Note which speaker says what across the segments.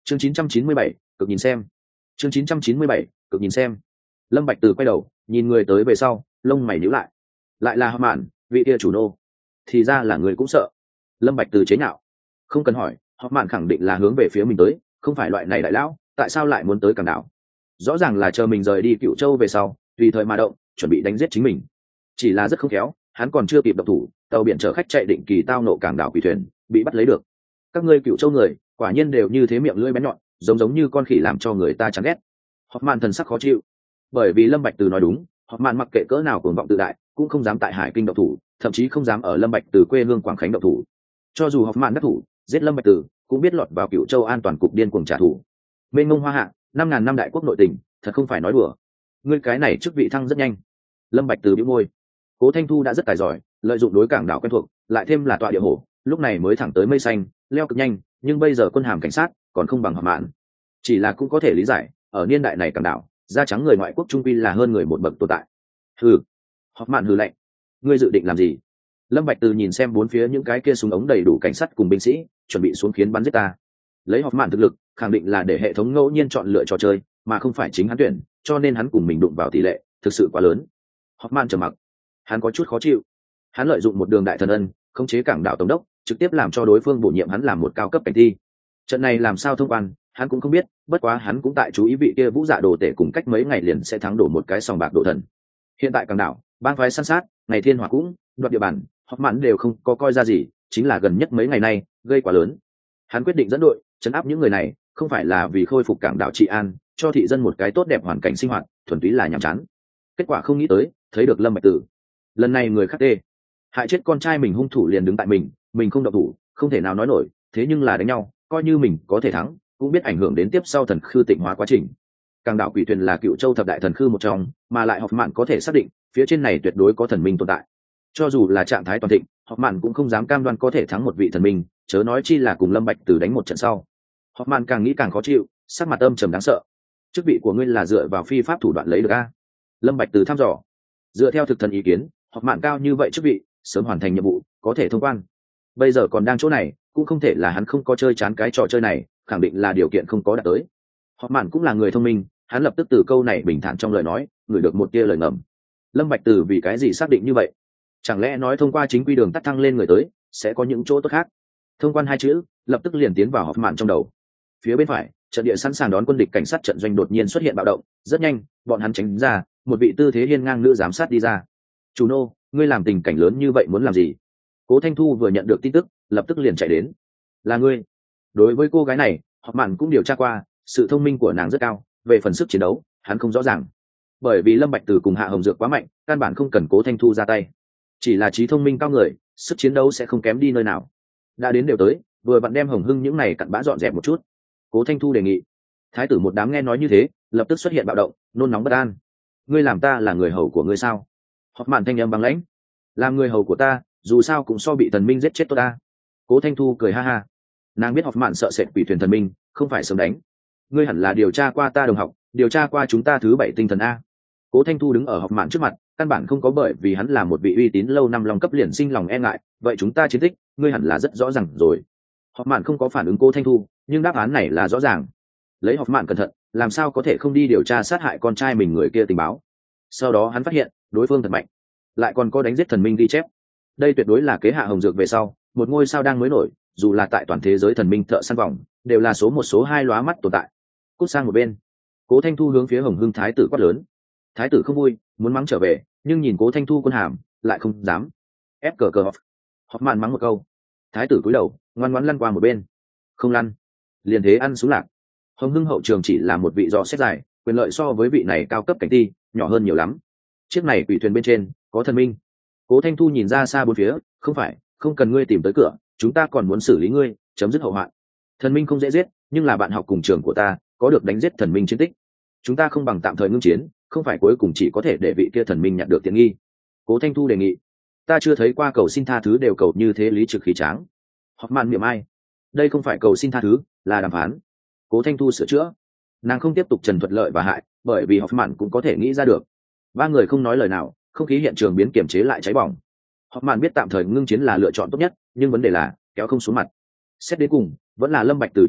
Speaker 1: chương 997, cực nhìn xem. chương 997, cực nhìn xem. Lâm Bạch Từ quay đầu nhìn người tới về sau, lông mày nhíu lại là Hợp Mạn, vị kia chủ nô. Thì ra là người cũng sợ. Lâm Bạch Từ chế nhạo, không cần hỏi, Hợp Mạn khẳng định là hướng về phía mình tới, không phải loại này đại lão, tại sao lại muốn tới Cảng Đảo? Rõ ràng là chờ mình rời đi Cựu Châu về sau, tùy thời mà động, chuẩn bị đánh giết chính mình. Chỉ là rất không khéo, hắn còn chưa kịp động thủ, tàu biển chở khách chạy định kỳ tao nộ Cảng Đảo quỷ thuyền, bị bắt lấy được. Các ngươi Cựu Châu người, quả nhiên đều như thế, miệng lưỡi bén nhọn, giống như con khỉ, làm cho người ta chán ghét. Hợp Mạn thần sắc khó chịu, bởi vì Lâm Bạch Từ nói đúng, Hợp Mạn mặc kệ cỡ nào cuồng vọng tự đại, cũng không dám tại Hải Kinh động thủ, thậm chí không dám ở Lâm Bạch Từ quê hương Quảng Khánh động thủ. Cho dù Hợp Mạn đắc thủ, giết Lâm Bạch Từ, cũng biết lọt vào Cựu Châu an toàn cục điên cuồng trả thù. Mênh mông hoa hạ, 5.000 năm đại quốc nội tình, thật không phải nói đùa. Ngươi cái này chức vị thăng rất nhanh. Lâm Bạch Từ bĩu môi. Cố Thanh Thu đã rất tài giỏi, lợi dụng đối Cảng Đảo quen thuộc, lại thêm là tọa địa hổ, lúc này mới thẳng tới mây xanh, leo cực nhanh, nhưng bây giờ quân hàm cảnh sát còn không bằng Hợp Mạn. Chỉ là cũng có thể lý giải, ở niên đại này Cảng Đảo, da trắng người ngoại quốc trung quy là hơn người một bậc tồn tại. Hừ. Hợp Mạn hừ lạnh. Ngươi dự định làm gì? Lâm Bạch Từ nhìn xem bốn phía những cái kia súng ống đầy đủ cảnh sát cùng binh sĩ, chuẩn bị xuống khiến bắn giết ta. Lấy Hợp Mạn thực lực, khẳng định là để hệ thống ngẫu nhiên chọn lựa trò chơi, mà không phải chính hắn tuyển, cho nên hắn cùng mình đụng vào tỷ lệ thực sự quá lớn. Hợp Mạn trầm mặc, hắn có chút khó chịu. Hắn lợi dụng một đường đại thần ân, khống chế Cảng Đảo tổng đốc, trực tiếp làm cho đối phương bổ nhiệm hắn làm một cao cấp cảnh thi. Trận này làm sao thông quan, hắn cũng không biết, bất quá hắn cũng tại chú ý vị kia Vũ Dạ đồ tể cùng cách mấy ngày liền sẽ thắng đổ một cái sòng bạc đồ thần. Hiện tại Cảng Đảo, bang phái săn sát, ngày thiên hỏa cũng đoạt địa bàn, Hợp Mạn đều không có coi ra gì, chính là gần nhất mấy ngày nay gây quá lớn. Hắn quyết định dẫn đội trấn áp những người này, không phải là vì khôi phục Cảng Đảo trị an, cho thị dân một cái tốt đẹp hoàn cảnh sinh hoạt, thuần túy là nhàm chán. Kết quả không nghĩ tới, thấy được Lâm Bạch Tử. Lần này người khác tê, hại chết con trai mình hung thủ liền đứng tại mình không động thủ, không thể nào nói nổi, thế nhưng là đánh nhau, coi như mình có thể thắng, cũng biết ảnh hưởng đến tiếp sau thần khư tịnh hóa quá trình. Cảng Đảo quỷ thuyền là Cựu Châu thập đại thần khư một trong, mà lại Hợp Mạn có thể xác định, phía trên này tuyệt đối có thần minh tồn tại. Cho dù là trạng thái toàn thịnh, Hợp Mạn cũng không dám cam đoan có thể thắng một vị thần minh, chớ nói chi là cùng Lâm Bạch Tử đánh một trận sau. Hợp Mạn càng nghĩ càng khó chịu, sắc mặt âm trầm đáng sợ. Chức vị của ngươi là dựa vào phi pháp thủ đoạn lấy được a? Lâm Bạch Tử thăm dò. Dựa theo thực thần ý kiến, Hợp Mạn cao như vậy chức vị, sớm hoàn thành nhiệm vụ, có thể thông quan. Bây giờ còn đang chỗ này, cũng không thể là hắn không có chơi chán cái trò chơi này, khẳng định là điều kiện không có đạt tới. Hợp Mạn cũng là người thông minh, hắn lập tức từ câu này bình thản trong lời nói, ngửi được một tia lời ngầm. Lâm Bạch Tử vì cái gì xác định như vậy? Chẳng lẽ nói thông qua chính quy đường tắt thăng lên người tới, sẽ có những chỗ tốt khác? Thông quan hai chữ, lập tức liền tiến vào Hợp Mạn trong đầu. Phía bên phải, trận địa sẵn sàng đón quân địch cảnh sát trận doanh đột nhiên xuất hiện bạo động, rất nhanh, bọn hắn tránh ra, một vị tư thế hiên ngang nữ giám sát đi ra. "Chủ nô, ngươi làm tình cảnh lớn như vậy muốn làm gì?" Cố Thanh Thu vừa nhận được tin tức, lập tức liền chạy đến. "Là ngươi?" Đối với cô gái này, Hợp Mạn cũng điều tra qua, sự thông minh của nàng rất cao, về phần sức chiến đấu, hắn không rõ ràng. Bởi vì Lâm Bạch Từ cùng Hạ Hồng Dược quá mạnh, căn bản không cần Cố Thanh Thu ra tay. Chỉ là trí thông minh cao người, sức chiến đấu sẽ không kém đi nơi nào. Đã đến đều tới, vừa vặn đem Hồng Hưng những này cặn bã dọn dẹp một chút. Cố Thanh Thu đề nghị. Thái tử một đám nghe nói như thế, lập tức xuất hiện bạo động, nôn nóng bất an. "Ngươi làm ta là người hầu của ngươi sao?" Hợp Mạn thanh âm băng lãnh. "Làm người hầu của ta, dù sao cũng so bị thần minh giết chết tôi ta." Cố Thanh Thu cười ha ha. Nàng biết Hợp Mạn sợ sệt quỷ thuyền thần minh, không phải sớm đánh. "Ngươi hẳn là điều tra qua ta đồng học, điều tra qua chúng ta thứ 7 tinh thần a." Cố Thanh Thu đứng ở Hợp Mạn trước mặt, căn bản không có bởi vì hắn là một vị uy tín lâu năm long cấp liền sinh lòng e ngại. "Vậy chúng ta chiến tích, ngươi hẳn là rất rõ ràng rồi." Hợp Mạn không có phản ứng Cố Thanh Thu, nhưng đáp án này là rõ ràng. Lấy Hợp Mạn cẩn thận, làm sao có thể không đi điều tra sát hại con trai mình người kia tình báo. Sau đó hắn phát hiện, đối phương thật mạnh, lại còn có đánh giết thần minh ghi chép. Đây tuyệt đối là kế Hạ Hồng Dược về sau, một ngôi sao đang mới nổi, dù là tại toàn thế giới thần minh thợ săn vòng, đều là số một số hai lóa mắt tồn tại. Cút sang một bên. Cố Thanh Thu hướng phía Hồng Hưng thái tử quát lớn. Thái tử không vui, muốn mắng trở về, nhưng nhìn Cố Thanh Thu quân hàm, lại không dám. Ép cờ cờ học. Hợp Mạn mắng một câu. Thái tử cúi đầu, ngoan ngoãn lăn qua một bên. Không lăn, liền thế ăn xuống lạc. Hồng Hưng hậu trường chỉ là một vị dò xét dài, quyền lợi so với vị này cao cấp cảnh ti, nhỏ hơn nhiều lắm. Chiếc này quỷ thuyền bên trên có thần minh. Cố Thanh Thu nhìn ra xa bốn phía, không phải, không cần ngươi tìm tới cửa, chúng ta còn muốn xử lý ngươi, chấm dứt hậu hoạn. Thần minh không dễ giết, nhưng là bạn học cùng trường của ta, có được đánh giết thần minh chiến tích. Chúng ta không bằng tạm thời ngưng chiến, không phải cuối cùng chỉ có thể để vị kia thần minh nhận được tiện nghi. Cố Thanh Thu đề nghị. Ta chưa thấy qua cầu xin tha thứ đều cầu như thế lý trực khí tráng. Hợp Mạn miệng ai? Đây không phải cầu xin tha thứ, là đàm phán. Cố Thanh Thu sửa chữa. Nàng không tiếp tục trần thuật lợi và hại, bởi vì Hợp Mạn cũng có thể nghĩ ra được. Ba người không nói lời nào, không khí hiện trường biến kiềm chế lại cháy bỏng. Hợp Mạn biết tạm thời ngưng chiến là lựa chọn tốt nhất, nhưng vấn đề là kéo không xuống mặt. Xét đến cùng, vẫn là Lâm Bạch Từ chiến tích,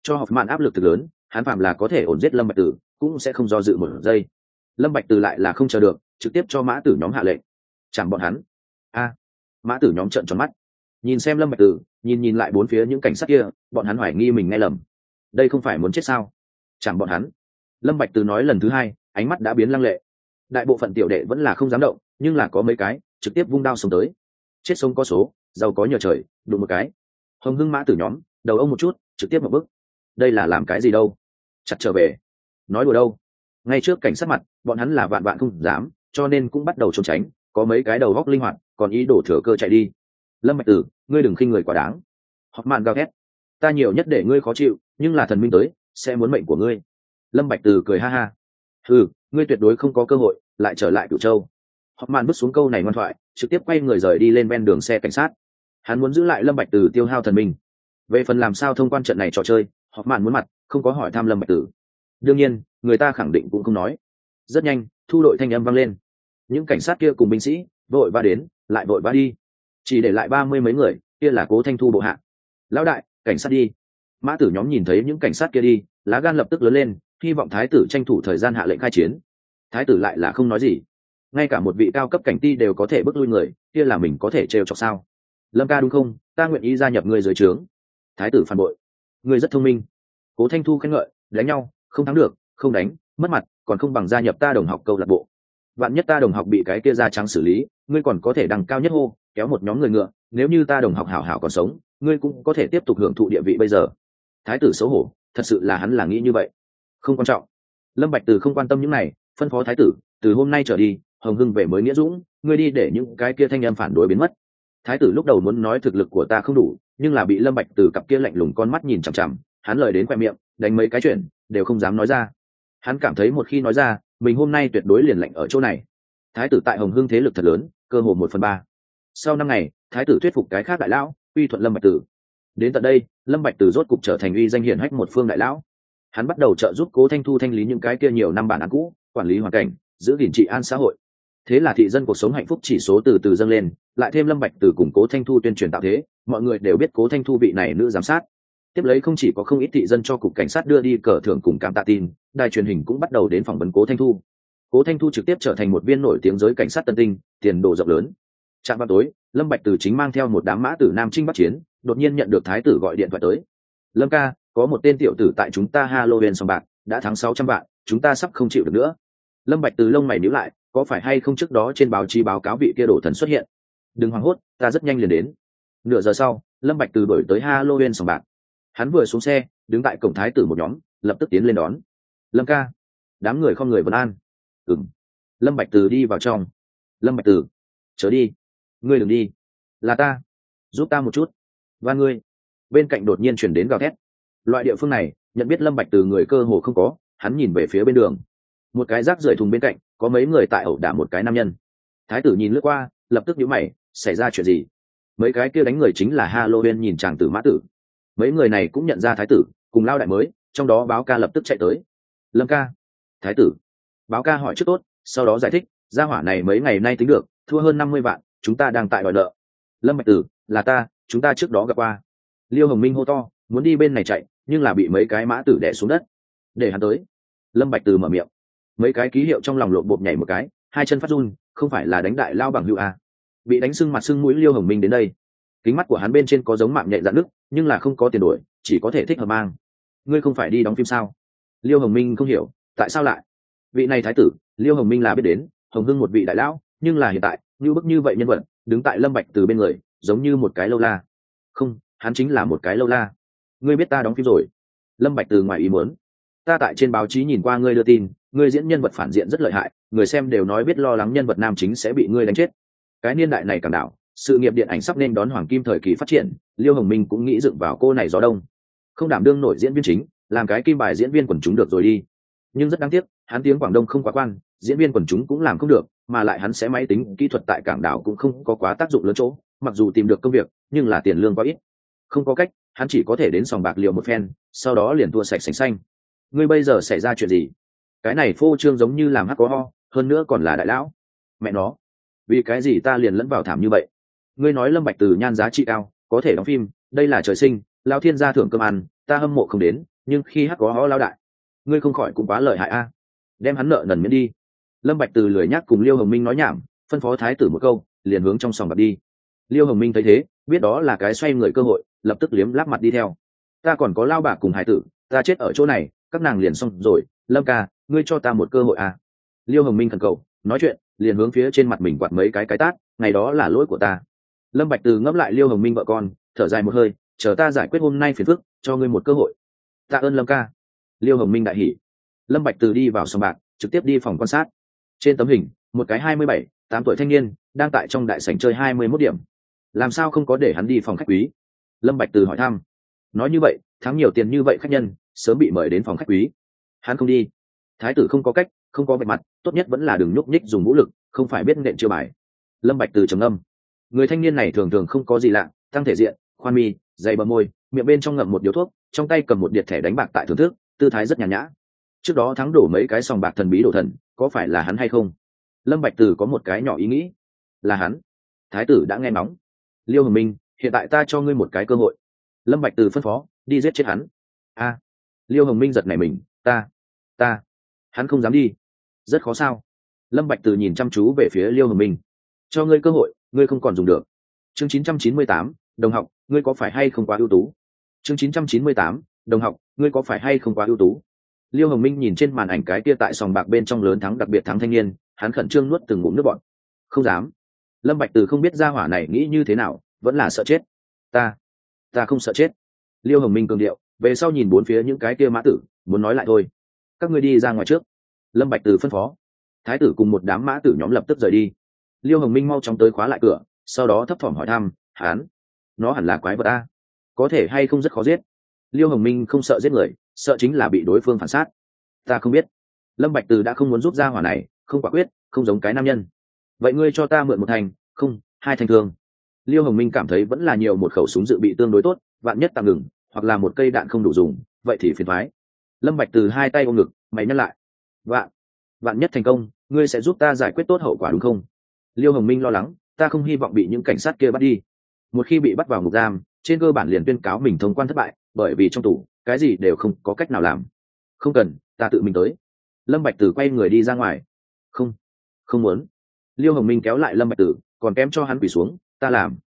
Speaker 1: cho Hoffman áp lực thực lớn, hắn phạm là có thể ổn giết Lâm Bạch Tử, cũng sẽ không do dự một giây. Lâm Bạch Tử lại là không chờ được, trực tiếp cho mã tử nhóm hạ lệnh, chẳng bọn hắn. A, mã tử nhóm trợn tròn mắt, nhìn xem Lâm Bạch Tử, nhìn lại bốn phía những cảnh sát kia, bọn hắn hoài nghi mình nghe lầm. Đây không phải muốn chết sao? Chẳng bọn hắn. Lâm Bạch Tử nói lần thứ hai, ánh mắt đã biến lăng lệ. Đại bộ phận tiểu đệ vẫn là không dám động, nhưng là có mấy cái trực tiếp vung đao xông tới. Chết sống có số, giàu có nhờ trời, đụng một cái. Hồng Hưng mã tử nhóm, đầu ông một chút, trực tiếp một bước. Đây là làm cái gì đâu? Chặt trở về. Nói đùa đâu? Ngay trước cảnh sát mặt, bọn hắn là vạn vạn không dám, cho nên cũng bắt đầu trốn tránh, có mấy cái đầu góc linh hoạt, còn ý đổ thừa cơ chạy đi. Lâm Bạch Tử, ngươi đừng khinh người quá đáng. Hoặc mạn gào thét, ta nhiều nhất để ngươi khó chịu, nhưng là thần minh tới, sẽ muốn mệnh của ngươi. Lâm Bạch Tử cười ha ha, ừ, ngươi tuyệt đối không có cơ hội lại trở lại Cửu Châu. Hoặc mạn bước xuống câu này ngoan thoại, trực tiếp quay người rời đi lên ven đường xe cảnh sát. Hắn muốn giữ lại Lâm Bạch Tử tiêu hao thần minh. Về phần làm sao thông quan trận này trò chơi, Hoặc mạn muốn mặt, không có hỏi thăm Lâm Bạch Tử. Đương nhiên, người ta khẳng định cũng không nói. Rất nhanh, thu đội thanh âm vang lên. Những cảnh sát kia cùng binh sĩ vội va đến, lại vội va đi, chỉ để lại 30 mấy người, kia là Cố Thanh Thu bộ hạ. Lão đại, cảnh sát đi. Mã tử nhóm nhìn thấy những cảnh sát kia đi, lá gan lập tức lớn lên, hy vọng thái tử tranh thủ thời gian hạ lệnh khai chiến. Thái tử lại là không nói gì, ngay cả một vị cao cấp cảnh ti đều có thể bức lui người, kia là mình có thể trêu chọc sao? Lâm ca đúng không? Ta nguyện ý gia nhập ngươi dưới trướng. Thái tử phản bội, ngươi rất thông minh. Cố Thanh Thu khen ngợi, đánh nhau không thắng được, không đánh mất mặt, còn không bằng gia nhập ta đồng học câu lạc bộ. Vạn nhất ta đồng học bị cái kia da trắng xử lý, ngươi còn có thể đằng cao nhất hô, kéo một nhóm người ngựa, nếu như ta đồng học hảo hảo còn sống, ngươi cũng có thể tiếp tục hưởng thụ địa vị bây giờ. Thái tử xấu hổ, thật sự là hắn là nghĩ như vậy. Không quan trọng. Lâm Bạch Từ không quan tâm những này, phân phó thái tử, từ hôm nay trở đi, Hồng Hưng về mới nghĩa dũng, ngươi đi để những cái kia thanh em phản đối biến mất. Thái tử lúc đầu muốn nói thực lực của ta không đủ, nhưng là bị Lâm Bạch Từ cặp kia lạnh lùng con mắt nhìn chằm chằm, hắn lời đến khoe miệng, đánh mấy cái chuyện đều không dám nói ra. Hắn cảm thấy một khi nói ra, mình hôm nay tuyệt đối liền lệnh ở chỗ này. Thái tử tại Hồng Hưng thế lực thật lớn, cơ hồ 1/3. Sau 5 ngày, thái tử thuyết phục cái khác đại lão, uy thuận Lâm Bạch Tử. Đến tận đây, Lâm Bạch Tử rốt cục trở thành uy danh hiển hách một phương đại lão. Hắn bắt đầu trợ giúp Cố Thanh Thu thanh lý những cái kia nhiều năm bản án cũ, quản lý hoàn cảnh, giữ gìn trị an xã hội. Thế là thị dân cuộc sống hạnh phúc chỉ số từ từ dâng lên, lại thêm Lâm Bạch Tử cùng Cố Thanh Thu tuyên truyền tạo thế, mọi người đều biết Cố Thanh Thu vị này nữ giám sát. Tiếp lấy không chỉ có không ít thị dân cho cục cảnh sát đưa đi cờ thưởng cùng cảm tạ tin, đài truyền hình cũng bắt đầu đến phỏng vấn Cố Thanh Thu. Cố Thanh Thu trực tiếp trở thành một viên nổi tiếng giới cảnh sát tân tinh, tiền đồ rộng lớn. Trạm vào tối, Lâm Bạch Tử chính mang theo một đám mã tử nam chinh bắc chiến, đột nhiên nhận được thái tử gọi điện thoại tới. Lâm ca, có một tên tiểu tử tại chúng ta Halloween sòng bạc, đã thắng 600 vạn, chúng ta sắp không chịu được nữa. Lâm Bạch Tử lông mày nhíu lại, có phải hay không trước đó trên báo chí báo cáo vị kia đổ thần xuất hiện? Đừng hoảng hốt, ta rất nhanh liền đến. Nửa giờ sau, Lâm Bạch Tử đuổi tới Halloween sòng bạc. Hắn vừa xuống xe, đứng tại cổng thái tử một nhóm, lập tức tiến lên đón. Lâm ca. Đám người không người vân an. Ừm. Lâm Bạch Tử đi vào trong. Lâm Bạch Tử, chớ đi, ngươi đừng đi, là ta, giúp ta một chút. Và ngươi. Bên cạnh đột nhiên chuyển đến gào thét. Loại địa phương này, nhận biết Lâm Bạch Tử người cơ hồ không có, hắn nhìn về phía bên đường. Một cái rác rưởi thùng bên cạnh, có mấy người tại ẩu đả một cái nam nhân. Thái tử nhìn lướt qua, lập tức nhíu mày, xảy ra chuyện gì? Mấy cái kia đánh người chính là Halloween nhìn chàng tử mã tử. Mấy người này cũng nhận ra thái tử, cùng lao đại mới, trong đó báo ca lập tức chạy tới. Lâm ca. Thái tử. Báo ca hỏi trước tốt, sau đó giải thích, gia hỏa này mấy ngày nay tính được, thua hơn 50 vạn, chúng ta đang tại đòi nợ. Lâm Bạch Tử, là ta, chúng ta trước đó gặp qua. Liêu Hồng Minh hô to, muốn đi bên này chạy, nhưng là bị mấy cái mã tử đè xuống đất. Để hắn tới. Lâm Bạch Tử mở miệng. Mấy cái ký hiệu trong lòng lộn bộp nhảy một cái, hai chân phát run, không phải là đánh đại lao bằng hữu à? Bị đánh sưng mặt sưng mũi Liêu Hồng Minh đến đây. Kính mắt của hắn bên trên có giống mạng nhạy dạn nước, nhưng là không có tiền đổi, chỉ có thể thích hợp mang. Ngươi không phải đi đóng phim sao? Liêu Hồng Minh không hiểu, tại sao lại? Vị này thái tử, Liêu Hồng Minh là biết đến, Hồng Hưng một vị đại lão, nhưng là hiện tại, như bức như vậy nhân vật, đứng tại Lâm Bạch Từ bên người, giống như một cái lâu la. Không, hắn chính là một cái lâu la. Ngươi biết ta đóng phim rồi? Lâm Bạch Từ ngoài ý muốn. Ta tại trên báo chí nhìn qua ngươi đưa tin, ngươi diễn nhân vật phản diện rất lợi hại, người xem đều nói biết lo lắng nhân vật nam chính sẽ bị ngươi đánh chết. Cái niên đại này càng đảo, sự nghiệp điện ảnh sắp nên đón hoàng kim thời kỳ phát triển, Liêu Hồng Minh cũng nghĩ dựng vào cô này gió đông, không đảm đương nổi diễn viên chính, làm cái kim bài diễn viên quần chúng được rồi đi. Nhưng rất đáng tiếc, hắn tiếng Quảng Đông không quá quan, diễn viên quần chúng cũng làm không được, mà lại hắn sẽ máy tính kỹ thuật tại cảng đảo cũng không có quá tác dụng lớn chỗ, mặc dù tìm được công việc, nhưng là tiền lương quá ít. Không có cách, hắn chỉ có thể đến sòng bạc liều một phen, sau đó liền thua sạch sành xanh. Ngươi bây giờ xảy ra chuyện gì? Cái này phô trương giống như làm hắc có ho, hơn nữa còn là đại lão. Mẹ nó, vì cái gì ta liền lẫn vào thảm như vậy? Ngươi nói Lâm Bạch Từ nhan giá trị cao, có thể đóng phim, đây là trời sinh, lão thiên gia thưởng cơm ăn, ta hâm mộ không đến, nhưng khi hắc có ho lao đại, ngươi không khỏi cũng quá lợi hại a. Đem hắn nợ nần miễn đi. Lâm Bạch Từ lười nhác cùng Liêu Hồng Minh nói nhảm, phân phó thái tử một câu, liền hướng trong sòng bạc đi. Liêu Hồng Minh thấy thế, biết đó là cái xoay người cơ hội, lập tức liếm láp mặt đi theo. Ta còn có lao bạc cùng hải tử, ta chết ở chỗ này, các nàng liền xong rồi. Lâm ca, ngươi cho ta một cơ hội à? Liêu Hồng Minh khẩn cầu, nói chuyện, liền hướng phía trên mặt mình quạt mấy cái tát. Ngày đó là lỗi của ta. Lâm Bạch Từ ngẫm lại Liêu Hồng Minh vợ con, thở dài một hơi, chờ ta giải quyết hôm nay phiền phức, cho ngươi một cơ hội. Tạ ơn Lâm ca. Liêu Hồng Minh đại hỉ. Lâm Bạch Từ đi vào sòng bạc, trực tiếp đi phòng quan sát. Trên tấm hình, một cái 27, 8 tuổi thanh niên đang tại trong đại sảnh chơi 21 điểm. Làm sao không có để hắn đi phòng khách quý? Lâm Bạch Từ hỏi thăm. Nói như vậy, thắng nhiều tiền như vậy khách nhân sớm bị mời đến phòng khách quý. Hắn không đi. Thái tử không có cách, không có bạch mặt, tốt nhất vẫn là đừng nhúc nhích dùng vũ lực, không phải biết nện chiêu bài. Lâm Bạch Từ trầm ngâm. Người thanh niên này thường thường không có gì lạ, tăng thể diện, khoan mi, dày bờ môi, miệng bên trong ngậm một điếu thuốc, trong tay cầm một điệp thẻ đánh bạc tại thưởng thức, tư thái rất nhàn nhã. Trước đó thắng đổ mấy cái sòng bạc thần bí đổ thần, có phải là hắn hay không? Lâm Bạch Từ có một cái nhỏ ý nghĩ. Là hắn. Thái tử đã nghe nóng. Liêu Hồng Minh, hiện tại ta cho ngươi một cái cơ hội. Lâm Bạch Từ phân phó, đi giết chết hắn. A. Liêu Hồng Minh giật nảy mình, ta. Hắn không dám đi. Rất khó sao? Lâm Bạch Từ nhìn chăm chú về phía Liêu Hồng Minh. Cho ngươi cơ hội, ngươi không còn dùng được. Chương 998, đồng học, ngươi có phải hay không quá ưu tú? Chương 998, đồng học, ngươi có phải hay không quá ưu tú? Liêu Hồng Minh nhìn trên màn ảnh cái kia tại sòng bạc bên trong lớn thắng đặc biệt thắng thanh niên, hắn khẩn trương nuốt từng ngụm nước bọt. Không dám. Lâm Bạch Từ không biết gia hỏa này nghĩ như thế nào, vẫn là sợ chết. Ta không sợ chết. Liêu Hồng Minh cường điệu, về sau nhìn bốn phía những cái kia mã tử, muốn nói lại thôi. Các ngươi đi ra ngoài trước. Lâm Bạch Từ phân phó. Thái tử cùng một đám mã tử nhóm lập tức rời đi. Liêu Hồng Minh mau chóng tới khóa lại cửa, sau đó thấp thỏm hỏi thăm, hắn, nó hẳn là quái vật a, có thể hay không rất khó giết. Liêu Hồng Minh không sợ giết người, sợ chính là bị đối phương phản sát. Ta không biết. Lâm Bạch Từ đã không muốn giúp gia hỏa này, không quả quyết, không giống cái nam nhân. Vậy ngươi cho ta mượn một thành, không, 2 thanh thương. Liêu Hồng Minh cảm thấy vẫn là nhiều một khẩu súng dự bị tương đối tốt, vạn nhất tạm ngừng, hoặc là một cây đạn không đủ dùng, vậy thì phiền toái. Lâm Bạch Từ 2 tay ôm ngực, mày nhắc lại. Vạn nhất thành công, ngươi sẽ giúp ta giải quyết tốt hậu quả đúng không? Liêu Hồng Minh lo lắng, ta không hy vọng bị những cảnh sát kia bắt đi. Một khi bị bắt vào ngục giam, trên cơ bản liền tuyên cáo mình thông quan thất bại, bởi vì trong tù, cái gì đều không có cách nào làm. Không cần, ta tự mình tới. Lâm Bạch Từ quay người đi ra ngoài. Không muốn. Liêu Hồng Minh kéo lại Lâm Bạch Từ, còn kém cho hắn quỳ xuống, ta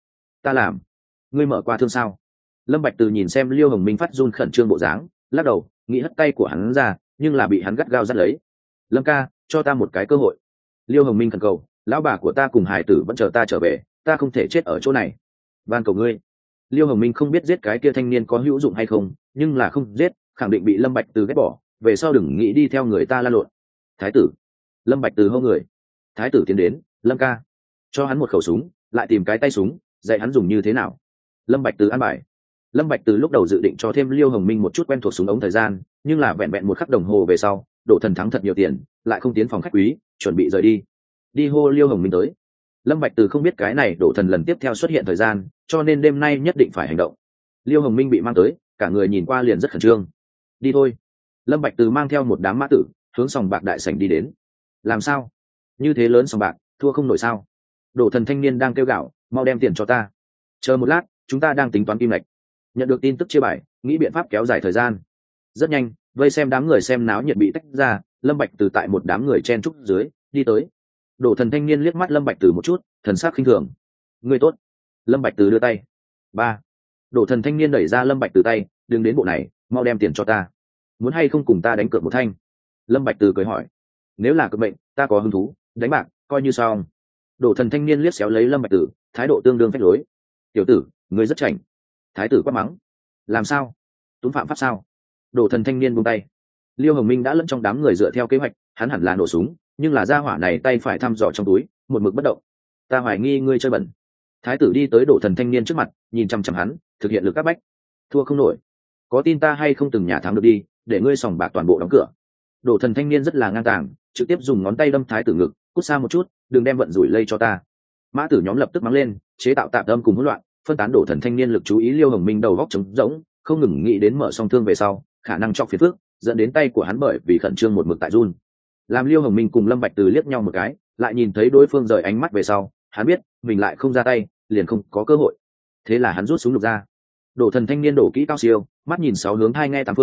Speaker 1: làm. Ngươi mở qua thương sao? Lâm Bạch Từ nhìn xem Liêu Hồng Minh phát run khẩn trương bộ dáng, lắc đầu, nghĩ hất tay của hắn ra, nhưng là bị hắn gắt gao dắt lấy. Lâm ca, cho ta một cái cơ hội. Liêu Hồng Minh khẩn cầu, lão bà của ta cùng hải tử vẫn chờ ta trở về, ta không thể chết ở chỗ này. Van cầu ngươi. Liêu Hồng Minh không biết giết cái kia thanh niên có hữu dụng hay không, nhưng là không giết, khẳng định bị Lâm Bạch Từ ghét bỏ, về sau đừng nghĩ đi theo người ta la lộn. Thái tử. Lâm Bạch Từ hô người. Thái tử tiến đến, Lâm ca, cho hắn một khẩu súng, lại tìm cái tay súng, dạy hắn dùng như thế nào. Lâm Bạch Từ an bài. Lâm Bạch Từ lúc đầu dự định cho thêm Liêu Hồng Minh một chút quen thuộc súng ống thời gian, nhưng là vẹn vẹn 1 khắc đồng hồ về sau, Đỗ Thần thắng thật nhiều tiền, lại không tiến phòng khách quý, chuẩn bị rời đi. Đi hô Liêu Hồng Minh tới. Lâm Bạch Từ không biết cái này Đỗ Thần lần tiếp theo xuất hiện thời gian, cho nên đêm nay nhất định phải hành động. Liêu Hồng Minh bị mang tới, cả người nhìn qua liền rất khẩn trương. Đi thôi. Lâm Bạch Từ mang theo một đám mã tử, hướng sòng bạc đại sảnh đi đến. Làm sao? Như thế lớn sòng bạc, thua không nổi sao? Đỗ Thần thanh niên đang kêu gào, mau đem tiền cho ta. Chờ một lát, chúng ta đang tính toán kim lệch. Nhận được tin tức chia bài, nghĩ biện pháp kéo dài thời gian. Rất nhanh, vây xem đám người xem náo nhiệt bị tách ra, Lâm Bạch Từ tại một đám người chen trúc dưới đi tới. Đỗ Thần thanh niên liếc mắt Lâm Bạch Từ một chút, thần sắc khinh thường. Ngươi tốt. Lâm Bạch Từ đưa tay. 3. Đỗ Thần thanh niên đẩy ra Lâm Bạch Từ tay, đừng đến bộ này, mau đem tiền cho ta. Muốn hay không cùng ta đánh cược một thanh? Lâm Bạch Từ cười hỏi. Nếu là cược mệnh, ta có hứng thú, đánh bạc, coi như xong. Đỗ Thần thanh niên liếc xéo lấy Lâm Bạch Từ, thái độ tương đương phách lối. Tiểu tử, ngươi rất chảnh. Thái tử quát mắng. Làm sao? Túm phạm pháp sao? Đỗ Thần thanh niên buông tay. Liêu Hồng Minh đã lẫn trong đám người dựa theo kế hoạch, hắn hẳn là nổ súng, nhưng là gia hỏa này tay phải thăm dò trong túi, một mực bất động. Ta hoài nghi ngươi chơi bẩn. Thái tử đi tới Đỗ Thần thanh niên trước mặt, nhìn chằm chằm hắn, thực hiện lực các bách. Thua không nổi. Có tin ta hay không từng nhà thắng được đi, để ngươi sòng bạc toàn bộ đóng cửa. Đỗ Thần thanh niên rất là ngang tàng, trực tiếp dùng ngón tay đâm thái tử ngực, cút xa một chút, đừng đem vận rủi lây cho ta. Mã tử nhóm lập tức mắng lên, chế tạo tạp âm cùng hỗn loạn, phân tán Đỗ Thần thanh niên lực chú ý. Liêu Hồng Minh đầu góc trống rỗng, không ngừng nghĩ đến mở song thương về sau, khả năng chọc phiền phức, dẫn đến tay của hắn bởi vì khẩn trương một mực tại run. Làm Liêu Hồng Minh cùng Lâm Bạch Từ liếc nhau một cái, lại nhìn thấy đối phương rời ánh mắt về sau, hắn biết mình lại không ra tay, liền không có cơ hội. Thế là hắn rút súng lục ra. Đỗ Thần thanh niên đổ kỹ cao siêu, mắt nhìn 6 hướng 2 nghe 8 phương,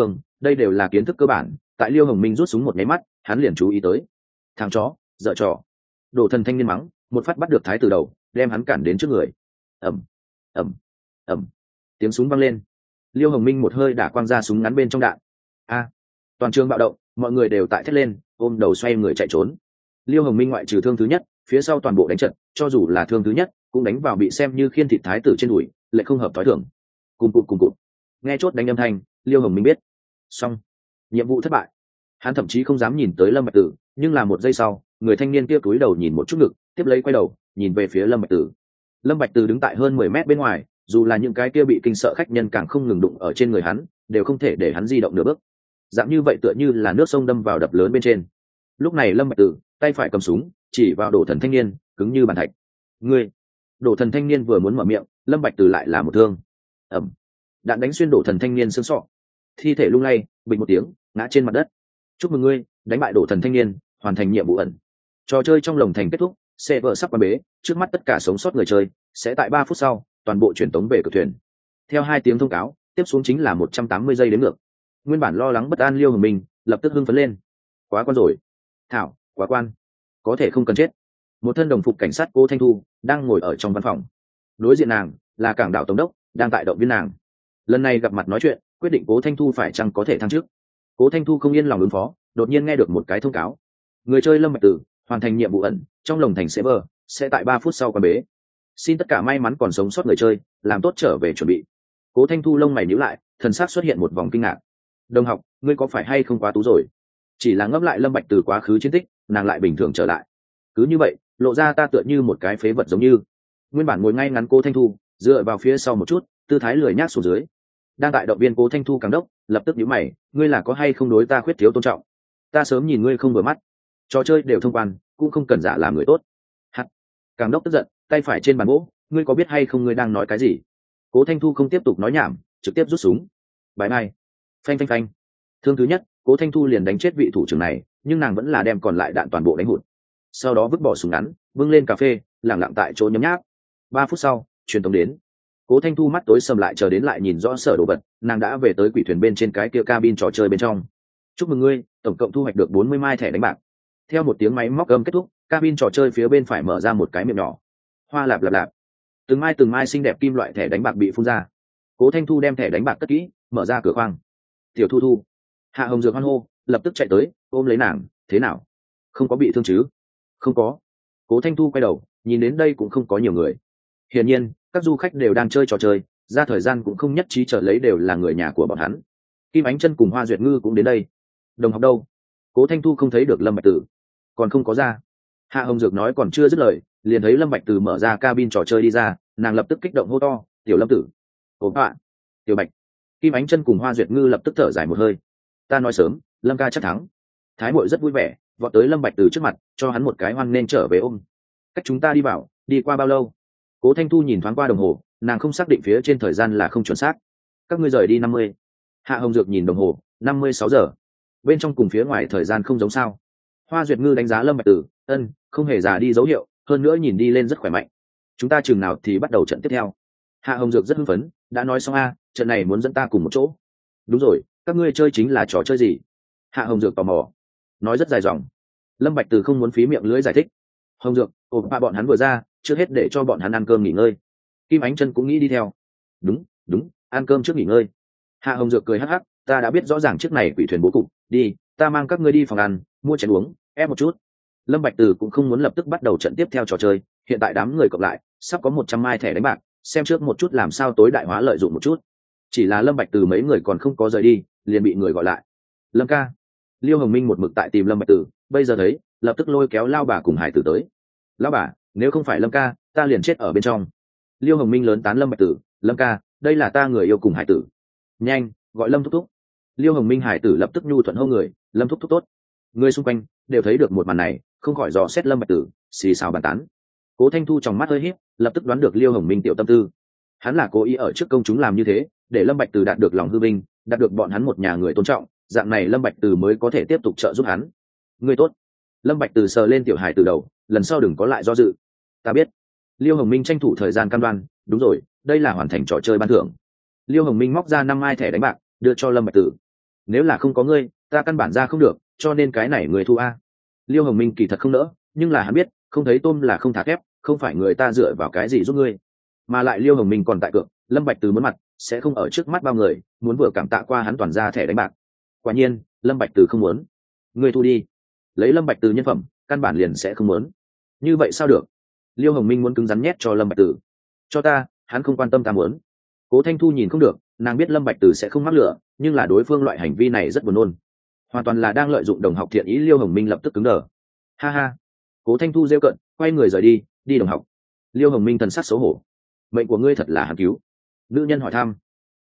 Speaker 1: đây đều là kiến thức cơ bản, tại Liêu Hồng Minh rút súng một nháy mắt hắn liền chú ý tới. Thằng chó dở trò. Đồ thần thanh niên mắng, một phát bắt được thái tử đầu, đem hắn cản đến trước người. Ầm ầm ầm, tiếng súng vang lên. Liêu Hồng Minh một hơi đả quang ra súng ngắn bên trong đạn. A! Toàn trường bạo động, mọi người đều tại thét lên, ôm đầu xoay người chạy trốn. Liêu Hồng Minh ngoại trừ thương thứ nhất, phía sau toàn bộ đánh trận, cho dù là thương thứ nhất cũng đánh vào bị xem như khiên thịt thái tử trên đùi, lại không hợp thói thường. Cùng cụt. Nghe chốt đánh âm thanh, Liêu Hồng Minh biết xong, nhiệm vụ thất bại. Hắn thậm chí không dám nhìn tới Lâm Bạch Tử, nhưng là một giây sau, người thanh niên kia cúi đầu nhìn một chút ngực, tiếp lấy quay đầu nhìn về phía Lâm Bạch Tử. Lâm Bạch Tử đứng tại hơn 10 mét bên ngoài, dù là những cái kia bị kinh sợ khách nhân càng không ngừng đụng ở trên người hắn, đều không thể để hắn di động nửa bước. Dạng như vậy tựa như là nước sông đâm vào đập lớn bên trên. Lúc này Lâm Bạch Tử tay phải cầm súng chỉ vào Đổ thần thanh niên, cứng như bàn thạch. Ngươi! Đổ thần thanh niên vừa muốn mở miệng, Lâm Bạch Tử lại là một thương. Ầm! Đạn đánh xuyên Đổ thần thanh niên xương sọ, thi thể lung lay, bình một tiếng ngã trên mặt đất. Chúc mừng ngươi đánh bại Đổ thần thanh niên, hoàn thành nhiệm vụ ẩn. Trò chơi trong lồng thành kết thúc, server sắp quan bế, trước mắt tất cả sống sót người chơi sẽ tại 3 phút sau toàn bộ chuyển tống về cửa thuyền. Theo 2 tiếng thông cáo, tiếp xuống chính là 180 giây đến ngược. Nguyên bản lo lắng bất an Liêu Hồng Minh lập tức hưng phấn lên. Quá quan rồi, thảo, quá quan, có thể không cần chết. Một thân đồng phục cảnh sát Cố Thanh Thu đang ngồi ở trong văn phòng, đối diện nàng là Cảng Đạo Tổng đốc đang tại động viên nàng. Lần này gặp mặt nói chuyện, quyết định Cố Thanh Thu phải chăng có thể thăng chức. Cố Thanh Thu không yên lòng ứng phó, đột nhiên nghe được một cái thông cáo: người chơi Lâm Bạch Tử hoàn thành nhiệm vụ ẩn trong lồng thành server, sẽ tại 3 phút sau quan bế. Xin tất cả may mắn còn sống sót người chơi làm tốt trở về chuẩn bị. Cố Thanh Thu lông mày nhíu lại, thần sắc xuất hiện một vòng kinh ngạc. Đồng học, ngươi có phải hay không quá tú rồi? Chỉ là ngẫm lại Lâm Bạch Từ quá khứ chiến tích, nàng lại bình thường trở lại. Cứ như vậy, lộ ra ta tựa như một cái phế vật giống như. Nguyên bản ngồi ngay ngắn Cố Thanh Thu, dựa vào phía sau một chút, tư thái lười nhác xuống dưới. Đang tại động viên Cố Thanh Thu càng đốc, lập tức nhíu mày, ngươi là có hay không đối ta khuyết thiếu tôn trọng? Ta sớm nhìn ngươi không vừa mắt. Trò chơi đều thông quan, cũng không cần giả làm người tốt. Hắt. Càng đốc tức giận, tay phải trên bàn gỗ, ngươi có biết hay không ngươi đang nói cái gì? Cố Thanh Thu không tiếp tục nói nhảm, trực tiếp rút súng. Bye bye. Phanh phanh phanh. Thương thứ nhất, Cố Thanh Thu liền đánh chết vị thủ trưởng này, nhưng nàng vẫn là đem còn lại đạn toàn bộ đánh hụt. Sau đó vứt bỏ súng ngắn, bưng lên cà phê, lẳng lặng tại chỗ nhấm nháp. 3 phút sau, truyền tống đến. Cố Thanh Thu mắt tối sầm lại chờ đến lại nhìn rõ sở đồ vật, nàng đã về tới quỷ thuyền bên trên cái kia cabin trò chơi bên trong. Chúc mừng ngươi, tổng cộng thu hoạch được 40 mai thẻ đánh bạc. Theo một tiếng máy móc âm kết thúc, cabin trò chơi phía bên phải mở ra một cái miệng nhỏ. Hoa lạp lạp lạp. Từng mai xinh đẹp kim loại thẻ đánh bạc bị phun ra. Cố Thanh Thu đem thẻ đánh bạc cất kỹ, mở ra cửa khoang. Tiểu Thu Thu. Hạ Hồng Dược hoan hô, lập tức chạy tới, ôm lấy nàng, thế nào? Không có bị thương chứ? Không có. Cố Thanh Thu quay đầu, nhìn đến đây cũng không có nhiều người. Hiển nhiên, các du khách đều đang chơi trò chơi, ra thời gian cũng không nhất trí chờ lấy đều là người nhà của bọn hắn. Kim Ánh Chân cùng Hoa Duyệt Ngư cũng đến đây. Đồng học đâu? Cố Thanh Thu không thấy được Lâm Bạch Tử, còn không có ra. Hạ Hồng Dược nói còn chưa dứt lời, liền thấy Lâm Bạch Tử mở ra cabin trò chơi đi ra, nàng lập tức kích động hô to, "Tiểu Lâm Tử!" "Ổn ạ!" "Tiểu Bạch!" Kim Ánh Chân cùng Hoa Duyệt Ngư lập tức thở dài một hơi. Ta nói sớm, Lâm ca chắc thắng. Thái Muội rất vui vẻ, vọt tới Lâm Bạch Tử trước mặt, cho hắn một cái hoan nên trở về ôm. Cách chúng ta đi vào, đi qua bao lâu? Cố Thanh Thu nhìn thoáng qua đồng hồ, nàng không xác định phía trên thời gian là không chuẩn xác. Các ngươi rời đi 50. Hạ Hồng Dược nhìn đồng hồ, 56 giờ. Bên trong cùng phía ngoài thời gian không giống sao? Hoa Duyệt Ngư đánh giá Lâm Bạch Tử, không hề già đi dấu hiệu, hơn nữa nhìn đi lên rất khỏe mạnh. Chúng ta chừng nào thì bắt đầu trận tiếp theo? Hạ Hồng Dược rất hưng phấn, đã nói xong trận này muốn dẫn ta cùng một chỗ. Đúng rồi, các ngươi chơi chính là trò chơi gì? Hạ Hồng Dược tò mò, nói rất dài dòng. Lâm Bạch Từ không muốn phí miệng lưỡi giải thích. Hồng Dược, bọn hắn vừa ra, trước hết để cho bọn hắn ăn cơm nghỉ ngơi. Kim Ánh Chân cũng nghĩ đi theo. Đúng, ăn cơm trước nghỉ ngơi. Hạ Hồng Dược cười hắc hắc, ta đã biết rõ ràng trước này quỷ thuyền bố cục, đi, ta mang các ngươi đi phòng ăn, mua chén uống, ép một chút. Lâm Bạch Từ cũng không muốn lập tức bắt đầu trận tiếp theo trò chơi, hiện tại đám người cộng lại, sắp có 100 mai thẻ đánh bạc, xem trước một chút làm sao tối đại hóa lợi dụng một chút. Chỉ là Lâm Bạch Từ mấy người còn không có rời đi, liền bị người gọi lại. Lâm ca. Liêu Hồng Minh một mực tại tìm Lâm Bạch Từ, bây giờ thấy, lập tức lôi kéo Lao bà cùng Hải Tử tới. Lão bà, nếu không phải Lâm ca, ta liền chết ở bên trong. Liêu Hồng Minh lớn tán Lâm Bạch Tử, Lâm ca, đây là ta người yêu cùng Hải Tử. Nhanh, gọi Lâm thúc thúc. Liêu Hồng Minh Hải Tử lập tức nhu thuận hô người, Lâm thúc thúc tốt. Người xung quanh đều thấy được một màn này, không khỏi dò xét Lâm Bạch Tử, xì xào bàn tán. Cố Thanh Thu trong mắt hơi híp, lập tức đoán được Liêu Hồng Minh tiểu tâm tư. Hắn là cố ý ở trước công chúng làm như thế, để Lâm Bạch Từ đạt được lòng hư vinh, đạt được bọn hắn một nhà người tôn trọng, dạng này Lâm Bạch Từ mới có thể tiếp tục trợ giúp hắn. Người tốt. Lâm Bạch Từ sờ lên tiểu Hải từ đầu, lần sau đừng có lại do dự. Ta biết. Liêu Hồng Minh tranh thủ thời gian cam đoan, đúng rồi, đây là hoàn thành trò chơi ban thưởng. Liêu Hồng Minh móc ra 5 mai thẻ đánh bạc, đưa cho Lâm Bạch Từ. nếu là không có ngươi ta căn bản ra không được, cho nên cái này người thu a. Liêu Hồng Minh kỳ thật không nỡ, nhưng là hắn biết không thấy tôm là không thả thép, không phải người ta dựa vào cái gì giúp ngươi. Mà lại Liêu Hồng Minh còn tại cược Lâm Bạch Từ muốn mặt sẽ không ở trước mắt bao người, muốn vừa cảm tạ qua hắn toàn ra thẻ đánh bạc. Quả nhiên Lâm Bạch Từ không muốn. Ngươi thu đi. Lấy Lâm Bạch Từ nhân phẩm căn bản liền sẽ không muốn. Như vậy sao được? Liêu Hồng Minh muốn cứng rắn nhét cho Lâm Bạch Từ. Cho ta, hắn không quan tâm ta muốn. Cố Thanh Thu nhìn không được, nàng biết Lâm Bạch Từ sẽ không mắc lửa, nhưng là đối phương loại hành vi này rất buồn nôn, hoàn toàn là đang lợi dụng đồng học thiện ý. Liêu Hồng Minh lập tức cứng đờ. Ha ha. Cố Thanh Thu rêu cợt, quay người rời đi. Đi đồng học. Liêu Hồng Minh thần sắc xấu hổ. Mệnh của ngươi thật là hắn cứu. Nữ nhân hỏi thăm.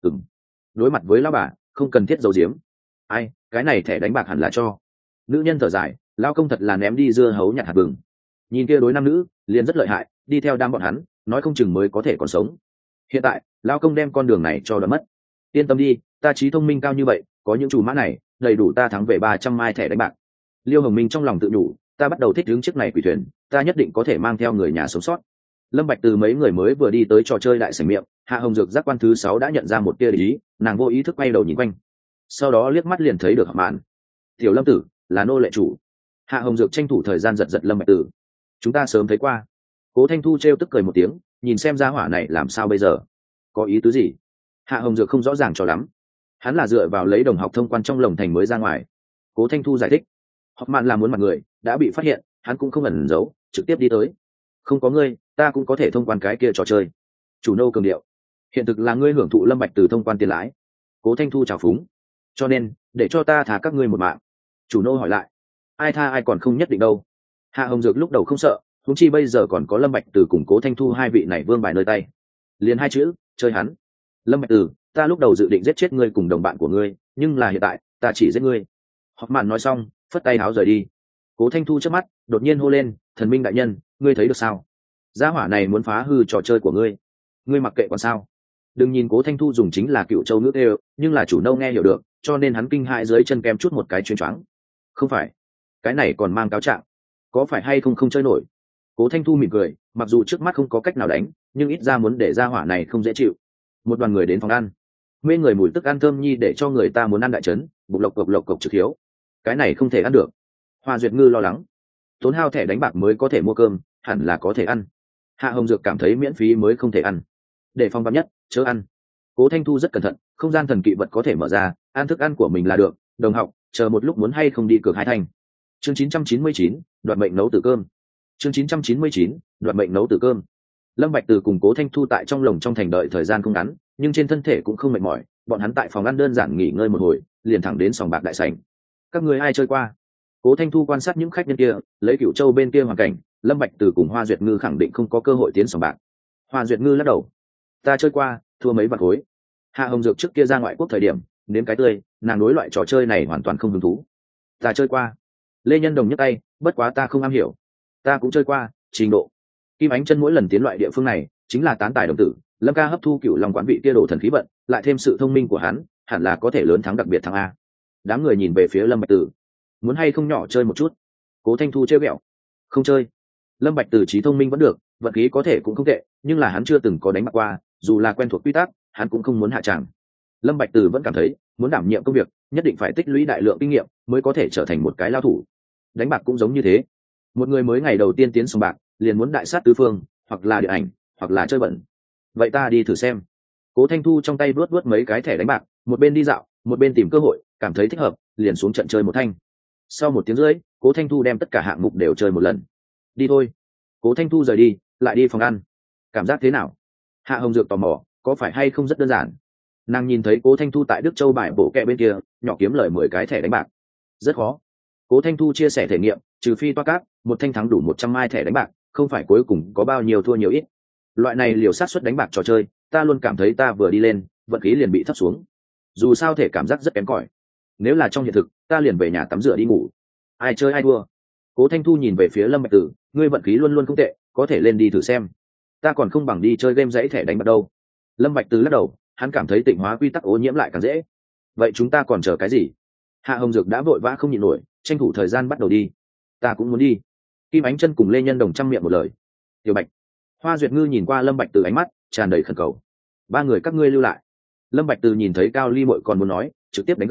Speaker 1: Đối mặt với lão bà không cần thiết giấu giếm. Ai, cái này thẻ đánh bạc hẳn là cho. Nữ nhân thở dài, lão công thật là ném đi dưa hấu nhặt hạt bừng. Nhìn kia đối nam nữ liền rất lợi hại, đi theo đám bọn hắn nói không chừng mới có thể còn sống. Hiện tại lão công đem con đường này cho đoạt mất. Yên tâm đi, ta trí thông minh cao như vậy, có những chủ mã này đầy đủ ta thắng về 300 mai thẻ đánh bạc. Liêu Hồng Minh trong lòng tự nhủ, ta bắt đầu thích ứng chiếc này quỷ thuyền, ta nhất định có thể mang theo người nhà sống sót. Lâm Bạch Từ mấy người mới vừa đi tới trò chơi đại sảnh miệng, Hạ Hồng Dược giác quan thứ 6 đã nhận ra một tia ý, nàng vô ý thức quay đầu nhìn quanh, sau đó liếc mắt liền thấy được Hợp Mạn. Tiểu Lâm tử là nô lệ chủ. Hạ Hồng Dược tranh thủ thời gian giật giật Lâm Bạch Từ. Chúng ta sớm thấy qua. Cố Thanh Thu trêu tức cười một tiếng, nhìn xem gia hỏa này làm sao bây giờ, có ý tứ gì? Hạ Hồng Dược không rõ ràng cho lắm, hắn là dựa vào lấy đồng học thông quan trong lồng thành mới ra ngoài. Cố Thanh Thu giải thích, Hợp Mạn là muốn mặt người, đã bị phát hiện, hắn cũng không ẩn giấu, trực tiếp đi tới. Không có ngươi ta cũng có thể thông quan cái kia trò chơi. Chủ nô cường điệu, hiện thực là ngươi hưởng thụ Lâm Bạch Từ thông quan tiền lãi. Cố Thanh Thu trào phúng, cho nên để cho ta thả các ngươi một mạng. Chủ nô hỏi lại, ai tha ai còn không nhất định đâu. Hạ Hồng Dược lúc đầu không sợ, huống chi bây giờ còn có Lâm Bạch Từ cùng Cố Thanh Thu hai vị này vương bài nơi tay, liền hai chữ chơi hắn. Lâm Bạch Từ, ta lúc đầu dự định giết chết ngươi cùng đồng bạn của ngươi, nhưng là hiện tại ta chỉ giết ngươi. Hoặc mạn nói xong phất tay áo rời đi. Cố Thanh Thu chớp mắt đột nhiên hô lên, thần minh đại nhân, ngươi thấy được sao? Gia hỏa này muốn phá hư trò chơi của ngươi, ngươi mặc kệ còn sao? Đừng nhìn Cố Thanh Thu dùng chính là cựu châu nước đều, nhưng là chủ nâu nghe hiểu được, cho nên hắn kinh hãi dưới chân kem chút một cái chuyến choáng. Không phải, cái này còn mang cáo trạng, có phải hay không không chơi nổi? Cố Thanh Thu mỉm cười, mặc dù trước mắt không có cách nào đánh, nhưng ít ra muốn để gia hỏa này không dễ chịu. Một đoàn người đến phòng ăn, mê người mùi tức ăn thơm nhi để cho người ta muốn ăn đại trấn, bụng lộc cộc trực hiếu. Cái này không thể ăn được. Hoa Duyệt Ngư lo lắng, tốn hao thẻ đánh bạc mới có thể mua cơm, hẳn là có thể ăn. Hạ Hồng Dược cảm thấy miễn phí mới không thể ăn, để phòng vắn nhất chớ ăn. Cố Thanh Thu rất cẩn thận, không gian thần kỵ vật có thể mở ra, ăn thức ăn của mình là được. Đồng học, chờ một lúc muốn hay không đi cược hai thành. Chương 999, đoạt mệnh nấu tử cơm. Chương 999, đoạt mệnh nấu tử cơm. Lâm Bạch Từ cùng Cố Thanh Thu tại trong lồng trong thành đợi thời gian không ngắn, nhưng trên thân thể cũng không mệt mỏi, bọn hắn tại phòng ăn đơn giản nghỉ ngơi một hồi, liền thẳng đến sòng bạc đại sảnh. Các người ai chơi qua? Cố Thanh Thu quan sát những khách nhân kia, lấy Cửu Châu bên kia hoàn cảnh, Lâm Bạch Từ cùng Hoa Duyệt Ngư khẳng định không có cơ hội tiến sòng bạc. Hoa Duyệt Ngư lắc đầu, ta chơi qua, thua mấy bạc khối. Hạ Hồng Dược trước kia ra ngoại quốc thời điểm, nếm cái tươi, nàng đối loại trò chơi này hoàn toàn không hứng thú. Ta chơi qua. Lê Nhân Đồng nhấc tay, bất quá ta không am hiểu. Ta cũng chơi qua, trình độ. Kim Ánh Chân mỗi lần tiến loại địa phương này, chính là tán tài đồng tử. Lâm ca hấp thu Cửu Long quán vị kia đồ thần khí vận, lại thêm sự thông minh của hắn, hẳn là có thể lớn thắng đặc biệt thắng a. Đám người nhìn về phía Lâm Bạch Từ, muốn hay không nhỏ chơi một chút? Cố Thanh Thu trêu ghẹo, không chơi. Lâm Bạch Từ trí thông minh vẫn được, vận khí có thể cũng không tệ, nhưng là hắn chưa từng có đánh bạc qua, dù là quen thuộc quy tắc, hắn cũng không muốn hạ tràng. Lâm Bạch Từ vẫn cảm thấy, muốn đảm nhiệm công việc, nhất định phải tích lũy đại lượng kinh nghiệm, mới có thể trở thành một cái lao thủ. Đánh bạc cũng giống như thế. Một người mới ngày đầu tiên tiến sòng bạc, liền muốn đại sát tứ phương, hoặc là điện ảnh, hoặc là chơi bẩn. Vậy ta đi thử xem. Cố Thanh Thu trong tay vuốt mấy cái thẻ đánh bạc, một bên đi dạo, một bên tìm cơ hội, cảm thấy thích hợp, liền xuống trận chơi một thanh. Sau 1 tiếng rưỡi, Cố Thanh Thu đem tất cả hạng mục đều chơi một lần. Đi thôi. Cố Thanh Thu rời đi, lại đi phòng ăn. Cảm giác thế nào? Hạ Hồng Dược tò mò, có phải hay không rất đơn giản? Nàng nhìn thấy Cố Thanh Thu tại Đức Châu bài bộ kẹ bên kia, nhỏ kiếm lời 10 cái thẻ đánh bạc. Rất khó. Cố Thanh Thu chia sẻ thể nghiệm, trừ phi toa cát, một thanh thắng đủ 100 mai thẻ đánh bạc, không phải cuối cùng có bao nhiêu thua nhiều ít. Loại này liều sát suất đánh bạc trò chơi, ta luôn cảm thấy ta vừa đi lên, vận khí liền bị thấp xuống. Dù sao thể cảm giác rất kém cỏi. Nếu là trong hiện thực, ta liền về nhà tắm rửa đi ngủ. Ai chơi ai thua. Cố Thanh Thu nhìn về phía Lâm Bạch Tử, ngươi vận khí luôn luôn không tệ, có thể lên đi thử xem. Ta còn không bằng đi chơi game dãy thẻ đánh bạc đâu. Lâm Bạch Tử lắc đầu, hắn cảm thấy tịnh hóa quy tắc ô nhiễm lại càng dễ. Vậy chúng ta còn chờ cái gì? Hạ Hồng Dược đã vội vã không nhịn nổi, tranh thủ thời gian bắt đầu đi. Ta cũng muốn đi. Kim Ánh Chân cùng Lê Nhân Đồng trăm miệng một lời. Tiểu Bạch. Hoa Duyệt Ngư nhìn qua Lâm Bạch Tử ánh mắt tràn đầy khẩn cầu. 3 người các ngươi lưu lại. Lâm Bạch Tử nhìn thấy Cao Ly muội còn muốn nói, trực tiếp đánh gãy,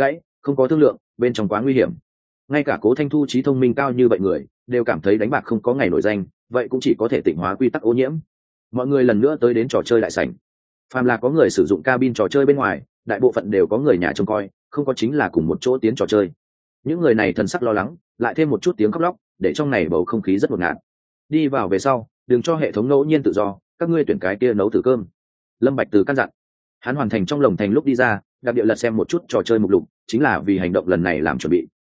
Speaker 1: không có thương lượng, bên trong quá nguy hiểm. Ngay cả Cố Thanh Thu trí thông minh cao như vậy người đều cảm thấy đánh bạc không có ngày nổi danh, vậy cũng chỉ có thể tịnh hóa quy tắc ô nhiễm. Mọi người lần nữa tới đến trò chơi đại sảnh. Phàm là có người sử dụng cabin trò chơi bên ngoài, đại bộ phận đều có người nhà trông coi, không có chính là cùng một chỗ tiến trò chơi. Những người này thần sắc lo lắng, lại thêm một chút tiếng khóc lóc, để trong này bầu không khí rất ngột ngạt. Đi vào về sau, đừng cho hệ thống ngẫu nhiên tự do, các ngươi tuyển cái kia nấu thử cơm. Lâm Bạch Từ căn dặn. Hắn hoàn thành trong lồng thành lúc đi ra, đặc biệt lật xem một chút trò chơi mục lục, chính là vì hành động lần này làm chuẩn bị.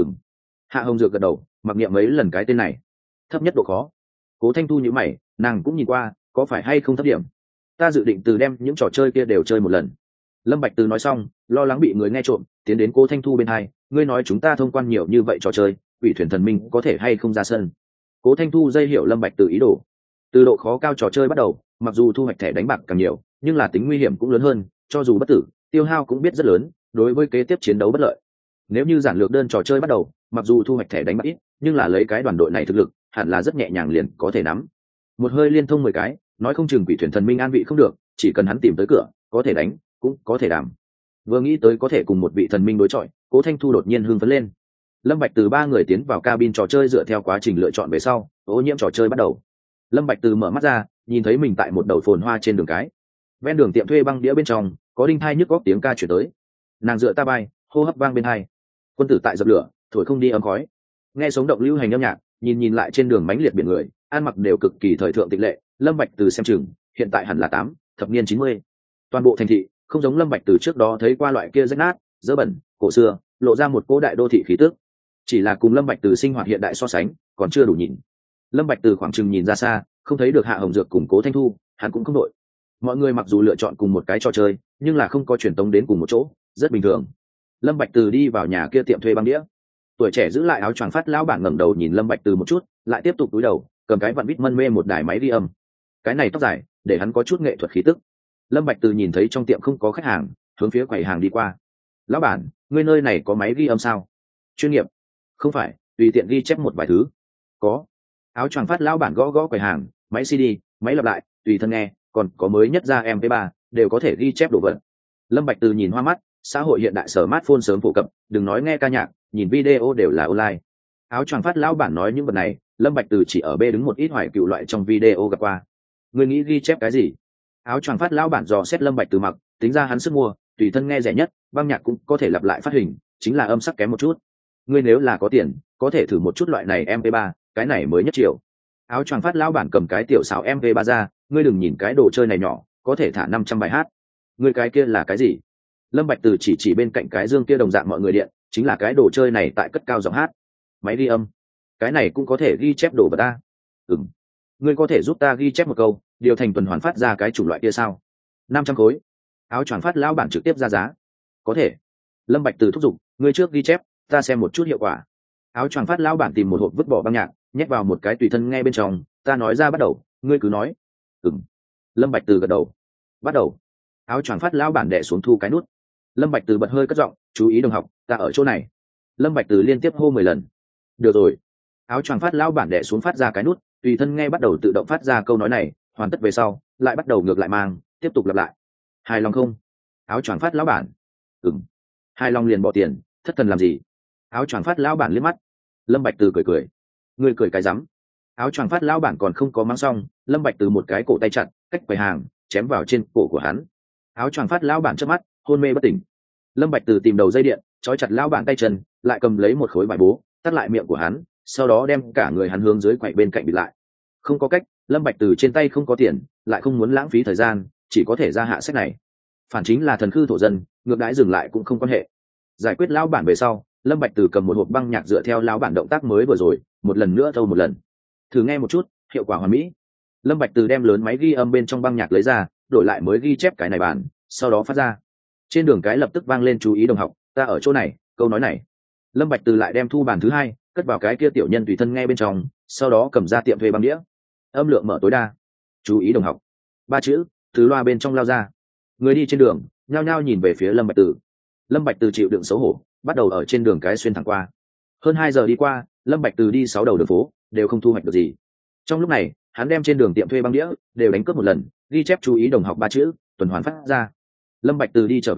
Speaker 1: Hạ Hồng Dược gật đầu, mặc niệm mấy lần cái tên này. Thấp nhất độ khó. Cố Thanh Thu nhíu mày, nàng cũng nhìn qua, có phải hay không thấp điểm. Ta dự định từ đem những trò chơi kia đều chơi một lần. Lâm Bạch Từ nói xong, lo lắng bị người nghe trộm, tiến đến Cố Thanh Thu bên hai, ngươi nói chúng ta thông quan nhiều như vậy trò chơi, Quỷ Thuyền Thần Minh có thể hay không ra sân. Cố Thanh Thu dây hiểu Lâm Bạch Từ ý đồ. Từ độ khó cao trò chơi bắt đầu, mặc dù thu hoạch thẻ đánh bạc càng nhiều, nhưng là tính nguy hiểm cũng lớn hơn, cho dù bất tử, tiêu hao cũng biết rất lớn, đối với kế tiếp chiến đấu bất lợi. Nếu như giản lược đơn trò chơi bắt đầu, mặc dù thu hoạch thẻ đánh bạc ít, nhưng là lấy cái đoàn đội này thực lực, hẳn là rất nhẹ nhàng liền có thể nắm. Một hơi liên thông 10 cái, nói không chừng Quỷ Thuyền Thần Minh an vị không được, chỉ cần hắn tìm tới cửa, có thể đánh, cũng có thể đảm. Vừa nghĩ tới có thể cùng một vị thần minh đối chọi, Cố Thanh Thu đột nhiên hưng phấn lên. Lâm Bạch Từ ba người tiến vào cabin trò chơi dựa theo quá trình lựa chọn về sau, ô nhiễm trò chơi bắt đầu. Lâm Bạch Từ mở mắt ra, nhìn thấy mình tại một đầu phồn hoa trên đường cái. Ven đường tiệm thuê băng đĩa bên trong, có đinh thai nhức góc tiếng ca truyền tới. Nàng dựa ta bay, hô hấp vang bên tai. Quân tử tại dập lửa, thổi không đi ấm khói. Nghe sống động lưu hành âm nhạc, nhìn lại trên đường mánh liệt biển người, ăn mặc đều cực kỳ thời thượng tịch lệ. Lâm Bạch Từ xem chừng, hiện tại hẳn là 8 thập niên 90. Toàn bộ thành thị không giống Lâm Bạch Từ trước đó thấy qua loại kia rách nát, dơ bẩn, cổ xưa, lộ ra một cố đại đô thị khí tức. Chỉ là cùng Lâm Bạch Từ sinh hoạt hiện đại so sánh, còn chưa đủ nhìn. Lâm Bạch Từ khoảng chừng nhìn ra xa, không thấy được Hạ Hồng Dược cùng Cố Thanh Thu, hắn cũng không đội. Mọi người mặc dù lựa chọn cùng một cái trò chơi, nhưng là không có truyền tống đến cùng một chỗ, rất bình thường. Lâm Bạch Từ đi vào nhà kia tiệm thuê băng đĩa. Tuổi trẻ giữ lại áo choàng phát lão bản ngẩng đầu nhìn Lâm Bạch Từ một chút, lại tiếp tục cúi đầu, cầm cái vặn vít mân mê một đài máy ghi âm. Cái này tóc dài, để hắn có chút nghệ thuật khí tức. Lâm Bạch Từ nhìn thấy trong tiệm không có khách hàng, hướng phía quầy hàng đi qua. Lão bản, ngươi nơi này có máy ghi âm sao? Chuyên nghiệp. Không phải, tùy tiện ghi chép một vài thứ. Có. Áo choàng phát lão bản gõ gõ quầy hàng, máy CD, máy lặp lại, tùy thân nghe, còn có mới nhất ra MP3, đều có thể ghi chép đồ vật. Lâm Bạch Từ nhìn hoa mắt, xã hội hiện đại smartphone sớm phổ cập, đừng nói nghe ca nhạc, nhìn video đều là online. Áo choàng phát lão bản nói những vật này, Lâm Bạch Từ chỉ ở bê đứng một ít hoài cựu loại trong video gặp qua. Ngươi nghĩ ghi chép cái gì? Áo choàng phát lão bản dò xét Lâm Bạch Từ mặc, tính ra hắn sức mua, tùy thân nghe rẻ nhất, băng nhạc cũng có thể lặp lại phát hình, chính là âm sắc kém một chút. Ngươi nếu là có tiền, có thể thử một chút loại này MP3, cái này mới nhất chiều. Áo choàng phát lão bản cầm cái tiểu xảo MP3 ra, ngươi đừng nhìn cái đồ chơi này nhỏ, có thể thả 500 bài hát. Ngươi cái kia là cái gì? Lâm Bạch Từ chỉ bên cạnh cái dương kia đồng dạng mọi người điện, chính là cái đồ chơi này tại cất cao giọng hát. Máy ghi âm. Cái này cũng có thể ghi chép đồ vật ta. Ừm. Ngươi có thể giúp ta ghi chép một câu, điều thành tuần hoàn phát ra cái chủng loại kia sao? 500 khối. Áo choàng phát lão bản trực tiếp ra giá. Có thể. Lâm Bạch Từ thúc giục, ngươi trước ghi chép, ta xem một chút hiệu quả. Áo choàng phát lão bản tìm một hộp vứt bỏ băng nhạc, nhét vào một cái tùy thân nghe bên trong, ta nói ra bắt đầu, ngươi cứ nói. Ừm. Lâm Bạch Từ gật đầu. Bắt đầu. Áo choàng phát lão bản đè xuống thu cái nút. Lâm Bạch Từ bật hơi cất giọng, chú ý đồng học, ta ở chỗ này. Lâm Bạch Từ liên tiếp hô 10 lần. Được rồi. Áo choàng phát lão bản đè xuống phát ra cái nút, tùy thân nghe bắt đầu tự động phát ra câu nói này, hoàn tất về sau, lại bắt đầu ngược lại mang, tiếp tục lặp lại. Hài lòng không? Áo choàng phát lão bản. Ừm. Hài lòng liền bỏ tiền, thất thần làm gì? Áo choàng phát lão bản liếc mắt. Lâm Bạch Từ cười cười. Ngươi cười cái rắm. Áo choàng phát lão bản còn không có mang xong, Lâm Bạch Từ một cái cổ tay chặt, cách quầy hàng, chém vào trên cổ của hắn. Áo choàng phát lão bản chớp mắt, hôn mê bất tỉnh. Lâm Bạch Từ tìm đầu dây điện, trói chặt lão bản tay chân, lại cầm lấy một khối vải bố, tắt lại miệng của hắn, sau đó đem cả người hắn hướng dưới quầy bên cạnh bịt lại. Không có cách, Lâm Bạch Từ trên tay không có tiền, lại không muốn lãng phí thời gian, chỉ có thể ra hạ sách này. Phản chính là thần khư thổ dân, ngược đãi dừng lại cũng không quan hệ. Giải quyết lão bản về sau, Lâm Bạch Từ cầm một hộp băng nhạc dựa theo lão bản động tác mới vừa rồi, một lần nữa thâu một lần. Thử nghe một chút, hiệu quả hoàn mỹ. Lâm Bạch Từ đem lớn máy ghi âm bên trong băng nhạc lấy ra, đổi lại mới ghi chép cái này bản, sau đó phát ra. Trên đường cái lập tức vang lên chú ý đồng học, ta ở chỗ này, câu nói này. Lâm Bạch Từ lại đem thu bản thứ hai, cất vào cái kia tiểu nhân tùy thân nghe bên trong, sau đó cầm ra tiệm thuê băng đĩa. Âm lượng mở tối đa. Chú ý đồng học. 3 chữ từ loa bên trong lao ra. Người đi trên đường nhao nhao nhìn về phía Lâm Bạch Từ. Lâm Bạch Từ chịu đựng xấu hổ, bắt đầu ở trên đường cái xuyên thẳng qua. Hơn 2 giờ đi qua, Lâm Bạch Từ đi 6 đầu đường phố, đều không thu hoạch được gì. Trong lúc này, hắn đem trên đường tiệm thuê băng đĩa đều đánh cướp một lần, ghi chép chú ý đồng học 3 chữ, tuần hoàn phát ra. Lâm Bạch Từ đi trở về,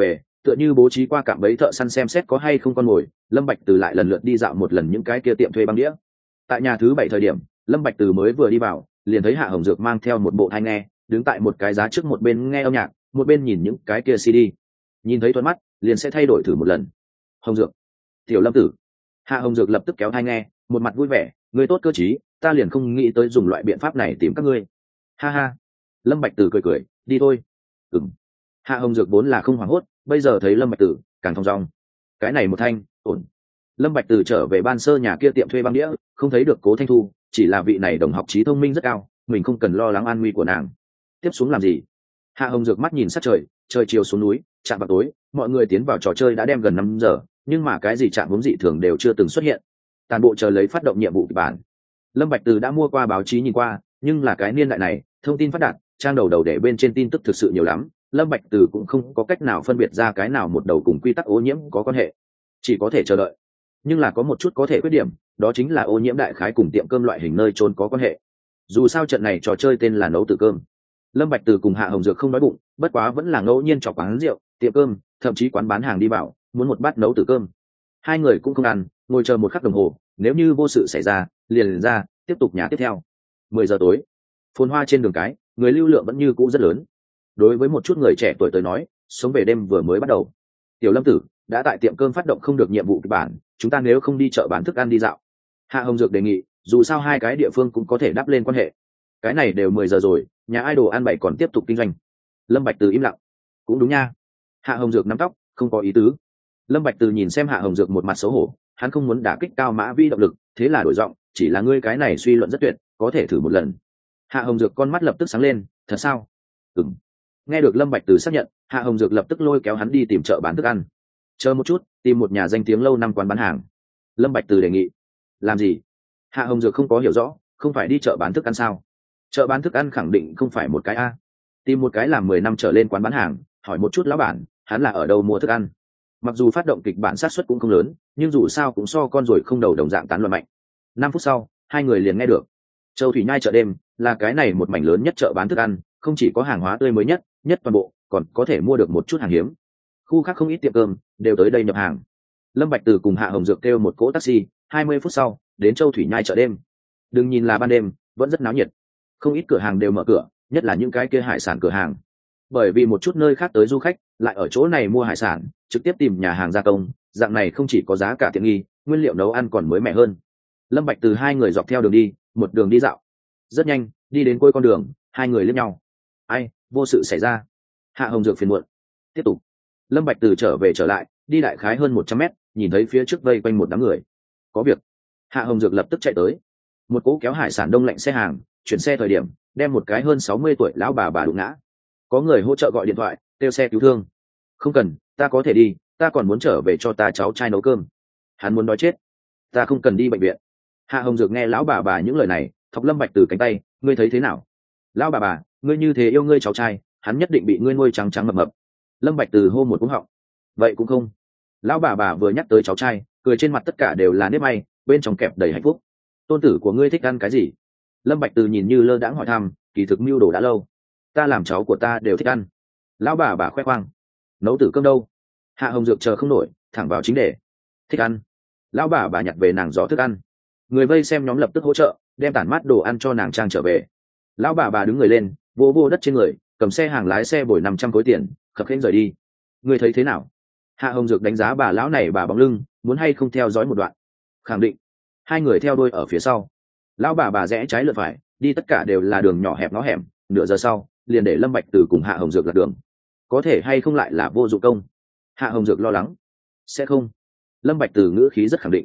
Speaker 1: tựa như bố trí qua cạm bẫy thợ săn xem xét có hay không con mồi. Lâm Bạch Từ lại lần lượt đi dạo một lần những cái kia tiệm thuê băng đĩa. Tại nhà thứ 7 thời điểm, Lâm Bạch Từ mới vừa đi vào, liền thấy Hạ Hồng Dược mang theo một bộ tai nghe, đứng tại một cái giá trước, một bên nghe âm nhạc, một bên nhìn những cái kia CD. Nhìn thấy thuận mắt, liền sẽ thay đổi thử một lần. Hồng Dược, tiểu Lâm tử. Hạ Hồng Dược lập tức kéo tai nghe, một mặt vui vẻ, ngươi tốt cơ trí, ta liền không nghĩ tới dùng loại biện pháp này tìm các ngươi. Ha ha. Lâm Bạch Từ cười cười, đi thôi. Ừm. Hạ Hồng Dược vốn là không hoảng hốt, bây giờ thấy Lâm Bạch Từ càng thong dong. Cái này một thanh, ổn. Lâm Bạch Từ trở về ban sơ nhà kia tiệm thuê băng đĩa, không thấy được Cố Thanh Thu, chỉ là vị này đồng học trí thông minh rất cao, mình không cần lo lắng an nguy của nàng. Tiếp xuống làm gì? Hạ Hồng Dược mắt nhìn sát trời, trời chiều xuống núi, chạm vào tối, mọi người tiến vào trò chơi đã đem gần 5 giờ, nhưng mà cái gì chạm hướng dị thường đều chưa từng xuất hiện. Toàn bộ chờ lấy phát động nhiệm vụ kịch bản. Lâm Bạch Từ đã mua qua báo chí nhìn qua, nhưng là cái niên đại này, thông tin phát đạt, trang đầu đầu để bên trên tin tức thực sự nhiều lắm, Lâm Bạch Từ cũng không có cách nào phân biệt ra cái nào một đầu cùng quy tắc ô nhiễm có quan hệ, chỉ có thể chờ đợi. Nhưng là có một chút có thể khuyết điểm, đó chính là ô nhiễm đại khái cùng tiệm cơm loại hình nơi trốn có quan hệ. Dù sao trận này trò chơi tên là nấu tử cơm. Lâm Bạch Từ cùng Hạ Hồng Dược không đói bụng, bất quá vẫn là ngẫu nhiên chọc quán rượu, tiệm cơm, thậm chí quán bán hàng đi vào, muốn một bát nấu tử cơm. Hai người cũng không ăn, ngồi chờ một khắc đồng hồ, nếu như vô sự xảy ra, liền ra, tiếp tục nhà tiếp theo. 10 giờ tối, phồn hoa trên đường cái, người lưu lượng vẫn như cũ rất lớn. Đối với một chút người trẻ tuổi tới nói, sống về đêm vừa mới bắt đầu. Tiểu Lâm tử đã tại tiệm cơm phát động không được nhiệm vụ kịch bản, chúng ta nếu không đi chợ bán thức ăn đi dạo. Hạ Hồng Dược đề nghị, dù sao hai cái địa phương cũng có thể đáp lên quan hệ. Cái này đều 10 giờ rồi, nhà ai đồ ăn bậy còn tiếp tục kinh doanh. Lâm Bạch Từ im lặng. Cũng đúng nha. Hạ Hồng Dược nắm tóc, không có ý tứ. Lâm Bạch Từ nhìn xem Hạ Hồng Dược một mặt xấu hổ, hắn không muốn đả kích Cao Mã Vi động lực, thế là đổi giọng, chỉ là ngươi cái này suy luận rất tuyệt, có thể thử một lần. Hạ Hồng Dược con mắt lập tức sáng lên, thật sao? Ừm. Nghe được Lâm Bạch Từ xác nhận, Hạ Hồng Dược lập tức lôi kéo hắn đi tìm chợ bán thức ăn. Chờ một chút, tìm một nhà danh tiếng lâu năm quán bán hàng. Lâm Bạch Từ đề nghị. Làm gì? Hạ Hồng Dược không có hiểu rõ, không phải đi chợ bán thức ăn sao? Chợ bán thức ăn khẳng định không phải một cái a. Tìm một cái làm 10 năm trở lên quán bán hàng, hỏi một chút lão bản, hắn là ở đâu mua thức ăn. Mặc dù phát động kịch bản sát suất cũng không lớn, nhưng dù sao cũng so con ruồi không đầu đồng dạng tán loạn mạnh. 5 phút sau, hai người liền nghe được. Châu Thủy Nhai chợ đêm là cái này một mảnh lớn nhất chợ bán thức ăn, không chỉ có hàng hóa tươi mới nhất toàn bộ, còn có thể mua được một chút hàng hiếm. Khu khác không ít tiệm cơm đều tới đây nhập hàng. Lâm Bạch Từ cùng Hạ Hồng Dược kêu một cỗ taxi, 20 phút sau, đến Châu Thủy Nhai chợ đêm. Đừng nhìn là ban đêm, vẫn rất náo nhiệt. Không ít cửa hàng đều mở cửa, nhất là những cái kia hải sản cửa hàng. Bởi vì một chút nơi khác tới du khách lại ở chỗ này mua hải sản, trực tiếp tìm nhà hàng gia công, dạng này không chỉ có giá cả tiện nghi, nguyên liệu nấu ăn còn mới mẻ hơn. Lâm Bạch Từ hai người dọc theo đường đi, một đường đi dạo. Rất nhanh, đi đến cuối con đường, hai người liếc nhau. Ai, vô sự xảy ra. Hạ Hồng Dược phiền muộn. Tiếp tục. Lâm Bạch Từ trở lại, đi đại khái hơn 100 mét, nhìn thấy phía trước vây quanh một đám người. Có việc. Hạ Hồng Dược lập tức chạy tới. Một cỗ kéo hải sản đông lạnh xe hàng, chuyển xe thời điểm, đem một cái hơn 60 tuổi lão bà đụng ngã. Có người hỗ trợ gọi điện thoại, kêu xe cứu thương. Không cần, ta có thể đi, ta còn muốn trở về cho ta cháu trai nấu cơm. Hắn muốn đói chết. Ta không cần đi bệnh viện. Hạ Hồng Dược nghe lão bà những lời này, thọc Lâm Bạch Từ cánh tay, ngươi thấy thế nào? Lão bà, ngươi như thế yêu ngươi cháu trai, hắn nhất định bị ngươi nuôi trắng trắng mập mập. Lâm Bạch Từ hô một cú họng. Vậy cũng không. Lão bà vừa nhắc tới cháu trai, cười trên mặt tất cả đều là nếp may, bên trong kẹp đầy hạnh phúc. Tôn tử của ngươi thích ăn cái gì? Lâm Bạch Từ nhìn như lơ đãng hỏi thăm, kỳ thực mưu đồ đã lâu. Ta làm cháu của ta đều thích ăn. Lão bà khoe khoang. Nấu tử cơm đâu? Hạ Hồng Dược chờ không nổi, thẳng vào chính đề. Thích ăn. Lão bà nhặt về nàng gió thức ăn. Người vây xem nhóm lập tức hỗ trợ, đem tản mát đồ ăn cho nàng trang trở về. Lão bà đứng người lên, vô đất trên người, cầm xe hàng lái xe bồi 500 khối tiền, khập khiễng rời đi. Ngươi thấy thế nào? Hạ Hồng Dược đánh giá bà lão này bóng lưng, muốn hay không theo dõi một đoạn. Khẳng định. Hai người theo đuôi ở phía sau. Lão bà rẽ trái lượt phải, đi tất cả đều là đường nhỏ hẹp ngõ hẻm. Nửa giờ sau, liền để Lâm Bạch Từ cùng Hạ Hồng Dược lật đường. Có thể hay không lại là vô dụng công? Hạ Hồng Dược lo lắng. Sẽ không. Lâm Bạch Từ ngữ khí rất khẳng định.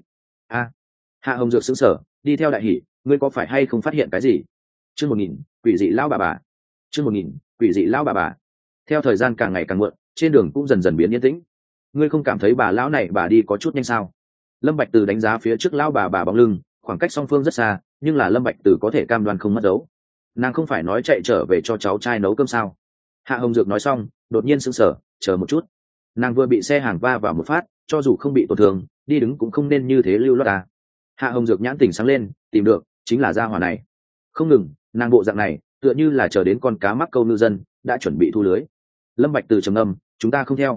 Speaker 1: Hạ Hồng Dược sững sờ, đi theo đại hỉ, ngươi có phải hay không phát hiện cái gì? Chương 1000, quỷ dị lão bà. Chương 1000, quỷ dị lão bà. Theo thời gian càng ngày càng muộn, trên đường cũng dần dần biến yên tĩnh. Ngươi không cảm thấy bà lão này đi có chút nhanh sao? Lâm Bạch Từ đánh giá phía trước lão bà bóng lưng, khoảng cách song phương rất xa, nhưng là Lâm Bạch Từ có thể cam đoan không mất dấu. Nàng không phải nói chạy trở về cho cháu trai nấu cơm sao? Hạ Hồng Dược nói xong, đột nhiên sững sờ, chờ một chút. Nàng vừa bị xe hàng va vào một phát, cho dù không bị tổn thương, đi đứng cũng không nên như thế lưu loát à. Hạ Hồng Dược nhãn tỉnh sáng lên, tìm được, chính là gia hỏa này. Không ngừng, nàng bộ dạng này, tựa như là chờ đến con cá mắc câu ngư dân, đã chuẩn bị thu lưới. Lâm Bạch Từ trầm ngâm, chúng ta không theo.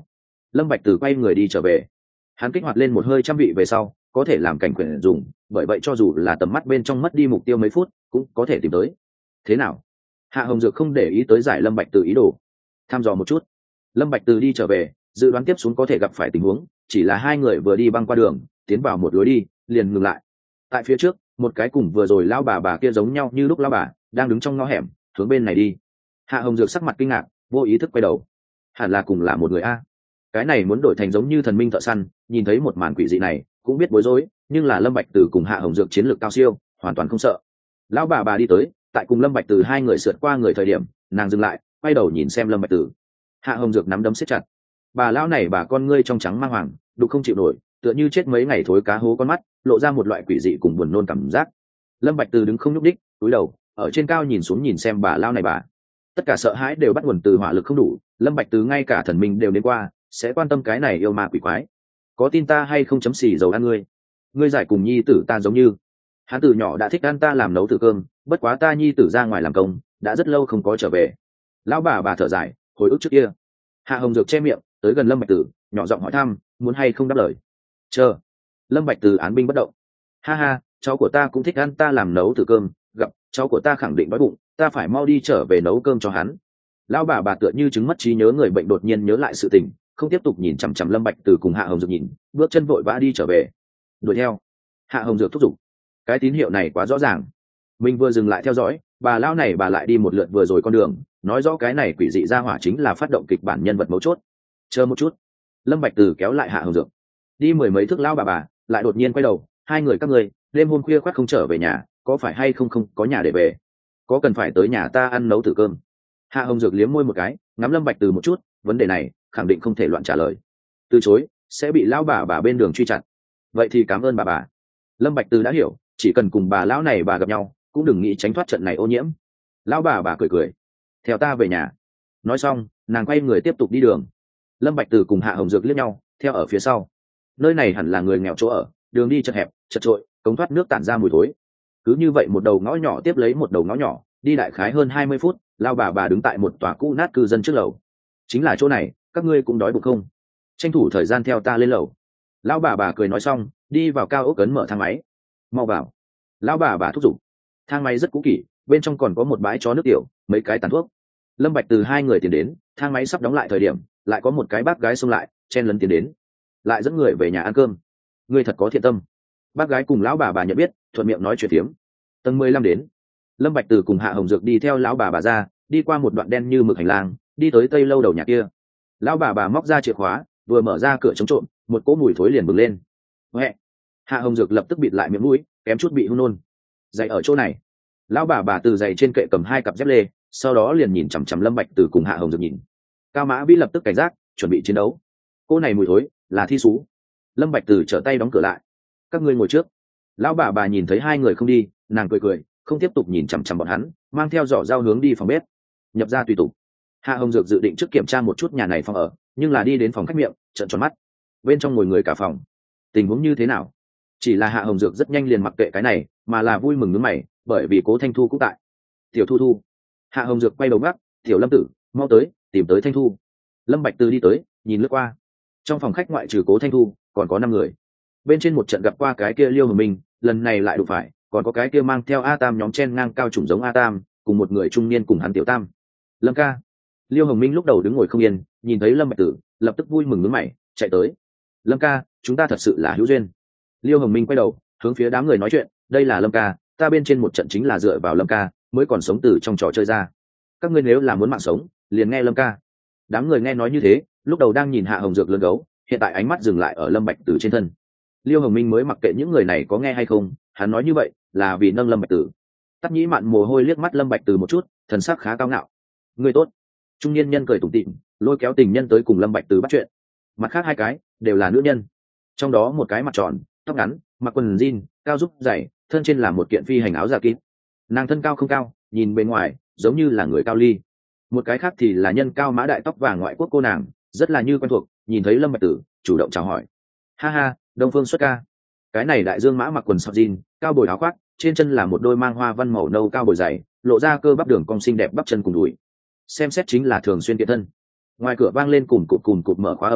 Speaker 1: Lâm Bạch Từ quay người đi trở về. Hắn kích hoạt lên một hơi trăm vị về sau có thể làm cảnh quyển dùng, bởi vậy cho dù là tầm mắt bên trong mất đi mục tiêu mấy phút cũng có thể tìm tới. Thế nào? Hạ Hồng Dược không để ý tới giải Lâm Bạch Từ ý đồ, thăm dò một chút. Lâm Bạch Từ đi trở về, dự đoán tiếp xuống có thể gặp phải tình huống, chỉ là hai người vừa đi băng qua đường, tiến vào một lối đi, liền ngừng lại. Tại phía trước, một cái cùng vừa rồi lão bà kia giống nhau như lúc lão bà, đang đứng trong ngõ hẻm, hướng bên này đi. Hạ Hồng Dược sắc mặt kinh ngạc, vô ý thức quay đầu. Hẳn là cùng là một người a. Cái này muốn đổi thành giống như thần minh thợ săn, nhìn thấy một màn quỷ dị này, cũng biết bối rối, nhưng là Lâm Bạch Từ cùng Hạ Hồng Dược chiến lược cao siêu, hoàn toàn không sợ. Lão bà đi tới, tại cùng Lâm Bạch Từ hai người sượt qua người thời điểm, nàng dừng lại, quay đầu nhìn xem Lâm Bạch Từ. Hạ Hồng Dược nắm đấm siết chặt. Bà lão này bà con ngươi trong trắng mang hoàng, đục không chịu nổi, tựa như chết mấy ngày thối cá hố con mắt, lộ ra một loại quỷ dị cùng buồn nôn cảm giác. Lâm Bạch Từ đứng không nhúc đích, cúi đầu, ở trên cao nhìn xuống nhìn xem bà lão này bà. Tất cả sợ hãi đều bắt nguồn từ hỏa lực không đủ, Lâm Bạch Từ ngay cả thần minh đều đến qua, sẽ quan tâm cái này yêu ma quỷ quái. Có tin ta hay không chấm xì dầu ăn ngươi? Ngươi giải cùng nhi tử ta giống như. Hắn từ nhỏ đã thích ăn ta làm nấu từ cơm, bất quá ta nhi tử ra ngoài làm công, đã rất lâu không có trở về. Lão bà thở dài, hồi ức trước kia. Hạ Hồng Dược che miệng, tới gần Lâm Bạch Từ, nhỏ giọng hỏi thăm, muốn hay không đáp lời. Chờ. Lâm Bạch Từ án binh bất động. Ha ha, cháu của ta cũng thích ăn ta làm nấu từ cơm, gặp cháu của ta khẳng định đói bụng, ta phải mau đi trở về nấu cơm cho hắn. Lão bà tựa như chứng mất trí nhớ người bệnh đột nhiên nhớ lại sự tình, không tiếp tục nhìn chằm chằm Lâm Bạch Từ cùng Hạ Hồng Dược nhìn, bước chân vội vã đi trở về. Đuổi theo. Hạ Hồng Dược thúc giục. Cái tín hiệu này quá rõ ràng. Mình vừa dừng lại theo dõi, bà lão này bà lại đi một lượt vừa rồi con đường, nói rõ cái này quỷ dị ra hỏa chính là phát động kịch bản nhân vật mấu chốt. Chờ một chút. Lâm Bạch Từ kéo lại Hạ Hồng Dược. Đi mười mấy thước lão bà lại đột nhiên quay đầu, hai người các ngươi, đêm hôm khuya khoắt không trở về nhà, có phải hay không có nhà để về? Có cần phải tới nhà ta ăn nấu thử cơm? Hạ Hồng Dược liếm môi một cái, ngắm Lâm Bạch Từ một chút, vấn đề này khẳng định không thể loạn trả lời. Từ chối sẽ bị lão bà bên đường truy chặt. Vậy thì cảm ơn bà. Lâm Bạch Từ đã hiểu, chỉ cần cùng bà lão này bà gặp nhau, cũng đừng nghĩ tránh thoát trận này ô nhiễm. Lão bà cười, theo ta về nhà. Nói xong, nàng quay người tiếp tục đi đường. Lâm Bạch Từ cùng Hạ Hồng Dược liếc nhau, theo ở phía sau. Nơi này hẳn là người nghèo chỗ ở, đường đi chật hẹp, chật trội, cống thoát nước tản ra mùi thối. Cứ như vậy một đầu ngõ nhỏ tiếp lấy một đầu ngõ nhỏ, đi đại khái hơn 20 phút, lão bà đứng tại một tòa cũ nát cư dân trước lầu. Chính là chỗ này, các ngươi cũng đói bụng không? Tranh thủ thời gian theo ta lên lầu. Lão bà cười nói xong, đi vào cao ốc cấn mở thang máy. Mau vào. Lão bà thúc giục. Thang máy rất cũ kỹ, bên trong còn có một bãi chó nước tiểu, mấy cái tàn thuốc. Lâm Bạch Từ hai người tiến đến, thang máy sắp đóng lại thời điểm, lại có một cái bác gái xông lại, chen lấn tiến đến, lại dẫn người về nhà ăn cơm. Ngươi thật có thiện tâm. Bác gái cùng lão bà nhận biết, thuận miệng nói chuyện tiếm. Tầng 15 đến. Lâm Bạch Từ cùng Hạ Hồng Dược đi theo lão bà ra, đi qua một đoạn đen như mực hành lang, đi tới tây lâu đầu nhà kia. Lão bà móc ra chìa khóa, vừa mở ra cửa chống trộm, một cỗ mùi thối liền bừng lên. Huệ. Hạ Hồng Dược lập tức bịt lại miệng mũi, kém chút bị hôn nôn. Giày ở chỗ này. Lão bà từ giày trên kệ cầm hai cặp dép lê, sau đó liền nhìn chằm chằm Lâm Bạch Từ cùng Hạ Hồng Dược nhìn. Cao Mã Vĩ lập tức cảnh giác, chuẩn bị chiến đấu. Cô này mùi thối, là thi sú. Lâm Bạch Từ trở tay đóng cửa lại. Các ngươi ngồi trước. Lão bà nhìn thấy hai người không đi, nàng cười, không tiếp tục nhìn chằm chằm bọn hắn, mang theo giỏ dao hướng đi phòng bếp. Nhập ra tùy tục. Hạ Hồng Dược dự định trước kiểm tra một chút nhà này phòng ở, nhưng là đi đến phòng khách miệng, trợn tròn mắt. Bên trong ngồi người cả phòng. Tình huống như thế nào? Chỉ là Hạ Hồng Dược rất nhanh liền mặc kệ cái này, mà là vui mừng nhướng mày, bởi vì Cố Thanh Thu cũng tại. Tiểu Thu. Hạ Hồng Dược quay đầu ngắc, Tiểu Lâm tử, mau tới, tìm tới Thanh Thu. Lâm Bạch Từ đi tới, nhìn lướt qua. Trong phòng khách ngoại trừ Cố Thanh Thu, còn có 5 người. Bên trên một trận gặp qua cái kia Liêu Hồng Minh, lần này lại đụng phải, còn có cái kia mang theo A Tam nhóm chen ngang cao chủng giống A Tam, cùng một người trung niên cùng hắn Tiểu Tam. Lâm ca. Liêu Hồng Minh lúc đầu đứng ngồi không yên, nhìn thấy Lâm Bạch Tử, lập tức vui mừng nhướng mày, chạy tới. Lâm ca, chúng ta thật sự là hữu duyên. Liêu Hồng Minh quay đầu, hướng phía đám người nói chuyện, đây là Lâm ca, ta bên trên một trận chính là dựa vào Lâm ca, mới còn sống từ trong trò chơi ra. Các ngươi nếu là muốn mạng sống, liền nghe Lâm ca. Đám người nghe nói như thế, lúc đầu đang nhìn Hạ Hồng Dược lớn gấu, hiện tại ánh mắt dừng lại ở Lâm Bạch Tử trên thân. Liêu Hồng Minh mới mặc kệ những người này có nghe hay không, hắn nói như vậy là vì nâng Lâm Bạch Tử. Tắc Nhĩ Mạn mồ hôi liếc mắt Lâm Bạch Tử một chút, thần sắc khá cao ngạo. Người tốt. Trung niên nhân cười tủm tỉm, lôi kéo tình nhân tới cùng Lâm Bạch Tử bắt chuyện. Mặt khác hai cái đều là nữ nhân, trong đó một cái mặt tròn, tóc ngắn, mặc quần jean, cao giúp dày, thân trên là một kiện phi hành áo giả kín. Nàng thân cao không cao, nhìn bên ngoài giống như là người cao ly. Một cái khác thì là nhân cao mã đại tóc vàng ngoại quốc cô nàng, rất là như quen thuộc, nhìn thấy Lâm Bạch Tử, chủ động chào hỏi. Ha ha, Đông Phương xuất ca. Cái này đại dương mã mặc quần sọc jean, cao bồi áo khoác, trên chân là một đôi mang hoa văn màu nâu cao bồi dày, lộ ra cơ bắp đường cong xinh đẹp bắp chân cùng đùi. Xem xét chính là thường xuyên kiện thân. Ngoài cửa vang lên cùm cụt mở khóa âm thanh,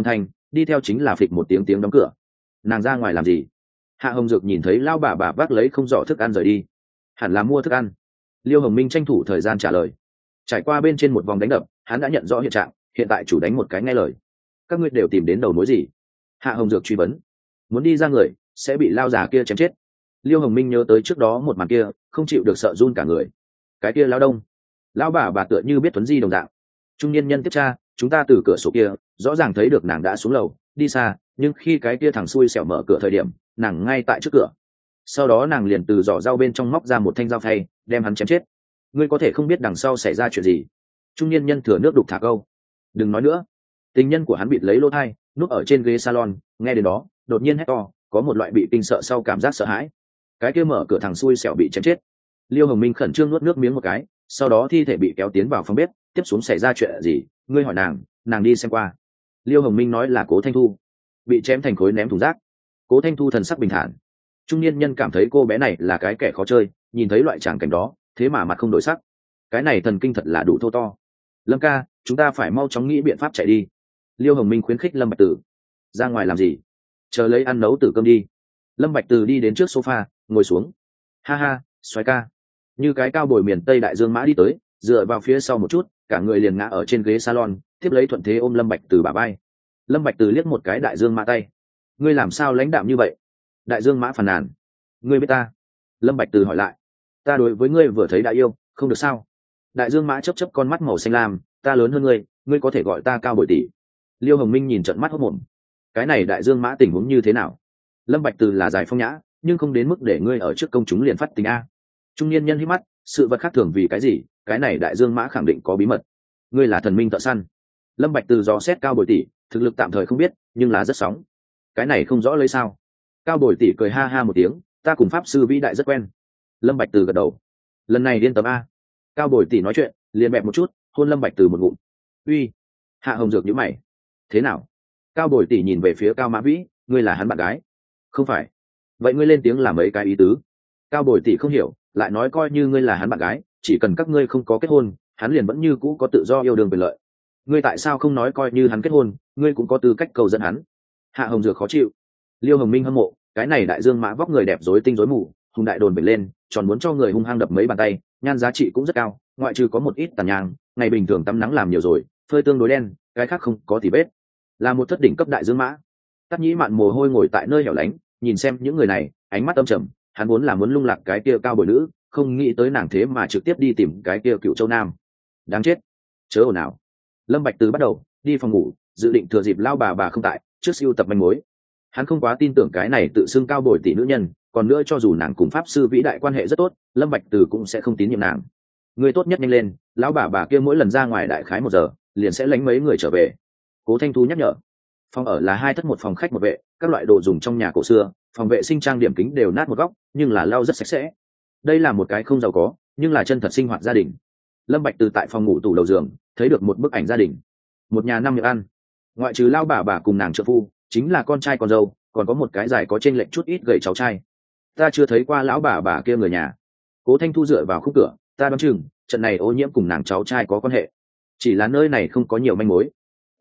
Speaker 1: đi theo chính là phịch một tiếng đóng cửa. Nàng ra ngoài làm gì? Hạ Hồng Dược nhìn thấy lao bà vác lấy không giỏ thức ăn rời đi, hẳn là mua thức ăn. Liêu Hồng Minh tranh thủ thời gian trả lời. Trải qua bên trên một vòng đánh đập, hắn đã nhận rõ hiện trạng, hiện tại chủ đánh một cái nghe lời. Các ngươi đều tìm đến đầu mối gì? Hạ Hồng Dược truy vấn. Muốn đi ra người sẽ bị lao già kia chém chết. Liêu Hồng Minh nhớ tới trước đó một màn kia, không chịu được sợ run cả người. Cái kia lao đông, lão bà tựa như biết Tuấn Di đồng dạng. Trung niên nhân tiếp tra, chúng ta từ cửa sổ kia rõ ràng thấy được nàng đã xuống lầu đi xa, nhưng khi cái kia thằng xui xẻo mở cửa thời điểm, nàng ngay tại trước cửa. Sau đó nàng liền từ giỏ rau bên trong móc ra một thanh dao phay, đem hắn chém chết. Ngươi có thể không biết đằng sau xảy ra chuyện gì? Trung niên nhân thừa nước đục thả câu. Đừng nói nữa. Tình nhân của hắn bịt lấy lỗ thai, núp ở trên ghế salon, nghe đến đó đột nhiên hét to, có một loại bị kinh sợ sau cảm giác sợ hãi. Cái kia mở cửa thằng xui xẻo bị chém chết. Liêu Hồng Minh khẩn trương nuốt nước miếng một cái, sau đó thi thể bị kéo tiến vào phòng bếp. Tiếp xuống xảy ra chuyện gì? Ngươi hỏi nàng đi xem qua. Liêu Hồng Minh nói là Cố Thanh Thu bị chém thành khối ném thùng rác. Cố Thanh Thu thần sắc bình thản. Trung niên nhân cảm thấy cô bé này là cái kẻ khó chơi, nhìn thấy loại tràng cảnh đó thế mà mặt không đổi sắc. Cái này thần kinh thật là đủ thô to. Lâm ca, chúng ta phải mau chóng nghĩ biện pháp chạy đi. Liêu Hồng Minh khuyến khích Lâm Bạch Tử. Ra ngoài làm gì? Chờ lấy ăn nấu tử cơm đi. Lâm Bạch Tử đi đến trước sofa, ngồi xuống. Ha ha, xoái ca. Như cái cao bồi miền Tây đại dương mã đi tới, dựa vào phía sau một chút, cả người liền ngã ở trên ghế salon, tiếp lấy thuận thế ôm Lâm Bạch Tử bả vai. Lâm Bạch Tử liếc một cái đại dương mã tay. Ngươi làm sao lãnh đạm như vậy? Đại dương mã phàn nàn. Ngươi biết ta? Lâm Bạch Tử hỏi lại. Ta đối với ngươi vừa thấy đã yêu, không được sao? Đại dương mã chớp chớp con mắt màu xanh lam. Ta lớn hơn ngươi, ngươi có thể gọi ta cao bồi tỷ. Liêu Hồng Minh nhìn trận mắt hốt mồm. Cái này đại dương mã tình huống như thế nào? Lâm Bạch Tử là giải phong nhã, nhưng không đến mức để ngươi ở trước công chúng liền phát tình a. Trung niên nhân hí mắt, sự vật khác thường vì cái gì? Cái này đại dương mã khẳng định có bí mật. Ngươi là thần minh thợ săn. Lâm Bạch Tử dò xét cao bồi tỷ, thực lực tạm thời không biết, nhưng là rất sóng. Cái này không rõ lấy sao? Cao bồi tỷ cười ha ha một tiếng, ta cùng pháp sư vĩ đại rất quen. Lâm Bạch Tử gật đầu. Lần này điên tầm a. Cao bồi tỷ nói chuyện, liền bẹp một chút, hôn Lâm Bạch Tử một ngụm. Uy. Hạ Hồng Dược nhíu mày. Thế nào? Cao bồi tỷ nhìn về phía Cao Mã Vĩ, ngươi là hắn bạn gái? Không phải. Vậy ngươi lên tiếng làm mấy cái ý tứ? Cao bồi tỷ không hiểu, lại nói coi như ngươi là hắn bạn gái, chỉ cần các ngươi không có kết hôn, hắn liền vẫn như cũ có tự do yêu đương quyền lợi. Ngươi tại sao không nói coi như hắn kết hôn, ngươi cũng có tư cách cầu dẫn hắn? Hạ Hồng Dược khó chịu. Liêu Hồng Minh hâm mộ, cái này đại dương mã vóc người đẹp rối tinh rối mù, hùng đại đồn bể lên, tròn muốn cho người hung hăng đập mấy bàn tay, nhan giá trị cũng rất cao, ngoại trừ có một ít tàn nhang, ngày bình thường tắm nắng làm nhiều rồi, phơi tương đối đen, cái khác không có tỉ vết. Là một thất đỉnh cấp đại dương mã. Tắc Nhĩ Mạn mồ hôi ngồi tại nơi hẻo lánh, nhìn xem những người này, ánh mắt âm trầm, hắn muốn lung lạc cái kia cao bồi nữ, không nghĩ tới nàng thế mà trực tiếp đi tìm cái kia cựu châu nam. Đáng chết. Chớ ồn ào. Lâm Bạch Từ bắt đầu đi phòng ngủ, dự định thừa dịp lao bà không tại, trước siêu tập manh mối. Hắn không quá tin tưởng cái này tự xưng cao bồi tỷ nữ nhân, còn nữa cho dù nàng cùng pháp sư vĩ đại quan hệ rất tốt, Lâm Bạch Từ cũng sẽ không tín nhiệm nàng. Người tốt nhất nhanh lên, lão bà kia mỗi lần ra ngoài đại khái 1 giờ, liền sẽ lánh mấy người trở về. Cố Thanh Thu nhắc nhở. Phòng ở là 2 thất 1 phòng khách 1 vệ, các loại đồ dùng trong nhà cổ xưa, phòng vệ sinh trang điểm kính đều nát một góc, nhưng là lau rất sạch sẽ. Đây là một cái không giàu có, nhưng là chân thật sinh hoạt gia đình. Lâm Bạch Từ tại phòng ngủ tủ đầu giường, thấy được một bức ảnh gia đình. Một nhà 5 miệng ăn. Ngoại trừ lao bà cùng nàng trợ phu, chính là con trai con dâu, còn có một cái dài có chênh lệch chút ít gầy cháu trai. Ta chưa thấy qua lão bà kia người nhà. Cố Thanh Thu dựa vào khung cửa, ta đoán chừng trận này ô nhiễm cùng nàng cháu trai có quan hệ. Chỉ là nơi này không có nhiều manh mối.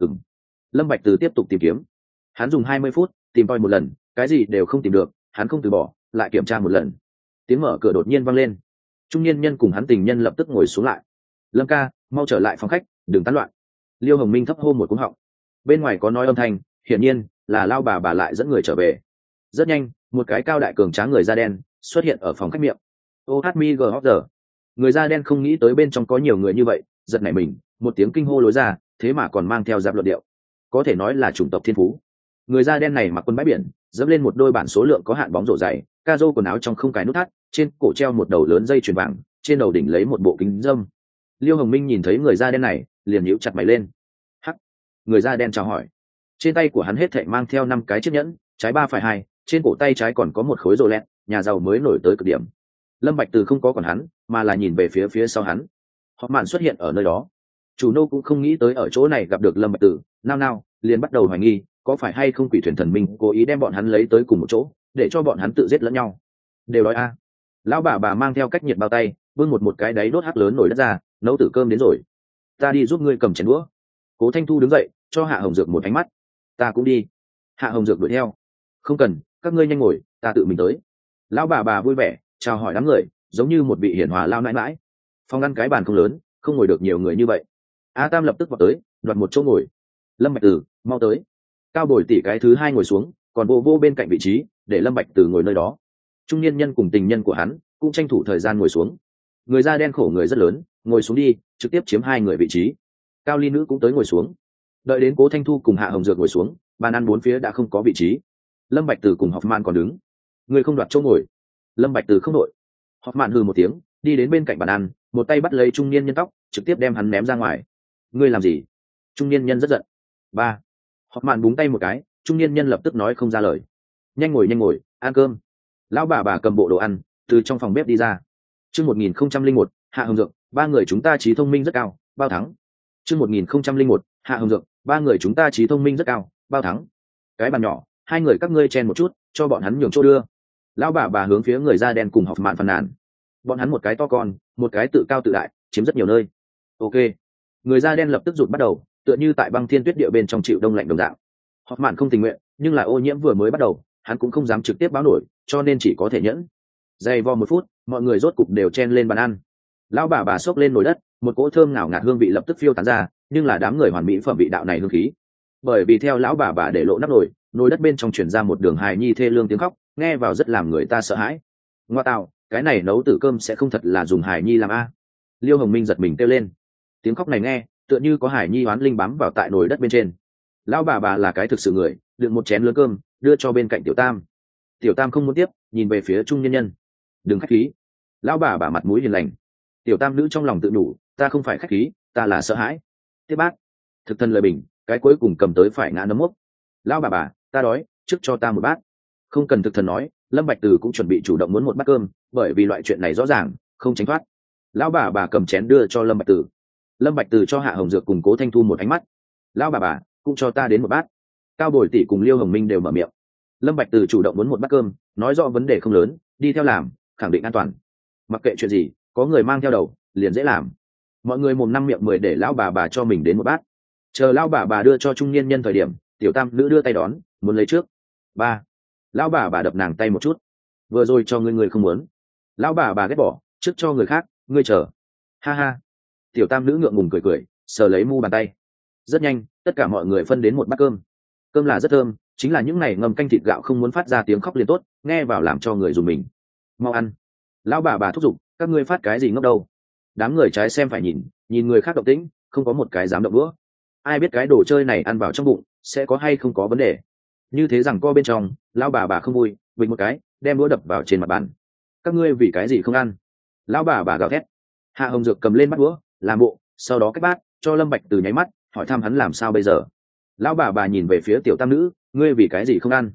Speaker 1: Lâm Bạch Từ tiếp tục tìm kiếm. Hắn dùng 20 phút tìm tòi một lần, cái gì đều không tìm được, hắn không từ bỏ, lại kiểm tra một lần. Tiếng mở cửa đột nhiên vang lên. Trung niên nhân cùng hắn tình nhân lập tức ngồi xuống lại. Lâm ca, mau trở lại phòng khách, đừng tán loạn. Liêu Hồng Minh thấp hô một cú họng. Bên ngoài có nói âm thanh, hiển nhiên là lao bà lại dẫn người trở về. Rất nhanh, một cái cao đại cường tráng người da đen xuất hiện ở phòng khách miệng. OHMG. Người da đen không nghĩ tới bên trong có nhiều người như vậy, giật nảy mình, một tiếng kinh hô lối ra, thế mà còn mang theo giáp luận điệu. Có thể nói là chủng tộc thiên phú. Người da đen này mặc quần bãi biển, dẫm lên một đôi bản số lượng có hạn bóng rổ dày, ca rô quần áo trong không cài nút thắt, trên cổ treo một đầu lớn dây chuyền vàng, trên đầu đỉnh lấy một bộ kính dâm. Liêu Hồng Minh nhìn thấy người da đen này, liền nhíu chặt mày lên. Hắc. Người da đen chào hỏi. Trên tay của hắn hết thảy mang theo 5 cái chiếc nhẫn, trái 3 phải 2, trên cổ tay trái còn có một khối Rolex, nhà giàu mới nổi tới cực điểm. Lâm Bạch Từ không có còn hắn, mà là nhìn về phía sau hắn. Họ mạn xuất hiện ở nơi đó. Chủ nô cũng không nghĩ tới ở chỗ này gặp được Lâm Bạch Từ, nao liền bắt đầu hoài nghi, có phải hay không quỷ thuyền thần minh cố ý đem bọn hắn lấy tới cùng một chỗ, để cho bọn hắn tự giết lẫn nhau. Đều đói a. Lão bà mang theo cách nhiệt bao tay, bưng một cái đáy đốt hắc lớn nồi đất ra, nấu tử cơm đến rồi. Ta đi giúp ngươi cầm chén đũa. Cố Thanh Thu đứng dậy, cho Hạ Hồng Dược một ánh mắt. ta cũng đi. Hạ Hồng Dược đuổi theo. Không cần, các ngươi nhanh ngồi, ta tự mình tới. Lão bà vui vẻ chào hỏi đám người, giống như một vị hiển hòa lao nãi mãi. Phòng ăn cái bàn không lớn, không ngồi được nhiều người như vậy. A Tam lập tức vào tới, đoạt một chỗ ngồi. Lâm Bạch Từ, mau tới. Cao Bồi tỷ cái thứ hai ngồi xuống, còn vô bên cạnh vị trí để Lâm Bạch Từ ngồi nơi đó. Trung niên nhân cùng tình nhân của hắn cũng tranh thủ thời gian ngồi xuống. Người da đen khổ người rất lớn, ngồi xuống đi, trực tiếp chiếm hai người vị trí. Cao Ly nữ cũng tới ngồi xuống. Đợi đến Cố Thanh Thu cùng Hạ Hồng Dược ngồi xuống, bàn ăn bốn phía đã không có vị trí. Lâm Bạch Từ cùng Hoffman còn đứng. Người không đoạt chỗ ngồi. Lâm Bạch Từ không đội. Hoffman hừ một tiếng, đi đến bên cạnh bàn ăn, một tay bắt lấy trung niên nhân tóc, trực tiếp đem hắn ném ra ngoài. Ngươi làm gì? Trung niên nhân rất giận. Ba. Hoffman búng tay một cái, trung niên nhân lập tức nói không ra lời. Nhanh ngồi, ăn cơm. Lão bà cầm bộ đồ ăn từ trong phòng bếp đi ra. Chương 1001, Hạ Hồng Dược, ba người chúng ta trí thông minh rất cao, bao thắng. Chương 1001, Hạ Hồng Dược, ba người chúng ta trí thông minh rất cao, bao thắng. Cái bàn nhỏ, hai người các ngươi chen một chút, cho bọn hắn nhường chỗ đưa. Lão bà hướng phía người da đen cùng học mạn phàn nàn. Bọn hắn một cái to con, một cái tự cao tự đại, chiếm rất nhiều nơi. Ok. Người da đen lập tức rụt bắt đầu, tựa như tại băng thiên tuyết địa bên trong chịu đông lạnh đồng dạng. Học mạn không tình nguyện, nhưng là ô nhiễm vừa mới bắt đầu, hắn cũng không dám trực tiếp báo nổi, cho nên chỉ có thể nhẫn. Dày vò một phút, mọi người rốt cục đều chen lên bàn ăn. Lão bà xốc lên nồi đất, một cỗ thơm ngào ngạt hương vị lập tức phiêu tán ra, nhưng là đám người hoàn mỹ phẩm vị đạo này hương khí. Bởi vì theo lão bà để lộ nắp nồi đất bên trong truyền ra một đường hài nhi thê lương tiếng khóc, nghe vào rất làm người ta sợ hãi. Ngoa tạo, cái này nấu tử cơm sẽ không thật là dùng hài nhi làm a? Liêu Hồng Minh giật mình kêu lên. Tiếng khóc này nghe, tựa như có hài nhi oán linh bám vào tại nồi đất bên trên. Lão bà là cái thực sự người, đựng một chén lớn cơm, đưa cho bên cạnh Tiểu Tam. Tiểu Tam không muốn tiếp, nhìn về phía trung nhân nhân. Đừng khách khí. Lão bà mặt mũi hiền lành. Tiểu Tam nữ trong lòng tự nhủ, ta không phải khách khí, ta là sợ hãi. Tiếp bác. Thực thân lời bình, cái cuối cùng cầm tới phải ngã nấm mốc. Lão bà, ta đói, trước cho ta một bát. Không cần thực thần nói, Lâm Bạch Từ cũng chuẩn bị chủ động muốn một bát cơm, bởi vì loại chuyện này rõ ràng, không tránh thoát. Lão bà cầm chén đưa cho Lâm Bạch Từ. Lâm Bạch Từ cho Hạ Hồng Dược cùng Cố Thanh Thu một ánh mắt. Lão bà cũng cho ta đến một bát. Cao Bồi tỷ cùng Liêu Hồng Minh đều mở miệng. Lâm Bạch Từ chủ động muốn một bát cơm, nói rõ vấn đề không lớn, đi theo làm, khẳng định an toàn. Mặc kệ chuyện gì, có người mang theo đầu, liền dễ làm. Mọi người mồm năm miệng mười để lão bà cho mình đến một bát. Chờ lão bà đưa cho trung niên nhân thời điểm, Tiểu Tam nữ đưa tay đón, muốn lấy trước. Ba. Lão bà đập nàng tay một chút. Vừa rồi cho người không muốn. Lão bà ghét bỏ, trước cho người khác, ngươi chờ. Ha ha. Tiểu Tam nữ ngượng ngùng cười, sờ lấy mu bàn tay. Rất nhanh, tất cả mọi người phân đến một bát cơm. Cơm là rất thơm, chính là những này ngâm canh thịt gạo không muốn phát ra tiếng khóc liền tốt, nghe vào làm cho người dùng mình. Mau ăn. Lão bà thúc giục, các ngươi phát cái gì ngốc đâu? Đám người trái xem phải nhìn người khác động tĩnh, không có một cái dám động đũa. Ai biết cái đồ chơi này ăn vào trong bụng sẽ có hay không có vấn đề. Như thế rằng co bên trong, lão bà không vui, bịch một cái, đem đũa đập vào trên mặt bàn. Các ngươi vì cái gì không ăn? Lão bà gào thét. Hạ Hồng Dược cầm lên bắt đũa, làm bộ, sau đó cách bát, cho Lâm Bạch Từ nháy mắt, hỏi thăm hắn làm sao bây giờ. Lão bà nhìn về phía Tiểu Tam nữ, ngươi vì cái gì không ăn?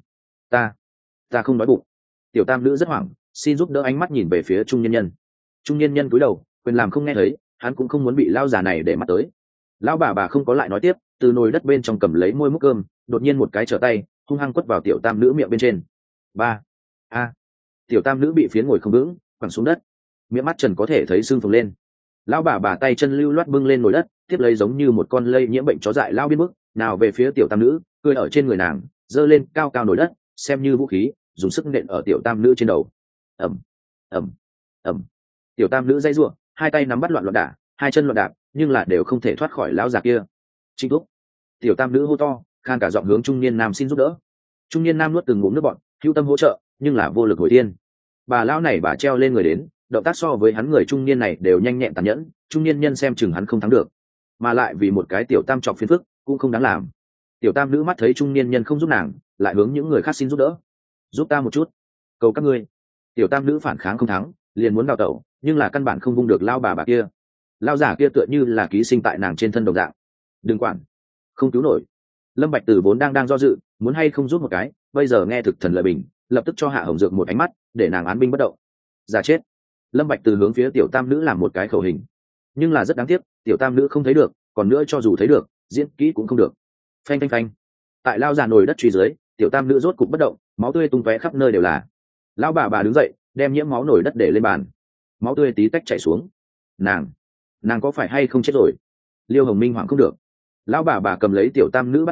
Speaker 1: Ta không đói bụng. Tiểu Tam nữ rất hoảng, xin giúp đỡ, ánh mắt nhìn về phía trung nhân nhân. Trung nhân nhân cúi đầu, quyền làm không nghe thấy, hắn cũng không muốn bị lão già này để mắt tới. Lão bà không có lại nói tiếp, từ nồi đất bên trong cầm lấy môi múc cơm, đột nhiên một cái trở tay, hung hăng quất vào Tiểu Tam nữ miệng bên trên. Ba. A. Tiểu Tam nữ bị phiến ngồi không vững, quẳng xuống đất. Miệng mắt trần có thể thấy sưng phồng lên. Lão bà tay chân lưu loát bưng lên nồi đất, tiếp lấy giống như một con lây nhiễm bệnh chó dại lao biến mức, nào về phía Tiểu Tam nữ, cười ở trên người nàng, giơ lên cao cao nồi đất, xem như vũ khí, dùng sức nện ở Tiểu Tam nữ trên đầu. Ầm, ầm, ầm. Tiểu Tam nữ dây rủa, hai tay nắm bắt loạn đả, hai chân loạn đạp, nhưng là đều không thể thoát khỏi lão già kia. Trinh Thúc. Tiểu Tam nữ hô to, khan cả giọng hướng trung niên nam xin giúp đỡ. Trung niên nam nuốt từng ngụm nước bọt, hữu tâm hỗ trợ, nhưng là vô lực hồi thiên. Bà lão này treo lên người đến, động tác so với hắn người trung niên này đều nhanh nhẹn tàn nhẫn, trung niên nhân xem chừng hắn không thắng được, mà lại vì một cái Tiểu Tam chọc phiền phức cũng không đáng làm. Tiểu Tam nữ mắt thấy trung niên nhân không giúp nàng, lại hướng những người khác xin giúp đỡ. Giúp ta một chút, cầu các ngươi. Tiểu Tam nữ phản kháng không thắng, liền muốn đào tẩu, nhưng là căn bản không vung được lao bà kia. Lao giả kia tựa như là ký sinh tại nàng trên thân đồng dạng. Đừng quản, không cứu nổi. Lâm Bạch Từ vốn đang do dự, muốn hay không giúp một cái, bây giờ nghe thực thần lời bình, lập tức cho Hạ Hồng Dược một ánh mắt, để nàng án binh bất động. Giả chết. Lâm Bạch Từ hướng phía Tiểu Tam nữ làm một cái khẩu hình, nhưng là rất đáng tiếc, Tiểu Tam nữ không thấy được, còn nữa cho dù thấy được, diễn kỹ cũng không được. Phanh phanh phanh. Tại lao già nồi đất truy dưới, Tiểu Tam nữ rốt cục bất động, máu tươi tung tóe khắp nơi đều là. Lão bà đứng dậy, đem nhiễm máu nồi đất để lên bàn, máu tươi tí tách chảy xuống. Nàng có phải hay không chết rồi? Liêu Hồng Minh hoảng không được. Lão bà cầm lấy Tiểu Tam nữ bát cơm,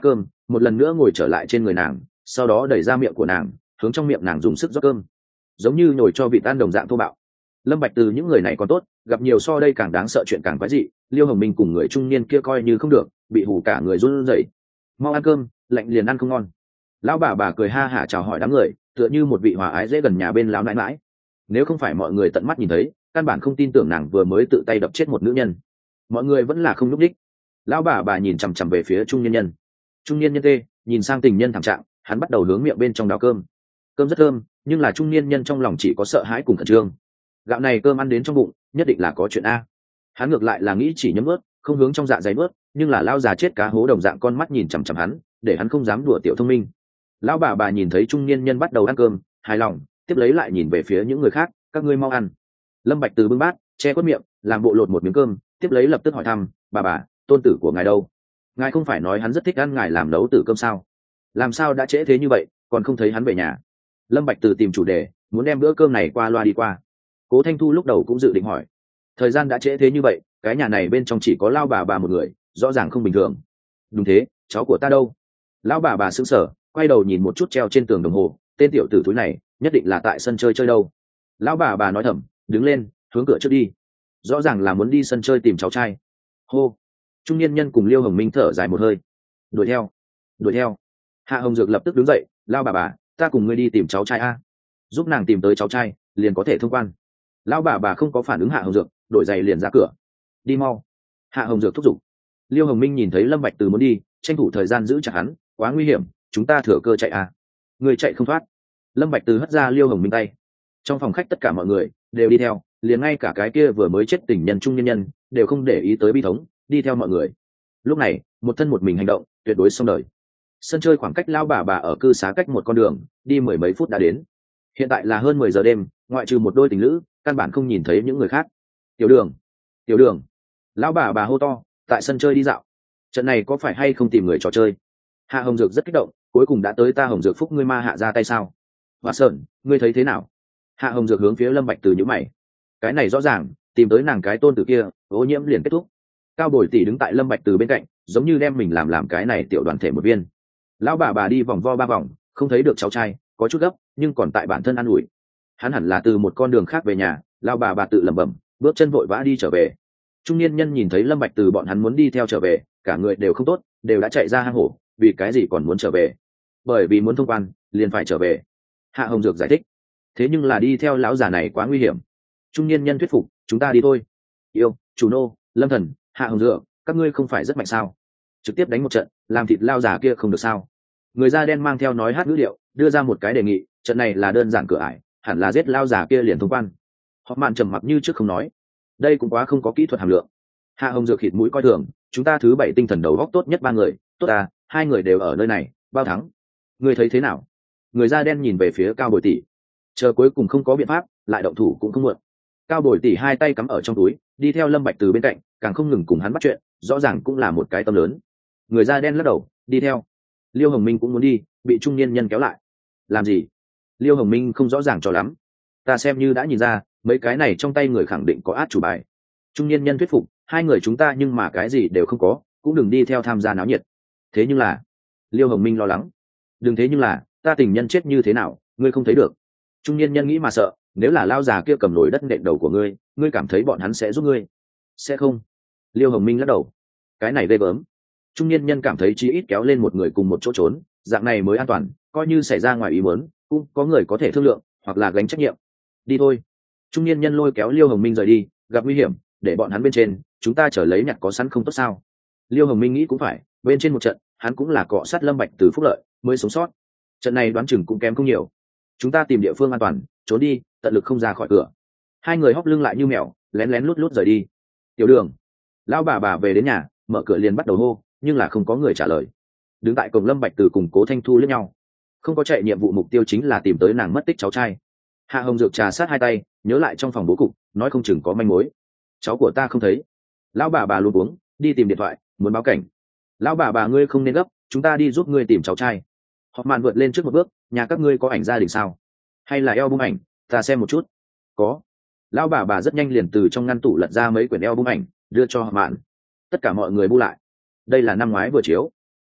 Speaker 1: một lần nữa ngồi trở lại trên người nàng, sau đó đẩy ra miệng của nàng, hướng trong miệng nàng dùng sức rót cơm, giống như nhồi cho vịt tan đồng dạng thô bạo. Lâm Bạch Từ những người này còn tốt, gặp nhiều so đây càng đáng sợ chuyện càng quái dị. Liêu Hồng Minh cùng người trung niên kia coi như không được, bị hù cả người run rẩy. Mau ăn cơm, lạnh liền ăn không ngon. Lão bà cười ha hả chào hỏi đám người, tựa như một vị hòa ái dễ gần nhà bên lão nãi nãi. Nếu không phải mọi người tận mắt nhìn thấy, căn bản không tin tưởng nàng vừa mới tự tay đập chết một nữ nhân. Mọi người vẫn là không lúc đích. Lão bà nhìn chằm chằm về phía trung niên nhân. Trung niên nhân tê nhìn sang tình nhân thảm trạng, hắn bắt đầu hướng miệng bên trong đào cơm. Cơm rất thơm, nhưng là trung niên nhân trong lòng chỉ có sợ hãi cùng khẩn trương. Gạo này cơm ăn đến trong bụng, nhất định là có chuyện a. Hắn ngược lại là nghĩ chỉ nhấm ướt, không hướng trong dạ dày bớt, nhưng là lão già chết cá hố đồng dạng con mắt nhìn chằm chằm hắn, để hắn không dám đùa tiểu thông minh. Lão bà nhìn thấy trung niên nhân bắt đầu ăn cơm, hài lòng, tiếp lấy lại nhìn về phía những người khác, các ngươi mau ăn. Lâm Bạch Từ bưng bát, che khuất miệng, làm bộ lột một miếng cơm, tiếp lấy lập tức hỏi thăm, bà, tôn tử của ngài đâu? Ngài không phải nói hắn rất thích ăn ngài làm nấu tử cơm sao? Làm sao đã trễ thế như vậy, còn không thấy hắn về nhà? Lâm Bạch Từ tìm chủ đề, muốn đem bữa cơm này qua loa đi qua. Cố Thanh Thu lúc đầu cũng dự định hỏi, thời gian đã trễ thế như vậy, cái nhà này bên trong chỉ có lão bà một người, rõ ràng không bình thường. Đúng thế, cháu của ta đâu? Lão bà sững sờ, quay đầu nhìn một chút treo trên tường đồng hồ, tên tiểu tử túi này nhất định là tại sân chơi đâu. Lão bà nói thầm, đứng lên, hướng cửa trước đi. Rõ ràng là muốn đi sân chơi tìm cháu trai. Hô. Trung niên nhân cùng Liêu Hồng Minh thở dài một hơi. Đuổi theo. Hạ Hồng Dược lập tức đứng dậy, lão bà, ta cùng ngươi đi tìm cháu trai a. Giúp nàng tìm tới cháu trai, liền có thể thông quan. Lão bà không có phản ứng Hạ Hồng Dược, đổi giày liền ra cửa. Đi mau. Hạ Hồng Dược thúc giục. Liêu Hồng Minh nhìn thấy Lâm Bạch Từ muốn đi, tranh thủ thời gian giữ chặt hắn, quá nguy hiểm, chúng ta thừa cơ chạy a. Người chạy không thoát. Lâm Bạch Từ hất ra Liêu Hồng Minh tay. Trong phòng khách tất cả mọi người đều đi theo, liền ngay cả cái kia vừa mới chết tình nhân trung nhân đều không để ý tới bi thống, đi theo mọi người. Lúc này một thân một mình hành động, tuyệt đối xong đời. Sân chơi khoảng cách lão bà ở cư xá cách một con đường, đi mười mấy phút đã đến. Hiện tại là hơn 10 giờ đêm, ngoại trừ một đôi tình lữ, căn bản không nhìn thấy những người khác. Tiểu đường, lão bà hô to, tại sân chơi đi dạo. Trận này có phải hay không tìm người trò chơi? Hạ Hồng Dược rất kích động, cuối cùng đã tới ta Hồng Dược phúc ngươi ma hạ ra tay sao? Hoa Sơn, ngươi thấy thế nào? Hạ Hồng Dược hướng phía Lâm Bạch Từ nhíu mày. Cái này rõ ràng, tìm tới nàng cái tôn tử kia, ô nhiễm liền kết thúc. Cao Bồi tỷ đứng tại Lâm Bạch Từ bên cạnh, giống như đem mình làm cái này tiểu đoàn thể một viên. Lão bà đi vòng vo 3 vòng, không thấy được cháu trai, có chút gấp, nhưng còn tại bản thân an ủi. Hắn hẳn là từ một con đường khác về nhà. Lão bà tự lẩm bẩm, bước chân vội vã đi trở về. Trung niên nhân nhìn thấy Lâm Bạch Từ bọn hắn muốn đi theo trở về, cả người đều không tốt, đều đã chạy ra hang hổ, vì cái gì còn muốn trở về? Bởi vì muốn thông quan, liền phải trở về. Hạ Hồng Dược giải thích. Thế nhưng là đi theo lão già này quá nguy hiểm. Trung niên nhân thuyết phục, chúng ta đi thôi. Yêu, chủ nô, Lâm Thần, Hạ Hồng Dược, các ngươi không phải rất mạnh sao? Trực tiếp đánh một trận, làm thịt lao già kia không được sao? Người da đen mang theo nói hát ngữ điệu, đưa ra một cái đề nghị, trận này là đơn giản cửa ải, hẳn là giết lao già kia liền thông quan. Họ mạn trầm mặc như trước không nói. Đây cũng quá không có kỹ thuật hàm lượng. Hạ Hồng Dược khịt mũi coi thường, chúng ta thứ 7 tinh thần đầu góc tốt nhất 3 người, tốt à, 2 người đều ở nơi này, bao thắng. Ngươi thấy thế nào? Người da đen nhìn về phía Cao Bồi tỷ. Chờ cuối cùng không có biện pháp, lại động thủ cũng không muộn. Cao Bồi tỷ 2 tay cắm ở trong túi, đi theo Lâm Bạch Từ bên cạnh, càng không ngừng cùng hắn bắt chuyện, rõ ràng cũng là một cái tâm lớn. Người da đen lắc đầu, đi theo. Liêu Hồng Minh cũng muốn đi, bị trung niên nhân kéo lại. Làm gì? Liêu Hồng Minh không rõ ràng cho lắm. Ta xem như đã nhìn ra, mấy cái này trong tay người khẳng định có át chủ bài. Trung niên nhân thuyết phục, 2 người chúng ta nhưng mà cái gì đều không có, cũng đừng đi theo tham gia náo nhiệt. Thế nhưng là, Liêu Hồng Minh lo lắng. Đừng thế nhưng là, ta tình nhân chết như thế nào, ngươi không thấy được. Trung niên nhân nghĩ mà sợ, nếu là lao già kia cầm nồi đất nện đầu của ngươi, ngươi cảm thấy bọn hắn sẽ giúp ngươi? Sẽ không. Liêu Hồng Minh lắc đầu. Cái này ghê gớm. Trung niên nhân cảm thấy chí ít kéo lên một người cùng một chỗ trốn, dạng này mới an toàn, coi như xảy ra ngoài ý muốn, cũng có người có thể thương lượng, hoặc là gánh trách nhiệm. Đi thôi. Trung niên nhân lôi kéo Liêu Hồng Minh rời đi, gặp nguy hiểm, để bọn hắn bên trên, chúng ta trở lấy nhặt có sẵn không tốt sao? Liêu Hồng Minh nghĩ cũng phải, bên trên một trận, hắn cũng là cọ sát Lâm Bạch Từ phúc lợi, mới sống sót. Trận này đoán chừng cũng kém không nhiều. Chúng ta tìm địa phương an toàn, trốn đi, tận lực không ra khỏi cửa. 2 người hóc lưng lại như mèo, lén lén lút lút rời đi. Tiểu đường, lão bà về đến nhà, mở cửa liền bắt đầu hô, nhưng là không có người trả lời. Đứng tại cổng Lâm Bạch Từ cùng Cố Thanh Thu liếc nhau. Không có chạy nhiệm vụ mục tiêu chính là tìm tới nàng mất tích cháu trai. Hạ Hồng Dược trà sát 2 tay, nhớ lại trong phòng bố cục, nói không chừng có manh mối. Cháu của ta không thấy. Lão bà luôn uống, đi tìm điện thoại, muốn báo cảnh. Lão bà ngươi không nên gấp, chúng ta đi giúp ngươi tìm cháu trai. Họ mạn vượt lên trước một bước, nhà các ngươi có ảnh gia đình sao? Hay là album ảnh, ta xem một chút. Có. Lão bà rất nhanh liền từ trong ngăn tủ lật ra mấy quyển album ảnh, đưa cho họ mạn. Tất cả mọi người bu lại. Đây là năm ngoái vừa chiếu.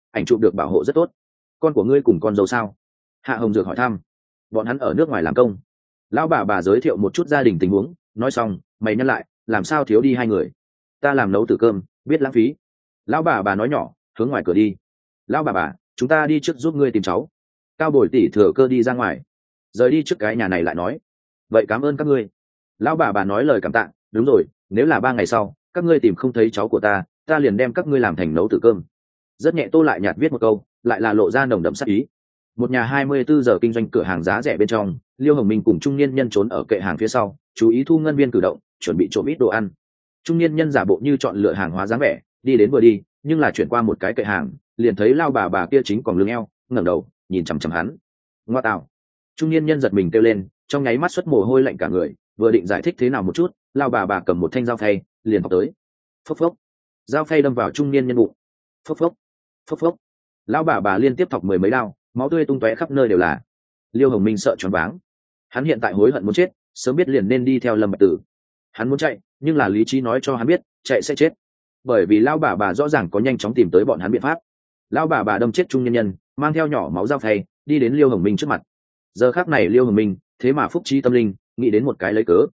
Speaker 1: ảnh chụp được bảo hộ rất tốt. Con của ngươi cùng con dâu sao? Hạ Hồng Dược hỏi thăm. Bọn hắn ở nước ngoài làm công. Lão bà giới thiệu một chút gia đình tình huống, nói xong mày nhắc lại, làm sao thiếu đi hai người? Ta làm nấu từ cơm, biết lãng phí. Lão bà nói nhỏ, hướng ngoài cửa đi. Lão bà, chúng ta đi trước giúp ngươi tìm cháu. Cao Bồi tỷ thừa cơ đi ra ngoài, rời đi trước cái nhà này lại nói. Vậy cảm ơn các ngươi. Lão bà nói lời cảm tạ. Đúng rồi, nếu là 3 ngày sau các ngươi tìm không thấy cháu của ta liền đem các ngươi làm thành nấu từ cơm. Rất nhẹ Tô lại nhạt viết một câu, lại là lộ ra nồng đậm sắc ý. Một nhà 24 giờ kinh doanh cửa hàng giá rẻ bên trong, Liêu Hồng Minh cùng trung niên nhân trốn ở kệ hàng phía sau, chú ý thu ngân viên cử động, chuẩn bị trộm ít đồ ăn. Trung niên nhân giả bộ như chọn lựa hàng hóa dáng vẻ, đi đến vừa đi, nhưng là chuyển qua một cái kệ hàng, liền thấy lao bà kia chính còn lưng eo, ngẩng đầu, nhìn chằm chằm hắn. Ngoa tạo! Trung niên nhân giật mình kêu lên, trong nháy mắt xuất mồ hôi lạnh cả người, vừa định giải thích thế nào một chút, lao bà cầm một thanh dao phay, liền phóng tới. Phốc phốc! Dao phay đâm vào trung niên nhân bụng. Phốc phốc! Phốc phốc! Lão bà liên tiếp thọc 10 mấy đao, máu tươi tung tóe khắp nơi đều là. Liêu Hồng Minh sợ choáng váng. Hắn hiện tại hối hận muốn chết, sớm biết liền nên đi theo Lâm Bạch Tử. Hắn muốn chạy, nhưng là lý trí nói cho hắn biết, chạy sẽ chết. Bởi vì lão bà rõ ràng có nhanh chóng tìm tới bọn hắn biện pháp. Lão bà đâm chết trung nhân nhân, mang theo nhỏ máu dao phay, đi đến Liêu Hồng Minh trước mặt. Giờ khắc này Liêu Hồng Minh, thế mà phúc trí tâm linh, nghĩ đến một cái lấy cớ,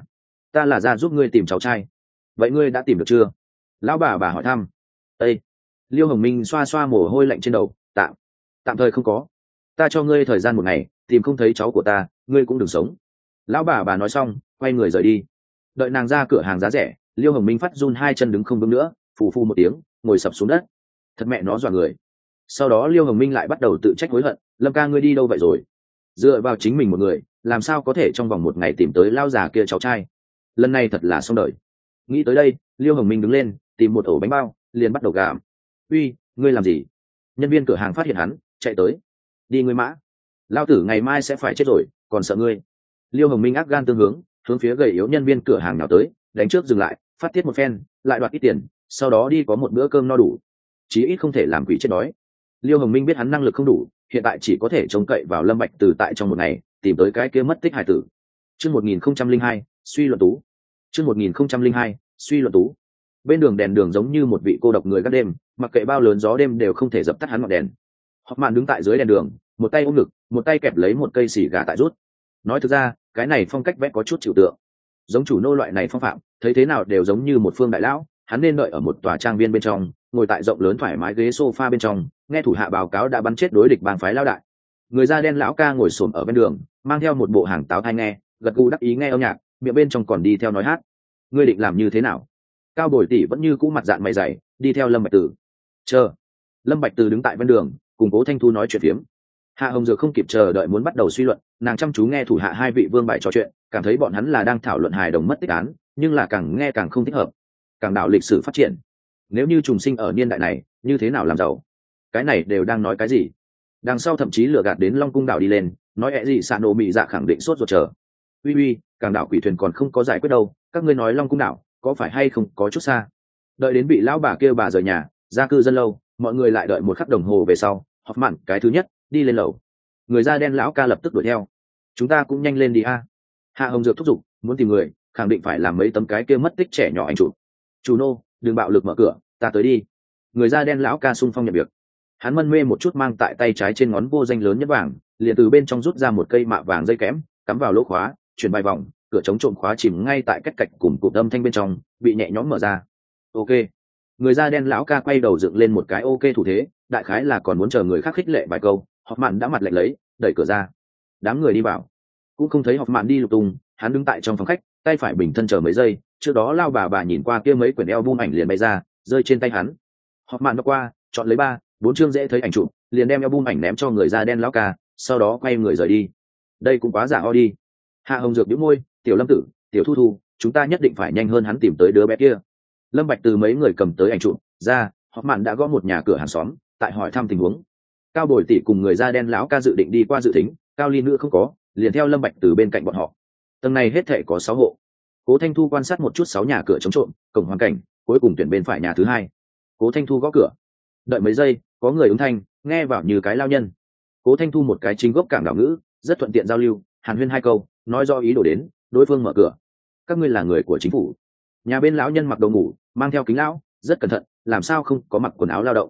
Speaker 1: ta là ra giúp ngươi tìm cháu trai. Vậy ngươi đã tìm được chưa? Lão bà hỏi thăm. Ê! Liêu Hồng Minh xoa xoa mồ hôi lạnh trên đầu, tạm thời không có. Ta cho ngươi thời gian 1 ngày, tìm không thấy cháu của ta, ngươi cũng đừng sống. Lão bà nói xong, quay người rời đi. Đợi nàng ra cửa hàng giá rẻ, Liêu Hồng Minh phát run 2 chân đứng không vững nữa, phù phù một tiếng, ngồi sập xuống đất. Thật mẹ nó dọa người. Sau đó Liêu Hồng Minh lại bắt đầu tự trách hối hận, Lâm ca ngươi đi đâu vậy rồi? Dựa vào chính mình một người, làm sao có thể trong vòng 1 ngày tìm tới lao già kia cháu trai? Lần này thật là xong đời. Nghĩ tới đây, Liêu Hồng Minh đứng lên, tìm một ổ bánh bao, liền bắt đầu gặm. Uy, ngươi làm gì? Nhân viên cửa hàng phát hiện hắn, chạy tới. Đi ngươi mã, lao tử ngày mai sẽ phải chết rồi, còn sợ ngươi? Liêu Hồng Minh ác gan tương hướng phía gầy yếu nhân viên cửa hàng nào tới, đánh trước dừng lại, phát tiết một phen, lại đoạt ít tiền, sau đó đi có một bữa cơm no đủ. Chí ít không thể làm quỷ chết đói. Liêu Hồng Minh biết hắn năng lực không đủ, hiện tại chỉ có thể trông cậy vào Lâm Bạch Từ tại trong 1 ngày tìm tới cái kia mất tích hải tử. Chương 1002, suy luận tú. Chương 1002, suy luận tú. Bên đường đèn đường giống như một vị cô độc người gác đêm, mặc kệ bao lớn gió đêm đều không thể dập tắt hắn ngọn đèn. Họp mạn đứng tại dưới đèn đường, một tay ôm ngực, một tay kẹp lấy một cây xì gà tại rút. Nói thực ra, cái này phong cách vẽ có chút chịu tượng. Giống chủ nô loại này phong phạm, thấy thế nào đều giống như một phương đại lão, hắn nên đợi ở một tòa trang viên bên trong, ngồi tại rộng lớn thoải mái ghế sofa bên trong, nghe thủ hạ báo cáo đã bắn chết đối địch bang phái lão đại. Người da đen lão ca ngồi xổm ở bên đường, mang theo một bộ hàng táo tai nghe, gật gù đắc ý nghe âm nhạc, miệng bên trong còn đi theo nói hát. Ngươi định làm như thế nào? Cao Bồi tỷ vẫn như cũ mặt dạng mày dày, đi theo Lâm Bạch Từ. Chờ. Lâm Bạch Từ đứng tại bên đường, cùng Cố Thanh Thu nói chuyện phiếm. Hạ Hồng Dược không kịp chờ đợi muốn bắt đầu suy luận, nàng chăm chú nghe thủ hạ 2 vị vương bại trò chuyện, cảm thấy bọn hắn là đang thảo luận hài đồng mất tích án, nhưng là càng nghe càng không thích hợp. Càng đảo lịch sử phát triển. Nếu như trùng sinh ở niên đại này, như thế nào làm giàu? Cái này đều đang nói cái gì? Đằng sau thậm chí lừa gạt đến Long Cung đảo đi lên, nói ẹ gì Sạn Nổ Mị Dạ khẳng định sốt ruột chờ. Uy, càng đảo quỷ thuyền còn không có giải quyết đâu, các ngươi nói Long Cung đảo có phải hay không có chút xa? Đợi đến bị lão bà kêu bà rời nhà, ra cư dân lâu, mọi người lại đợi 1 khắc đồng hồ về sau, họp mạn cái thứ nhất đi lên lầu. Người da đen lão ca lập tức đuổi theo. Chúng ta cũng nhanh lên đi a. Hạ Hồng Dược thúc giục, muốn tìm người, khẳng định phải làm mấy tấm cái kia mất tích trẻ nhỏ anh chủ. Chủ nô, đừng bạo lực mở cửa, ta tới đi. Người da đen lão ca sung phong nhận việc. Hắn mân mê một chút mang tại tay trái trên ngón vô danh lớn nhất vàng, liền từ bên trong rút ra một cây mạ vàng dây kẽm, cắm vào lỗ khóa, chuyển bài vòng, cửa chống trộm khóa chìm ngay tại cách cạch cùng cụm âm thanh bên trong, bị nhẹ nhõm mở ra. Ok. Người da đen lão ca quay đầu dựng lên một cái ok thủ thế, đại khái là còn muốn chờ người khác khích lệ vài câu. Họp mạn đã mặt lạnh lấy, đẩy cửa ra. Đám người đi vào, cũng không thấy Họp mạn đi lục tung, hắn đứng tại trong phòng khách, tay phải bình thân chờ mấy giây. Trước đó lao bà nhìn qua kia mấy quyển album ảnh liền bay ra, rơi trên tay hắn. Họp mạn đọc qua, chọn lấy 3, 4 chương dễ thấy ảnh chụp, liền đem album ảnh ném cho người da đen lão ca, sau đó quay người rời đi. Đây cũng quá giả ho đi. Hạ Hồng Dược bĩu môi, Tiểu Lâm Tử, Tiểu Thu Thu, chúng ta nhất định phải nhanh hơn hắn tìm tới đứa bé kia. Lâm Bạch từ mấy người cầm tới ảnh chụp ra, Họp mạn đã gõ một nhà cửa hàng xóm, tại hỏi thăm tình huống. Cao Bồi tỷ cùng người da đen lão ca dự định đi qua dự tính, Cao Ly nữ không có, liền theo Lâm Bạch từ bên cạnh bọn họ. Tầng này hết thảy có 6 hộ. Cố Thanh Thu quan sát một chút 6 nhà cửa chống trộm, cổng hoàn cảnh, cuối cùng tuyển bên phải nhà thứ 2. Cố Thanh Thu gõ cửa. Đợi mấy giây, có người ứng thanh, nghe vào như cái lao nhân. Cố Thanh Thu một cái chính gốc cảng đảo ngữ, rất thuận tiện giao lưu, hàn huyên 2 câu, nói do ý đồ đến, đối phương mở cửa. Các ngươi là người của chính phủ. Nhà bên lão nhân mặc đồ ngủ, mang theo kính lão, rất cẩn thận, làm sao không có mặc quần áo lao động.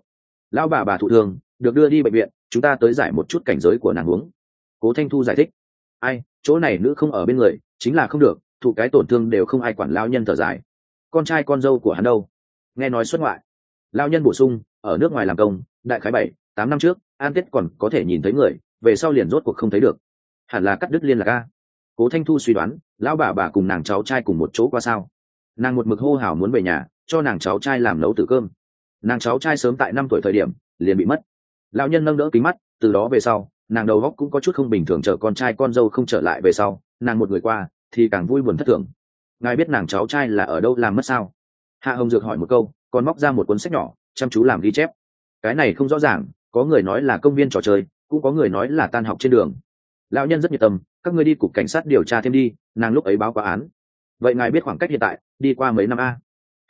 Speaker 1: Lão bà thụ thương được đưa đi bệnh viện, chúng ta tới giải một chút cảnh giới của nàng uống. Cố Thanh Thu giải thích. Ai, chỗ này nữ không ở bên người chính là không được, thụ cái tổn thương đều không ai quản. Lão nhân thở dài. Con trai con dâu của hắn đâu? Nghe nói xuất ngoại. Lão nhân bổ sung, ở nước ngoài làm công, đại khái 7-8 năm trước an tết còn có thể nhìn thấy người, về sau liền rốt cuộc không thấy được, hẳn là cắt đứt liên lạc a. Cố Thanh Thu suy đoán lão bà cùng nàng cháu trai cùng một chỗ qua sao. Nàng một mực hô hào muốn về nhà cho nàng cháu trai làm nấu tử cơm. Nàng cháu trai sớm tại 5 tuổi thời điểm liền bị mất. Lão nhân nâng đỡ kính mắt, từ đó về sau nàng đầu óc cũng có chút không bình thường, chờ con trai con dâu không trở lại về sau nàng một người qua thì càng vui buồn thất thường. Ngài biết nàng cháu trai là ở đâu làm mất sao? Hạ Hồng Dược hỏi một câu, còn móc ra một cuốn sách nhỏ chăm chú làm ghi chép. Cái này không rõ ràng, có người nói là công viên trò chơi, cũng có người nói là tan học trên đường. Lão nhân rất nhiệt tâm, các ngươi đi cục cảnh sát điều tra thêm đi, nàng lúc ấy báo quá án. Vậy ngài biết khoảng cách hiện tại đi qua mấy năm a?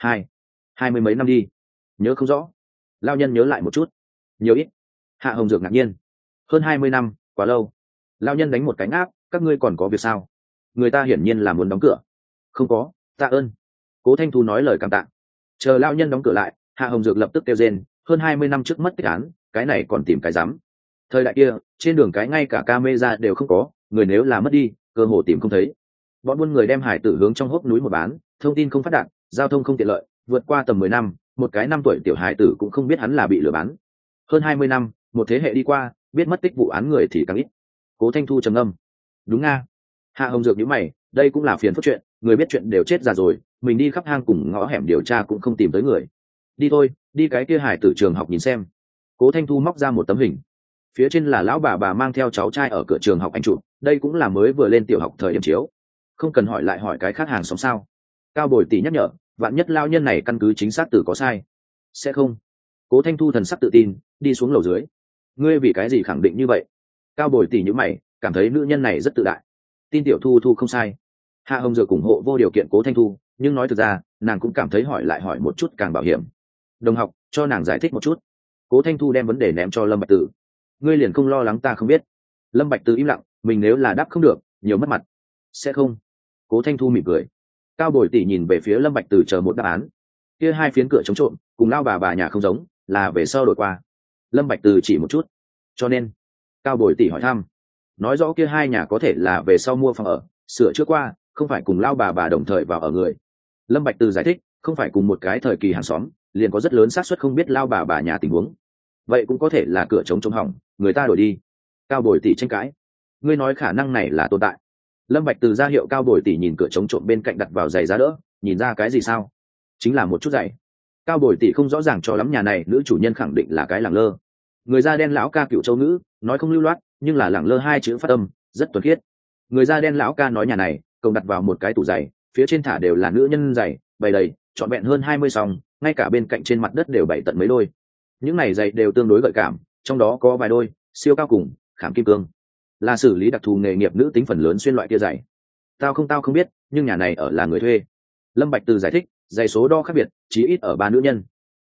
Speaker 1: 20 mấy năm đi. Nhớ không rõ. Lão nhân nhớ lại một chút. Nhiều ít. Hạ Hồng Dược ngạc nhiên. Hơn 20 năm, quá lâu. Lão nhân đánh một cái áp, các ngươi còn có việc sao? Người ta hiển nhiên là muốn đóng cửa. Không có, tạ ơn. Cố Thanh Thu nói lời cảm tạ. Chờ lão nhân đóng cửa lại, Hạ Hồng Dược lập tức kêu rên, hơn 20 năm trước mất tích án, cái này còn tìm cái dám. Thời đại kia trên đường cái ngay cả camera đều không có, người nếu là mất đi cơ hồ tìm không thấy. Bọn buôn người đem hải tử hướng trong hốc núi một bán, thông tin không phát đạt, giao thông không tiện lợi, vượt qua tầm 10 năm một cái 5 tuổi tiểu hải tử cũng không biết hắn là bị lừa bán. Hơn 20 năm một thế hệ đi qua, biết mất tích vụ án người thì càng ít. Cố Thanh Thu trầm ngâm. Đúng nga. Hạ Hồng Dược nhíu mày, đây cũng là phiền phức chuyện, người biết chuyện đều chết già rồi, mình đi khắp hang cùng ngõ hẻm điều tra cũng không tìm tới người. Đi thôi, đi cái kia hải tử trường học nhìn xem. Cố Thanh Thu móc ra một tấm hình, phía trên là lão bà mang theo cháu trai ở cửa trường học anh chụp, đây cũng là mới vừa lên tiểu học thời điểm chiếu, không cần hỏi lại hỏi cái khác hàng xóm sao. Cao Bồi tỷ nhắc nhở, vạn nhất lao nhân này căn cứ chính xác từ có sai. Sẽ không. Cố Thanh Thu thần sắc tự tin đi xuống lầu dưới. Ngươi vì cái gì khẳng định như vậy? Cao Bồi tỷ nhíu mày, cảm thấy nữ nhân này rất tự đại. Tin tiểu Thu Thu không sai. Hạ Hồng Dược ủng hộ vô điều kiện Cố Thanh Thu, nhưng nói thực ra nàng cũng cảm thấy hỏi lại hỏi một chút càng bảo hiểm. Đồng học cho nàng giải thích một chút. Cố Thanh Thu đem vấn đề ném cho Lâm Bạch Tử. Ngươi liền không lo lắng ta không biết? Lâm Bạch Tử im lặng, mình nếu là đáp không được nhiều mất mặt. Sẽ không. Cố Thanh Thu mỉm cười. Cao Bồi tỷ nhìn về phía Lâm Bạch Tử chờ một đáp án. Kia hai phiến cửa chống trộm cùng lao bà nhà không giống, là về sau đổi qua. Lâm Bạch Tử chỉ một chút. Cho nên Cao Bồi tỷ hỏi thăm, nói rõ kia hai nhà có thể là về sau mua phòng ở, sửa chữa qua, không phải cùng lao bà đồng thời vào ở người. Lâm Bạch Tử giải thích, không phải cùng một cái thời kỳ hàng xóm, liền có rất lớn xác suất không biết lao bà nhà tình huống. Vậy cũng có thể là cửa chống hỏng, người ta đổi đi. Cao Bồi tỷ tranh cãi. Ngươi nói khả năng này là tồn tại. Lâm Bạch Từ ra hiệu Cao Bồi tỷ nhìn cửa chống trộm bên cạnh đặt vào giày giá đỡ, nhìn ra cái gì sao? Chính là một chút giày. Cao Bồi tỷ không rõ ràng cho lắm, nhà này nữ chủ nhân khẳng định là cái lẳng lơ. Người da đen lão ca Cựu Châu ngữ, nói không lưu loát, nhưng là lẳng lơ hai chữ phát âm rất thuần khiết. Người da đen lão ca nói nhà này cộng đặt vào một cái tủ giày, phía trên thả đều là nữ nhân giày, bày đầy, trọn vẹn hơn 20 song, ngay cả bên cạnh trên mặt đất đều bày tận mấy đôi. Những này giày đều tương đối gợi cảm, trong đó có vài đôi siêu cao cùng khảm kim cương, là xử lý đặc thù nghề nghiệp nữ tính phần lớn xuyên loại kia giày. Tao không biết, nhưng nhà này ở là người thuê. Lâm Bạch Từ giải thích, giày số đo khác biệt, chí ít ở 3 nữ nhân.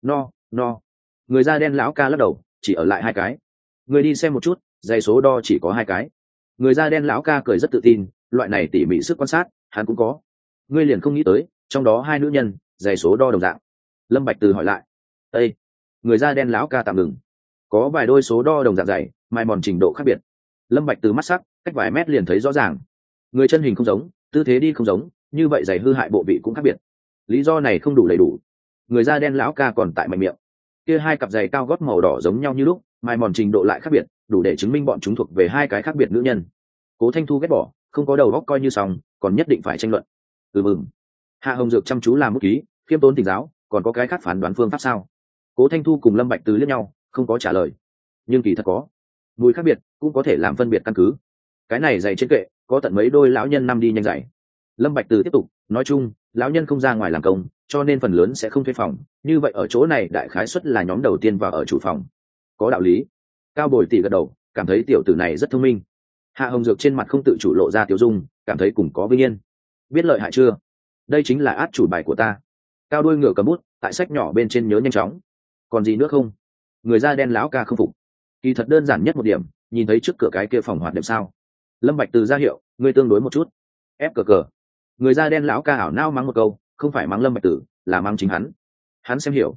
Speaker 1: No. Người da đen lão ca lắc đầu, chỉ ở lại 2 cái. Người đi xem một chút, giày số đo chỉ có 2 cái. Người da đen lão ca cười rất tự tin, loại này tỉ mỉ sức quan sát hắn cũng có. Ngươi liền không nghĩ tới, trong đó 2 nữ nhân giày số đo đồng dạng. Lâm Bạch Từ hỏi lại. Ê! Người da đen lão ca tạm ngừng. Có vài đôi số đo đồng dạng giày, mai mòn trình độ khác biệt. Lâm Bạch Từ mắt sắc, cách vài mét liền thấy rõ ràng. Người chân hình không giống, tư thế đi không giống, như vậy giày hư hại bộ vị cũng khác biệt. Lý do này không đủ đầy đủ. Người da đen lão ca còn tại mạnh miệng. Kia 2 cặp giày cao gót màu đỏ giống nhau như lúc, mai mòn trình độ lại khác biệt, đủ để chứng minh bọn chúng thuộc về 2 cái khác biệt nữ nhân. Cố Thanh Thu ghét bỏ, không có đầu óc coi như xong, còn nhất định phải tranh luận. Hạ Hồng Dược chăm chú làm bút ký, khiêm tốn tỉnh giáo, còn có cái khác phán đoán phương pháp sao? Cố Thanh Thu cùng Lâm Bạch Từ liếc nhau, không có trả lời. Nhưng kỳ thật có, mùi khác biệt cũng có thể làm phân biệt căn cứ. Cái này giày trên kệ có tận mấy đôi lão nhân năm đi nhanh giày. Lâm Bạch Từ tiếp tục nói chung, lão nhân không ra ngoài làm công, cho nên phần lớn sẽ không thuê phòng, như vậy ở chỗ này đại khái suất là nhóm đầu tiên vào ở chủ phòng. Có đạo lý. Cao Bồi tỷ gật đầu, cảm thấy tiểu tử này rất thông minh. Hạ Hồng Dược trên mặt không tự chủ lộ ra tiểu dung, cảm thấy cùng có vinh yên. Biết lợi hại chưa? Đây chính là át chủ bài của ta. Cao đuôi ngựa cầm bút, tại sách nhỏ bên trên nhớ nhanh chóng. Còn gì nữa không? Người da đen lão ca không phục. Kỳ thật đơn giản nhất một điểm, nhìn thấy trước cửa cái kia phòng hoạt đệm sao? Lâm Bạch Từ ra hiệu, ngươi tương đối một chút. Ép cờ. Người da đen lão ca ảo nao mắng một câu, không phải mắng Lâm Bạch Tử, là mắng chính hắn. Hắn xem hiểu.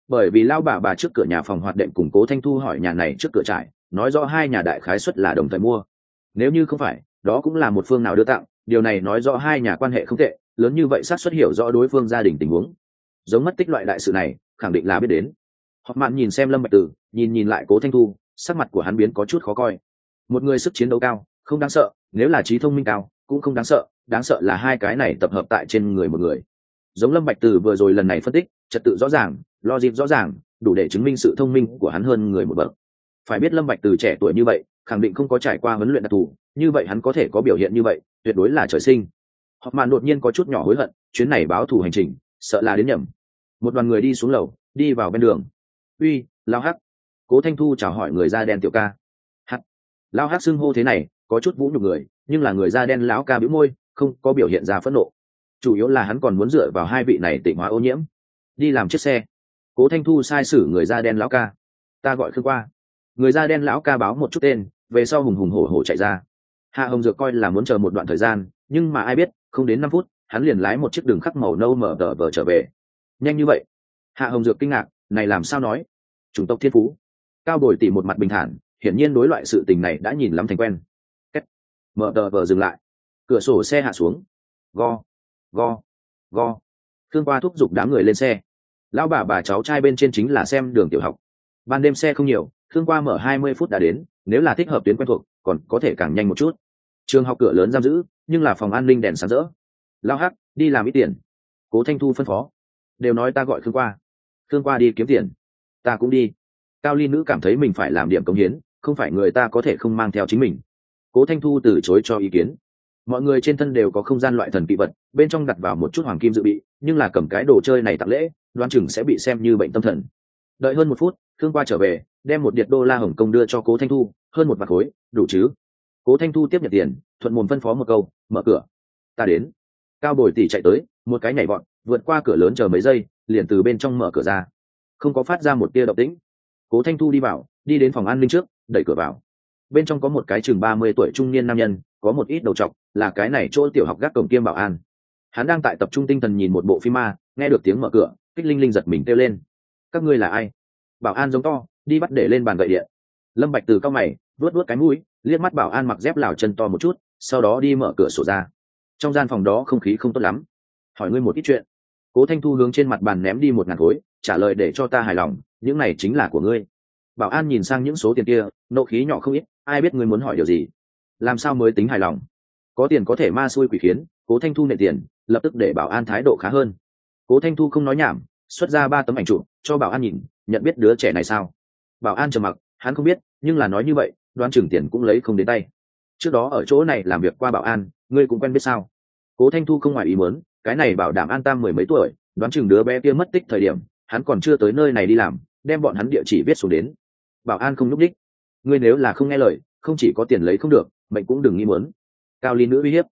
Speaker 1: bởi vì lao bà trước cửa nhà phòng hoạt đệm cùng Cố Thanh Thu hỏi nhà này trước cửa trải, nói rõ hai nhà đại khái suất là đồng thời mua. Nếu như không phải, đó cũng là một phương nào đưa tặng, điều này nói rõ hai nhà quan hệ không tệ, lớn như vậy xác suất hiểu rõ đối phương gia đình tình huống. Giống mất tích loại đại sự này, khẳng định là biết đến. Hoặc mạn nhìn xem Lâm Bạch Tử, nhìn lại Cố Thanh Thu, sắc mặt của hắn biến có chút khó coi. Một người sức chiến đấu cao, không đáng sợ, nếu là trí thông minh cao, cũng không đáng sợ là hai cái này tập hợp tại trên người một người. Giống Lâm Bạch Tử vừa rồi lần này phân tích, trật tự rõ ràng, logic rõ ràng, đủ để chứng minh sự thông minh của hắn hơn người một bậc. Phải biết Lâm Bạch Tử trẻ tuổi như vậy, khẳng định không có trải qua huấn luyện đặc thù, như vậy hắn có thể có biểu hiện như vậy, tuyệt đối là trời sinh. Hoặc mạn đột nhiên có chút nhỏ hối hận, chuyến này báo thù hành trình, sợ là đến nhầm. Một đoàn người đi xuống lầu, đi vào bên đường. Uy, Lao Hắc. Cố Thanh Thu chào hỏi người da đen tiểu ca. Hắc. Lao Hắc xưng hô thế này, có chút vũ nhục người, nhưng là người da đen lão ca bĩu môi, không có biểu hiện ra phẫn nộ. Chủ yếu là hắn còn muốn dựa vào hai vị này tịnh hóa ô nhiễm. Đi làm chiếc xe. Cố Thanh Thu sai sử người da đen lão ca. Ta gọi Khương qua. Người da đen lão ca báo một chút tên, về sau hùng hùng hổ hổ chạy ra. Hạ Hồng Dược coi là muốn chờ một đoạn thời gian, nhưng mà ai biết, không đến 5 phút, hắn liền lái một chiếc đường khắc màu nâu mở tờ vờ trở về. Nhanh như vậy? Hạ Hồng Dược kinh ngạc, này làm sao nói? Chủng tộc thiên phú. Cao Bồi tỉ một mặt bình thản, hiển nhiên đối loại sự tình này đã nhìn lắm thành quen. Kết. Mở tờ vờ dừng lại. Cửa sổ xe hạ xuống. Go, go, go. Khương qua thúc giục đám người lên xe. Lão bà cháu trai bên trên chính là xem đường tiểu học. Ban đêm xe không nhiều, Khương qua mở 20 phút đã đến, nếu là thích hợp tuyến quen thuộc, còn có thể càng nhanh một chút. Trường học cửa lớn giam giữ, nhưng là phòng an ninh đèn sáng rỡ. Lao Hắc, đi làm ít tiền. Cố Thanh Thu phân phó. Đều nói ta gọi Khương qua. Khương qua đi kiếm tiền. Ta cũng đi. Cao ly nữ cảm thấy mình phải làm điểm cống hiến, không phải người ta có thể không mang theo chính mình. Cố Thanh Thu từ chối cho ý kiến. Mọi người trên thân đều có không gian loại thần kỵ vật, bên trong đặt vào một chút hoàng kim dự bị, nhưng là cầm cái đồ chơi này tặng lễ, đoán chừng sẽ bị xem như bệnh tâm thần. Đợi hơn 1 phút, Khương qua trở về, đem 1 điệp đô la Hồng Kông đưa cho Cố Thanh Thu, hơn 1 vạn khối, đủ chứ? Cố Thanh Thu tiếp nhận tiền, thuận mồm phân phó một câu, mở cửa. Ta đến. Cao Bồi tỷ chạy tới, một cái nhảy vọt, vượt qua cửa lớn chờ mấy giây, liền từ bên trong mở cửa ra. Không có phát ra một tia động tĩnh. Cố Thanh Thu đi vào, đi đến phòng an ninh trước, đẩy cửa vào. Bên trong có một cái chừng 30 tuổi trung niên nam nhân, có một ít đầu trọc, là cái này chỗ tiểu học gác cổng kiêm bảo an. Hắn đang tại tập trung tinh thần nhìn một bộ phim ma, nghe được tiếng mở cửa, kích linh linh giật mình kêu lên. Các ngươi là ai? Bảo an giống to, đi bắt để lên bàn gậy điện. Lâm Bạch Từ cao mày, vuốt cái mũi, liếc mắt bảo an mặc dép lào chân to một chút, sau đó đi mở cửa sổ ra. Trong gian phòng đó không khí không tốt lắm. Hỏi ngươi một ít chuyện. Cố Thanh Thu hướng trên mặt bàn ném đi 1.000 khối, trả lời để cho ta hài lòng, những này chính là của ngươi. Bảo an nhìn sang những số tiền kia, nộ khí nhỏ không ít, ai biết ngươi muốn hỏi điều gì? Làm sao mới tính hài lòng? Có tiền có thể ma xui quỷ khiến. Cố Thanh Thu nệ tiền, lập tức để bảo an thái độ khá hơn. Cố Thanh Thu không nói nhảm, xuất ra 3 tấm ảnh chụp cho bảo an nhìn, nhận biết đứa trẻ này sao? Bảo an trầm mặc, hắn không biết, nhưng là nói như vậy, đoán chừng tiền cũng lấy không đến tay. Trước đó ở chỗ này làm việc qua bảo an, ngươi cũng quen biết sao? Cố Thanh Thu không ngoài ý muốn, cái này bảo đảm an tam 10 mấy tuổi, đoán chừng đứa bé kia mất tích thời điểm, hắn còn chưa tới nơi này đi làm, đem bọn hắn địa chỉ viết xuống đến. Bảo an không nhúc đích. Ngươi nếu là không nghe lời, không chỉ có tiền lấy không được, mệnh cũng đừng nghĩ muốn. Cao ly nữ uy hiếp.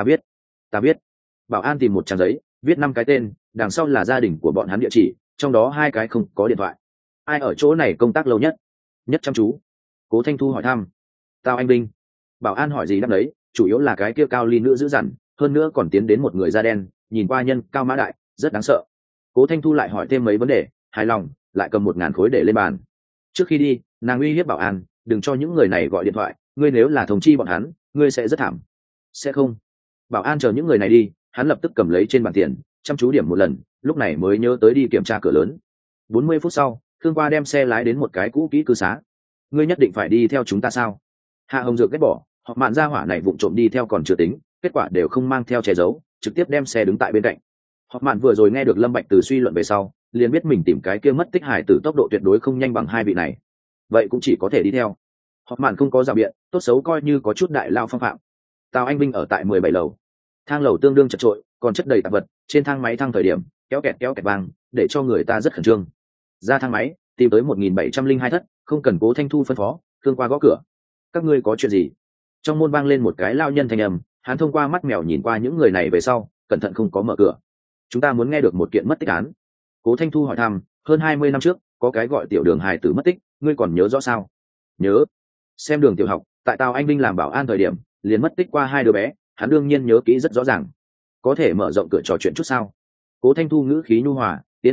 Speaker 1: Ta biết. Bảo an tìm một trang giấy, viết 5 cái tên, đằng sau là gia đình của bọn hắn địa chỉ, trong đó 2 cái không có điện thoại. Ai ở chỗ này công tác lâu nhất chăm chú? Cố Thanh Thu hỏi thăm. Tao anh Đinh. Bảo an hỏi gì đáp đấy, chủ yếu là cái kia cao ly nữ dữ dằn, hơn nữa còn tiến đến một người da đen, nhìn qua nhân cao mã đại, rất đáng sợ. Cố Thanh Thu lại hỏi thêm mấy vấn đề, hài lòng, lại cầm 1.000 khối để lên bàn. Trước khi đi, nàng uy hiếp bảo an, đừng cho những người này gọi điện thoại, ngươi nếu là thông chi bọn hắn, ngươi sẽ rất thảm. Sẽ không. Bảo an chờ những người này đi, hắn lập tức cầm lấy trên bàn tiền, chăm chú điểm một lần, lúc này mới nhớ tới đi kiểm tra cửa lớn. 40 phút sau, Khương qua đem xe lái đến một cái cũ kỹ cư xá. Ngươi nhất định phải đi theo chúng ta sao? Hạ Hồng Dược ghét bỏ, họ mạn ra hỏa này vụng trộm đi theo còn chưa tính, kết quả đều không mang theo che giấu, trực tiếp đem xe đứng tại bên cạnh. Họ mạn vừa rồi nghe được Lâm Bạch Từ suy luận về sau, liền biết mình tìm cái kia mất tích hải tử tốc độ tuyệt đối không nhanh bằng hai vị này, vậy cũng chỉ có thể đi theo. Họ mạn không có rào biện, tốt xấu coi như có chút đại lao phong phạm. Tào Anh Binh ở tại 17 lầu, thang lầu tương đương chật trội, còn chất đầy tạp vật, trên thang máy thang thời điểm kéo kẹt vang, để cho người ta rất khẩn trương. Ra thang máy, tìm tới 1702 thất, không cần Cố Thanh Thu phân phó, Khương qua gõ cửa. Các ngươi có chuyện gì? Trong môn vang lên một cái lao nhân thanh âm, hắn thông qua mắt mèo nhìn qua những người này về sau, cẩn thận không có mở cửa. Chúng ta muốn nghe được một kiện mất tích án. Cố Thanh Thu hỏi thăm, hơn 20 năm trước, có cái gọi tiểu đường hài tử mất tích, ngươi còn nhớ rõ sao? Nhớ. Xem đường tiểu học, tại Tào Anh Binh làm bảo an thời điểm, liền mất tích qua 2 đứa bé, hắn đương nhiên nhớ kỹ rất rõ ràng. Có thể mở rộng cửa trò chuyện chút sao? Cố Thanh Thu ngữ khí nhu hòa, yên tâm,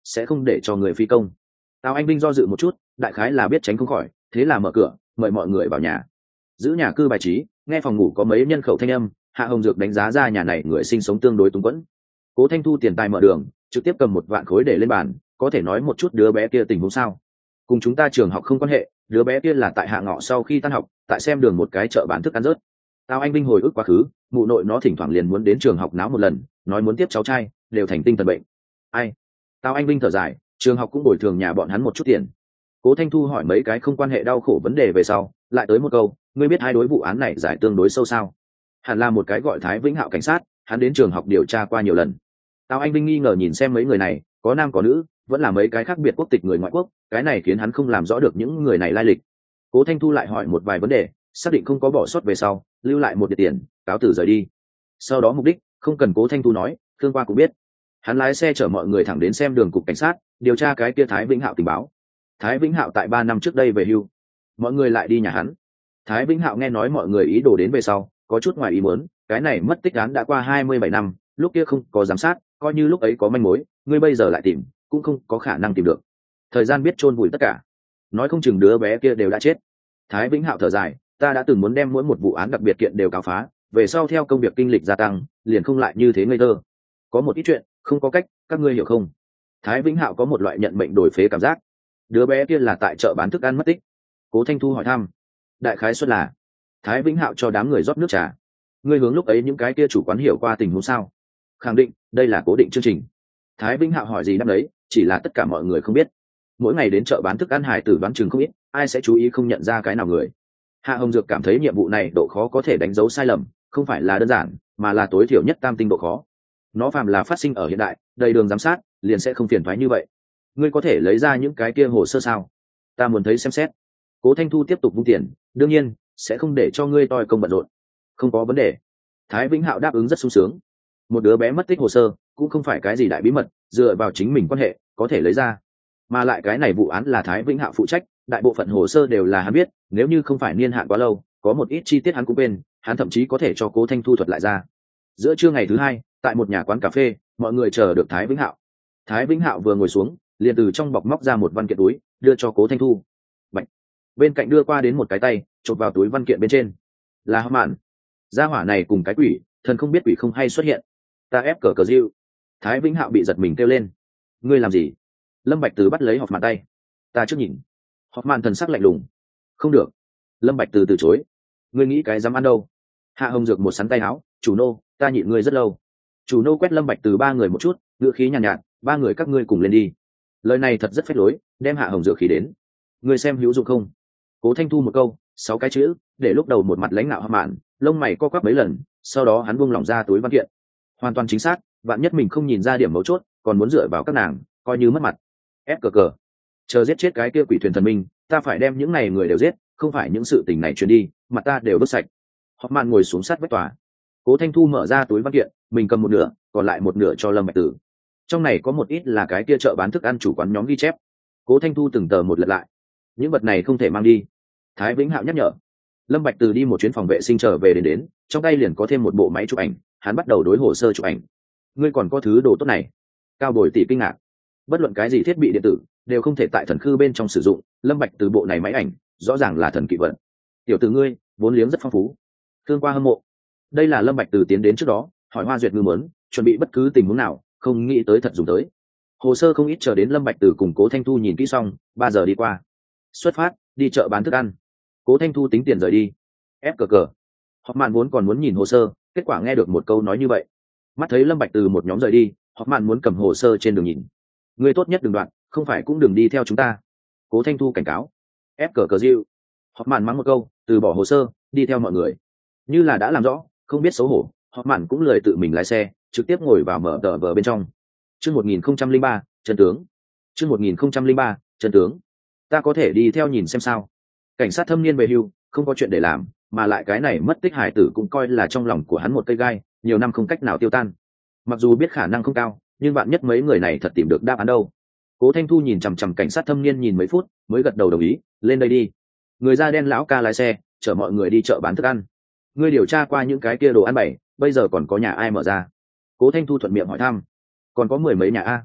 Speaker 1: sẽ không để cho người phi công. Tào Anh Vinh do dự một chút, đại khái là biết tránh không khỏi, thế là mở cửa mời mọi người vào nhà. Giữ nhà cư bài trí, nghe phòng ngủ có mấy nhân khẩu thanh âm, Hạ Hồng Dược đánh giá ra nhà này người sinh sống tương đối túng quẫn. Cố Thanh Thu tiền tài mở đường, trực tiếp cầm 1 vạn khối để lên bàn, có thể nói một chút đứa bé kia tình huống sao? Cùng chúng ta trường học không quan hệ, đứa bé kia là tại Hạ Ngọ sau khi tan học, tại xem đường một cái chợ bán thức ăn rớt. Tào Anh Vinh hồi ức quá khứ, mụ nội nó thỉnh thoảng liền muốn đến trường học náo một lần, nói muốn tiếp cháu trai, đều thành tinh thần bệnh. Ai? Tào Anh Vinh thở dài, trường học cũng bồi thường nhà bọn hắn một chút tiền. Cố Thanh Thu hỏi mấy cái không quan hệ đau khổ vấn đề về sau, lại tới một câu, ngươi biết hai đối vụ án này giải tương đối sâu sao? Hẳn là một cái gọi Thái Vĩnh Hạo cảnh sát, hắn đến trường học điều tra qua nhiều lần. Tào Anh Vinh nghi ngờ nhìn xem mấy người này, có nam có nữ, vẫn là mấy cái khác biệt quốc tịch người ngoại quốc, cái này khiến hắn không làm rõ được những người này lai lịch. Cố Thanh Thu lại hỏi một vài vấn đề, xác định không có bỏ sót về sau, lưu lại một địa tiền, cáo từ rời đi. Sau đó mục đích, không cần Cố Thanh Thu nói, Thương Qua cũng biết. Hắn lái xe chở mọi người thẳng đến xem đường cục cảnh sát, điều tra cái kia Thái Vĩnh Hạo tình báo. Thái Vĩnh Hạo tại 3 năm trước đây về hưu, mọi người lại đi nhà hắn. Thái Vĩnh Hạo nghe nói mọi người ý đồ đến về sau, có chút ngoài ý muốn, cái này mất tích án đã qua 27 năm, lúc kia không có giám sát, coi như lúc ấy có manh mối, ngươi bây giờ lại tìm, cũng không có khả năng tìm được. Thời gian biết chôn vùi tất cả, nói không chừng đứa bé kia đều đã chết. Thái Vĩnh Hạo thở dài, ta đã từng muốn đem mỗi một vụ án đặc biệt kiện đều cáo phá, về sau theo công việc kinh lịch gia tăng, liền không lại như thế ngây thơ. Có một ít chuyện, không có cách, các ngươi hiểu không? Thái Vĩnh Hạo có một loại nhận mệnh đổi phế cảm giác. Đứa bé kia là tại chợ bán thức ăn mất tích. Cố Thanh Thu hỏi thăm. Đại khái suất là. Thái Vĩnh Hạo cho đám người rót nước trà. Ngươi hướng lúc ấy những cái kia chủ quán hiểu qua tình huống sao? Khẳng định, đây là cố định chương trình. Thái Vĩnh Hạo hỏi gì đáp đấy, chỉ là tất cả mọi người không biết. Mỗi ngày đến chợ bán thức ăn hải tử đoán chừng không ít, ai sẽ chú ý không nhận ra cái nào người. Hạ Hồng Dược cảm thấy nhiệm vụ này độ khó có thể đánh dấu sai lầm, không phải là đơn giản, mà là tối thiểu nhất tam tinh độ khó. Nó phàm là phát sinh ở hiện đại, đầy đường giám sát, liền sẽ không phiền toái như vậy. Ngươi có thể lấy ra những cái kia hồ sơ sao? Ta muốn thấy xem xét. Cố Thanh Thu tiếp tục vung tiền, đương nhiên sẽ không để cho ngươi toi công bận rộn. Không có vấn đề. Thái Vĩnh Hạo đáp ứng rất sung sướng. Một đứa bé mất tích hồ sơ cũng không phải cái gì đại bí mật, dựa vào chính mình quan hệ có thể lấy ra. Mà lại cái này vụ án là Thái Vĩnh Hạo phụ trách, đại bộ phận hồ sơ đều là hắn biết, nếu như không phải niên hạn quá lâu, có một ít chi tiết hắn cũng quên, hắn thậm chí có thể cho Cố Thanh Thu thuật lại ra. Giữa trưa ngày thứ 2, tại một nhà quán cà phê, mọi người chờ được Thái Vĩnh Hạo. Thái Vĩnh Hạo vừa ngồi xuống, liền từ trong bọc móc ra một văn kiện túi, đưa cho Cố Thanh Thu. Bạch. Bên cạnh đưa qua đến một cái tay, chộp vào túi văn kiện bên trên. Là Hắc Mạn. Gia hỏa này cùng cái quỷ, thần không biết quỷ không hay xuất hiện. Ta ép cờ diu. Thái Vĩnh Hạo bị giật mình kêu lên. Ngươi làm gì? Lâm Bạch Từ bắt lấy Hắc Mạn tay. Ta trước nhìn. Hắc Mạn thần sắc lạnh lùng. Không được. Lâm Bạch Từ từ chối. Ngươi nghĩ cái dám ăn đâu? Hạ Hồng Dược một sắn tay áo, chủ nô, ta nhịn ngươi rất lâu. Chủ nô quét Lâm Bạch Từ 3 người một chút, ngữ khí nhàn nhạt, 3 người các ngươi cùng lên đi. Lời này thật rất phách lối, đem Hạ Hồng Dược khí đến. Ngươi xem hữu dụng không? Cố Thanh Thu một câu, 6 cái chữ, để lúc đầu một mặt lãnh nạo Hắc Mạn, lông mày co quắp mấy lần, sau đó hắn buông lỏng ra túi văn kiện. Hoàn toàn chính xác, vạn nhất mình không nhìn ra điểm mấu chốt, còn muốn dựa vào các nàng, coi như mất mặt. Ép cờ. Chờ giết chết cái kia quỷ thuyền thần minh, ta phải đem những này người đều giết, không phải những sự tình này truyền đi, mặt ta đều đốt sạch. Hắc Mạn ngồi xuống sát vách tòa. Cố Thanh Thu mở ra túi văn kiện, mình cầm một nửa, còn lại một nửa cho Lâm Bạch Tử. Trong này có một ít là cái kia chợ bán thức ăn chủ quán nhóm ghi chép. Cố Thanh Thu từng tờ một lật lại. Những vật này không thể mang đi. Thái Vĩnh Hạo nhắc nhở. Lâm Bạch Từ đi một chuyến phòng vệ sinh trở về đến, trong tay liền có thêm một bộ máy chụp ảnh, hắn bắt đầu đối hồ sơ chụp ảnh. Ngươi còn có thứ đồ tốt này? Cao Bồi tỷ kinh ngạc. Bất luận cái gì thiết bị điện tử đều không thể tại thần khư bên trong sử dụng, Lâm Bạch Từ bộ này máy ảnh, rõ ràng là thần kỵ vận. Tiểu tử ngươi, vốn liếng rất phong phú. Thương Qua hâm mộ. Đây là Lâm Bạch Từ tiến đến trước đó, hỏi Hoa Duyệt ngư muốn, chuẩn bị bất cứ tình huống nào, không nghĩ tới thật dùng tới. Hồ sơ không ít, chờ đến Lâm Bạch Từ cùng Cố Thanh Thu nhìn kỹ xong, 3 giờ đi qua. Xuất phát, đi chợ bán thức ăn. Cố Thanh Thu tính tiền rời đi. Ép cờ. Hắc Mạn vốn còn muốn nhìn hồ sơ, kết quả nghe được một câu nói như vậy. Mắt thấy Lâm Bạch Từ một nhóm rời đi, Hắc Mạn muốn cầm hồ sơ trên đường nhìn. Ngươi tốt nhất đừng đoạn, không phải cũng đừng đi theo chúng ta. Cố Thanh Thu cảnh cáo. Ép cờ diu. Hắc Mạn mắng một câu, từ bỏ hồ sơ, đi theo mọi người. Như là đã làm rõ, không biết xấu hổ, Hắc Mạn cũng lười tự mình lái xe, trực tiếp ngồi vào mở tờ vờ bên trong. Chương 1003, chân tướng. Chương 1003, chân tướng. Ta có thể đi theo nhìn xem sao? Cảnh sát thâm niên về hưu, không có chuyện để làm, mà lại cái này mất tích hải tử cũng coi là trong lòng của hắn một cây gai, nhiều năm không cách nào tiêu tan. Mặc dù biết khả năng không cao, nhưng bạn nhất mấy người này thật tìm được đáp án đâu. Cố Thanh Thu nhìn chằm chằm cảnh sát thâm niên nhìn mấy phút, mới gật đầu đồng ý, lên đây đi. Người da đen lão ca lái xe, chở mọi người đi chợ bán thức ăn. Ngươi điều tra qua những cái kia đồ ăn bày, bây giờ còn có nhà ai mở ra? Cố Thanh Thu thuận miệng hỏi thăm. Còn có 10 mấy nhà a.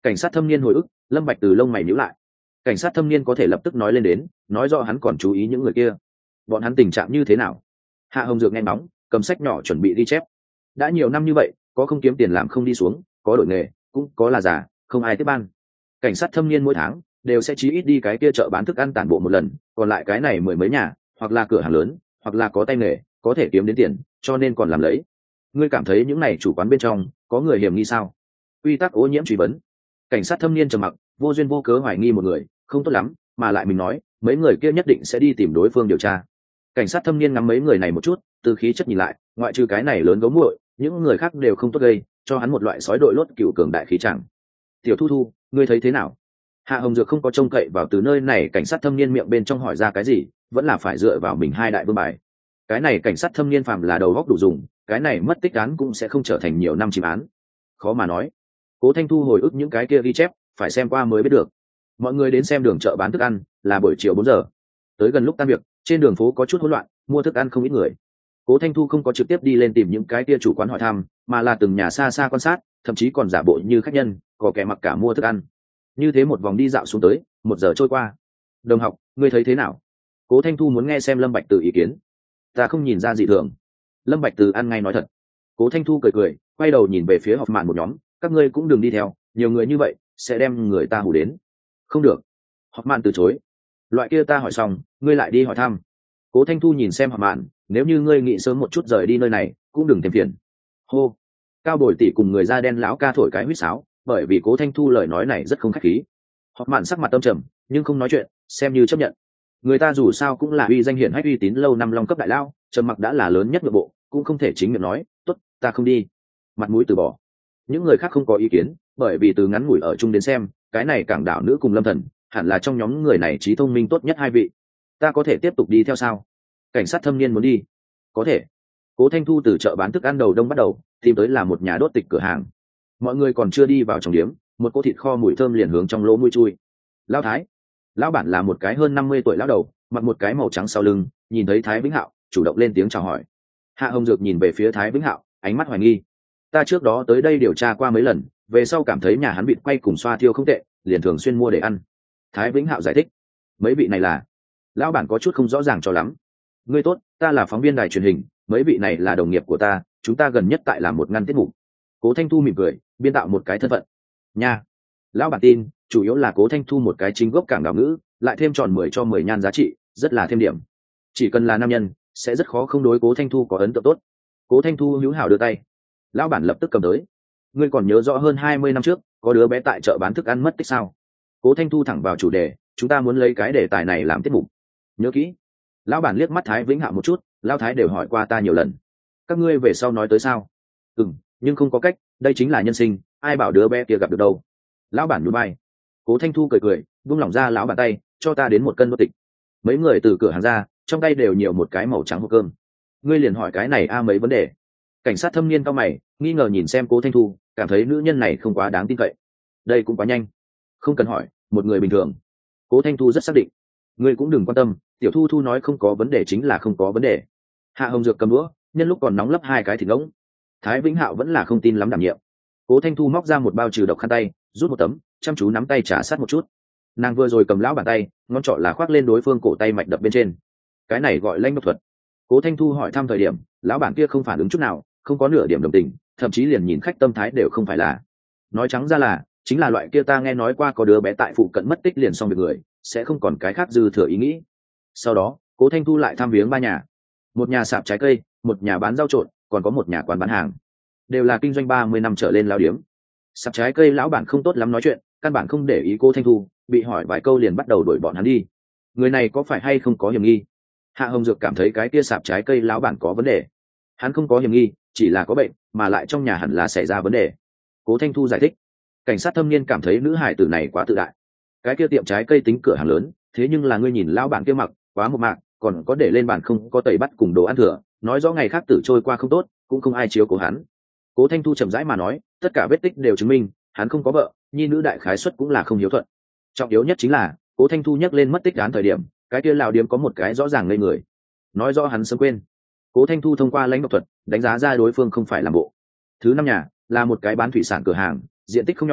Speaker 1: Cảnh sát thâm niên hồi ức, Lâm Bạch từ lông mày nhíu lại. Cảnh sát thâm niên có thể lập tức nói lên đến, nói rõ hắn còn chú ý những người kia. Bọn hắn tình trạng như thế nào? Hạ Hồng Dược nghe ngóng, cầm sách nhỏ chuẩn bị ghi chép. Đã nhiều năm như vậy, có không kiếm tiền làm không đi xuống, có đổi nghề, cũng có là già, không ai tiếp ban. Cảnh sát thâm niên mỗi tháng đều sẽ chí ít đi cái kia chợ bán thức ăn tản bộ một lần, còn lại cái này mười mấy nhà, hoặc là cửa hàng lớn, hoặc là có tay nghề, có thể kiếm đến tiền, cho nên còn làm lấy. Ngươi cảm thấy những này chủ quán bên trong có người hiểm nghi sao? Quy tắc ô nhiễm truy vấn. Cảnh sát thâm niên trầm mặc, vô duyên vô cớ hoài nghi một người, không tốt lắm, mà lại mình nói, mấy người kia nhất định sẽ đi tìm đối phương điều tra. Cảnh sát thâm niên ngắm mấy người này một chút, từ khí chất nhìn lại, ngoại trừ cái này lớn gấu muội, những người khác đều không tốt gây, cho hắn một loại sói đội lốt cựu cường đại khí chẳng. Tiểu Thu Thu, ngươi thấy thế nào? Hạ Hồng Dược không có trông cậy vào từ nơi này cảnh sát thâm niên miệng bên trong hỏi ra cái gì, vẫn là phải dựa vào mình hai đại vương bài. Cái này cảnh sát thâm niên phàm là đầu góc đủ dùng, cái này mất tích án cũng sẽ không trở thành nhiều năm chìm án. Khó mà nói. Cố Thanh Thu hồi ức những cái kia ghi chép, phải xem qua mới biết được. Mọi người đến xem đường chợ bán thức ăn, là buổi chiều 4 giờ. Tới gần lúc tan việc, trên đường phố có chút hỗn loạn, mua thức ăn không ít người. Cố Thanh Thu không có trực tiếp đi lên tìm những cái kia chủ quán hỏi thăm, mà là từng nhà xa xa quan sát, thậm chí còn giả bộ như khách nhân, có kẻ mặc cả mua thức ăn. Như thế một vòng đi dạo xuống tới, 1 giờ trôi qua. Đồng học, ngươi thấy thế nào? Cố Thanh Thu muốn nghe xem Lâm Bạch Từ ý kiến. Ta không nhìn ra gì thường. Lâm Bạch Từ ăn ngay nói thật. Cố Thanh Thu cười cười, quay đầu nhìn về phía họp mạn một nhóm, các ngươi cũng đừng đi theo, nhiều người như vậy sẽ đem người ta hù đến. Không được. Họp mạn từ chối. Loại kia ta hỏi xong, ngươi lại đi hỏi thăm. Cố Thanh Thu nhìn xem họp mạn, nếu như ngươi nghĩ sớm một chút rời đi nơi này, cũng đừng thêm phiền. Hô. Cao Bồi tỷ cùng người da đen lão ca thổi cái huýt sáo, bởi vì Cố Thanh Thu lời nói này rất không khách khí. Họp mạn sắc mặt tâm trầm, nhưng không nói chuyện, xem như chấp nhận. Người ta dù sao cũng là uy danh hiển hách uy tín lâu năm long cấp đại lao, trầm mặc đã là lớn nhất nội bộ, cũng không thể chính miệng nói, tốt, ta không đi. Mặt mũi từ bỏ. Những người khác không có ý kiến, bởi vì từ ngắn ngủi ở chung đến xem, cái này Cảng Đảo Nữ cùng Lâm Thần, hẳn là trong nhóm người này trí thông minh tốt nhất hai vị. Ta có thể tiếp tục đi theo sao? Cảnh sát thâm niên muốn đi. Có thể. Cố Thanh Thu từ chợ bán thức ăn đầu đông bắt đầu, tìm tới là một nhà đốt tịch cửa hàng. Mọi người còn chưa đi vào trong điếm, một cô thịt kho mùi thơm liền hướng trong lỗ mũi chui. Lão Thái. Lão bản là một cái hơn 50 tuổi lão đầu, mặc một cái màu trắng sau lưng, nhìn thấy Thái Vĩnh Hạo, chủ động lên tiếng chào hỏi. Hạ Hồng Dược nhìn về phía Thái Vĩnh Hạo, ánh mắt hoài nghi. Ta trước đó tới đây điều tra qua mấy lần, về sau cảm thấy nhà hắn vịt quay cùng xoa thiêu không tệ, liền thường xuyên mua để ăn. Thái Vĩnh Hạo giải thích. Mấy vị này là? Lão bản có chút không rõ ràng cho lắm. Ngươi tốt, ta là phóng viên đài truyền hình, mấy vị này là đồng nghiệp của ta, chúng ta gần nhất tại làm một ngăn tiết mục. Cố Thanh Thu mỉm cười, biên tạo một cái thân phận. Nha. Lão bản tin, chủ yếu là Cố Thanh Thu một cái chính gốc Cảng Đảo Ngữ, lại thêm tròn 10 cho 10 nhan giá trị, rất là thêm điểm. Chỉ cần là nam nhân, sẽ rất khó không đối Cố Thanh Thu có ấn tượng tốt. Cố Thanh Thu hữu hảo đưa tay. Lão bản lập tức cầm tới. Ngươi còn nhớ rõ hơn 20 năm trước, có đứa bé tại chợ bán thức ăn mất tích sao? Cố Thanh Thu thẳng vào chủ đề, chúng ta muốn lấy cái đề tài này làm tiết mục. Nhớ kỹ. Lão bản liếc mắt Thái Vĩnh Hạo một chút, lão Thái đều hỏi qua ta nhiều lần. Các ngươi về sau nói tới sao? Nhưng không có cách, đây chính là nhân sinh, ai bảo đứa bé kia gặp được đâu. Lão bản nhún vai. Cố Thanh Thu cười cười, buông lỏng ra lão bàn tay, cho ta đến 1 cân đốt tịch. Mấy người từ cửa hàng ra, trong tay đều nhiều một cái màu trắng hộp cơm. Ngươi liền hỏi cái này mấy vấn đề. Cảnh sát thâm niên cao mày, nghi ngờ nhìn xem Cố Thanh Thu, cảm thấy nữ nhân này không quá đáng tin cậy. Đây cũng quá nhanh. Không cần hỏi, một người bình thường. Cố Thanh Thu rất xác định. Ngươi cũng đừng quan tâm, Tiểu Thu Thu nói không có vấn đề chính là không có vấn đề. Hạ Hồng Dược cầm đũa, nhân lúc còn nóng lấp 2 cái thịt ngỗng. Thái Vĩnh Hạo vẫn là không tin lắm đảm nhiệm. Cố Thanh Thu móc ra một bao trừ độc khăn tay, rút một tấm, chăm chú nắm tay trả sát một chút. Nàng vừa rồi cầm lão bàn tay, ngón trỏ là khoác lên đối phương cổ tay mạch đập bên trên. Cái này gọi lãnh độc thuật. Cố Thanh Thu hỏi thăm thời điểm, lão bản kia không phản ứng chút nào, không có nửa điểm đồng tình, thậm chí liền nhìn khách tâm thái đều không phải là. Nói trắng ra là, chính là loại kia ta nghe nói qua có đứa bé tại phụ cận mất tích liền xong việc người, sẽ không còn cái khác dư thừa ý nghĩ. Sau đó, Cố Thanh Thu lại thăm viếng 3 nhà. Một nhà sạp trái cây, một nhà bán rau trộn, còn có một nhà quán bán hàng. Đều là kinh doanh 30 năm trở lên lao điếm. Sạp trái cây lão bản không tốt lắm nói chuyện, căn bản không để ý Cố Thanh Thu, bị hỏi vài câu liền bắt đầu đuổi bọn hắn đi. Người này có phải hay không có hiểm nghi? Hạ Hồng Dược cảm thấy cái kia sạp trái cây lão bản có vấn đề. Hắn không có hiểm nghi, chỉ là có bệnh, mà lại trong nhà hẳn là xảy ra vấn đề. Cố Thanh Thu giải thích. Cảnh sát thâm niên cảm thấy nữ hải tử này quá tự đại. Cái kia tiệm trái cây tính cửa hàng lớn, thế nhưng là ngươi nhìn lão bản kia mặc quá một mạc, còn có để lên bàn không có tẩy bắt cùng đồ ăn thừa, nói rõ ngày khác tử trôi qua không tốt, cũng không ai chiếu cố hắn. Cố Thanh Thu chậm rãi mà nói, tất cả vết tích đều chứng minh hắn không có vợ, nhi nữ đại khái suất cũng là không hiếu thuận. Trọng yếu nhất chính là Cố Thanh Thu nhắc lên mất tích án thời điểm, cái kia lão điếm có một cái rõ ràng ngây người, nói rõ hắn sớm quên. Cố Thanh Thu thông qua lãnh độc thuật đánh giá ra đối phương không phải làm bộ. Thứ 5 nhà là một cái bán thủy sản cửa hàng, diện tích không nhỏ,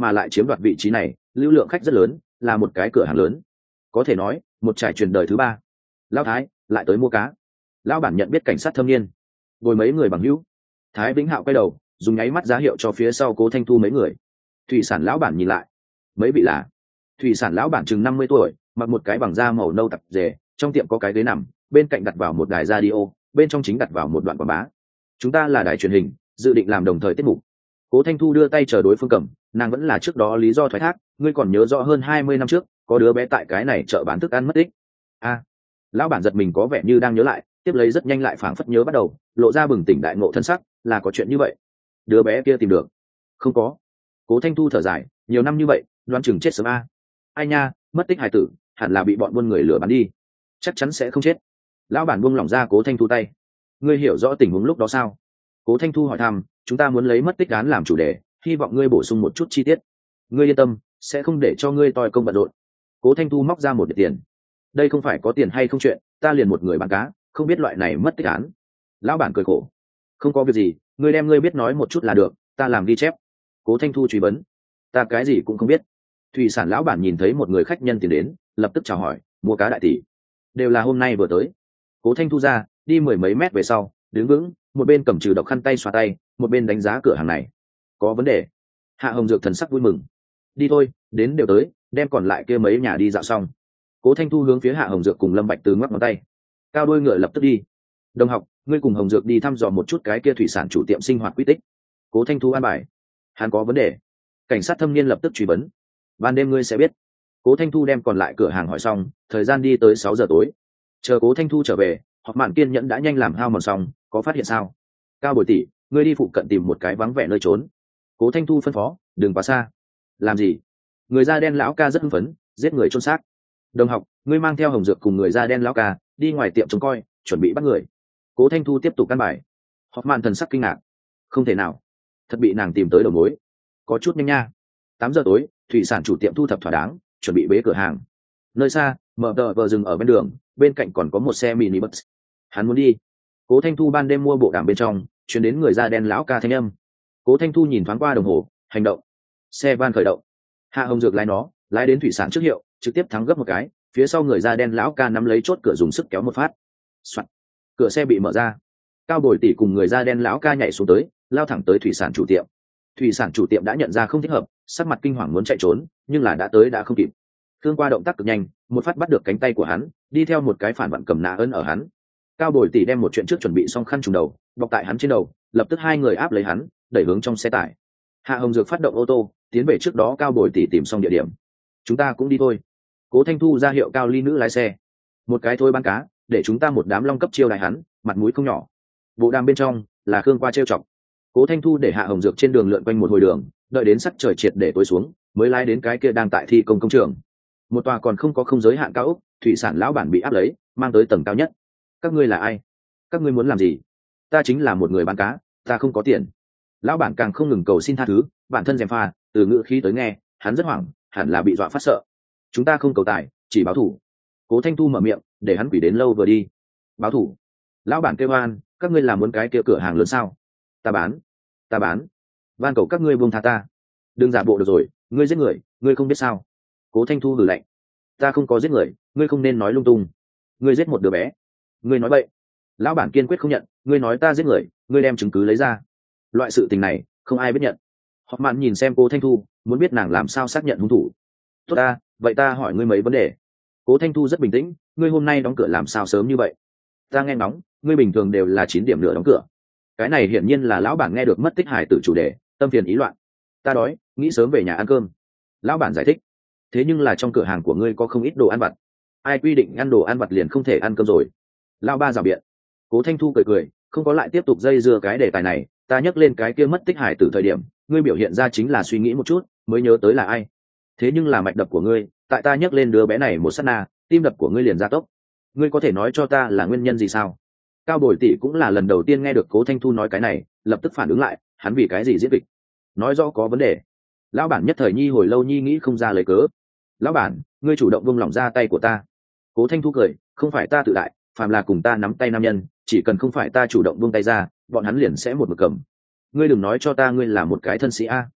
Speaker 1: mà lại chiếm đoạt vị trí này lưu lượng khách rất lớn, là một cái cửa hàng lớn, có thể nói một trải truyền đời thứ ba. Lão Thái lại tới mua cá. Lão bản nhận biết cảnh sát thâm niên ngồi mấy người bằng hữu. Thái Vĩnh Hạo quay đầu dùng nháy mắt giá hiệu cho phía sau Cố Thanh Thu mấy người. Thủy sản lão bản nhìn lại, mấy vị là thủy sản lão bản chừng 50 tuổi, mặc một cái bằng da màu nâu tạp dề, trong tiệm có cái ghế nằm, bên cạnh đặt vào một đài radio, bên trong chính đặt vào một đoạn quảng bá. Chúng ta là đài truyền hình, dự định làm đồng thời tiết mục. Cố Thanh Thu đưa tay chờ đối phương cầm, nàng vẫn là trước đó lý do thoái thác, ngươi còn nhớ rõ hơn 20 năm trước có đứa bé tại cái này chợ bán thức ăn mất tích. Lão bản giật mình có vẻ như đang nhớ lại, tiếp lấy rất nhanh lại phảng phất nhớ bắt đầu, lộ ra bừng tỉnh đại ngộ thân sắc, là có chuyện như vậy. Đứa bé kia tìm được? Không có. Cố Thanh Thu thở dài, nhiều năm như vậy đoán chừng chết sớm ai nha, mất tích hài tử hẳn là bị bọn buôn người lừa bán đi, chắc chắn sẽ không chết. Lão bản buông lỏng ra Cố Thanh Thu tay. Ngươi hiểu rõ tình huống lúc đó sao? Cố Thanh Thu hỏi thăm. Chúng ta muốn lấy mất tích án làm chủ đề, hy vọng ngươi bổ sung một chút chi tiết. Ngươi yên tâm, sẽ không để cho ngươi toi công bận rộn. Cố Thanh Thu móc ra một điểm tiền. Đây không phải có tiền hay không chuyện, ta liền một người bán cá, không biết loại này mất tích án. Lão bản cười khổ. Không có việc gì, ngươi đem ngươi biết nói một chút là được, ta làm ghi chép. Cố Thanh Thu truy vấn. Ta cái gì cũng không biết. Thủy sản lão bản nhìn thấy một người khách nhân tiến đến, lập tức chào hỏi, mua cá đại tỷ. Đều là hôm nay vừa tới. Cố Thanh Thu ra, đi mười mấy mét về sau, đứng vững, một bên cầm trừ độc khăn tay xoa tay, một bên đánh giá cửa hàng này. Có vấn đề? Hạ Hồng Dược thần sắc vui mừng. Đi thôi, đến đều tới, đem còn lại kia mấy nhà đi dạo xong. Cố Thanh Thu hướng phía Hạ Hồng Dược cùng Lâm Bạch Từ ngoắc ngón tay. Cao đôi ngựa lập tức đi. Đồng học, ngươi cùng Hồng Dược đi thăm dò một chút cái kia thủy sản chủ tiệm sinh hoạt quy tích. Cố Thanh Thu an bài. Hắn có vấn đề. Cảnh sát thâm niên lập tức truy vấn. Ban đêm ngươi sẽ biết. Cố Thanh Thu đem còn lại cửa hàng hỏi xong, thời gian đi tới 6 giờ tối. Chờ Cố Thanh Thu trở về, Học Mạn kiên nhẫn đã nhanh làm hao mòn xong, có phát hiện sao? Cao Bồi tỷ, ngươi đi phụ cận tìm một cái vắng vẻ nơi trốn. Cố Thanh Thu phân phó, đừng quá xa. Làm gì? Người da đen lão ca rất hưng phấn, giết người chôn xác. Đồng học, ngươi mang theo Hồng Dược cùng người da đen lão ca đi ngoài tiệm trông coi, chuẩn bị bắt người. Cố Thanh Thu tiếp tục căn bài. Học Mạn thần sắc kinh ngạc. Không thể nào, thật bị nàng tìm tới đầu mối. Có chút nhanh nha. 8 giờ tối, thủy sản chủ tiệm thu thập thỏa đáng, chuẩn bị bế cửa hàng. Nơi xa, mở tờ vờ dừng ở bên đường, bên cạnh còn có một xe mini bus. Hắn muốn đi. Cố Thanh Thu ban đêm mua bộ đàm bên trong, chuyển đến người da đen lão ca thanh âm. Cố Thanh Thu nhìn thoáng qua đồng hồ, hành động. Xe van khởi động. Hạ Hồng Dược lái nó, lái đến thủy sản trước hiệu, trực tiếp thắng gấp một cái, phía sau người da đen lão ca nắm lấy chốt cửa dùng sức kéo một phát. Soạn. Cửa xe bị mở ra. Cao Bồi tỷ cùng người da đen lão ca nhảy xuống tới, lao thẳng tới thủy sản chủ tiệm. Thủy sản chủ tiệm đã nhận ra không thích hợp, sắc mặt kinh hoàng muốn chạy trốn, nhưng là đã tới đã không kịp. Thương qua động tác cực nhanh, một phát bắt được cánh tay của hắn, đi theo một cái phản vặn cầm nã ấn ở hắn. Cao Bồi tỷ đem một chuyện trước chuẩn bị xong khăn trùm đầu bọc tại hắn trên đầu, lập tức hai người áp lấy hắn, đẩy hướng trong xe tải. Hạ Hồng Dược phát động ô tô tiến về trước đó Cao Bồi tỷ tìm xong địa điểm. Chúng ta cũng đi thôi. Cố Thanh Thu ra hiệu Cao Ly nữ lái xe. Một cái thôi bán cá, để chúng ta một đám long cấp chiêu đại hắn, mặt mũi không nhỏ. Bộ đàm bên trong là Khương Qua trêu chọc. Cố Thanh Thu để Hạ Hồng Dược trên đường lượn quanh một hồi đường, đợi đến sắc trời triệt để tối xuống, mới lái đến cái kia đang tại thi công công trường. Một tòa còn không có không giới hạn cao ốc, thủy sản lão bản bị áp lấy, mang tới tầng cao nhất. Các ngươi là ai? Các ngươi muốn làm gì? Ta chính là một người bán cá, ta không có tiền. Lão bản càng không ngừng cầu xin tha thứ, bản thân gièm pha, từ ngữ khí tới nghe, hắn rất hoảng, hẳn là bị dọa phát sợ. Chúng ta không cầu tài, chỉ báo thủ. Cố Thanh Thu mở miệng, để hắn quỷ đến lâu vừa đi. Báo thủ? Lão bản kêu oan, các ngươi làm muốn cái kia cửa hàng lớn sao? Ta bán. Van cầu các ngươi buông tha ta. Đừng giả bộ được rồi, ngươi giết người, ngươi không biết sao? Cố Thanh Thu hừ lạnh. Ta không có giết người, ngươi không nên nói lung tung. Ngươi giết một đứa bé. Ngươi nói bậy. Lão bản kiên quyết không nhận, ngươi nói ta giết người, ngươi đem chứng cứ lấy ra. Loại sự tình này không ai biết nhận. Học Mạn nhìn xem Cố Thanh Thu, muốn biết nàng làm sao xác nhận hung thủ. Tốt ta, vậy ta hỏi ngươi mấy vấn đề. Cố Thanh Thu rất bình tĩnh, ngươi hôm nay đóng cửa làm sao sớm như vậy? Ta nghe ngóng, ngươi bình thường đều là 9 điểm nửa đóng cửa. Cái này hiển nhiên là lão bản nghe được mất tích hải tử chủ đề, tâm phiền ý loạn. Ta đói, nghĩ sớm về nhà ăn cơm. Lão bản giải thích. Thế nhưng là trong cửa hàng của ngươi có không ít đồ ăn vặt. Ai quy định ăn đồ ăn vặt liền không thể ăn cơm rồi? Lão ba rào biện. Cố Thanh Thu cười cười, không có lại tiếp tục dây dưa cái đề tài này. Ta nhắc lên cái kia mất tích hải tử thời điểm, ngươi biểu hiện ra chính là suy nghĩ một chút, mới nhớ tới là ai. Thế nhưng là mạch đập của ngươi, tại ta nhắc lên đứa bé này một sát na, tim đập của ngươi liền gia tốc. Ngươi có thể nói cho ta là nguyên nhân gì sao? Cao Bồi tỷ cũng là lần đầu tiên nghe được Cố Thanh Thu nói cái này, lập tức phản ứng lại, hắn vì cái gì diễn kịch? Nói rõ có vấn đề. Lão bản nhất thời nhi hồi lâu nhi nghĩ không ra lời cớ. Lão bản, ngươi chủ động buông lỏng ra tay của ta. Cố Thanh Thu cười, không phải ta tự đại, phàm là cùng ta nắm tay nam nhân, chỉ cần không phải ta chủ động buông tay ra, bọn hắn liền sẽ một mực cầm. Ngươi đừng nói cho ta ngươi là một cái thân sĩ a.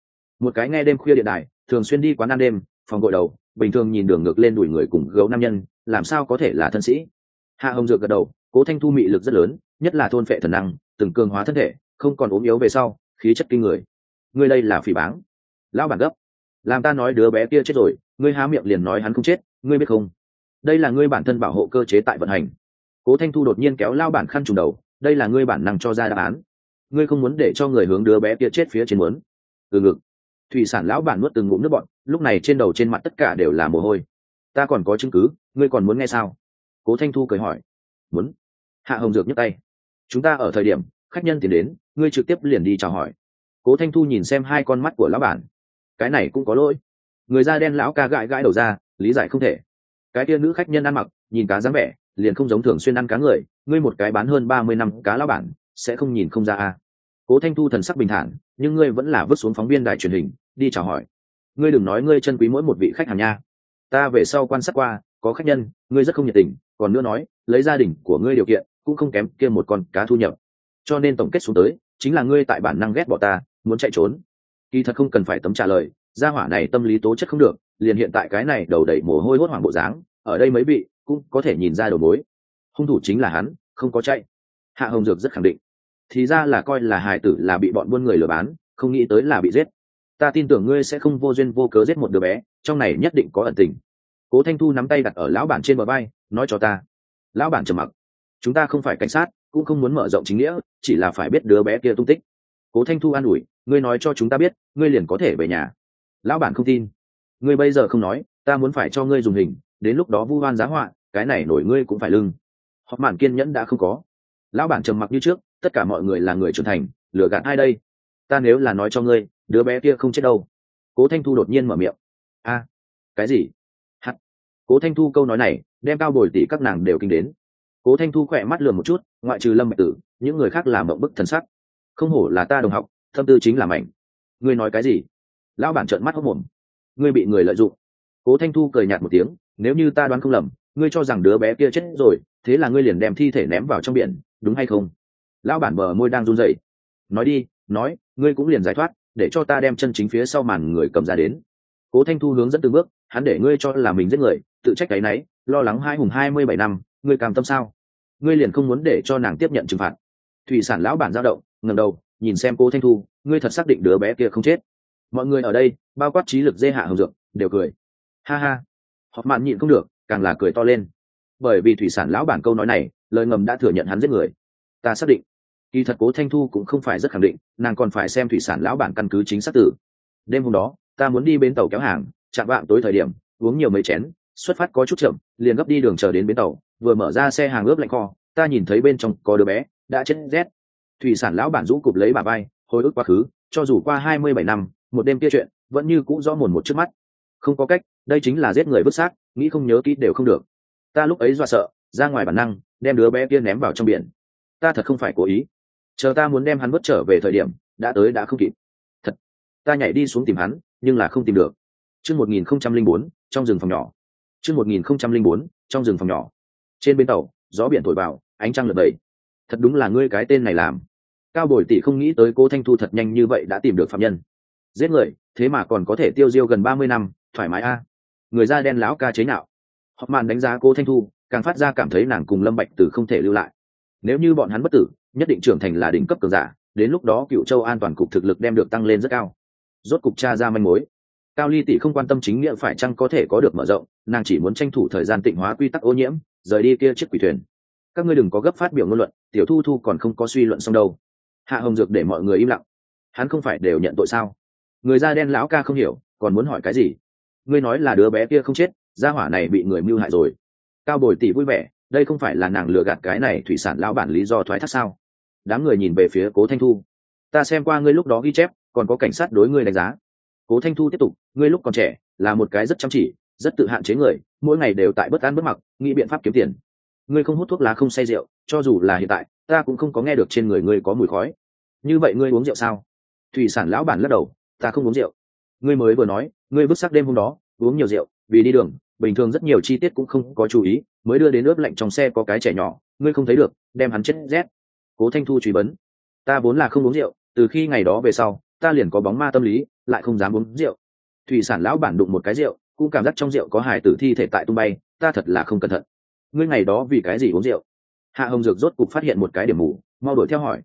Speaker 1: một cái nghe đêm khuya điện đài, thường xuyên đi quán ăn đêm, phòng gội đầu, bình thường nhìn đường ngược lên đuổi người cùng gấu nam nhân, làm sao có thể là thân sĩ. Hạ Hồng Dược gật đầu, Cố Thanh Thu mị lực rất lớn, nhất là thôn phệ thần năng, từng cường hóa thân thể, không còn ốm yếu về sau, khí chất kinh người. Ngươi đây là phỉ báng. Lão bản gấp, làm ta nói đứa bé kia chết rồi, ngươi há miệng liền nói hắn không chết, ngươi biết không? Đây là ngươi bản thân bảo hộ cơ chế tại vận hành. Cố Thanh Thu đột nhiên kéo lao bản khăn trùm đầu, đây là ngươi bản năng cho ra đáp án. Ngươi không muốn để cho người hướng đứa bé kia chết phía trên muốn. Từ ngực. Thủy sản lão bản nuốt từng ngụm nước bọt, lúc này trên đầu trên mặt tất cả đều là mồ hôi. Ta còn có chứng cứ, ngươi còn muốn nghe sao? Cố Thanh Thu cười hỏi. Muốn. Hạ Hồng Dược nhấc tay. Chúng ta ở thời điểm khách nhân tiến đến, ngươi trực tiếp liền đi chào hỏi. Cố Thanh Thu nhìn xem hai con mắt của lão bản. Cái này cũng có lỗi. Người da đen lão ca gãi gãi đầu ra, lý giải không thể. Cái kia nữ khách nhân ăn mặc, nhìn cá dáng vẻ, liền không giống thường xuyên ăn cá người, ngươi một cái bán hơn 30 năm cá lão bản, sẽ không nhìn không ra à? Cố Thanh Thu thần sắc bình thản, nhưng ngươi vẫn là vứt xuống phóng viên đài truyền hình, đi chào hỏi. Ngươi đừng nói ngươi chân quý mỗi một vị khách hàng nha. Ta về sau quan sát qua, có khách nhân, ngươi rất không nhiệt tình, còn nữa nói, lấy gia đình của ngươi điều kiện, cũng không kém kia một con cá thu nhập. Cho nên tổng kết xuống tới, chính là ngươi tại bản năng ghét bỏ ta, muốn chạy trốn. Kỳ thật không cần phải tấm trả lời, gia hỏa này tâm lý tố chất không được, liền hiện tại cái này đầu đầy mồ hôi hốt hoảng bộ dáng, ở đây mấy vị cũng có thể nhìn ra đầu mối. Hung thủ chính là hắn, không có chạy. Hạ Hồng Dược rất khẳng định. Thì ra là coi là hài tử là bị bọn buôn người lừa bán, không nghĩ tới là bị giết. Ta tin tưởng ngươi sẽ không vô duyên vô cớ giết một đứa bé, trong này nhất định có ẩn tình. Cố Thanh Thu nắm tay đặt ở lão bản trên bờ vai, nói cho ta. Lão bản trầm mặc. Chúng ta không phải cảnh sát, cũng không muốn mở rộng chính nghĩa, chỉ là phải biết đứa bé kia tung tích. Cố Thanh Thu an ủi, ngươi nói cho chúng ta biết, ngươi liền có thể về nhà. Lão bản không tin. Ngươi bây giờ không nói, ta muốn phải cho ngươi dùng hình, đến lúc đó vu oan giá họa, cái này nổi ngươi cũng phải lưng. Họp mạn kiên nhẫn đã không có. Lão bản trầm mặc như trước, tất cả mọi người là người trưởng thành, lừa gạt ai đây? Ta nếu là nói cho ngươi, đứa bé kia không chết đâu. Cố Thanh Thu đột nhiên mở miệng. A, cái gì? Hắt. Cố Thanh Thu câu nói này, đem Cao Bồi tỷ các nàng đều kinh đến. Cố Thanh Thu khỏe mắt lườm một chút, ngoại trừ Lâm Bạch Tử, những người khác làm mộng bức thần sắc. Không hổ là ta đồng học, tâm tư chính là mạnh. Ngươi nói cái gì? Lão bản trợn mắt hốt mồm. Ngươi bị người lợi dụng. Cố Thanh Thu cười nhạt một tiếng, nếu như ta đoán không lầm, ngươi cho rằng đứa bé kia chết rồi, thế là ngươi liền đem thi thể ném vào trong biển, đúng hay không? Lão bản bờ môi đang run rẩy. Nói đi, nói, ngươi cũng liền giải thoát, để cho ta đem chân chính phía sau màn người cầm ra đến. Cố Thanh Thu hướng dẫn từng bước, hắn để ngươi cho là mình giết người, tự trách cái nấy, lo lắng hai hùng 27 năm, ngươi cam tâm sao? Ngươi liền không muốn để cho nàng tiếp nhận trừng phạt. Thủy sản lão bản dao động, ngẩng đầu, nhìn xem Cố Thanh Thu, ngươi thật xác định đứa bé kia không chết? Mọi người ở đây, bao quát trí lực dê Hạ Hồng Dược, đều cười. Ha ha. Họp mạn nhịn không được, càng là cười to lên. Bởi vì thủy sản lão bản câu nói này, lời ngầm đã thừa nhận hắn giết người. Ta xác định. Kỳ thật Cố Thanh Thu cũng không phải rất khẳng định, nàng còn phải xem thủy sản lão bản căn cứ chính xác tử. Đêm hôm đó, ta muốn đi bến tàu kéo hàng, chạm vạng tối thời điểm, uống nhiều mấy chén, xuất phát có chút chậm, liền gấp đi đường chờ đến bến tàu, vừa mở ra xe hàng ướp lạnh kho, ta nhìn thấy bên trong có đứa bé đã chết rét. Thủy sản lão bản rũ cụp lấy bà vai, hồi ức quá khứ, cho dù qua 27 năm, một đêm kia chuyện vẫn như cũ rõ mồn một trước mắt. Không có cách, đây chính là giết người vứt xác, nghĩ không nhớ kỹ đều không được. Ta lúc ấy dọa sợ, ra ngoài bản năng, đem đứa bé kia ném vào trong biển. Ta thật không phải cố ý. Chờ ta muốn đem hắn vứt trở về thời điểm, đã tới đã không kịp. Thật, ta nhảy đi xuống tìm hắn, nhưng là không tìm được. Chương 1004, trong rừng phòng nhỏ. Chương 1004, trong rừng phòng nhỏ. Trên bến tàu, gió biển thổi vào, ánh trăng lượn lờ. Thật đúng là ngươi cái tên này làm. Cao Bồi tỷ không nghĩ tới Cố Thanh Thu thật nhanh như vậy đã tìm được phạm nhân. Giết người, thế mà còn có thể tiêu diêu gần 30 năm, thoải mái a. Người da đen lão ca chế nhạo. Họp màn đánh giá Cố Thanh Thu, càng phát ra cảm thấy nàng cùng Lâm Bạch Tử không thể lưu lại. Nếu như bọn hắn bất tử, nhất định trưởng thành là đỉnh cấp cường giả, đến lúc đó Cựu Châu An toàn cục thực lực đem được tăng lên rất cao. Rốt cục tra ra manh mối. Cao Ly tỷ không quan tâm chính nghĩa phải chăng có thể có được mở rộng, nàng chỉ muốn tranh thủ thời gian tịnh hóa quy tắc ô nhiễm, rời đi kia chiếc quỷ thuyền. Các ngươi đừng có gấp phát biểu ngôn luận, Tiểu Thu Thu còn không có suy luận xong đâu. Hạ Hồng Dược để mọi người im lặng. Hắn không phải đều nhận tội sao? Người da đen lão ca không hiểu, còn muốn hỏi cái gì? Ngươi nói là đứa bé kia không chết, gia hỏa này bị người mưu hại rồi. Cao Bồi tỷ vui vẻ, đây không phải là nàng lừa gạt cái này thủy sản lão bản lý do thoái thác sao? Đám người nhìn về phía Cố Thanh Thu. Ta xem qua ngươi lúc đó ghi chép, còn có cảnh sát đối ngươi đánh giá. Cố Thanh Thu tiếp tục, ngươi lúc còn trẻ là một cái rất chăm chỉ, rất tự hạn chế người, mỗi ngày đều tại bất an bất mặc, nghĩ biện pháp kiếm tiền. Ngươi không hút thuốc lá, không say rượu, cho dù là hiện tại, ta cũng không có nghe được trên người ngươi có mùi khói. Như vậy ngươi uống rượu sao? Thủy sản lão bản lắc đầu, ta không uống rượu. Ngươi mới vừa nói, ngươi vứt xác đêm hôm đó, uống nhiều rượu, vì đi đường, bình thường rất nhiều chi tiết cũng không có chú ý, mới đưa đến ướp lạnh trong xe có cái trẻ nhỏ, ngươi không thấy được, đem hắn chết rét. Cố Thanh Thu truy vấn, ta vốn là không uống rượu, từ khi ngày đó về sau, ta liền có bóng ma tâm lý, lại không dám uống rượu. Thủy sản lão bản đụng một cái rượu, cũng cảm giác trong rượu có hài tử thi thể tại tung bay, ta thật là không cẩn thận. Ngươi ngày đó vì cái gì uống rượu? Hạ Hồng Dược rốt cục phát hiện một cái điểm mù, mau đuổi theo hỏi.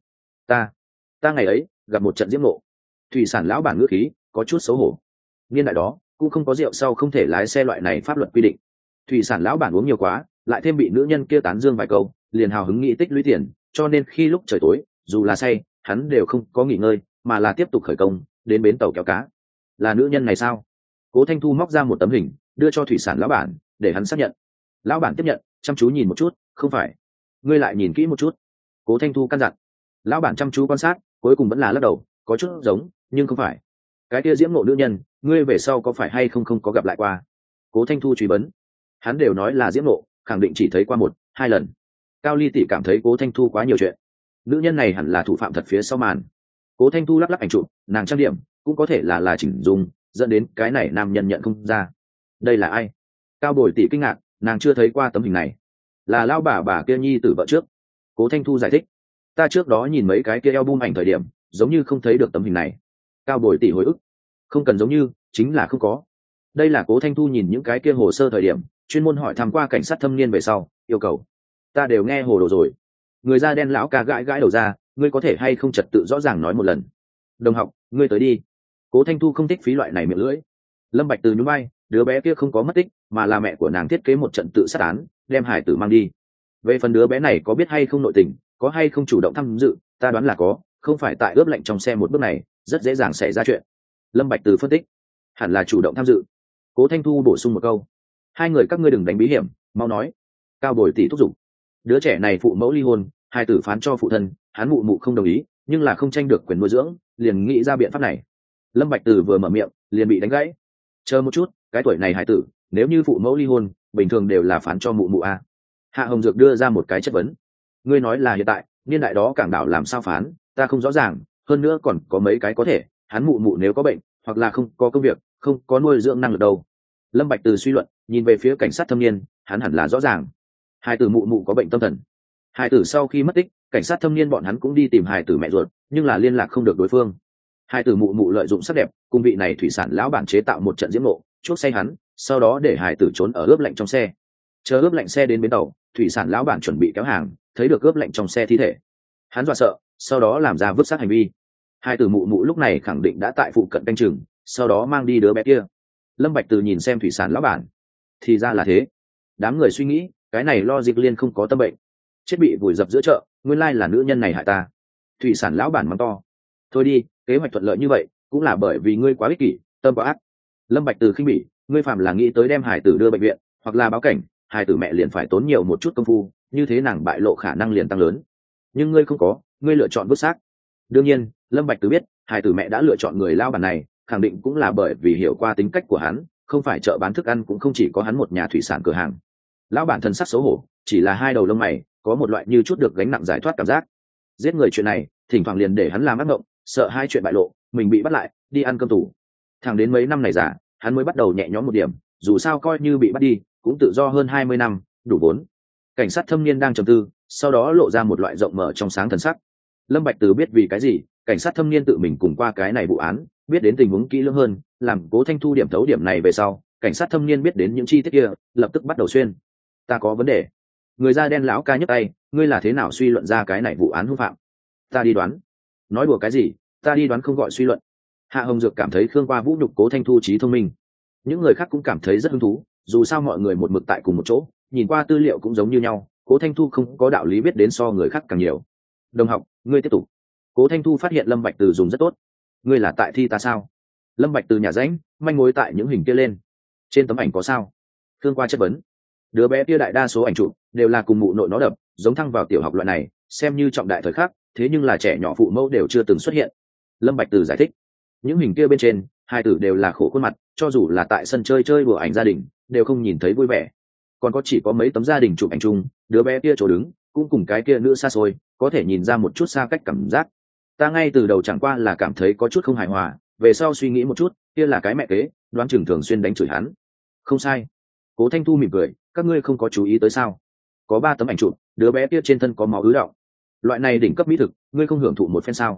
Speaker 1: Ta ngày ấy gặp một trận diễm nộ. Thủy sản lão bản ngữ khí có chút xấu hổ. Niên đại đó cũng không có rượu sau không thể lái xe loại này pháp luật quy định. Thủy sản lão bản uống nhiều quá, lại thêm bị nữ nhân kia tán dương vài câu, liền hào hứng nghĩ tích lũy tiền, cho nên khi lúc trời tối, dù là say, hắn đều không có nghỉ ngơi, mà là tiếp tục khởi công, đến bến tàu kéo cá. Là nữ nhân này sao? Cố Thanh Thu móc ra một tấm hình, đưa cho thủy sản lão bản, để hắn xác nhận. Lão bản tiếp nhận, chăm chú nhìn một chút, không phải. Ngươi lại nhìn kỹ một chút. Cố Thanh Thu căn dặn. Lão bản chăm chú quan sát, cuối cùng vẫn là lắc đầu, có chút giống, nhưng không phải. Cái kia diễm ngộ nữ nhân, ngươi về sau có phải hay không có gặp lại qua? Cố Thanh Thu truy vấn. Hắn đều nói là diễm ngộ, khẳng định chỉ thấy qua một, hai lần. Cao Ly tỷ cảm thấy Cố Thanh Thu quá nhiều chuyện. Nữ nhân này hẳn là thủ phạm thật phía sau màn. Cố Thanh Thu lắc lắc ảnh chụp, nàng trang điểm, cũng có thể là chỉnh dung, dẫn đến cái này nam nhân nhận không ra. Đây là ai? Cao Bồi tỷ kinh ngạc, nàng chưa thấy qua tấm hình này. Là lao bà kia nhi tử vợ trước. Cố Thanh Thu giải thích. Ta trước đó nhìn mấy cái kia album ảnh thời điểm, giống như không thấy được tấm hình này. Cao Bồi tỷ hồi ức. Không cần giống như, chính là không có. Đây là Cố Thanh Thu nhìn những cái kia hồ sơ thời điểm, chuyên môn hỏi thăm qua cảnh sát thâm niên về sau, yêu cầu. Ta đều nghe hồ đồ rồi. Người da đen lão ca gãi gãi đầu ra, ngươi có thể hay không trật tự rõ ràng nói một lần. Đồng học, ngươi tới đi. Cố Thanh Thu không thích phí loại này miệng lưỡi. Lâm Bạch Từ nhún vai, đứa bé kia không có mất tích, mà là mẹ của nàng thiết kế một trận tự sát án, đem hải tử mang đi. Về phần đứa bé này có biết hay không nội tình, có hay không chủ động tham dự, ta đoán là có, không phải tại ướp lạnh trong xe một bước này, rất dễ dàng xảy ra chuyện. Lâm Bạch Từ phân tích, hẳn là chủ động tham dự. Cố Thanh Thu bổ sung một câu, hai người các ngươi đừng đánh bí hiểm, mau nói. Cao Bồi tỷ thúc giục, đứa trẻ này phụ mẫu ly hôn, hai tử phán cho phụ thân, hắn mụ mụ không đồng ý, nhưng là không tranh được quyền nuôi dưỡng, liền nghĩ ra biện pháp này. Lâm Bạch Từ vừa mở miệng, liền bị đánh gãy. Chờ một chút, cái tuổi này hải tử, nếu như phụ mẫu ly hôn, bình thường đều là phán cho mụ mụ a. Hạ Hồng Dược đưa ra một cái chất vấn. Ngươi nói là hiện tại, niên đại đó cảng đảo làm sao phán, ta không rõ ràng, hơn nữa còn có mấy cái có thể, hắn mụ mụ nếu có bệnh, hoặc là không có công việc, không có nuôi dưỡng năng lực đâu. Lâm Bạch Từ suy luận, nhìn về phía cảnh sát thâm niên, hắn hẳn là rõ ràng. Hải tử mụ mụ có bệnh tâm thần. Hải tử sau khi mất tích, cảnh sát thâm niên bọn hắn cũng đi tìm hải tử mẹ ruột, nhưng là liên lạc không được đối phương. Hải tử mụ mụ lợi dụng sắc đẹp, cùng vị này thủy sản lão bản chế tạo một trận diễm nộ, chuốc say hắn, sau đó để hải tử trốn ở ướp lạnh trong xe. Chờ ướp lạnh xe đến bến tàu, thủy sản lão bản chuẩn bị kéo hàng, thấy được ướp lạnh trong xe thi thể, hắn dọa sợ, sau đó làm ra vứt xác hành vi. Hải tử mụ mụ lúc này khẳng định đã tại phụ cận canh chừng, sau đó mang đi đứa bé kia. Lâm Bạch Từ nhìn xem thủy sản lão bản, thì ra là thế. Đám người suy nghĩ, cái này lo dịch liên không có tâm bệnh, chết bị vùi dập giữa chợ, nguyên lai là nữ nhân này hại ta. Thủy sản lão bản mắng to. Thôi đi, kế hoạch thuận lợi như vậy cũng là bởi vì ngươi quá ích kỷ, tâm quá ác. Lâm Bạch Từ khinh bỉ, ngươi phạm là nghĩ tới đem hải tử đưa bệnh viện, hoặc là báo cảnh, hải tử mẹ liền phải tốn nhiều một chút công phu, như thế nàng bại lộ khả năng liền tăng lớn. Nhưng ngươi không có, ngươi lựa chọn vứt xác. Đương nhiên, Lâm Bạch Từ biết, hải tử mẹ đã lựa chọn người lao bản này, khẳng định cũng là bởi vì hiểu qua tính cách của hắn, không phải chợ bán thức ăn cũng không chỉ có hắn một nhà thủy sản cửa hàng. Lão bản thần sắc xấu hổ, chỉ là hai đầu lông mày, có một loại như chút được gánh nặng giải thoát cảm giác. Giết người chuyện này, thỉnh thoảng liền để hắn làm ác mộng, sợ hai chuyện bại lộ, mình bị bắt lại, đi ăn cơm tù. Thẳng đến mấy năm này giả, hắn mới bắt đầu nhẹ nhõm một điểm, dù sao coi như bị bắt đi, cũng tự do hơn 20 năm, đủ vốn. Cảnh sát thâm niên đang trầm tư, sau đó lộ ra một loại rộng mở trong sáng thần sắc. Lâm Bạch Từ biết vì cái gì, cảnh sát thâm niên tự mình cùng qua cái này vụ án, biết đến tình huống kỹ lưỡng hơn, làm Cố Thanh Thu điểm thấu điểm này về sau, cảnh sát thâm niên biết đến những chi tiết kia, lập tức bắt đầu xuyên. Ta có vấn đề. Người da đen lão ca nhấc tay, ngươi là thế nào suy luận ra cái này vụ án hung phạm? Ta đi đoán. Nói đùa cái gì, ta đi đoán không gọi suy luận. Hạ Hồng Dược cảm thấy Khương Qua Vũ nhục Cố Thanh Thu trí thông minh. Những người khác cũng cảm thấy rất hứng thú, dù sao mọi người một mực tại cùng một chỗ, nhìn qua tư liệu cũng giống như nhau, Cố Thanh Thu không có đạo lý biết đến so người khác càng nhiều. Đồng học, ngươi tiếp tục. Cố Thanh Thu phát hiện Lâm Bạch Từ dùng rất tốt. Ngươi là tại thi ta sao? Lâm Bạch Từ nhà rãnh, manh mối tại những hình kia lên. Trên tấm ảnh có sao? Khương Qua chất vấn. Đứa bé kia đại đa số ảnh chụp đều là cùng mụ nội nó đập, giống thăng vào tiểu học loại này, xem như trọng đại thời khắc, thế nhưng là trẻ nhỏ phụ mẫu đều chưa từng xuất hiện. Lâm Bạch Từ giải thích. Những hình kia bên trên, hai tử đều là khổ khuôn mặt, cho dù là tại sân chơi chơi đùa ảnh gia đình, đều không nhìn thấy vui vẻ. Còn có chỉ có mấy tấm gia đình chụp ảnh chung, đứa bé kia chỗ đứng, cũng cùng cái kia nữ xa xôi, có thể nhìn ra một chút xa cách cảm giác. Ta ngay từ đầu chẳng qua là cảm thấy có chút không hài hòa, về sau suy nghĩ một chút, kia là cái mẹ kế, đoán chừng thường xuyên đánh chửi hắn. Không sai. Cố Thanh Thu mỉm cười, các ngươi không có chú ý tới sao? Có 3 tấm ảnh chụp, đứa bé kia trên thân có máu ứ đọng. Loại này đỉnh cấp mỹ thực, ngươi không hưởng thụ một phen sao?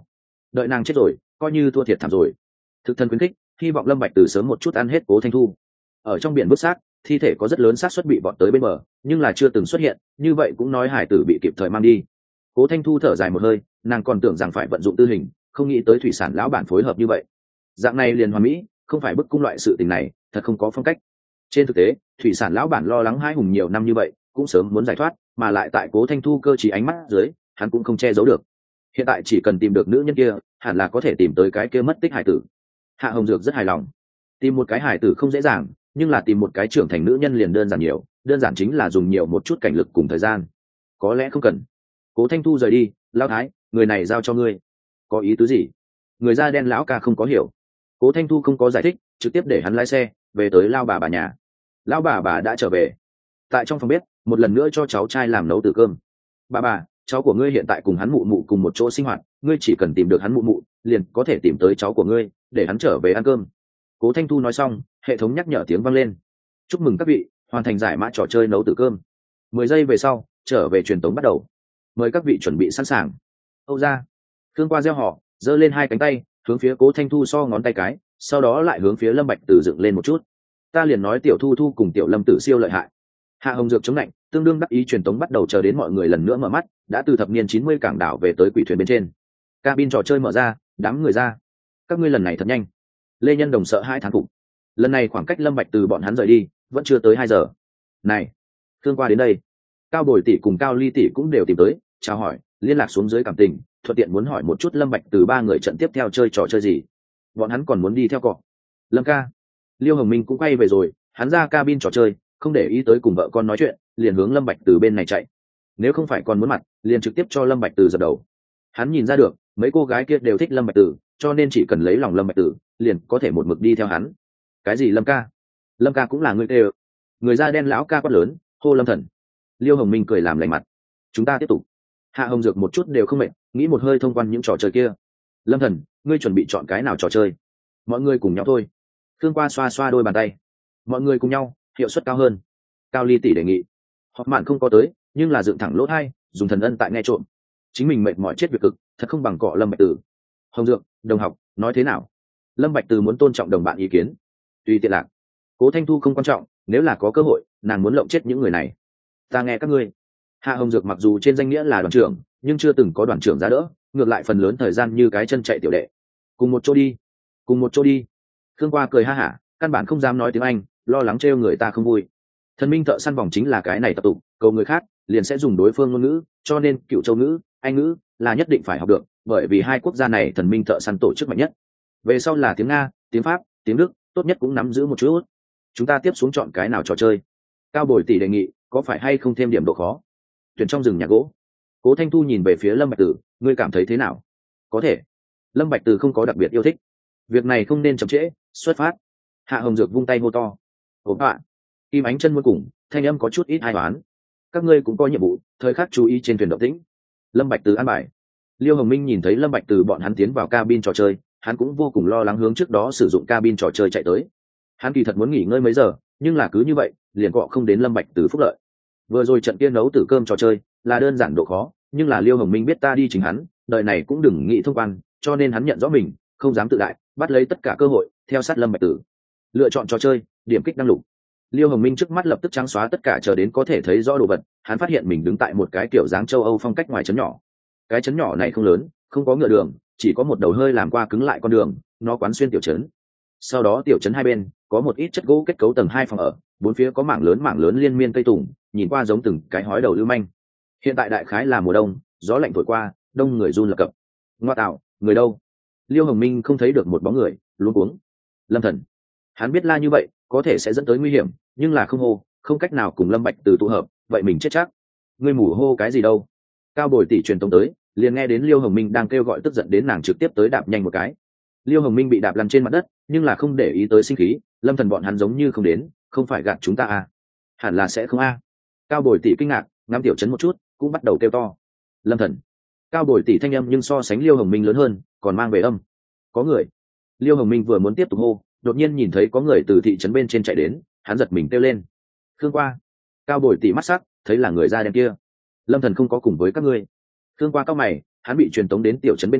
Speaker 1: đợi nàng chết rồi coi như thua thiệt thảm rồi. Thực thân khuyến khích, hy vọng Lâm Bạch Từ sớm một chút ăn hết Cố Thanh Thu. Ở trong biển vứt xác, thi thể có rất lớn xác suất bị vọt tới bên bờ, nhưng là chưa từng xuất hiện, như vậy cũng nói hải tử bị kịp thời mang đi. Cố Thanh Thu thở dài một hơi, nàng còn tưởng rằng phải vận dụng tư hình, không nghĩ tới thủy sản lão bản phối hợp như vậy. Dạng này liền hoàn mỹ, không phải bức cung loại sự tình này, thật không có phong cách. Trên thực tế, thủy sản lão bản lo lắng hai hùng nhiều năm như vậy, cũng sớm muốn giải thoát, mà lại tại Cố Thanh Thu cơ trí ánh mắt dưới, hắn cũng không che giấu được. Hiện tại chỉ cần tìm được nữ nhân kia, hẳn là có thể tìm tới cái kia mất tích hải tử. Hạ Hồng Dược rất hài lòng. Tìm một cái hải tử không dễ dàng, nhưng là tìm một cái trưởng thành nữ nhân liền đơn giản nhiều, đơn giản chính là dùng nhiều một chút cảnh lực cùng thời gian. Có lẽ không cần. Cố Thanh Thu rời đi, lão thái, người này giao cho ngươi. Có ý tứ gì? Người da đen lão ca không có hiểu. Cố Thanh Thu không có giải thích, trực tiếp để hắn lái xe về tới lao bà nhà. Lão bà đã trở về. Tại trong phòng bếp, một lần nữa cho cháu trai làm nấu từ cơm. Bà, cháu của ngươi hiện tại cùng hắn mụ mụ cùng một chỗ sinh hoạt, ngươi chỉ cần tìm được hắn mụ mụ, liền có thể tìm tới cháu của ngươi, để hắn trở về ăn cơm. Cố Thanh Thu nói xong, hệ thống nhắc nhở tiếng vang lên. Chúc mừng các vị, hoàn thành giải mã trò chơi nấu từ cơm. 10 giây về sau, trở về truyền tống bắt đầu. Mời các vị chuẩn bị sẵn sàng. Âu ra. Thương qua gieo họ, giơ lên hai cánh tay, hướng phía Cố Thanh Thu so ngón tay cái, sau đó lại hướng phía Lâm Bạch Từ dựng lên một chút. Ta liền nói tiểu Thu Thu cùng tiểu Lâm Tử siêu lợi hại. Hạ Hồng Dược chống lạnh, tương đương đắc ý truyền tống bắt đầu, chờ đến mọi người lần nữa mở mắt, đã từ thập niên 90 cảng đảo về tới quỷ thuyền bên trên. Cabin trò chơi mở ra, đám người ra. Các ngươi lần này thật nhanh. Lê Nhân Đồng sợ hai thán phục. Lần này khoảng cách Lâm Bạch Từ bọn hắn rời đi vẫn chưa tới 2 giờ. Này, Thương qua đến đây. Cao Bồi tỷ cùng Cao Ly tỷ cũng đều tìm tới, chào hỏi, liên lạc xuống dưới cảm tình, thuận tiện muốn hỏi một chút Lâm Bạch Từ ba người trận tiếp theo chơi trò chơi gì. Bọn hắn còn muốn đi theo cọ. Lâm ca. Liêu Hồng Minh cũng quay về rồi, hắn ra cabin trò chơi, không để ý tới cùng vợ con nói chuyện, liền hướng Lâm Bạch Từ bên này chạy. Nếu không phải còn muốn mặt, liền trực tiếp cho Lâm Bạch Từ dập đầu. Hắn nhìn ra được, mấy cô gái kia đều thích Lâm Bạch Từ, cho nên chỉ cần lấy lòng Lâm Bạch Từ, liền có thể một mực đi theo hắn. Cái gì Lâm ca? Lâm ca cũng là người tê. Người da đen lão ca quát lớn, hô Lâm thần. Liêu Hồng Minh cười làm lành mặt. Chúng ta tiếp tục. Hạ Hồng Dược một chút đều không mệt, nghĩ một hơi thông quan những trò chơi kia. Lâm thần, ngươi chuẩn bị chọn cái nào trò chơi? Mọi người cùng nhau thôi. Thương qua xoa xoa đôi bàn tay. Mọi người cùng nhau, hiệu suất cao hơn. Cao Ly tỷ đề nghị. Họp mạn không có tới, nhưng là dựng thẳng lỗ hai, dùng thần ân tại nghe trộm. Chính mình mệt mỏi chết việc cực, thật không bằng cọ Lâm Bạch Từ. Hồng Dược, đồng học, nói thế nào? Lâm Bạch Từ muốn tôn trọng đồng bạn ý kiến. Tùy tiện lạc. Cố Thanh Thu không quan trọng, nếu là có cơ hội, nàng muốn lộng chết những người này. Ta nghe các ngươi. Hạ Hồng Dược mặc dù trên danh nghĩa là đoàn trưởng, nhưng chưa từng có đoàn trưởng ra đỡ, ngược lại phần lớn thời gian như cái chân chạy tiểu đệ. Cùng một chỗ đi. Cùng một chỗ đi. Khương Qua cười ha hả, căn bản không dám nói tiếng Anh, lo lắng trêu người ta không vui. Thần minh thợ săn vòng chính là cái này tập tục, cầu người khác liền sẽ dùng đối phương ngôn ngữ, cho nên Cựu Châu ngữ, Anh ngữ là nhất định phải học được, bởi vì hai quốc gia này thần minh thợ săn tổ chức mạnh nhất. Về sau là tiếng Nga, tiếng Pháp, tiếng Đức, tốt nhất cũng nắm giữ một chút. Chúng ta tiếp xuống chọn cái nào trò chơi? Cao Bồi tỷ đề nghị, có phải hay không thêm điểm độ khó? Tuyển trong rừng nhà gỗ. Cố Thanh Thu nhìn về phía Lâm Bạch Từ, ngươi cảm thấy thế nào? Có thể. Lâm Bạch Từ không có đặc biệt yêu thích. Việc này không nên chậm trễ, xuất phát. Hạ Hồng Dược vung tay hô to. Ổn ạ. Kim Ánh Chân muốn cùng, thanh âm có chút ít ai toán. Các ngươi cũng có nhiệm vụ, thời khắc chú ý trên thuyền động tĩnh. Lâm Bạch Từ an bài. Liêu Hồng Minh nhìn thấy Lâm Bạch Từ bọn hắn tiến vào cabin trò chơi, hắn cũng vô cùng lo lắng hướng trước đó sử dụng cabin trò chơi chạy tới. Hắn kỳ thật muốn nghỉ ngơi mấy giờ, nhưng là cứ như vậy, liền cọ không đến Lâm Bạch Từ phúc lợi. Vừa rồi trận kia nấu tử cơm trò chơi là đơn giản độ khó, nhưng là Liêu Hồng Minh biết ta đi chính hắn, đời này cũng đừng nghĩ thông quan, cho nên hắn nhận rõ mình, không dám tự đại, bắt lấy tất cả cơ hội, theo sát Lâm Bạch Từ. Lựa chọn trò chơi, điểm kích đăng lục. Liêu Hồng Minh trước mắt lập tức trắng xóa tất cả, chờ đến có thể thấy rõ đồ vật, hắn phát hiện mình đứng tại một cái kiểu dáng châu Âu phong cách ngoài trấn nhỏ. Cái trấn nhỏ này không lớn, không có ngựa đường, chỉ có một đầu hơi làm qua cứng lại con đường, nó quán xuyên tiểu trấn. Sau đó tiểu trấn hai bên có một ít chất gỗ kết cấu tầng 2 phòng ở, bốn phía có mảng lớn liên miên cây tùng, nhìn qua giống từng cái hói đầu lưu manh. Hiện tại đại khái là mùa đông, gió lạnh thổi qua, đông người run lập cập. Ngoa tạo, người đâu? Liêu Hồng Minh không thấy được một bóng người, luống cuống. Lâm thần. Hắn biết la như vậy có thể sẽ dẫn tới nguy hiểm, nhưng là không hô, không cách nào cùng Lâm Bạch Từ tụ hợp, vậy mình chết chắc. Ngươi mù hô cái gì đâu? Cao Bồi tỷ truyền tống tới, liền nghe đến Liêu Hồng Minh đang kêu gọi, tức giận đến nàng trực tiếp tới đạp nhanh một cái. Liêu Hồng Minh bị đạp lăn trên mặt đất, nhưng là không để ý tới sinh khí. Lâm thần bọn hắn giống như không đến, không phải gạt chúng ta à? Hẳn là sẽ không a. Cao Bồi tỷ kinh ngạc, ngắm tiểu trấn một chút, cũng bắt đầu kêu to. Lâm thần. Cao Bồi tỷ thanh âm nhưng so sánh Liêu Hồng Minh lớn hơn, còn mang về âm. Có người. Liêu Hồng Minh vừa muốn tiếp tục hô, đột nhiên nhìn thấy có người từ thị trấn bên trên chạy đến, hắn giật mình kêu lên. Khương Qua. Cao Bồi tỷ mắt sắc, thấy là người da đen kia. Lâm thần không có cùng với các ngươi. Khương Qua cao mày, hắn bị truyền tống đến tiểu trấn bên kia,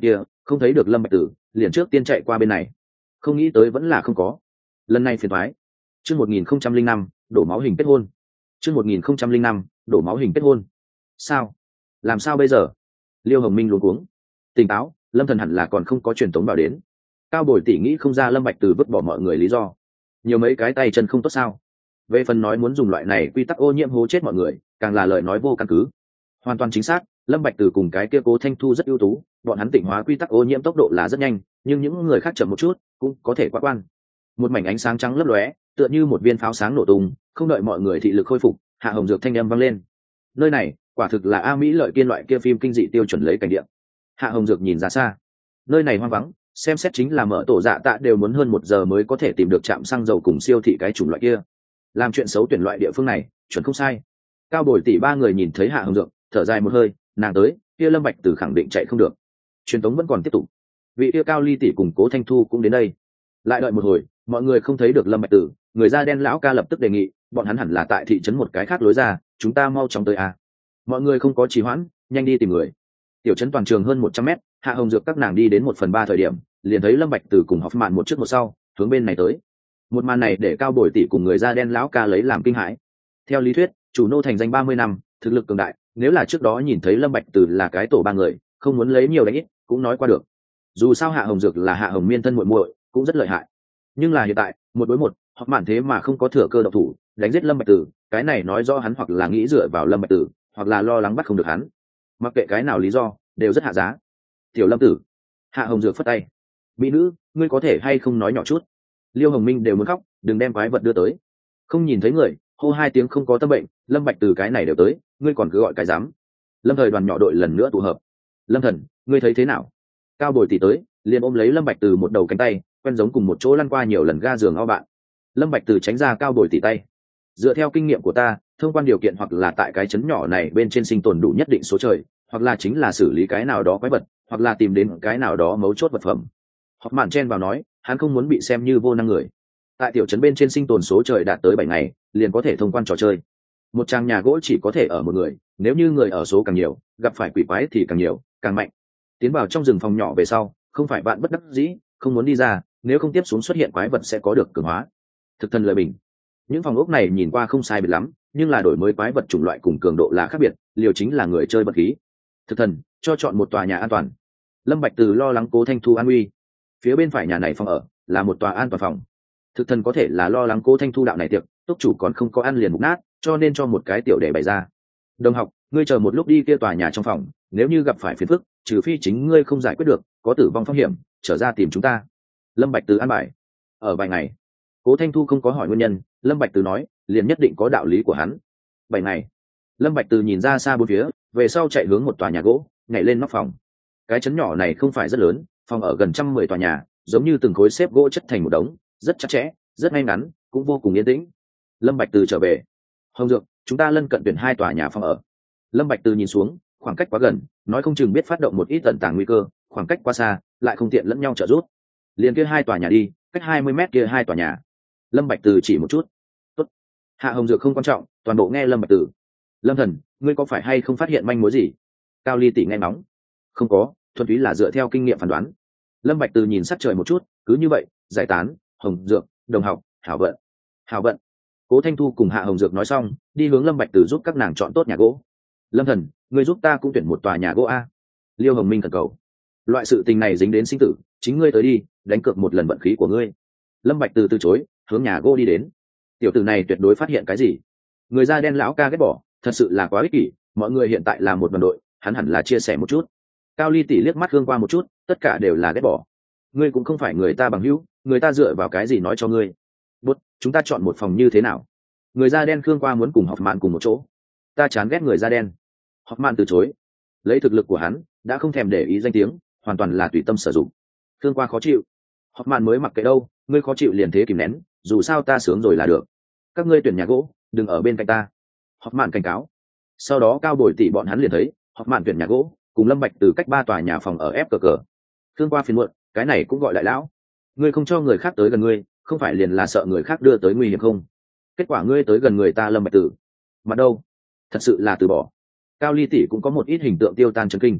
Speaker 1: không thấy được lâm bạch tử, liền trước tiên chạy qua bên này, không nghĩ tới vẫn là không có. Lần này phiền toái. Chương 1005, đổ máu hình kết hôn. Chương 1005, đổ máu hình kết hôn. Sao? Làm sao bây giờ? Liêu Hồng Minh luống cuống. Tỉnh táo, Lâm Thần hẳn là còn không có truyền tống vào đến. Cao Bồi tỷ nghĩ không ra Lâm Bạch Từ vứt bỏ mọi người lý do. Nhiều mấy cái tay chân không tốt sao? Về phần nói muốn dùng loại này quy tắc ô nhiễm hố chết mọi người, càng là lời nói vô căn cứ. Hoàn toàn chính xác, Lâm Bạch Từ cùng cái kia Cố Thanh Thu rất ưu tú, bọn hắn tịnh hóa quy tắc ô nhiễm tốc độ là rất nhanh, nhưng những người khác chậm một chút, cũng có thể qua quan. Một mảnh ánh sáng trắng lấp lóe, tựa như một viên pháo sáng nổ tung, không đợi mọi người thị lực khôi phục, Hạ Hồng Dược thanh âm vang lên. Nơi này, quả thực là A Mỹ Lợi Kiên loại kia phim kinh dị tiêu chuẩn lấy cảnh địa. Hạ Hồng Dược nhìn ra xa, nơi này hoang vắng, xem xét chính là mở tổ dạ tạ đều muốn hơn 1 giờ mới có thể tìm được trạm xăng dầu cùng siêu thị cái chủng loại kia. Làm chuyện xấu tuyển loại địa phương này, chuẩn không sai. Cao Bồi tỷ ba người nhìn thấy Hạ Hồng Dược, thở dài một hơi, nàng tới, kia Lâm Bạch Từ khẳng định chạy không được. Truyền tống vẫn còn tiếp tục. Vị kia Cao Ly tỷ cùng Cố Thanh Thu cũng đến đây. Lại đợi một hồi, mọi người không thấy được Lâm Bạch Tử, người da đen lão ca lập tức đề nghị, bọn hắn hẳn là tại thị trấn một cái khác lối ra, chúng ta mau chóng tới a. Mọi người không có trì hoãn, nhanh đi tìm người. Tiểu trấn toàn trường hơn 100 mét, Hạ Hồng Dược các nàng đi đến 1/3 thời điểm, liền thấy Lâm Bạch Tử cùng Hoffman một trước một sau, hướng bên này tới. Một màn này để Cao Bồi tỷ cùng người da đen lão ca lấy làm kinh hãi. Theo lý thuyết, chủ nô thành danh 30 năm, thực lực cường đại, nếu là trước đó nhìn thấy Lâm Bạch Tử là cái tổ ba người, không muốn lấy nhiều đánh ít, cũng nói qua được. Dù sao Hạ Hồng Dược là Hạ Hồng Miên thân muội muội, cũng rất lợi hại. Nhưng là hiện tại, 1 đối 1, hoặc mạn thế mà không có thừa cơ độc thủ, đánh giết Lâm Bạch Tử, cái này nói rõ hắn hoặc là nghĩ dựa vào Lâm Bạch Tử, hoặc là lo lắng bắt không được hắn. Mặc kệ cái nào lý do, đều rất hạ giá. Tiểu Lâm Tử. Hạ Hồng Dược phất tay. Mỹ nữ, ngươi có thể hay không nói nhỏ chút? Liêu Hồng Minh đều muốn khóc, đừng đem quái vật đưa tới. Không nhìn thấy người, hô 2 tiếng không có tâm bệnh, Lâm Bạch Tử cái này đều tới, ngươi còn cứ gọi cái dám. Lâm Thời đoàn nhỏ đội lần nữa tụ hợp. Lâm Thần, ngươi thấy thế nào? Cao Bồi tỷ tới, liền ôm lấy Lâm Bạch Từ một đầu cánh tay, quen giống cùng một chỗ lăn qua nhiều lần ga giường ao bạn. Lâm Bạch Từ tránh ra Cao Bồi tỷ tay. Dựa theo kinh nghiệm của ta, thông quan điều kiện hoặc là tại cái chấn nhỏ này bên trên sinh tồn đủ nhất định số trời, hoặc là chính là xử lý cái nào đó quái vật, hoặc là tìm đến cái nào đó mấu chốt vật phẩm. Hoặc mạn chen vào nói, hắn không muốn bị xem như vô năng người. Tại tiểu trấn bên trên sinh tồn số trời đạt tới 7 ngày, liền có thể thông quan trò chơi. Một trang nhà gỗ chỉ có thể ở một người, nếu như người ở số càng nhiều, gặp phải quỷ quái thì càng nhiều, càng mạnh. Tiến vào trong rừng phòng nhỏ về sau, không phải bạn bất đắc dĩ, không muốn đi ra, nếu không tiếp xuống xuất hiện quái vật sẽ có được cường hóa. Thực thần lời bình. Những phòng ốc này nhìn qua không sai biệt lắm, nhưng là đổi mới quái vật chủng loại cùng cường độ là khác biệt, liều chính là người chơi bất khí. Thực thần, cho chọn một tòa nhà an toàn. Lâm Bạch Từ lo lắng Cố Thanh Thu an nguy. Phía bên phải nhà này phòng ở là một tòa an toàn phòng. Thực thần có thể là lo lắng Cố Thanh Thu đạo này tiệc, túc chủ còn không có ăn liền mục nát, cho nên cho một cái tiểu để bày ra. Đồng học, ngươi chờ một lúc đi kia tòa nhà trong phòng, nếu như gặp phải phiền phức, trừ phi chính ngươi không giải quyết được, có tử vong phong hiểm, trở ra tìm chúng ta. Lâm Bạch Từ an bài. Ở vài ngày, Cố Thanh Thu không có hỏi nguyên nhân, Lâm Bạch Từ nói, liền nhất định có đạo lý của hắn. 7 ngày. Lâm Bạch Từ nhìn ra xa bốn phía, về sau chạy hướng một tòa nhà gỗ, nhảy lên nóc phòng. Cái trấn nhỏ này không phải rất lớn, phòng ở gần 110 tòa nhà, giống như từng khối xếp gỗ chất thành một đống, rất chặt chẽ, rất ngay ngắn, cũng vô cùng yên tĩnh. Lâm Bạch Từ trở về. Hồng Dược, chúng ta lân cận tuyển 2 tòa nhà phòng ở. Lâm Bạch Từ nhìn xuống, khoảng cách quá gần, nói không chừng biết phát động một ít tận tàng nguy cơ, khoảng cách quá xa, lại không tiện lẫn nhau trợ giúp. Liền kia 2 tòa nhà đi, cách 20 mét kia 2 tòa nhà. Lâm Bạch Từ chỉ một chút. Tốt. Hạ Hồng Dược không quan trọng, toàn bộ nghe Lâm Bạch Từ. Lâm Thần, ngươi có phải hay không phát hiện manh mối gì? Cao Ly tỷ nghe nóng. Không có, thuần túy là dựa theo kinh nghiệm phán đoán. Lâm Bạch Từ nhìn sát trời một chút, cứ như vậy, giải tán, Hồng Dược, đồng học, hảo vận. Hảo vận. Cố Thanh Thu cùng Hạ Hồng Dược nói xong, đi hướng Lâm Bạch Từ giúp các nàng chọn tốt nhà gỗ. Lâm Thần, ngươi giúp ta cũng tuyển một tòa nhà gỗ a. Liêu Hồng Minh khẩn cầu. Loại sự tình này dính đến sinh tử, chính ngươi tới đi, đánh cược một lần vận khí của ngươi. Lâm Bạch từ chối, hướng nhà gỗ đi đến. Tiểu tử này tuyệt đối phát hiện cái gì. Người da đen lão ca ghét bỏ, thật sự là quá ích kỷ, mọi người hiện tại là một đoàn đội, hắn hẳn là chia sẻ một chút. Cao Ly tỷ liếc mắt Hương qua một chút, tất cả đều là ghét bỏ. Ngươi cũng không phải người ta bằng hữu, người ta dựa vào cái gì nói cho ngươi. Bút, chúng ta chọn một phòng như thế nào? Người da đen Khương qua muốn cùng Học Mạn cùng một chỗ. Ta chán ghét người da đen. Học Mạn từ chối. Lấy thực lực của hắn, đã không thèm để ý danh tiếng, hoàn toàn là tùy tâm sử dụng. Khương qua khó chịu. Học Mạn mới mặc kệ đâu, ngươi khó chịu liền thế kìm nén, dù sao ta sướng rồi là được. Các ngươi tuyển nhà gỗ, đừng ở bên cạnh ta. Học Mạn cảnh cáo. Sau đó Cao Bồi tỷ bọn hắn liền thấy, Học Mạn tuyển nhà gỗ, cùng Lâm Bạch từ cách 3 tòa nhà phòng ở ép cờ cờ. Khương qua phiền muộn, cái này cũng gọi đại lão. Ngươi không cho người khác tới gần ngươi, không phải liền là sợ người khác đưa tới nguy hiểm không? Kết quả ngươi tới gần người ta Lâm Bạch Tử, mặt đâu? Thật sự là từ bỏ. Cao Ly tỷ cũng có một ít hình tượng tiêu tan chấn kinh.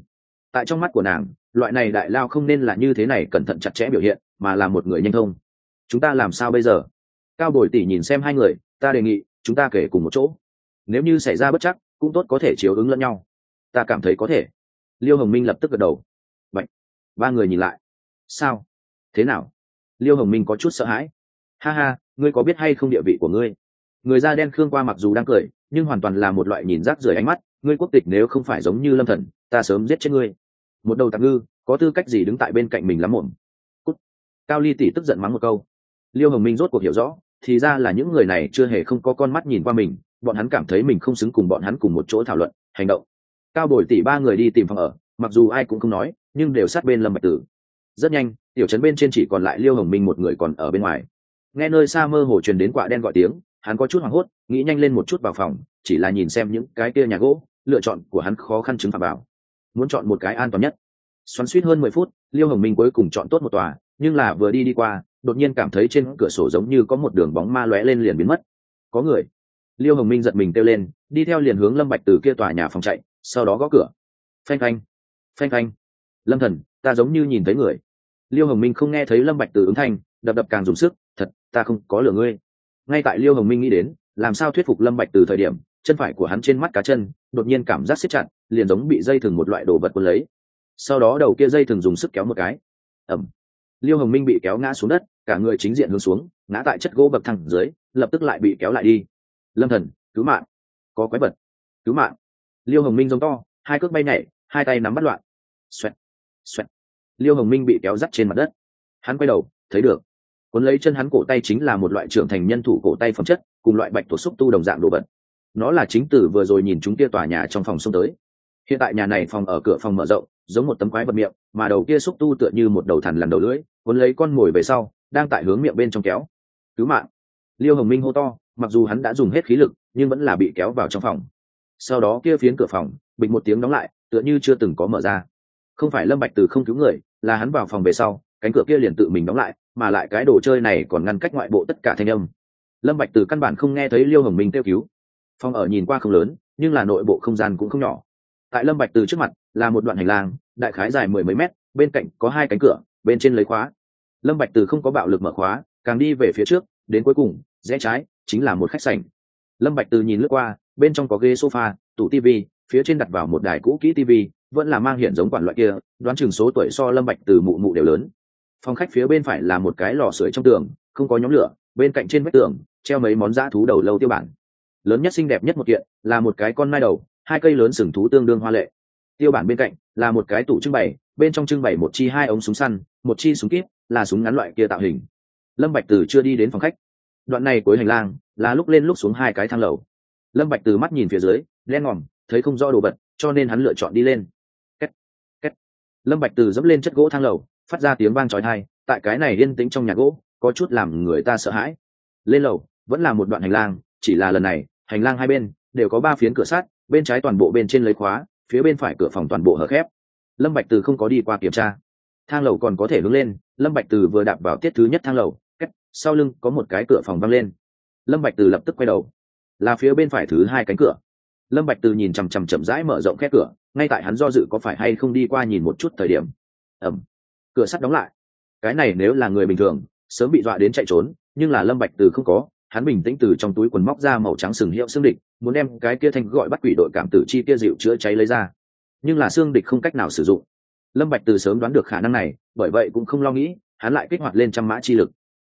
Speaker 1: tại trong mắt của nàng, loại này đại lao không nên là như thế này cẩn thận chặt chẽ biểu hiện, mà là một người nhanh thông. Chúng ta làm sao bây giờ? Cao Bồi tỷ nhìn xem hai người, ta đề nghị chúng ta kể cùng một chỗ, nếu như xảy ra bất chắc cũng tốt, có thể chiếu ứng lẫn nhau. Ta cảm thấy có thể. Liêu Hồng Minh lập tức gật đầu. Vậy ba người nhìn lại. Sao? Thế nào? Liêu Hồng Minh có chút sợ hãi. Ha ha, ngươi có biết hay không địa vị của ngươi? Người da đen Khương Qua mặc dù đang cười, nhưng hoàn toàn là một loại nhìn rác rưởi ánh mắt. Ngươi quốc tịch nếu không phải giống như Lâm Thần, ta sớm giết chết ngươi. Một đầu tạp ngư, có tư cách gì đứng tại bên cạnh mình lắm mồm? Cút. Cao Ly tỷ tức giận mắng một câu. Liêu Hồng Minh rốt cuộc hiểu rõ, thì ra là những người này chưa hề không có con mắt nhìn qua mình, bọn hắn cảm thấy mình không xứng cùng bọn hắn cùng một chỗ thảo luận hành động. Cao Bồi tỷ ba người đi tìm phòng ở, mặc dù ai cũng không nói, nhưng đều sát bên Lâm Bạch Tử. Rất nhanh, tiểu trấn bên trên chỉ còn lại Liêu Hồng Minh một người còn ở bên ngoài. Nghe nơi xa mơ hồ truyền đến quạ đen gọi tiếng, hắn có chút hoảng hốt, nghĩ nhanh lên một chút vào phòng, chỉ là nhìn xem những cái kia nhà gỗ, lựa chọn của hắn khó khăn chứng phạm bảo, muốn chọn một cái an toàn nhất. Xoắn xuýt hơn 10 phút, Liêu Hồng Minh cuối cùng chọn tốt một tòa, nhưng là vừa đi qua, đột nhiên cảm thấy trên cửa sổ giống như có một đường bóng ma lóe lên liền biến mất. Có người. Liêu Hồng Minh giật mình kêu lên, đi theo liền hướng Lâm Bạch Từ kia tòa nhà phòng chạy, sau đó gõ cửa. Phanh phanh, phanh phanh. Lâm Thần, ta giống như nhìn thấy người. Liêu Hồng Minh không nghe thấy Lâm Bạch Từ ứng thanh, đập đập càng dùng sức, thật, ta không có lừa ngươi. Ngay tại Liêu Hồng Minh nghĩ đến, làm sao thuyết phục Lâm Bạch Từ thời điểm, chân phải của hắn trên mắt cá chân, đột nhiên cảm giác siết chặt, liền giống bị dây thừng một loại đồ vật cuốn lấy. Sau đó đầu kia dây thừng dùng sức kéo một cái. Ầm. Liêu Hồng Minh bị kéo ngã xuống đất, cả người chính diện hướng xuống, ngã tại chất gỗ bậc thang dưới, lập tức lại bị kéo lại đi. Lâm Thần, cứu mạng, có quái vật, cứu mạng. Liêu Hồng Minh giống to, hai cước bay nhảy, hai tay nắm bắt loạn. Xoẹt, xoẹt. Liêu Hồng Minh bị kéo dắt trên mặt đất. Hắn quay đầu, thấy được, cuốn lấy chân hắn cổ tay chính là một loại trưởng thành nhân thủ cổ tay phẩm chất, cùng loại bạch tuộc xúc tu đồng dạng đồ vật. Nó là chính tử vừa rồi nhìn chúng kia tòa nhà trong phòng xông tới. Hiện tại nhà này phòng ở cửa phòng mở rộng, giống một tấm quái vật miệng, mà đầu kia xúc tu tựa như một đầu thằn lằn đầu lưỡi, cuốn lấy con mồi về sau, đang tại hướng miệng bên trong kéo. Cứu mạng. Liêu Hồng Minh hô to, mặc dù hắn đã dùng hết khí lực, nhưng vẫn là bị kéo vào trong phòng. Sau đó kia phiến cửa phòng bịch một tiếng đóng lại, tựa như chưa từng có mở ra. Không phải Lâm Bạch Từ không cứu người, là hắn vào phòng về sau, cánh cửa kia liền tự mình đóng lại, mà lại cái đồ chơi này còn ngăn cách ngoại bộ tất cả thanh âm. Lâm Bạch Từ căn bản không nghe thấy Liêu Hồng Minh kêu cứu. Phòng ở nhìn qua không lớn, nhưng là nội bộ không gian cũng không nhỏ. Tại Lâm Bạch Từ trước mặt là một đoạn hành lang, đại khái dài 10 mấy mét, bên cạnh có hai cánh cửa, bên trên lấy khóa. Lâm Bạch Từ không có bạo lực mở khóa, càng đi về phía trước, đến cuối cùng, rẽ trái, chính là một khách sảnh. Lâm Bạch Từ nhìn lướt qua, bên trong có ghế sofa, tủ tivi, phía trên đặt vào một đài cũ kỹ tivi, vẫn là mang hiện giống quản loại kia, đoán chừng số tuổi so Lâm Bạch Từ mụ mụ đều lớn. Phòng khách phía bên phải là một cái lò sưởi trong tường, không có nhóm lửa, bên cạnh trên vách tường treo mấy món dã thú đầu lâu tiêu bản. Lớn nhất xinh đẹp nhất một kiện là một cái con nai đầu, hai cây lớn sừng thú tương đương hoa lệ. Tiêu bản bên cạnh là một cái tủ trưng bày, bên trong trưng bày một chi hai ống súng săn, một chi súng kíp, là súng ngắn loại kia tạo hình. Lâm Bạch Từ chưa đi đến phòng khách. Đoạn này cuối hành lang là lúc lên lúc xuống hai cái thang lầu. Lâm Bạch Từ mắt nhìn phía dưới, đen ngòm, thấy không rõ đồ vật, cho nên hắn lựa chọn đi lên. Két, két. Lâm Bạch Từ dẫm lên chất gỗ thang lầu, phát ra tiếng vang chói tai, tại cái này yên tĩnh trong nhà gỗ, có chút làm người ta sợ hãi. Lên lầu, vẫn là một đoạn hành lang, chỉ là lần này, hành lang hai bên đều có 3 phiến cửa sắt, bên trái toàn bộ bên trên lấy khóa, phía bên phải cửa phòng toàn bộ hở khép. Lâm Bạch Từ không có đi qua kiểm tra. Thang lầu còn có thể hướng lên, Lâm Bạch Từ vừa đạp vào tiết thứ nhất thang lầu, két, sau lưng có một cái cửa phòng văng lên. Lâm Bạch Từ lập tức quay đầu, là phía bên phải thứ hai cánh cửa. Lâm Bạch Từ nhìn chằm chằm chậm rãi mở rộng khe cửa, ngay tại hắn do dự có phải hay không đi qua nhìn một chút thời điểm. Ầm. Cửa sắt đóng lại. Cái này nếu là người bình thường, sớm bị dọa đến chạy trốn, nhưng là Lâm Bạch Từ không có, hắn bình tĩnh từ trong túi quần móc ra màu trắng sừng hiệu xương địch, muốn đem cái kia thanh gọi bắt quỷ đội cảm tử chi kia dịu chữa cháy lấy ra. Nhưng là xương địch không cách nào sử dụng. Lâm Bạch Từ sớm đoán được khả năng này, bởi vậy cũng không lo nghĩ, hắn lại kích hoạt lên trăm mã chi lực.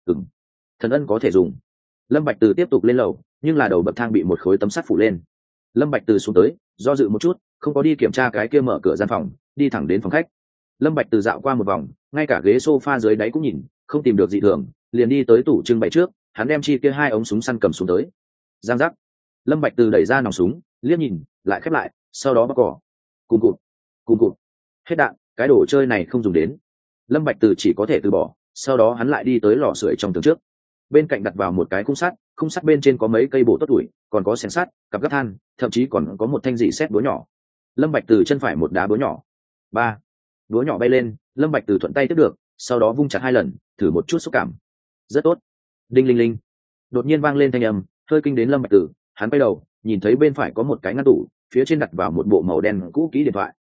Speaker 1: Thần ân có thể dùng. Lâm Bạch Từ tiếp tục lên lầu, nhưng là đầu bậc thang bị một khối tấm sắt phủ lên. Lâm Bạch Từ xuống tới, do dự một chút, không có đi kiểm tra cái kia mở cửa gian phòng, đi thẳng đến phòng khách. Lâm Bạch Từ dạo qua một vòng, ngay cả ghế sofa dưới đáy cũng nhìn, không tìm được gì thường, liền đi tới tủ trưng bày trước, hắn đem chi kia hai ống súng săn cầm xuống tới. Giang giác. Lâm Bạch Từ đẩy ra nòng súng, liếc nhìn, lại khép lại, sau đó bóc cỏ. Cùng cụt. Hết đạn, cái đồ chơi này không dùng đến. Lâm Bạch Từ chỉ có thể từ bỏ, sau đó hắn lại đi tới lò sưởi trong tường trước. Bên cạnh đặt vào một cái khung sắt bên trên có mấy cây bổ tốt tuổi, còn có xẻng sắt, cặp gấp than, thậm chí còn có một thanh dị xét búa nhỏ. Lâm Bạch Từ chân phải một đá búa nhỏ. Ba. Búa nhỏ bay lên, Lâm Bạch Từ thuận tay tiếp được, sau đó vung chặt 2 lần, thử một chút xúc cảm. Rất tốt. Đinh linh linh. Đột nhiên vang lên thanh âm, hơi kinh đến Lâm Bạch Từ, hắn quay đầu, nhìn thấy bên phải có một cái ngăn tủ, phía trên đặt vào một bộ màu đen cũ kỹ điện thoại.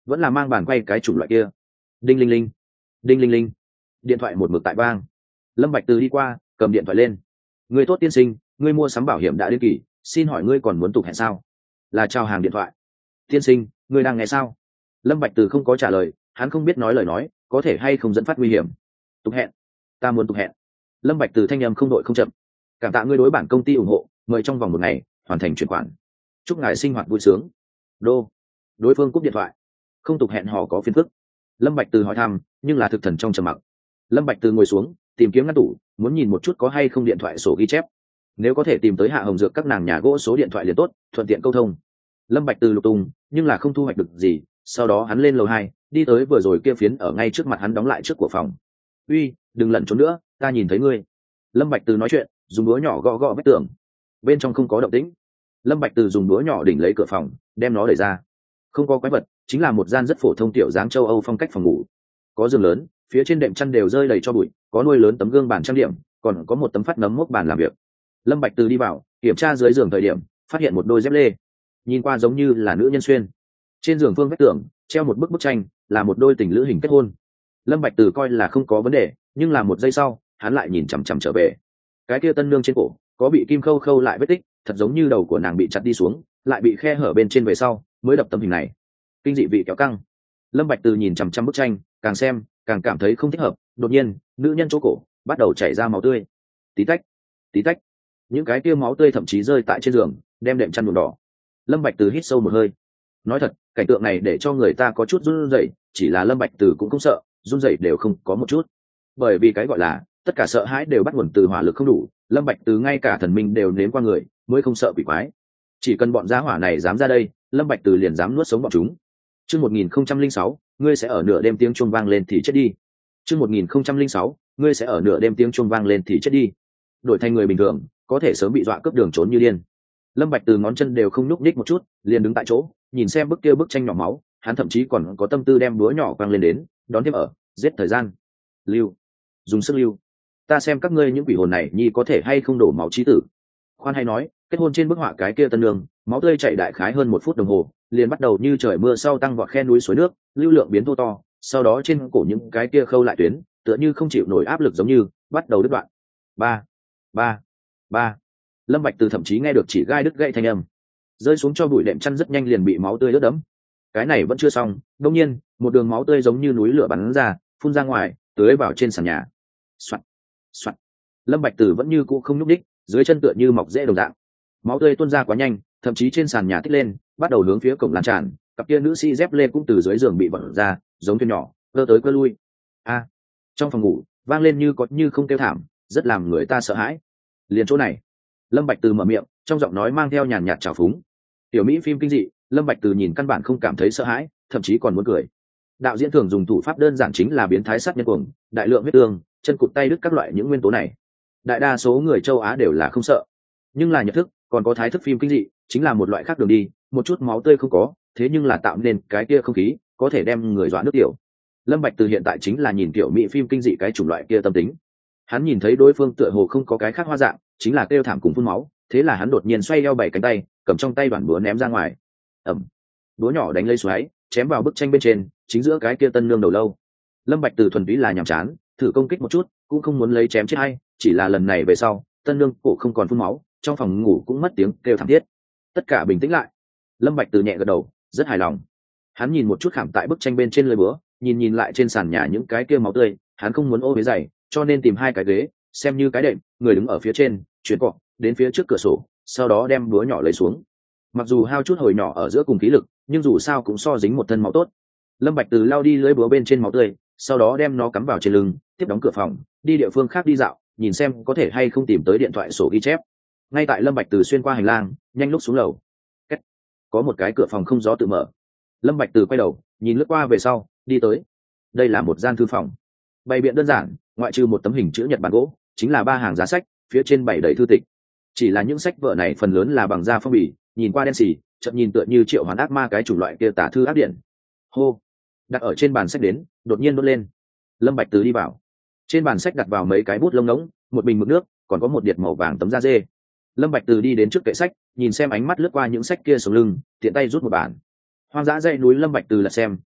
Speaker 1: vẫn là mang bàn quay cái chủng loại kia. Đinh linh linh, đinh linh linh, điện thoại một mực tại vang. Lâm Bạch Từ đi qua, cầm điện thoại lên. Người tốt tiên sinh, ngươi mua sắm bảo hiểm đã đến kỳ, xin hỏi ngươi còn muốn tục hẹn sao? Là chào hàng điện thoại. Tiên sinh, ngươi đang nghe sao? Lâm Bạch Từ không có trả lời, hắn không biết nói lời nói có thể hay không dẫn phát nguy hiểm. Tục hẹn, ta muốn tục hẹn. Lâm Bạch Từ thanh âm không đội không chậm. Cảm tạ ngươi đối bản công ty ủng hộ, mời trong vòng một ngày hoàn thành chuyển khoản. Chúc ngài sinh hoạt vui sướng. Đô. Đối phương cúp điện thoại. Không tục hẹn hò có phiền phức. Lâm Bạch Từ hỏi thăm, nhưng là thực thần trong trầm mặc. Lâm Bạch Từ ngồi xuống, tìm kiếm ngăn tủ, muốn nhìn một chút có hay không điện thoại sổ ghi chép. Nếu có thể tìm tới Hạ Hồng Dược các nàng nhà gỗ số điện thoại liền tốt, thuận tiện câu thông. Lâm Bạch Từ lục tung, nhưng là không thu hoạch được gì. Sau đó hắn lên lầu 2, đi tới vừa rồi kia phiến ở ngay trước mặt hắn đóng lại trước của phòng. Uy, đừng lẩn trốn nữa, ta nhìn thấy ngươi. Lâm Bạch Từ nói chuyện, dùng búa nhỏ gõ gõ vách tường. Bên trong không có động tĩnh. Lâm Bạch Từ dùng búa nhỏ đỉnh lấy cửa phòng, đem nó đẩy ra. Không có quái vật, chính là một gian rất phổ thông tiểu dáng châu Âu phong cách phòng ngủ. Có giường lớn, phía trên đệm chăn đều rơi đầy cho bụi, có nuôi lớn tấm gương bàn trang điểm, còn có một tấm phát nấm mốc bàn làm việc. Lâm Bạch Từ đi vào, kiểm tra dưới giường thời điểm, phát hiện một đôi dép lê. Nhìn qua giống như là nữ nhân xuyên. Trên giường phương vách tường treo một bức tranh, là một đôi tình lữ hình kết hôn. Lâm Bạch Từ coi là không có vấn đề, nhưng là một giây sau, hắn lại nhìn chằm chằm trở về. Cái kia tân nương trên cổ có bị kim khâu khâu lại vết tích, thật giống như đầu của nàng bị chặt đi xuống, lại bị khe hở bên trên về sau, mới đập tấm hình này. Kinh dị vị kéo căng. Lâm Bạch Từ nhìn chằm chằm bức tranh, càng xem càng cảm thấy không thích hợp. Đột nhiên, nữ nhân chỗ cổ bắt đầu chảy ra máu tươi. Tí tách, tí tách. Những cái kia máu tươi thậm chí rơi tại trên giường, đem đệm chăn nhuộm đỏ. Lâm Bạch Từ hít sâu một hơi. Nói thật, cảnh tượng này để cho người ta có chút run rẩy, chỉ là Lâm Bạch Từ cũng không sợ, run rẩy đều không có một chút. Bởi vì cái gọi là tất cả sợ hãi đều bắt nguồn từ hỏa lực không đủ, Lâm Bạch Từ ngay cả thần minh đều nếm qua người, mới không sợ quỷ quái. Chỉ cần bọn gia hỏa này dám ra đây, Lâm Bạch Từ liền dám nuốt sống bọn chúng. Chương 1006, ngươi sẽ ở nửa đêm tiếng chuông vang lên thì chết đi. Chương 1006, ngươi sẽ ở nửa đêm tiếng chuông vang lên thì chết đi. Đổi thành người bình thường, có thể sớm bị dọa cướp đường trốn như điên. Lâm Bạch Từ ngón chân đều không nhúc nhích một chút, liền đứng tại chỗ, nhìn xem bức kia bức tranh nhỏ máu, hắn thậm chí còn có tâm tư đem búa nhỏ quăng lên đến, đón thêm ở, giết thời gian. Lưu, dùng sức lưu. Ta xem các ngươi những quỷ hồn này nhi có thể hay không đổ máu chí tử. Khoan hay nói, kết hôn trên bức họa cái kia tân nương, máu tươi chảy đại khái hơn 1 phút đồng hồ, liền bắt đầu như trời mưa sau tăng vọt khe núi suối nước, lưu lượng biến thô to, sau đó trên cổ những cái kia khâu lại tuyến, tựa như không chịu nổi áp lực giống như bắt đầu đứt đoạn. Ba, ba, ba. Lâm Bạch Từ thậm chí nghe được chỉ gai đứt gãy thanh âm. Rơi xuống cho bụi đệm chăn rất nhanh liền bị máu tươi ướt đẫm. Cái này vẫn chưa xong, đột nhiên, một đường máu tươi giống như núi lửa bắn ra, phun ra ngoài, tưới vào trên sàn nhà. Soạt, soạt. Lâm Bạch Từ vẫn như cũ không nhúc nhích, dưới chân tựa như mọc rễ đồng dạng. Máu tươi tuôn ra quá nhanh, thậm chí trên sàn nhà tích lên, bắt đầu hướng phía cổng lan tràn. Cặp kia nữ sĩ dép lê cũng từ dưới giường bị vỡ ra, giống thuyền nhỏ, cơ tới cơ lui. A. Trong phòng ngủ, vang lên như có như không kêu thảm, rất làm người ta sợ hãi. Liền chỗ này, Lâm Bạch Từ mở miệng, trong giọng nói mang theo nhàn nhạt trào phúng. Tiểu Mỹ phim kinh dị, Lâm Bạch Từ nhìn căn bản không cảm thấy sợ hãi, thậm chí còn muốn cười. Đạo diễn thường dùng thủ pháp đơn giản chính là biến thái sát nhân cuồng, đại lượng huyết tương, chân cụt tay đứt các loại những nguyên tố này. Đại đa số người châu Á đều là không sợ, nhưng là Nhật thức, còn có Thái thức phim kinh dị, chính là một loại khác đường đi, một chút máu tươi không có, thế nhưng là tạo nên cái kia không khí, có thể đem người dọa nước tiểu. Lâm Bạch Từ hiện tại chính là nhìn tiểu Mỹ phim kinh dị cái chủng loại kia tâm tính. Hắn nhìn thấy đối phương tựa hồ không có cái khác hoa dạng, chính là kêu thảm cùng phun máu, thế là hắn đột nhiên xoay eo bảy cánh tay, cầm trong tay đoạn búa ném ra ngoài. Ầm. Búa nhỏ đánh lấy xoáy, chém vào bức tranh bên trên, chính giữa cái kia tân nương đầu lâu. Lâm Bạch Từ thuần túy là nhàm chán, thử công kích một chút, cũng không muốn lấy chém chết hay, chỉ là lần này về sau, tân nương cổ không còn phun máu, trong phòng ngủ cũng mất tiếng kêu thảm thiết. Tất cả bình tĩnh lại. Lâm Bạch Từ nhẹ gật đầu, rất hài lòng. Hắn nhìn một chút khảm tại bức tranh bên trên lưỡi búa, nhìn lại trên sàn nhà những cái kia máu tươi, hắn không muốn ô uế giày, cho nên tìm 2 cái ghế, xem như cái đệm, người đứng ở phía trên, chuyển cọ đến phía trước cửa sổ, sau đó đem búa nhỏ lấy xuống. Mặc dù hao chút hồi nhỏ ở giữa cùng khí lực, nhưng dù sao cũng so dính một thân máu tốt. Lâm Bạch Từ lao đi lưỡi búa bên trên máu tươi, sau đó đem nó cắm vào trên lưng, tiếp đóng cửa phòng, đi địa phương khác đi dạo, nhìn xem có thể hay không tìm tới điện thoại sổ ghi chép. Ngay tại Lâm Bạch Từ xuyên qua hành lang, nhanh lúc xuống lầu. Cách. Có một cái cửa phòng không gió tự mở. Lâm Bạch Từ quay đầu, nhìn lướt qua về sau, đi tới. Đây là một gian thư phòng. Bày biện đơn giản, ngoại trừ một tấm hình chữ nhật bản gỗ, chính là 3 hàng giá sách, phía trên bày đầy thư tịch. Chỉ là những sách vở này phần lớn là bằng da phong bì, nhìn qua đen xì, chợt nhìn tựa như triệu hoán ác ma cái chủng loại kia tả thư ác điển. Hô. Đặt ở trên bàn sách đến, đột nhiên đốt lên. Lâm Bạch Từ đi vào. Trên bàn sách đặt vào mấy cái bút lông ngỗng, một bình mực nước, còn có một điệp màu vàng tấm da dê. Lâm Bạch Từ đi đến trước kệ sách, nhìn xem ánh mắt lướt qua những sách kia sống lưng, tiện tay rút một bản. Hoang dã dãy núi Lâm Bạch Từ lật xem,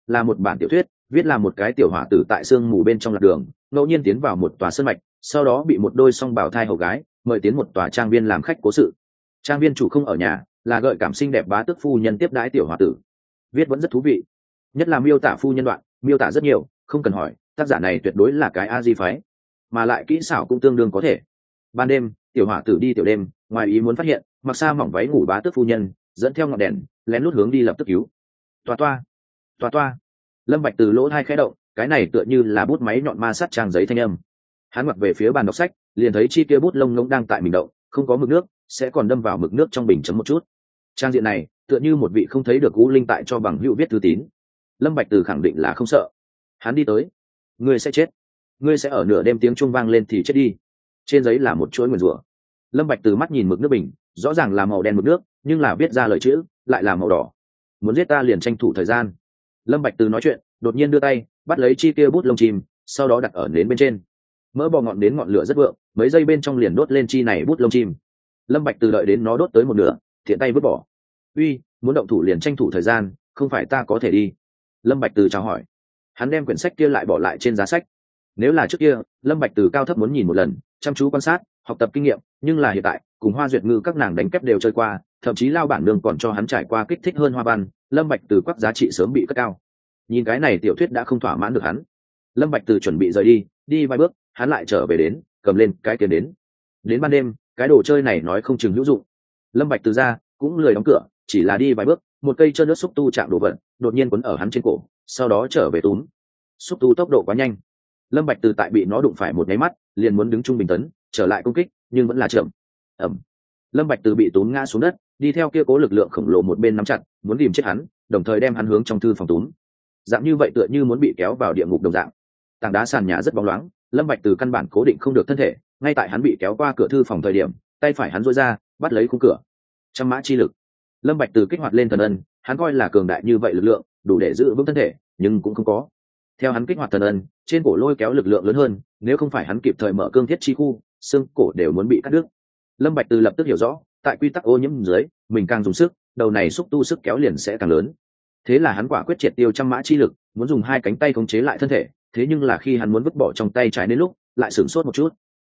Speaker 1: là một bản tiểu thuyết, viết là một cái tiểu hỏa tử tại sương mù bên trong lạc đường, ngẫu nhiên tiến vào một tòa sơn mạch, sau đó bị một đôi song bảo thai hầu gái mời tiến một tòa trang viên làm khách cố sự. Trang viên chủ không ở nhà, là gợi cảm xinh đẹp bá tước phu nhân tiếp đãi tiểu hỏa tử. Viết vẫn rất thú vị, nhất là miêu tả phu nhân đoạn, miêu tả rất nhiều, không cần hỏi, tác giả này tuyệt đối là cái a di phái, mà lại kỹ xảo cũng tương đương có thể. Ban đêm, tiểu hỏa tử đi tiểu đêm, ngoài ý muốn phát hiện mặc sa mỏng váy ngủ bá tước phu nhân dẫn theo ngọn đèn lén lút hướng đi lập tức cứu. Toa toa, toa toa. Lâm Bạch từ lỗ tai khẽ động, cái này tựa như là bút máy nhọn ma sát trang giấy thanh âm. Hắn ngoặt về phía bàn đọc sách, liền thấy chi kia bút lông ngỗng đang tại mình động, không có mực nước, sẽ còn đâm vào mực nước trong bình chấm một chút. Trang diện này tựa như một vị không thấy được u linh tại cho bằng hữu viết thư tín. Lâm Bạch từ khẳng định là không sợ. Hắn đi tới. Ngươi sẽ chết, ngươi sẽ ở nửa đêm tiếng chuông vang lên thì chết đi. Trên giấy là một chuỗi nguyền rủa. Lâm Bạch từ mắt nhìn mực nước bình, rõ ràng là màu đen mực nước, nhưng là viết ra lời chữ lại là màu đỏ. Muốn giết ta liền tranh thủ thời gian. Lâm Bạch từ nói chuyện, đột nhiên đưa tay bắt lấy chi kia bút lông chim, sau đó đặt ở nến bên trên. Mỡ bò ngọn nến ngọn lửa rất vượng, mấy giây bên trong liền đốt lên chi này bút lông chim. Lâm Bạch từ đợi đến nó đốt tới một nửa, thiện tay vứt bỏ. Uy, muốn động thủ liền tranh thủ thời gian, không phải ta có thể đi. Lâm Bạch từ chào hỏi. Hắn đem quyển sách kia lại bỏ lại trên giá sách. Nếu là trước kia, Lâm Bạch từ cao thấp muốn nhìn một lần, chăm chú quan sát, học tập kinh nghiệm, nhưng là hiện tại, cùng Hoa Duyệt Ngư các nàng đánh kép đều chơi qua, thậm chí lao bản nương còn cho hắn trải qua kích thích hơn hoa văn, Lâm Bạch từ quắc giá trị sớm bị cất cao. Nhìn cái này tiểu thuyết đã không thỏa mãn được hắn. Lâm Bạch từ chuẩn bị rời đi, đi vài bước, hắn lại trở về đến, cầm lên cái tiền đến. Đến ban đêm, cái đồ chơi này nói không chừng hữu dụng. Lâm Bạch từ ra, cũng lười đóng cửa, chỉ là đi vài bước, một cây trơn nước xúc tu chạm đồ vật, đột nhiên quấn ở hắn trên cổ, sau đó trở về túm. Xúc tu tốc độ quá nhanh. Lâm Bạch từ tại bị nó đụng phải một cái mắt, liền muốn đứng trung bình tấn, trở lại công kích, nhưng vẫn là chậm. Ầm. Lâm Bạch từ bị túm ngã xuống đất, đi theo kia cố lực lượng khổng lồ một bên nắm chặt, muốn ghìm chết hắn, đồng thời đem hắn hướng trong thư phòng túm. Dạng như vậy tựa như muốn bị kéo vào địa ngục đồng dạng. Tảng đá sàn nhà rất bóng loáng, Lâm Bạch từ căn bản cố định không được thân thể, ngay tại hắn bị kéo qua cửa thư phòng thời điểm, tay phải hắn duỗi ra, bắt lấy khung cửa. Trăm mã chi lực. Lâm Bạch từ kích hoạt lên thần ân, hắn coi là cường đại như vậy lực lượng, đủ để giữ vững thân thể, nhưng cũng không có. Theo hắn kích hoạt thần ân, trên cổ lôi kéo lực lượng lớn hơn, nếu không phải hắn kịp thời mở cương thiết chi khu, xương cổ đều muốn bị cắt đứt. Lâm Bạch từ lập tức hiểu rõ, tại quy tắc ô nhiễm dưới, mình càng dùng sức, đầu này xúc tu sức kéo liền sẽ càng lớn. Thế là hắn quả quyết triệt tiêu trăm mã chi lực, muốn dùng hai cánh tay khống chế lại thân thể, thế nhưng là khi hắn muốn vứt bỏ trong tay trái đến lúc, lại sửng sốt một chút.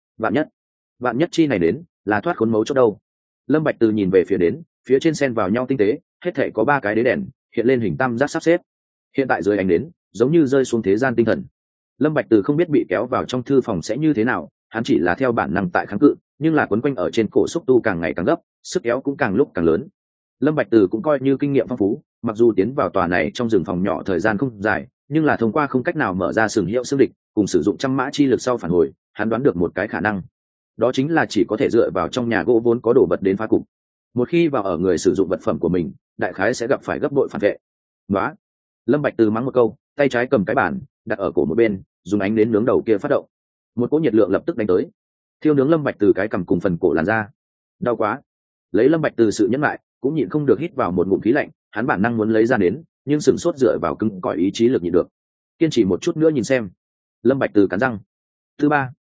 Speaker 1: Vạn nhất chi này đến, là thoát khốn mấu chốt đâu. Lâm Bạch từ nhìn về phía đến, phía trên xen vào nhau tinh tế, hết thảy có ba cái đế đèn, hiện lên hình tam giác sắp xếp. Hiện tại dưới ánh đến, giống như rơi xuống thế gian tinh thần. Lâm Bạch từ không biết bị kéo vào trong thư phòng sẽ như thế nào, hắn chỉ là theo bản năng tại kháng cự, nhưng là quấn quanh ở trên cổ xúc tu càng ngày càng gấp, sức kéo cũng càng lúc càng lớn. Lâm Bạch từ cũng coi như kinh nghiệm phong phú, mặc dù tiến vào tòa này trong rừng phòng nhỏ thời gian không dài, nhưng là thông qua không cách nào mở ra sừng hiệu xương địch, cùng sử dụng trăm mã chi lực sau phản hồi, hắn đoán được một cái khả năng. Đó chính là chỉ có thể dựa vào trong nhà gỗ vốn có đồ vật đến phá cục. Một khi vào ở người sử dụng vật phẩm của mình, đại khái sẽ gặp phải gấp bội phản vệ. Nóa. Lâm Bạch từ mắng một câu, tay trái cầm cái bàn đặt ở cổ một bên, dùng ánh đến nướng đầu kia phát động. Một cỗ nhiệt lượng lập tức đánh tới, thiêu nướng Lâm Bạch từ cái cầm cùng phần cổ làn da. Đau quá. Lấy Lâm Bạch từ sự nhẫn lại, cũng nhịn không được hít vào một ngụm khí lạnh, hắn bản năng muốn lấy ra đến, nhưng sừng sốt dựa vào cứng cỏi ý chí lực nhịn được. Kiên trì một chút nữa nhìn xem. Lâm Bạch từ cắn răng. Thứ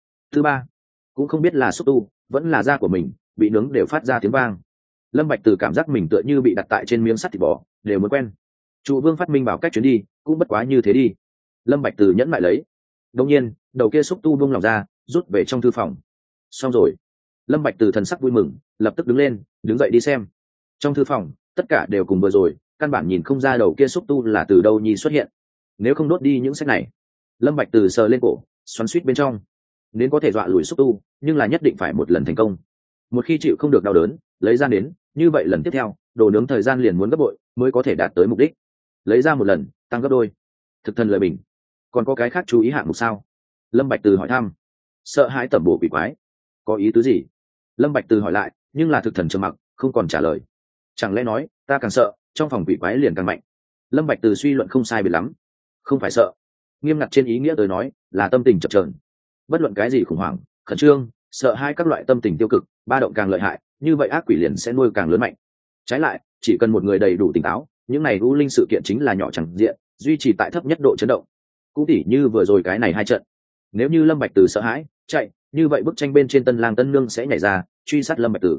Speaker 1: ba, cũng không biết là xúc tu, vẫn là da của mình, bị nướng đều phát ra tiếng vang. Lâm Bạch từ cảm giác mình tựa như bị đặt tại trên miếng sắt thịt bò, đều muốn quen. Trụ Vương phát minh bảo cách chuyến đi, cũng bất quá như thế đi. Lâm Bạch từ nhẫn lại lấy. Đương nhiên, đầu kia xúc tu buông lòng ra, rút về trong thư phòng. Xong rồi. Lâm Bạch từ thần sắc vui mừng, lập tức đứng lên, đứng dậy đi xem. Trong thư phòng, tất cả đều cùng vừa rồi, căn bản nhìn không ra đầu kia xúc tu là từ đâu nhi xuất hiện. Nếu không đốt đi những sách này. Lâm Bạch từ sờ lên cổ, xoắn xuýt bên trong. Đến có thể dọa lùi xúc tu, nhưng là nhất định phải một lần thành công. Một khi chịu không được đau đớn, lấy ra đến, như vậy lần tiếp theo, đồ nướng thời gian liền muốn gấp bội, mới có thể đạt tới mục đích. Lấy ra một lần, tăng gấp đôi. Thực thần lời bình. Còn có cái khác chú ý hạng mục sao? Lâm Bạch từ hỏi thăm. Sợ hãi tẩm bổ quỷ quái. Có ý tứ gì? Lâm Bạch từ hỏi lại, nhưng là thực thần trầm mặc, không còn trả lời. Chẳng lẽ nói, ta càng sợ, trong phòng quỷ quái liền càng mạnh? Lâm Bạch từ suy luận không sai biệt lắm. Không phải sợ, nghiêm ngặt trên ý nghĩa tới nói, là tâm tình chập chờn. Bất luận cái gì khủng hoảng, khẩn trương, sợ hai các loại tâm tình tiêu cực, ba động càng lợi hại, như vậy ác quỷ liền sẽ nuôi càng lớn mạnh. Trái lại, chỉ cần một người đầy đủ tỉnh táo, những này u linh sự kiện chính là nhỏ chẳng diện, duy trì tại thấp nhất độ chấn động. Cũng tỉ như vừa rồi cái này hai trận. Nếu như Lâm Bạch từ sợ hãi, chạy, như vậy bức tranh bên trên Tân Lang Tân Nương sẽ nhảy ra, truy sát Lâm Bạch từ.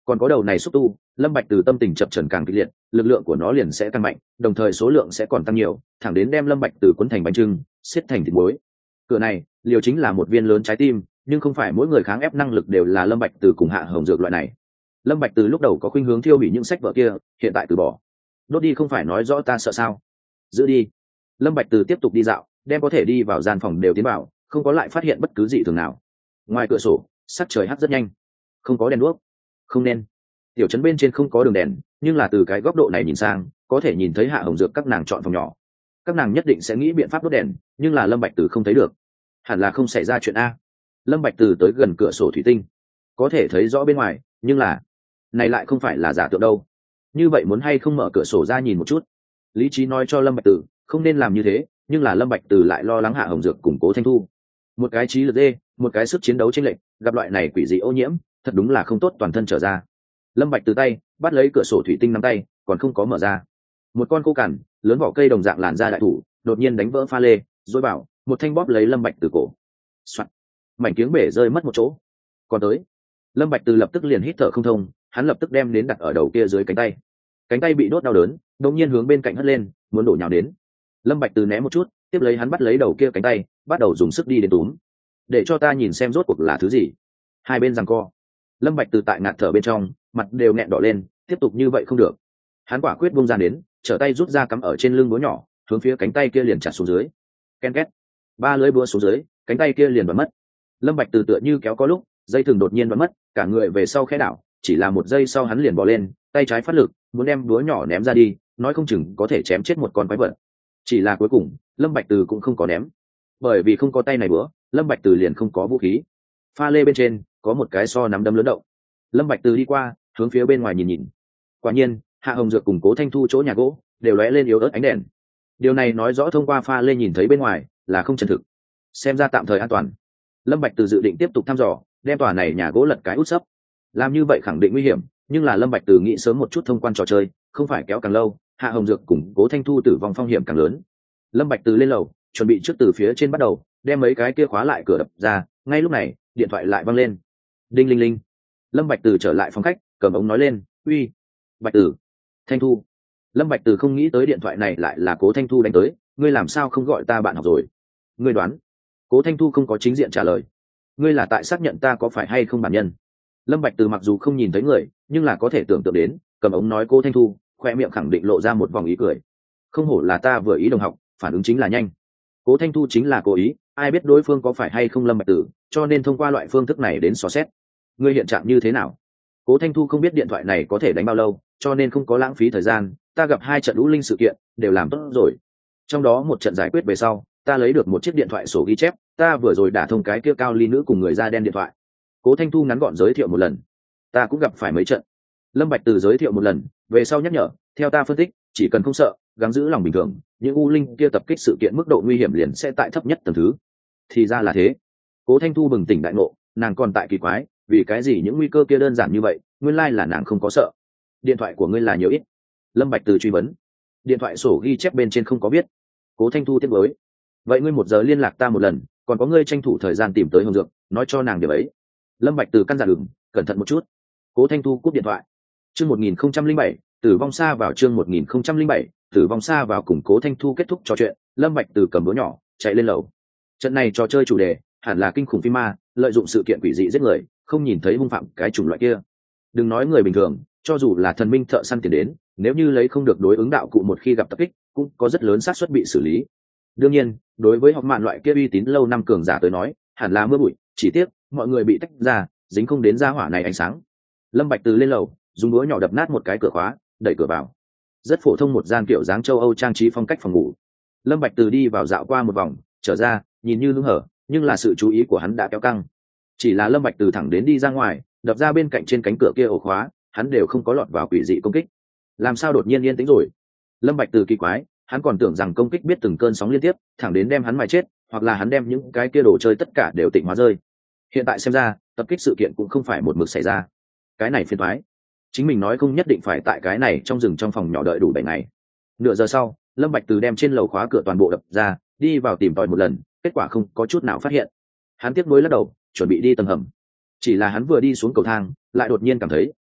Speaker 1: còn có đầu này xúc tu, Lâm Bạch Từ tâm tình chập chờn càng kịch liệt, lực lượng của nó liền sẽ tăng mạnh, đồng thời số lượng sẽ còn tăng nhiều, thẳng đến đem Lâm Bạch Từ cuốn thành bánh trưng, xiết thành thịt muối. Cửa này, liều chính là một viên lớn trái tim, nhưng không phải mỗi người kháng ép năng lực đều là Lâm Bạch Từ cùng Hạ Hồng Dược loại này. Lâm Bạch Từ lúc đầu có khuynh hướng thiêu hủy những sách vở kia, hiện tại từ bỏ. Đốt đi không phải nói rõ ta sợ sao? Giữ đi. Lâm Bạch Từ tiếp tục đi dạo, đem có thể đi vào gian phòng đều tiến vào, không có lại phát hiện bất cứ gì thường nào. Ngoài cửa sổ, sắc trời hắt rất nhanh, không có đèn đuốc. Không nên. Tiểu trấn bên trên không có đường đèn, nhưng là từ cái góc độ này nhìn sang, có thể nhìn thấy Hạ Hồng Dược các nàng chọn phòng nhỏ. Các nàng nhất định sẽ nghĩ biện pháp đốt đèn, nhưng là Lâm Bạch Từ không thấy được. Hẳn là không xảy ra chuyện a. Lâm Bạch Từ tới gần cửa sổ thủy tinh, có thể thấy rõ bên ngoài, nhưng là này lại không phải là giả tượng đâu. Như vậy muốn hay không mở cửa sổ ra nhìn một chút? Lý trí nói cho Lâm Bạch Từ không nên làm như thế, nhưng là Lâm Bạch Từ lại lo lắng Hạ Hồng Dược củng Cố Thanh Thu. Một cái trí lực dê, một cái sức chiến đấu chênh lệch, gặp loại này quỷ dị ô nhiễm, thật đúng là không tốt toàn thân trở ra. Lâm Bạch Từ tay bắt lấy cửa sổ thủy tinh nắm tay, còn không có mở ra. Một con cô cằn lớn vỏ cây đồng dạng làn da đại thủ, đột nhiên đánh vỡ pha lê, rồi bảo một thanh bóp lấy Lâm Bạch Từ cổ. Soạt, mảnh kiếng bể rơi mất một chỗ. Còn tới, Lâm Bạch Từ lập tức liền hít thở không thông, hắn lập tức đem đến đặt ở đầu kia dưới cánh tay bị đốt đau đớn, đột nhiên hướng bên cạnh hất lên, muốn đổ nhào đến. Lâm Bạch Từ né một chút, tiếp lấy hắn bắt lấy đầu kia cánh tay, bắt đầu dùng sức đi đến túm. Để cho ta nhìn xem rốt cuộc là thứ gì. Hai bên giằng co. Lâm Bạch Từ tại ngạt thở bên trong, mặt đều nghẹn đỏ lên, tiếp tục như vậy không được. Hắn quả quyết buông ra đến, trở tay rút ra cắm ở trên lưng búa nhỏ, hướng phía cánh tay kia liền chặt xuống dưới. Ken két. Ba lưỡi búa xuống dưới, cánh tay kia liền bắn mất. Lâm Bạch Từ tựa như kéo có lúc, dây thừng đột nhiên bắn mất, cả người về sau khẽ đảo, chỉ là một giây sau hắn liền bò lên, tay trái phát lực, muốn đem búa nhỏ ném ra đi, nói không chừng có thể chém chết một con quái vật. Chỉ là cuối cùng, Lâm Bạch Từ cũng không có ném, bởi vì không có tay này búa, Lâm Bạch Từ liền không có vũ khí. Pha lê bên trên có một cái so nắm đấm lớn động. Lâm Bạch Từ đi qua, hướng phía bên ngoài nhìn nhìn. Quả nhiên, Hạ Hồng Dược cùng Cố Thanh Thu chỗ nhà gỗ đều lóe lên yếu ớt ánh đèn. Điều này nói rõ thông qua pha lê nhìn thấy bên ngoài là không chân thực. Xem ra tạm thời an toàn. Lâm Bạch Từ dự định tiếp tục thăm dò, đem tòa này nhà gỗ lật cái út sấp. Làm như vậy khẳng định nguy hiểm, nhưng là Lâm Bạch Từ nghĩ sớm một chút thông quan trò chơi, không phải kéo càng lâu, Hạ Hồng Dược cùng Cố Thanh Thu tử vong phong hiểm càng lớn. Lâm Bạch Từ lên lầu, chuẩn bị trước từ phía trên bắt đầu, đem mấy cái kia khóa lại cửa đập ra. Ngay lúc này, điện thoại lại vang lên. Đinh linh linh. Lâm Bạch Từ trở lại phòng khách, cầm ống nói lên, "Uy, Bạch Từ, Thanh Thu." Lâm Bạch Từ không nghĩ tới điện thoại này lại là Cố Thanh Thu đánh tới, "Ngươi làm sao không gọi ta bạn học rồi?" "Ngươi đoán." Cố Thanh Thu không có chính diện trả lời. "Ngươi là tại xác nhận ta có phải hay không bản nhân?" Lâm Bạch Từ mặc dù không nhìn thấy người, nhưng là có thể tưởng tượng đến, cầm ống nói Cố Thanh Thu, khoe miệng khẳng định lộ ra một vòng ý cười. Không hổ là ta vừa ý đồng học, phản ứng chính là nhanh. Cố Thanh Thu chính là cố ý, ai biết đối phương có phải hay không Lâm Bạch Từ, cho nên thông qua loại phương thức này đến xò xét. "Ngươi hiện trạng như thế nào?" Cố Thanh Thu không biết điện thoại này có thể đánh bao lâu, cho nên không có lãng phí thời gian. "Ta gặp 2 trận lũ linh sự kiện, đều làm tốt rồi. Trong đó một trận giải quyết về sau, ta lấy được một chiếc điện thoại sổ ghi chép, ta vừa rồi đả thông cái kia cao ly nữ cùng người da đen điện thoại." Cố Thanh Thu ngắn gọn giới thiệu một lần. "Ta cũng gặp phải mấy trận." Lâm Bạch Từ giới thiệu một lần, về sau nhắc nhở, "Theo ta phân tích, chỉ cần không sợ, gắng giữ lòng bình thường, những u linh kia tập kích sự kiện mức độ nguy hiểm liền sẽ tại thấp nhất tầng thứ." Thì ra là thế. Cố Thanh Thu bừng tỉnh đại ngộ, nàng còn tại kỳ quái, vì cái gì những nguy cơ kia đơn giản như vậy, nguyên lai là nàng không có sợ. "Điện thoại của ngươi là nhiều ít?" Lâm Bạch Từ truy vấn. "Điện thoại sổ ghi chép bên trên không có viết." Cố Thanh Thu tiếp với. "Vậy ngươi 1 giờ liên lạc ta một lần, còn có ngươi tranh thủ thời gian tìm tới Hồng Dược, nói cho nàng điều ấy." Lâm Bạch Từ căn dặn đường, cẩn thận một chút. Cố Thanh Thu cúp điện thoại. Chương 1007, tử vong xa vào. Chương 1007, tử vong xa vào. Cùng Cố Thanh Thu kết thúc trò chuyện, Lâm Bạch Từ cầm búa nhỏ, chạy lên lầu. Trận này trò chơi chủ đề hẳn là kinh khủng phim ma, lợi dụng sự kiện quỷ dị giết người, không nhìn thấy hung phạm cái chủng loại kia. Đừng nói người bình thường, cho dù là thần minh thợ săn tiền đến, nếu như lấy không được đối ứng đạo cụ một khi gặp tập kích, cũng có rất lớn xác suất bị xử lý. Đương nhiên, đối với học mạn loại kia uy tín lâu năm cường giả tới nói, hẳn là mưa bụi, chỉ tiếc mọi người bị tách ra, dính không đến ra hỏa này ánh sáng. Lâm Bạch Từ lên lầu, dùng búa nhỏ đập nát một cái cửa khóa, đẩy cửa vào. Rất phổ thông một gian kiểu dáng châu Âu trang trí phong cách phòng ngủ. Lâm Bạch Từ đi vào dạo qua một vòng, trở ra, nhìn như lưng hở, nhưng là sự chú ý của hắn đã kéo căng. Chỉ là Lâm Bạch Từ thẳng đến đi ra ngoài, đập ra bên cạnh trên cánh cửa kia ổ khóa, hắn đều không có lọt vào quỷ dị công kích. Làm sao đột nhiên yên tĩnh rồi? Lâm Bạch Từ kỳ quái, hắn còn tưởng rằng công kích biết từng cơn sóng liên tiếp, thẳng đến đem hắn mài chết, hoặc là hắn đem những cái kia đồ chơi tất cả đều tịnh hóa rơi. Hiện tại xem ra, tập kích sự kiện cũng không phải một mực xảy ra. Cái này phiền toái. Chính mình nói không nhất định phải tại cái này trong rừng trong phòng nhỏ đợi đủ 7 ngày. Nửa giờ sau, Lâm Bạch Từ đem trên lầu khóa cửa toàn bộ đập ra, đi vào tìm tòi một lần, kết quả không có chút nào phát hiện. Hắn tiếc nuối lắc đầu, chuẩn bị đi tầng hầm. Chỉ là hắn vừa đi xuống cầu thang, lại đột nhiên cảm thấy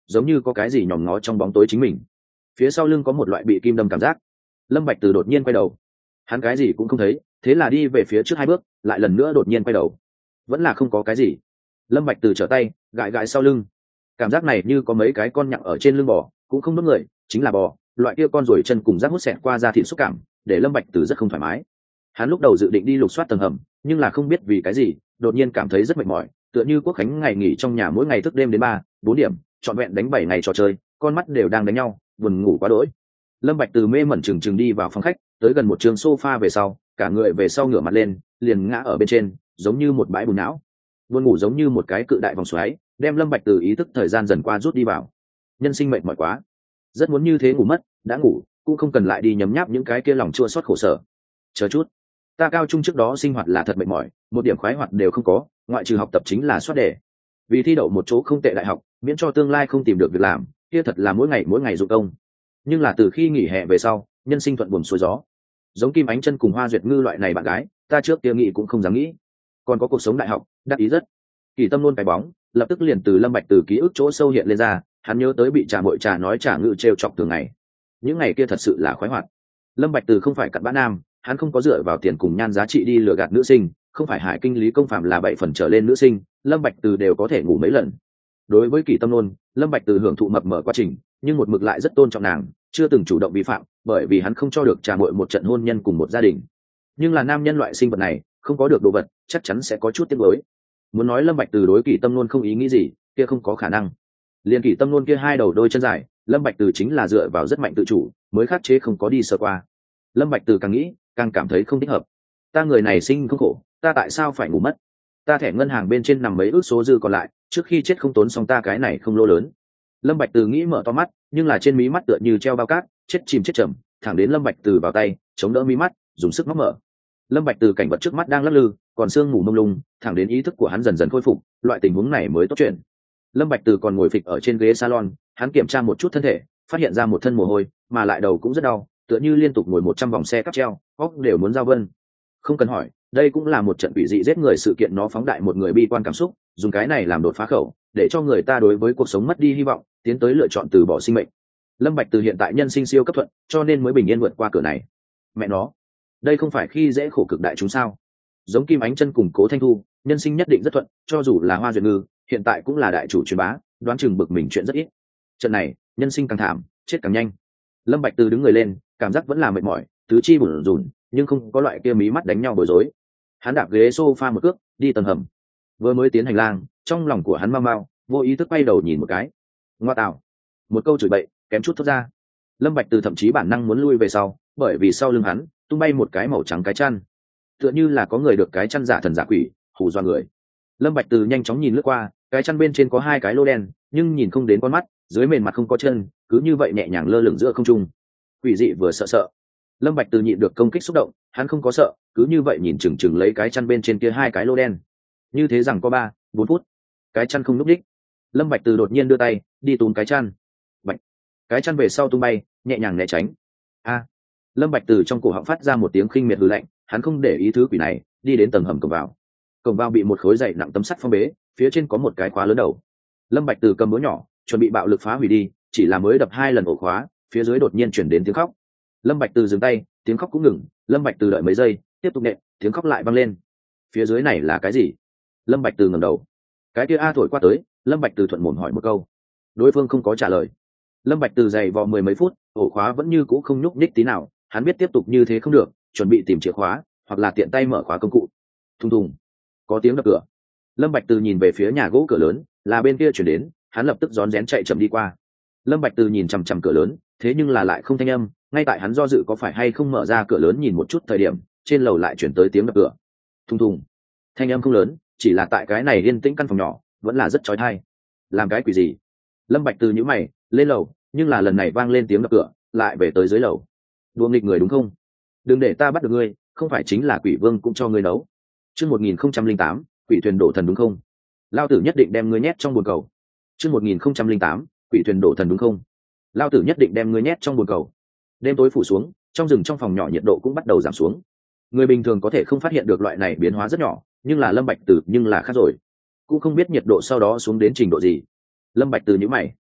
Speaker 1: giống như có cái gì nhòm ngó trong bóng tối chính mình. Phía sau lưng có một loại bị kim đâm cảm giác. Lâm Bạch Từ đột nhiên quay đầu, hắn cái gì cũng không thấy, thế là đi về phía trước 2 bước, lại lần nữa đột nhiên quay đầu, vẫn là không có cái gì. Lâm Bạch Từ trở tay gãi gãi sau lưng, cảm giác này như có mấy cái con nhặng ở trên lưng bò, cũng không đốt người, chính là bò, loại kia con rồi chân cùng rác hút xẹt qua da thịt xúc cảm, để Lâm Bạch Từ rất không thoải mái. Hắn lúc đầu dự định đi lục soát tầng hầm, nhưng là không biết vì cái gì, đột nhiên cảm thấy rất mệt mỏi, tựa như Quốc Khánh ngày nghỉ trong nhà mỗi ngày thức đêm đến 3-4 điểm, trọn vẹn đánh 7 ngày trò chơi, con mắt đều đang đánh nhau, buồn ngủ quá đỗi. Lâm Bạch Từ mê mẩn chừng chừng đi vào phòng khách, tới gần một trường sofa về sau, cả người về sau ngửa mặt lên, liền ngã ở bên trên, giống như một bãi bùn não. Buồn ngủ giống như một cái cự đại vòng xoáy, đem Lâm Bạch Từ ý thức thời gian dần qua rút đi vào. Nhân sinh mệt mỏi quá, rất muốn như thế ngủ mất, đã ngủ, cũng không cần lại đi nhấm nháp những cái kia lòng chua xót khổ sở. Chờ chút, ta cao trung trước đó sinh hoạt là thật mệt mỏi, một điểm khoái hoạt đều không có, ngoại trừ học tập chính là soát đề. Vì thi đậu một chỗ không tệ đại học, miễn cho tương lai không tìm được việc làm, kia thật là mỗi ngày dụng công. Nhưng là từ khi nghỉ hè về sau, nhân sinh thuận buồm xuôi gió. Giống Kim Ánh Chân cùng Hoa Duyệt Ngư loại này bạn gái, ta trước kia nghĩ cũng không dám nghĩ. Còn có cuộc sống đại học, đắc ý rất. Kỳ Tâm luôn cái bóng, lập tức liền từ Lâm Bạch Từ ký ức chỗ sâu hiện lên ra, hắn nhớ tới bị Trà Mội Trà nói Trà Ngự trêu chọc thường ngày. Những ngày kia thật sự là khoái hoạt. Lâm Bạch Từ không phải cặn bã nam, hắn không có dựa vào tiền cùng nhan giá trị đi lừa gạt nữ sinh, không phải Hải Kinh Lý Công Phạm là 7 phần trở lên nữ sinh, Lâm Bạch Từ đều có thể ngủ mấy lần. Đối với Kỳ Tâm Nôn, Lâm Bạch Từ hưởng thụ mập mờ quá trình, nhưng một mực lại rất tôn trọng nàng, chưa từng chủ động vi phạm, bởi vì hắn không cho được Trà Mội một trận hôn nhân cùng một gia đình. Nhưng là nam nhân loại sinh vật này, không có được đồ vật, chắc chắn sẽ có chút tiếc nuối. Muốn nói Lâm Bạch Từ đối Kỳ Tâm Nôn không ý nghĩ gì, kia không có khả năng. Liên Kỳ Tâm Nôn kia 2 đầu đôi chân dài, Lâm Bạch Từ chính là dựa vào rất mạnh tự chủ, mới khắc chế không có đi sơ qua. Lâm Bạch Từ càng nghĩ, càng cảm thấy không thích hợp. Ta người này sinh không khổ, ta tại sao phải ngủ mất? Ta thẻ ngân hàng bên trên nằm mấy ước số dư còn lại, trước khi chết không tốn xong ta cái này không lỗ lớn. Lâm Bạch Từ nghĩ mở to mắt, nhưng là trên mí mắt tựa như treo bao cát, chết chìm chết chậm, thẳng đến Lâm Bạch Từ vào tay, chống đỡ mí mắt, dùng sức móc mở. Lâm Bạch Từ cảnh vật trước mắt đang lắc lư, còn sương mù mông lung, thẳng đến ý thức của hắn dần dần khôi phục, loại tình huống này mới tốt chuyện. Lâm Bạch Từ còn ngồi phịch ở trên ghế salon, hắn kiểm tra một chút thân thể, phát hiện ra một thân mồ hôi, mà lại đầu cũng rất đau, tựa như liên tục ngồi 100 vòng xe cáp treo, óc đều muốn giao vân. Không cần hỏi, đây cũng là một trận quỷ dị giết người sự kiện, nó phóng đại một người bi quan cảm xúc, dùng cái này làm đột phá khẩu, để cho người ta đối với cuộc sống mất đi hy vọng, tiến tới lựa chọn từ bỏ sinh mệnh. Lâm Bạch Từ hiện tại nhân sinh siêu cấp thuận, cho nên mới bình yên vượt qua cửa này. Mẹ nó, đây không phải khi dễ khổ cực đại chúng sao? Giống Kim Ánh Chân cùng Cố Thanh Thu, nhân sinh nhất định rất thuận, cho dù là Hoa Duyệt Ngư, hiện tại cũng là đại chủ truyền bá, đoán chừng bực mình chuyện rất ít. Trận này, nhân sinh càng thảm, chết càng nhanh. Lâm Bạch Từ đứng người lên, cảm giác vẫn là mệt mỏi, tứ chi bủn rủn, nhưng không có loại kia mí mắt đánh nhau bối rối. Hắn đạp ghế sofa một cước, đi tầng hầm. Vừa mới tiến hành lang, trong lòng của hắn mau mau, vô ý thức quay đầu nhìn một cái. Ngoa tạo, một câu chửi bậy, kém chút thốt ra. Lâm Bạch Từ thậm chí bản năng muốn lui về sau, bởi vì sau lưng hắn tung bay một cái màu trắng cái chăn, tựa như là có người được cái chăn giả thần giả quỷ hù dọa người. Lâm Bạch Từ nhanh chóng nhìn lướt qua, cái chăn bên trên có 2 cái lỗ đen, nhưng nhìn không đến con mắt, dưới mền mặt không có chân, cứ như vậy nhẹ nhàng lơ lửng giữa không trung. Quỷ dị vừa sợ sợ. Lâm Bạch Từ nhịn được công kích xúc động, hắn không có sợ, cứ như vậy nhìn chừng chừng lấy cái chăn bên trên kia 2 cái lỗ đen. Như thế rằng có 3-4 phút, cái chăn không lúc đích. Lâm Bạch Từ đột nhiên đưa tay đi túm cái chăn. Bạch. Cái chăn về sau tung bay, nhẹ nhàng né tránh. A. Lâm Bạch Từ trong cổ họng phát ra một tiếng khinh miệt hừ lạnh, hắn không để ý thứ quỷ này, đi đến tầng hầm cổng vào. Cổng vào bị một khối dày nặng tấm sắt phong bế, phía trên có một cái khóa lớn đầu. Lâm Bạch Từ cầm búa nhỏ, chuẩn bị bạo lực phá hủy đi, chỉ là mới đập 2 lần ổ khóa, phía dưới đột nhiên truyền đến tiếng khóc. Lâm Bạch Từ dừng tay, tiếng khóc cũng ngừng. Lâm Bạch Từ đợi mấy giây, tiếp tục nện, tiếng khóc lại vang lên. Phía dưới này là cái gì? Lâm Bạch Từ ngẩng đầu. Cái kia a thổi qua tới. Lâm Bạch Từ thuận mồm hỏi một câu. Đối phương không có trả lời. Lâm Bạch Từ giày vò 10 mấy phút, ổ khóa vẫn như cũ không nhúc nhích tí nào. Hắn biết tiếp tục như thế không được, chuẩn bị tìm chìa khóa, hoặc là tiện tay mở khóa công cụ. Thùng thùng, có tiếng đập cửa. Lâm Bạch Từ nhìn về phía nhà gỗ cửa lớn, là bên kia chuyển đến, hắn lập tức rón rén chạy chậm đi qua. Lâm Bạch Từ nhìn chằm chằm cửa lớn, thế nhưng là lại không thanh âm. Ngay tại hắn do dự có phải hay không mở ra cửa lớn nhìn một chút thời điểm, trên lầu lại chuyển tới tiếng đập cửa. Thùng thùng, thanh âm không lớn, chỉ là tại cái này yên tĩnh căn phòng nhỏ, vẫn là rất chói tai. Làm cái quỷ gì? Lâm Bạch Từ nhíu mày, lên lầu, nhưng là lần này vang lên tiếng đập cửa, lại về tới dưới lầu. Đùa nghịch người đúng không? Đừng để ta bắt được ngươi, không phải chính là Quỷ Vương cũng cho ngươi nấu. Chương 1008, Quỷ thuyền đổ thần đúng không? Lao tử nhất định đem ngươi nhét trong bồn cầu. Chương 1008, Quỷ thuyền đổ thần đúng không? Lao tử nhất định đem ngươi nhét trong bồn cầu. Đêm tối phủ xuống, trong rừng trong phòng nhỏ nhiệt độ cũng bắt đầu giảm xuống. Người bình thường có thể không phát hiện được loại này biến hóa rất nhỏ, nhưng là Lâm Bạch Từ nhưng là khác rồi. Cũng không biết nhiệt độ sau đó xuống đến trình độ gì. Lâm Bạch Từ nhíu mày.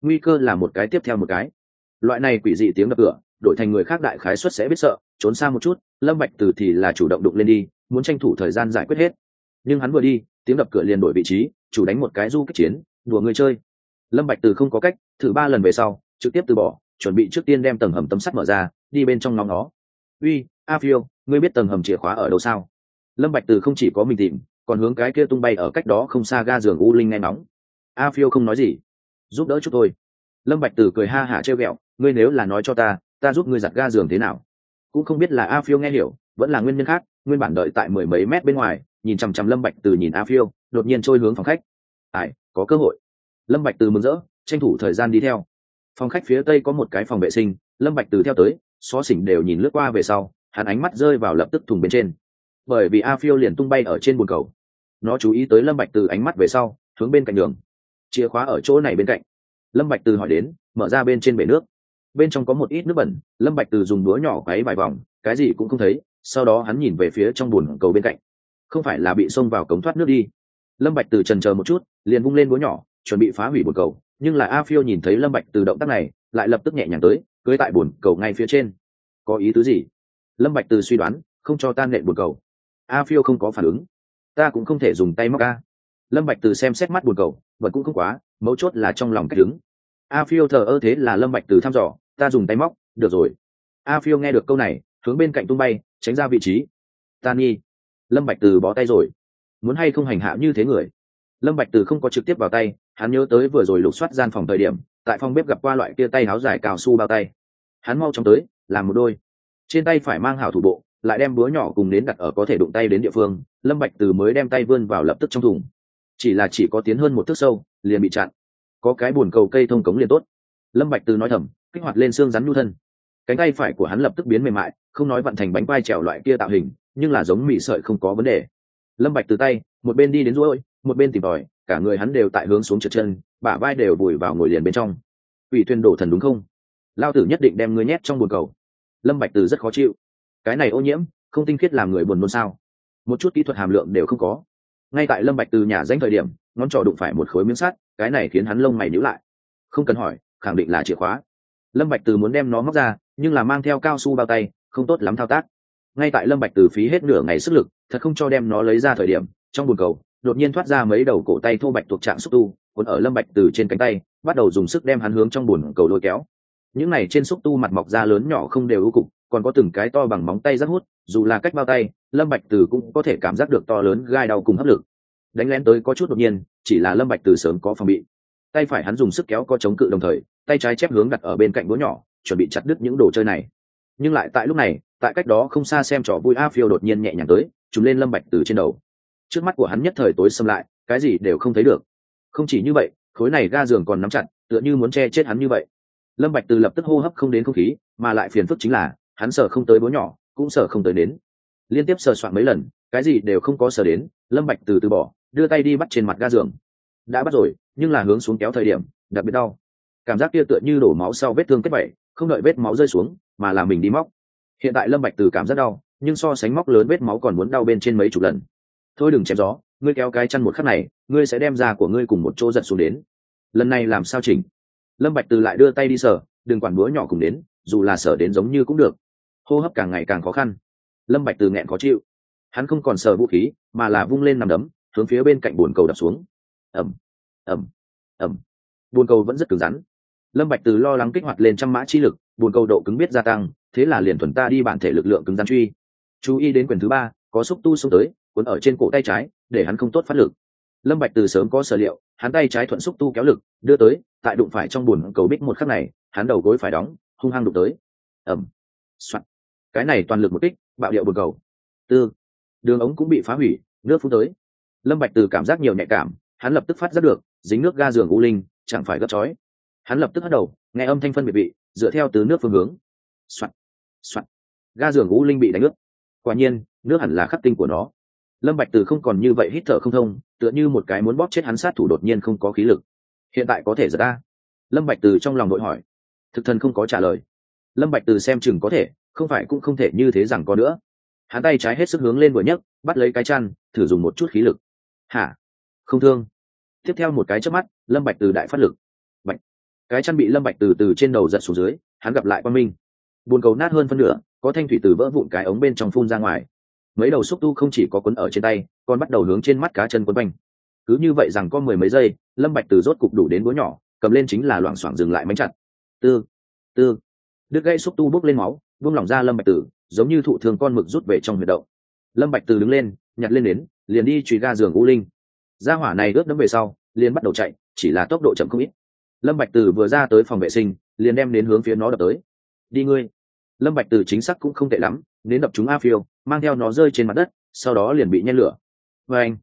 Speaker 1: nguy cơ là một cái tiếp theo một cái. Loại này quỷ dị tiếng đập cửa đổi thành người khác đại khái suất sẽ biết sợ, trốn xa một chút. Lâm Bạch Từ thì là chủ động đụng lên đi, muốn tranh thủ thời gian giải quyết hết. Nhưng hắn vừa đi, tiếng đập cửa liền đổi vị trí, chủ đánh một cái du kích chiến, đùa người chơi. Lâm Bạch Từ không có cách, thử 3 lần về sau trực tiếp từ bỏ, chuẩn bị trước tiên đem tầng hầm tấm sắt mở ra, đi bên trong ngóng nó. Uy, A Phiêu, ngươi biết tầng hầm chìa khóa ở đâu sao? Lâm Bạch Từ không chỉ có mình tìm, còn hướng cái kia tung bay ở cách đó không xa ga giường U Linh nghe ngóng. A Phiêu không nói gì, giúp đỡ chút thôi. Lâm Bạch Từ cười ha hả trêu ghẹo, ngươi nếu là nói cho ta giúp ngươi giặt ga giường thế nào? Cũng không biết là A Phiêu nghe hiểu, vẫn là nguyên nhân khác, nguyên bản đợi tại 10 mấy mét bên ngoài, nhìn chằm chằm Lâm Bạch Từ nhìn A Phiêu, đột nhiên trôi hướng phòng khách. Ai, có cơ hội. Lâm Bạch Từ mừng rỡ, tranh thủ thời gian đi theo. Phòng khách phía tây có một cái phòng vệ sinh, Lâm Bạch Từ theo tới, xó xỉnh đều nhìn lướt qua về sau, hắn ánh mắt rơi vào lập tức thùng bên trên. Bởi vì A Phiêu liền tung bay ở trên bồn cầu. Nó chú ý tới Lâm Bạch Từ ánh mắt về sau, hướng bên cạnh đường. Chìa khóa ở chỗ này bên cạnh. Lâm Bạch Từ hỏi đến, mở ra bên trên bể nước. Bên trong có một ít nước bẩn, Lâm Bạch Từ dùng đũa nhỏ quấy vài vòng, cái gì cũng không thấy, sau đó hắn nhìn về phía trong bồn cầu bên cạnh. Không phải là bị xông vào cống thoát nước đi. Lâm Bạch Từ chần chờ một chút, liền vung lên đũa nhỏ, chuẩn bị phá hủy bồn cầu, nhưng là A Phiêu nhìn thấy Lâm Bạch Từ động tác này, lại lập tức nhẹ nhàng tới, cưỡi tại bồn cầu ngay phía trên. Có ý tứ gì? Lâm Bạch Từ suy đoán, không cho tan nện bồn cầu. A Phiêu không có phản ứng. Ta cũng không thể dùng tay móc a. Lâm Bạch Từ xem xét mắt bồn cầu, vẫn cũng không quá, mấu chốt là trong lòng cách đứng. A Phiêu thờ ơ thế là Lâm Bạch Từ thăm dò, ta dùng tay móc, được rồi. A Phiêu nghe được câu này, hướng bên cạnh tung bay, tránh ra vị trí. Ta nghi. Lâm Bạch Từ bó tay rồi. Muốn hay không hành hạ như thế người. Lâm Bạch Từ không có trực tiếp vào tay, hắn nhớ tới vừa rồi lục soát gian phòng thời điểm, tại phòng bếp gặp qua loại kia tay áo dài cao su bao tay. Hắn mau chóng tới, làm một đôi. Trên tay phải mang hảo thủ bộ, lại đem búa nhỏ cùng nến đặt ở có thể đụng tay đến địa phương. Lâm Bạch Từ mới đem tay vươn vào lập tức trong thùng. Chỉ có tiến hơn 1 thước sâu, liền bị chặn. Có cái buồn cầu cây thông cống liền tốt. Lâm Bạch Từ nói thầm, kích hoạt lên xương rắn nhu thân. Cánh tay phải của hắn lập tức biến mềm mại, không nói vận thành bánh quai trèo loại kia tạo hình, nhưng là giống mì sợi không có vấn đề. Lâm Bạch Từ tay, một bên đi đến duỗi, một bên tìm tòi, cả người hắn đều tại hướng xuống trượt chân, bả vai đều vùi vào ngồi liền bên trong. Ủy thuyền đổ thần đúng không? Lao tử nhất định đem ngươi nhét trong bồn cầu. Lâm Bạch Từ rất khó chịu. Cái này ô nhiễm, không tinh khiết làm người buồn nôn sao? Một chút kỹ thuật hàm lượng đều không có. Ngay tại Lâm Bạch Từ nhả danh thời điểm, ngón trỏ đụng phải một khối miếng sắt, cái này khiến hắn lông mày nhíu lại. Không cần hỏi, khẳng định là chìa khóa. Lâm Bạch Từ muốn đem nó móc ra, nhưng là mang theo cao su bao tay, không tốt lắm thao tác. Ngay tại Lâm Bạch Từ phí hết nửa ngày sức lực, thật không cho đem nó lấy ra thời điểm, trong bồn cầu đột nhiên thoát ra mấy đầu cổ tay thô bạch thuộc trạng xúc tu, cuốn ở Lâm Bạch Từ trên cánh tay, bắt đầu dùng sức đem hắn hướng trong bồn cầu lôi kéo. Những này trên xúc tu mặt mọc ra lớn nhỏ không đều ưu cục, còn có từng cái to bằng móng tay rất hút, dù là cách bao tay, Lâm Bạch Từ cũng có thể cảm giác được to lớn gai đau cùng hấp lực. Đánh lén tới có chút đột nhiên, chỉ là Lâm Bạch Từ sớm có phòng bị. Tay phải hắn dùng sức kéo có chống cự đồng thời, tay trái chép hướng đặt ở bên cạnh búa nhỏ, chuẩn bị chặt đứt những đồ chơi này. Nhưng lại tại lúc này, tại cách đó không xa xem trò vui A Phiêu đột nhiên nhẹ nhàng tới, trùm lên Lâm Bạch Từ trên đầu. Trước mắt của hắn nhất thời tối sầm lại, cái gì đều không thấy được. Không chỉ như vậy, khối này ga giường còn nắm chặt, tựa như muốn che chết hắn như vậy. Lâm Bạch Từ lập tức hô hấp không đến không khí, mà lại phiền phức chính là, hắn sờ không tới búa nhỏ, cũng sờ không tới đến. Liên tiếp sờ soạn mấy lần, cái gì đều không có sờ đến, Lâm Bạch Từ từ bỏ, đưa tay đi bắt trên mặt ga giường. Đã bắt rồi, nhưng là hướng xuống kéo thời điểm, đặc biệt đau. Cảm giác kia tựa như đổ máu sau vết thương kết vảy, không đợi vết máu rơi xuống, mà là mình đi móc. Hiện tại Lâm Bạch Từ cảm giác đau, nhưng so sánh móc lớn vết máu còn muốn đau bên trên mấy chục lần. Thôi đừng chém gió, ngươi kéo cái chân một khắc này, ngươi sẽ đem da của ngươi cùng một chỗ giật xuống đến. Lần này làm sao chỉnh? Lâm Bạch Từ lại đưa tay đi sờ, đừng quản búa nhỏ cùng đến, dù là sờ đến giống như cũng được. Hô hấp càng ngày càng khó khăn. Lâm Bạch Từ nghẹn khó chịu. Hắn không còn sờ vũ khí, mà là vung lên nằm đấm, hướng phía bên cạnh bồn cầu đập xuống. Ầm, ầm, ầm. Bồn cầu vẫn rất cứng rắn. Lâm Bạch Từ lo lắng kích hoạt lên trăm mã chi lực, bồn cầu độ cứng biết gia tăng, thế là liền thuần ta đi bản thể lực lượng cứng rắn truy. Chú ý đến quyền thứ 3, có xúc tu xông tới, cuốn ở trên cổ tay trái, để hắn không tốt phát lực. Lâm Bạch Từ sớm có sở liệu, hắn tay trái thuận xúc tu kéo lực, đưa tới, tại đụng phải trong bồn cầu bích một khắc này, hắn đầu gối phải đóng, hung hăng đụng tới. Ầm. Soạt. Cái này toàn lực một kích, bạo điệu bồn cầu. Tư. Đường ống cũng bị phá hủy, nước phun tới. Lâm Bạch Từ cảm giác nhiều nhạy cảm, hắn lập tức phát giác được, dính nước ga giường U Linh, chẳng phải gấp chói. Hắn lập tức hất đầu, nghe âm thanh phân biệt vị, dựa theo từ nước phương hướng. Soạt. Soạt. Ga giường U Linh bị đánh ướt. Quả nhiên, nước hẳn là khắc tinh của nó. Lâm Bạch Từ không còn như vậy hít thở không thông, tựa như một cái muốn bóp chết hắn sát thủ đột nhiên không có khí lực. Hiện tại có thể giật ta? Lâm Bạch Từ trong lòng nội hỏi. Thực thần không có trả lời. Lâm Bạch Từ xem chừng có thể, không phải cũng không thể như thế rằng có nữa. Hắn tay trái hết sức hướng lên vừa nhấc, bắt lấy cái chăn, thử dùng một chút khí lực. Hả? Không thương. Tiếp theo một cái chớp mắt, Lâm Bạch Từ đại phát lực. Bạch. cái chăn bị Lâm Bạch từ trên đầu giật xuống dưới, hắn gặp lại quang minh. Buồn cầu nát hơn phân nửa, có thanh thủy từ vỡ vụn cái ống bên trong phun ra ngoài. Mấy đầu xúc tu không chỉ có quấn ở trên tay, còn bắt đầu hướng trên mắt cá chân quấn quanh. Cứ như vậy rằng có mười mấy giây, Lâm Bạch từ rốt cục đủ đến búa nhỏ, cầm lên chính là loạng xoạng dừng lại mánh chặt. Tư, tư, đứt gãy xúc tu bốc lên máu, buông lỏng ra Lâm Bạch Tử, giống như thụ thương con mực rút về trong huyệt động. Lâm Bạch Tử đứng lên, nhặt lên đến, liền đi chùy ga giường U Linh. Gia hỏa này ướt đẫm về sau, liền bắt đầu chạy, chỉ là tốc độ chậm không ít. Lâm Bạch Tử vừa ra tới phòng vệ sinh, liền đem đến hướng phía nó đập tới. Đi ngươi. Lâm Bạch Tử chính xác cũng không tệ lắm, đến đập trúng A Phiêu, mang theo nó rơi trên mặt đất, sau đó liền bị nhen lửa. Anh,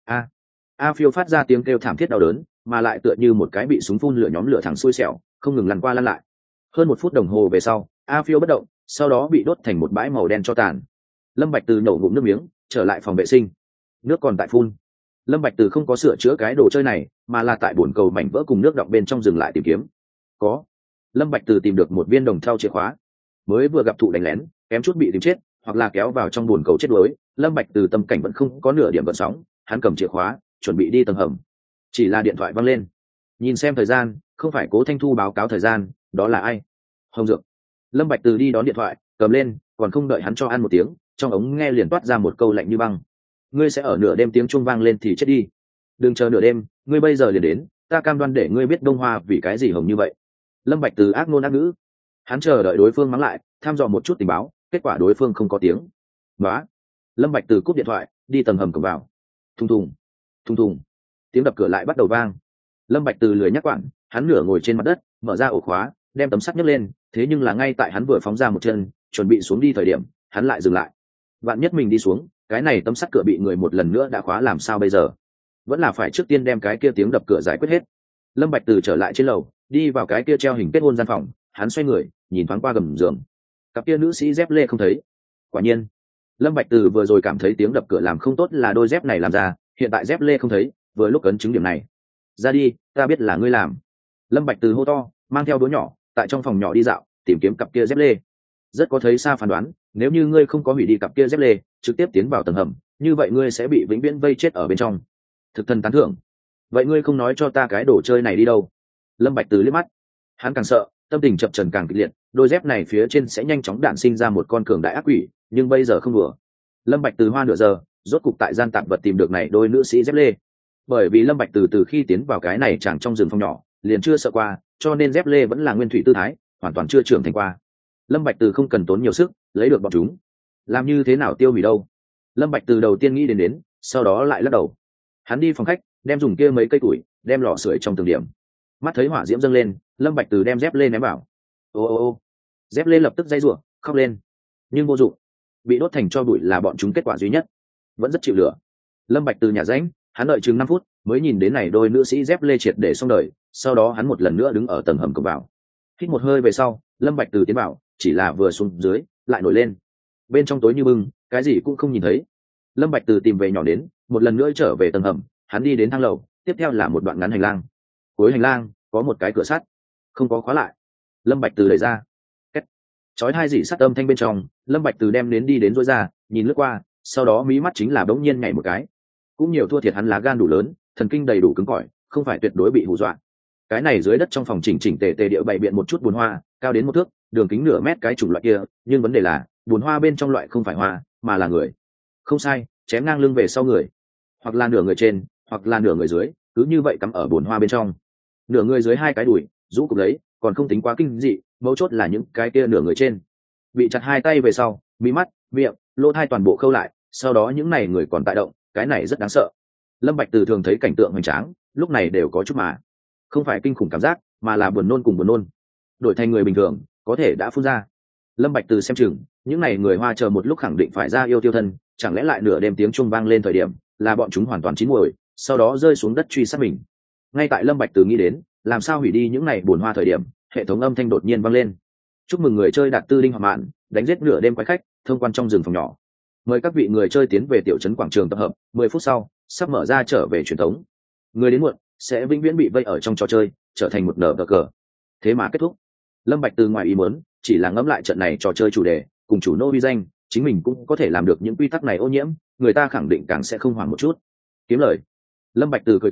Speaker 1: A Phiêu phát ra tiếng kêu thảm thiết đau đớn, mà lại tựa như một cái bị súng phun lửa nhóm lửa thẳng xuôi xẻo, không ngừng lăn qua lăn lại. Hơn 1 phút đồng hồ về sau, A Phiêu bất động, sau đó bị đốt thành một bãi màu đen cho tàn. Lâm Bạch Từ nổ ngụm nước miếng, trở lại phòng vệ sinh. Nước còn tại phun. Lâm Bạch Từ không có sửa chữa cái đồ chơi này, mà là tại bồn cầu mảnh vỡ cùng nước đọng bên trong dừng lại tìm kiếm. Có. Lâm Bạch Từ tìm được một viên đồng thau chìa khóa. Mới vừa gặp thụ đánh lén, kém chút bị tìm chết, hoặc là kéo vào trong bồn cầu chết đuối. Lâm Bạch Từ tâm cảnh vẫn không có nửa điểm gợn sóng, hắn cầm chìa khóa, chuẩn bị đi tầng hầm. Chỉ là điện thoại vang lên. Nhìn xem thời gian, không phải Cố Thanh Thu báo cáo thời gian, đó là ai? Hồng Dược. Lâm Bạch Từ đi đón điện thoại, cầm lên, còn không đợi hắn cho ăn một tiếng, trong ống nghe liền toát ra một câu lạnh như băng. Ngươi sẽ ở nửa đêm tiếng chuông vang lên thì chết đi. Đừng chờ nửa đêm, ngươi bây giờ liền đến, ta cam đoan để ngươi biết Đông Hoa vì cái gì hồng như vậy. Lâm Bạch Từ ác ngôn ác ngữ. Hắn chờ đợi đối phương mắng lại, thăm dò một chút tình báo, kết quả đối phương không có tiếng. Đó. Lâm Bạch Từ cúp điện thoại, đi tầng hầm cổng vào. Thùng thùng, thùng thùng. Tiếng đập cửa lại bắt đầu vang. Lâm Bạch Từ lười nhắc quản, hắn nửa ngồi trên mặt đất, mở ra ổ khóa, đem tấm sắt nhấc lên, thế nhưng là ngay tại hắn vừa phóng ra một chân, chuẩn bị xuống đi thời điểm, hắn lại dừng lại. Vạn nhất mình đi xuống, cái này tấm sắt cửa bị người một lần nữa đã khóa làm sao bây giờ? Vẫn là phải trước tiên đem cái kia tiếng đập cửa giải quyết hết. Lâm Bạch Từ trở lại trên lầu, đi vào cái kia treo hình kết hôn gian phòng, hắn xoay người, nhìn thoáng qua gầm giường. Cặp kia nữ sĩ dép lê không thấy. Quả nhiên, Lâm Bạch Từ vừa rồi cảm thấy tiếng đập cửa làm không tốt là đôi dép này làm ra, hiện tại dép lê không thấy, vừa lúc ấn chứng điểm này. Ra đi, ta biết là ngươi làm. Lâm Bạch Từ hô to, mang theo đũa nhỏ, tại trong phòng nhỏ đi dạo, tìm kiếm cặp kia dép lê. Rất có thấy xa phán đoán, nếu như ngươi không có hủy đi cặp kia dép lê, trực tiếp tiến vào tầng hầm, như vậy ngươi sẽ bị vĩnh viễn vây chết ở bên trong. Thực thần tán thưởng. Vậy ngươi không nói cho ta cái đồ chơi này đi đâu? Lâm Bạch Từ liếc mắt, hắn càng sợ, tâm tình chập chờn càng kịch liệt, đôi dép này phía trên sẽ nhanh chóng đản sinh ra một con cường đại ác quỷ, nhưng bây giờ không đùa. Lâm Bạch Từ hoa nửa giờ, rốt cục tại gian tạp vật tìm được này đôi nữ sĩ dép lê. Bởi vì Lâm Bạch từ khi tiến vào cái này chẳng trong rừng phong nhỏ, liền chưa sợ qua, cho nên dép lê vẫn là nguyên thủy tư thái, hoàn toàn chưa trưởng thành qua. Lâm Bạch Từ không cần tốn nhiều sức, lấy được bọn chúng. Làm như thế nào tiêu hủy đâu? Lâm Bạch Từ đầu tiên nghĩ đến, sau đó lại lắc đầu. Hắn đi phòng khách, đem dùng kia mấy cây củi, đem lò sưởi trong từng điểm. Mắt thấy hỏa diễm dâng lên, Lâm Bạch Từ đem dép lê ném vào. Ô. Dép lê lập tức giãy giụa, khóc lên. Nhưng vô dụng. Bị đốt thành tro bụi là bọn chúng kết quả duy nhất. Vẫn rất chịu lửa. Lâm Bạch Từ nhả rãnh, hắn đợi chừng 5 phút mới nhìn đến này đôi nữ sĩ dép lê triệt để xong đời, sau đó hắn một lần nữa đứng ở tầng hầm cổng vào. Hít một hơi về sau, Lâm Bạch Từ tiến vào, chỉ là vừa xuống dưới, lại nổi lên. Bên trong tối như bưng, cái gì cũng không nhìn thấy. Lâm Bạch Từ tìm về nhỏ đến, một lần nữa trở về tầng hầm, hắn đi đến thang lầu, tiếp theo là một đoạn ngắn hành lang. Cuối hành lang có một cái cửa sắt, không có khóa lại. Lâm Bạch Từ đẩy ra. Két. Chói tai rỉ sắt âm thanh bên trong, Lâm Bạch Từ đem đến đi đến rũa ra, nhìn lướt qua, sau đó mí mắt chính là bỗng nhiên nhảy một cái. Cũng nhiều thua thiệt hắn lá gan đủ lớn, thần kinh đầy đủ cứng cỏi, không phải tuyệt đối bị hù dọa. Cái này dưới đất trong phòng chỉnh chỉnh tề tề địa bày biện một chút bùn hoa, cao đến 1 thước, đường kính nửa mét cái chủng loại kia, nhưng vấn đề là, bùn hoa bên trong loại không phải hoa, mà là người. Không sai, chém ngang lưng về sau người, hoặc là nửa người trên, hoặc là nửa người dưới, cứ như vậy cắm ở bùn hoa bên trong. Nửa người dưới 2 cái đùi, rũ cục lấy, còn không tính quá kinh dị, mấu chốt là những cái kia nửa người trên bị chặt 2 tay về sau, mí mắt, miệng, lỗ tai toàn bộ khâu lại, sau đó những này người còn tại động, cái này rất đáng sợ. Lâm Bạch Từ thường thấy cảnh tượng hoành tráng, lúc này đều có chút mà không phải kinh khủng cảm giác, mà là buồn nôn cùng buồn nôn. Đổi thành người bình thường, có thể đã phun ra. Lâm Bạch Từ xem chừng, những này người Hoa chờ một lúc khẳng định phải ra yêu tiêu thân, chẳng lẽ lại nửa đêm tiếng chuông vang lên thời điểm, là bọn chúng hoàn toàn chín muồi, sau đó rơi xuống đất truy sát mình. Ngay tại Lâm Bạch Từ nghĩ đến, làm sao hủy đi những này buồn hoa thời điểm, hệ thống âm thanh đột nhiên vang lên. Chúc mừng người chơi đạt tư linh hỏa mạn, đánh giết nửa đêm quái khách, thông quan trong rừng phòng nhỏ. Mời các vị người chơi tiến về tiểu trấn quảng trường tập hợp, 10 phút sau, sắp mở ra trở về truyền thống. Người đến muộn sẽ vĩnh viễn bị vây ở trong trò chơi, trở thành một nở cờ. Thế mà kết thúc. Lâm Bạch Từ ngoài ý muốn, chỉ là ngẫm lại trận này trò chơi chủ đề, cùng chủ nô vi danh, chính mình cũng có thể làm được những quy tắc này ô nhiễm, người ta khẳng định càng sẽ không hoảng một chút. Kiếm lời. Lâm Bạch Từ cười,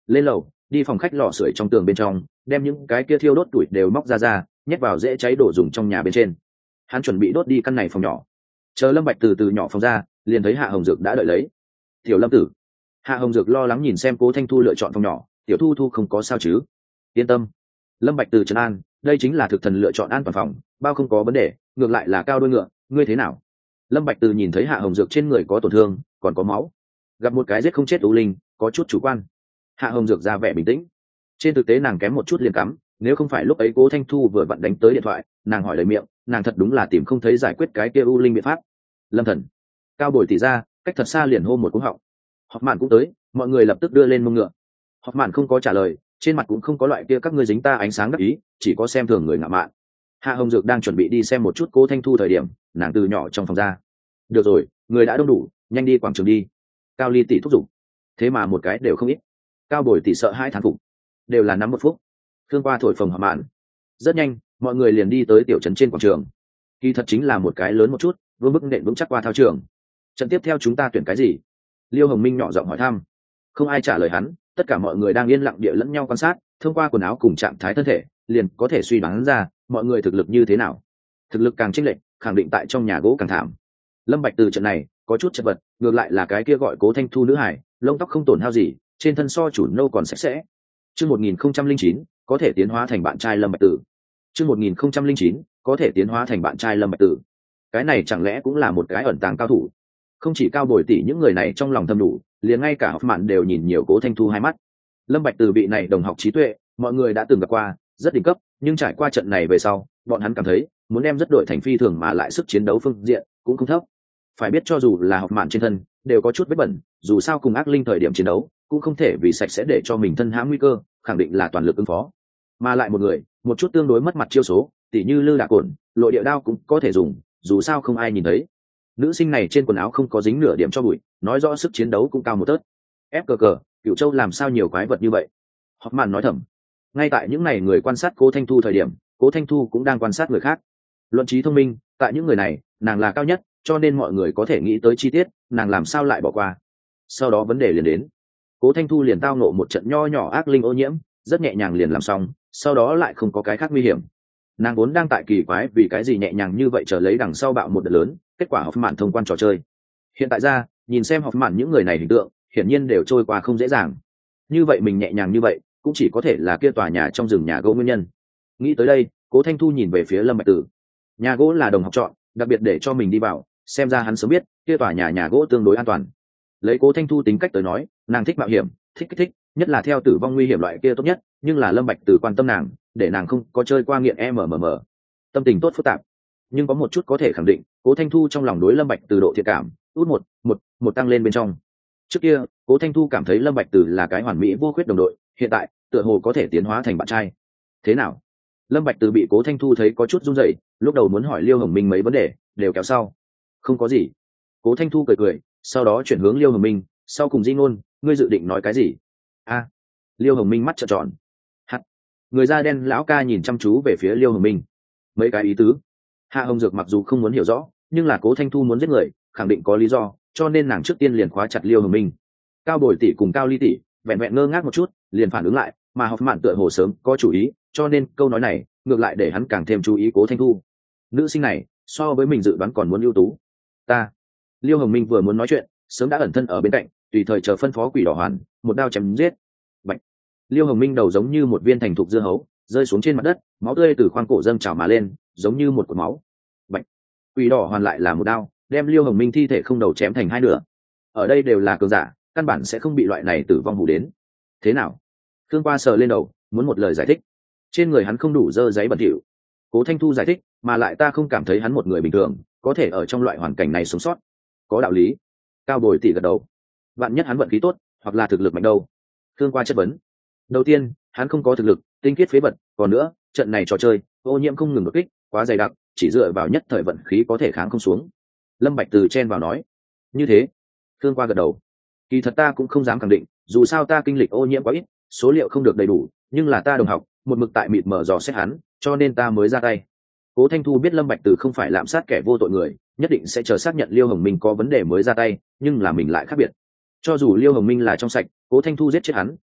Speaker 1: lên lầu đi phòng khách lò sưởi trong tường bên trong, đem những cái kia thiêu đốt tuổi đều móc ra nhét vào dễ cháy đồ dùng trong nhà bên trên. Hắn chuẩn bị đốt đi căn này phòng nhỏ. Chờ Lâm Bạch từ nhỏ phòng ra, liền thấy Hạ Hồng Dược đã đợi lấy. Tiểu Lâm tử. Hạ Hồng Dược lo lắng nhìn xem Cố Thanh Thu lựa chọn phòng nhỏ, tiểu Thu Thu không có sao chứ? Yên tâm. Lâm Bạch từ trấn an, đây chính là thực thần lựa chọn an toàn phòng, bao không có vấn đề, ngược lại là cao đôi ngựa, ngươi thế nào? Lâm Bạch từ nhìn thấy Hạ Hồng Dược trên người có tổn thương, còn có máu, gặp một cái giết không chết u linh, có chút chủ quan. Hạ Hồng Dược ra vẻ bình tĩnh. Trên thực tế nàng kém một chút liền cắm, nếu không phải lúc ấy Cố Thanh Thu vừa vặn đánh tới điện thoại, nàng hỏi lời miệng, nàng thật đúng là tìm không thấy giải quyết cái kia u linh biện pháp. Lâm Thần, Cao Bồi tỷ ra, cách thật xa liền hô một cú họng. Họp mạn cũng tới, mọi người lập tức đưa lên mông ngựa. Họp mạn không có trả lời, trên mặt cũng không có loại kia các ngươi dính ta ánh sáng đắc ý, chỉ có xem thường người ngạo mạn. Hạ Hồng Dược đang chuẩn bị đi xem một chút Cố Thanh Thu thời điểm, nàng từ nhỏ trong phòng ra. Được rồi, người đã đông đủ, nhanh đi quảng trường đi. Cao Ly tỷ thúc giục. Thế mà một cái đều không ít. Cao Bồi tỷ sợ hai thán phục, đều là nắm một phút. Thương qua thổi phồng Họp mạn. Rất nhanh, mọi người liền đi tới tiểu trấn trên quảng trường. Kỳ thật chính là một cái lớn một chút, vương bức nện vững chắc qua thao trường. Trận tiếp theo chúng ta tuyển cái gì? Liêu Hồng Minh nhỏ giọng hỏi thăm. Không ai trả lời hắn, tất cả mọi người đang yên lặng địa lẫn nhau quan sát, thông qua quần áo cùng trạng thái thân thể, liền có thể suy đoán ra mọi người thực lực như thế nào. Thực lực càng chênh lệch, khẳng định tại trong nhà gỗ càng thảm. Lâm Bạch từ trận này có chút chật vật, ngược lại là cái kia gọi Cố Thanh Thu nữ hải, lông tóc không tổn hao gì, trên thân so chủ nô còn sạch sẽ. Chương 1009, có thể tiến hóa thành bạn trai Lâm Bạch Tử. Chương 1009, có thể tiến hóa thành bạn trai Lâm Bạch Tử. Cái này chẳng lẽ cũng là một cái ẩn tàng cao thủ? Không chỉ Cao Bồi tỷ những người này trong lòng thầm đủ, liền ngay cả học mạn đều nhìn nhiều Cố Thanh Thu hai mắt. Lâm Bạch Từ vị này đồng học trí tuệ, mọi người đã từng gặp qua, rất đỉnh cấp, nhưng trải qua trận này về sau, bọn hắn cảm thấy muốn đem rất đội thành phi thường mà lại sức chiến đấu phương diện cũng không thấp. Phải biết cho dù là học mạn trên thân đều có chút vết bẩn, dù sao cùng ác linh thời điểm chiến đấu cũng không thể vì sạch sẽ để cho mình thân hãm nguy cơ, khẳng định là toàn lực ứng phó. Mà lại một người, một chút tương đối mất mặt chiêu số, tỉ như lư đả cồn, lội địa đao cũng có thể dùng, dù sao không ai nhìn thấy. Nữ sinh này trên quần áo không có dính nửa điểm cho bụi, nói rõ sức chiến đấu cũng cao một tớt. Ép cờ cờ, Cửu Châu làm sao nhiều quái vật như vậy? Học mạn nói thầm. Ngay tại những ngày người quan sát Cố Thanh Thu thời điểm, Cố Thanh Thu cũng đang quan sát người khác. Luận trí thông minh, tại những người này, nàng là cao nhất, cho nên mọi người có thể nghĩ tới chi tiết, nàng làm sao lại bỏ qua. Sau đó vấn đề liền đến. Cố Thanh Thu liền tao nộ một trận nho nhỏ ác linh ô nhiễm, rất nhẹ nhàng liền làm xong, sau đó lại không có cái khác nguy hiểm. Nàng vốn đang tại kỳ quái vì cái gì nhẹ nhàng như vậy chờ lấy đằng sau bạo một đợt lớn, kết quả học mạn thông quan trò chơi. Hiện tại ra, nhìn xem học mạn những người này hình tượng, hiển nhiên đều trôi qua không dễ dàng. Như vậy mình nhẹ nhàng như vậy, cũng chỉ có thể là kia tòa nhà trong rừng nhà gỗ nguyên nhân. Nghĩ tới đây, Cố Thanh Thu nhìn về phía Lâm Bạch Tử. Nhà gỗ là đồng học chọn, đặc biệt để cho mình đi vào, xem ra hắn sớm biết kia tòa nhà gỗ tương đối an toàn. Lấy Cố Thanh Thu tính cách tới nói, nàng thích mạo hiểm, thích kích thích, nhất là theo tử vong nguy hiểm loại kia tốt nhất, nhưng là Lâm Bạch Tử quan tâm nàng, để nàng không có chơi qua nghiện MMM. Tâm tình tốt phức tạp, nhưng có một chút có thể khẳng định, Cố Thanh Thu trong lòng đối Lâm Bạch Tử độ thiện cảm út một tăng lên bên trong. Trước kia, Cố Thanh Thu cảm thấy Lâm Bạch Tử là cái hoàn mỹ vô khuyết đồng đội, hiện tại, tựa hồ có thể tiến hóa thành bạn trai. Thế nào? Lâm Bạch Tử bị Cố Thanh Thu thấy có chút run rẩy, lúc đầu muốn hỏi Liêu Hồng Minh mấy vấn đề, đều kéo sau. Không có gì. Cố Thanh Thu cười cười, sau đó chuyển hướng Liêu Hồng Minh, sau cùng Di Ngôn, ngươi dự định nói cái gì? A. Liêu Hồng Minh mắt trợn tròn. Hắt. Người da đen lão ca nhìn chăm chú về phía Liêu Hồng Minh. Mấy cái ý tứ. Hạ Hồng Dược mặc dù không muốn hiểu rõ, nhưng là Cố Thanh Thu muốn giết người, khẳng định có lý do, cho nên nàng trước tiên liền khóa chặt Liêu Hồng Minh. Cao Bồi tỷ cùng Cao Ly tỷ vẹn vẹn ngơ ngác một chút, liền phản ứng lại, mà học mạn tựa hồ sớm có chủ ý, cho nên câu nói này ngược lại để hắn càng thêm chú ý Cố Thanh Thu. Nữ sinh này so với mình dự đoán còn muốn ưu tú. Ta. Liêu Hồng Minh vừa muốn nói chuyện, sớm đã ẩn thân ở bên cạnh, tùy thời chờ phân phó Quỷ Đỏ Hoàn, một đao chém giết. Bạch. Liêu Hồng Minh đầu giống như một viên thành thục dưa hấu, rơi xuống trên mặt đất, máu tươi từ khoang cổ dâng trào mà lên, giống như một cột máu. Bạch. Quỷ Đỏ Hoàn lại là một đao, đem Liêu Hồng Minh thi thể không đầu chém thành hai nửa. Ở đây đều là cường giả, căn bản sẽ không bị loại này tử vong hù đến. Thế nào? Thương Qua sờ lên đầu, muốn một lời giải thích. Trên người hắn không đủ dơ giấy bẩn thỉu. Cố Thanh Thu giải thích, mà lại ta không cảm thấy hắn một người bình thường, có thể ở trong loại hoàn cảnh này sống sót. Có đạo lý. Cao Bồi tỷ gật đầu. Bạn nhất hắn vận khí tốt, hoặc là thực lực mạnh đâu? Thương Qua chất vấn. Đầu tiên, hắn không có thực lực, tinh khiết phế vật, còn nữa, trận này trò chơi, ô nhiễm không ngừng đột kích, quá dày đặc, chỉ dựa vào nhất thời vận khí có thể kháng không xuống. Lâm Bạch Từ chen vào nói. Như thế. Thương Qua gật đầu. Kỳ thật ta cũng không dám khẳng định, dù sao ta kinh lịch ô nhiễm quá ít, số liệu không được đầy đủ, nhưng là ta đồng học, một mực tại mịt mờ dò xét hắn, cho nên ta mới ra tay. Cố Thanh Thu biết Lâm Bạch Từ không phải lạm sát kẻ vô tội người, nhất định sẽ chờ xác nhận Liêu Hồng Minh có vấn đề mới ra tay, nhưng là mình lại khác biệt. Cho dù Liêu Hồng Minh là trong sạch, Cố Thanh Thu giết chết hắn,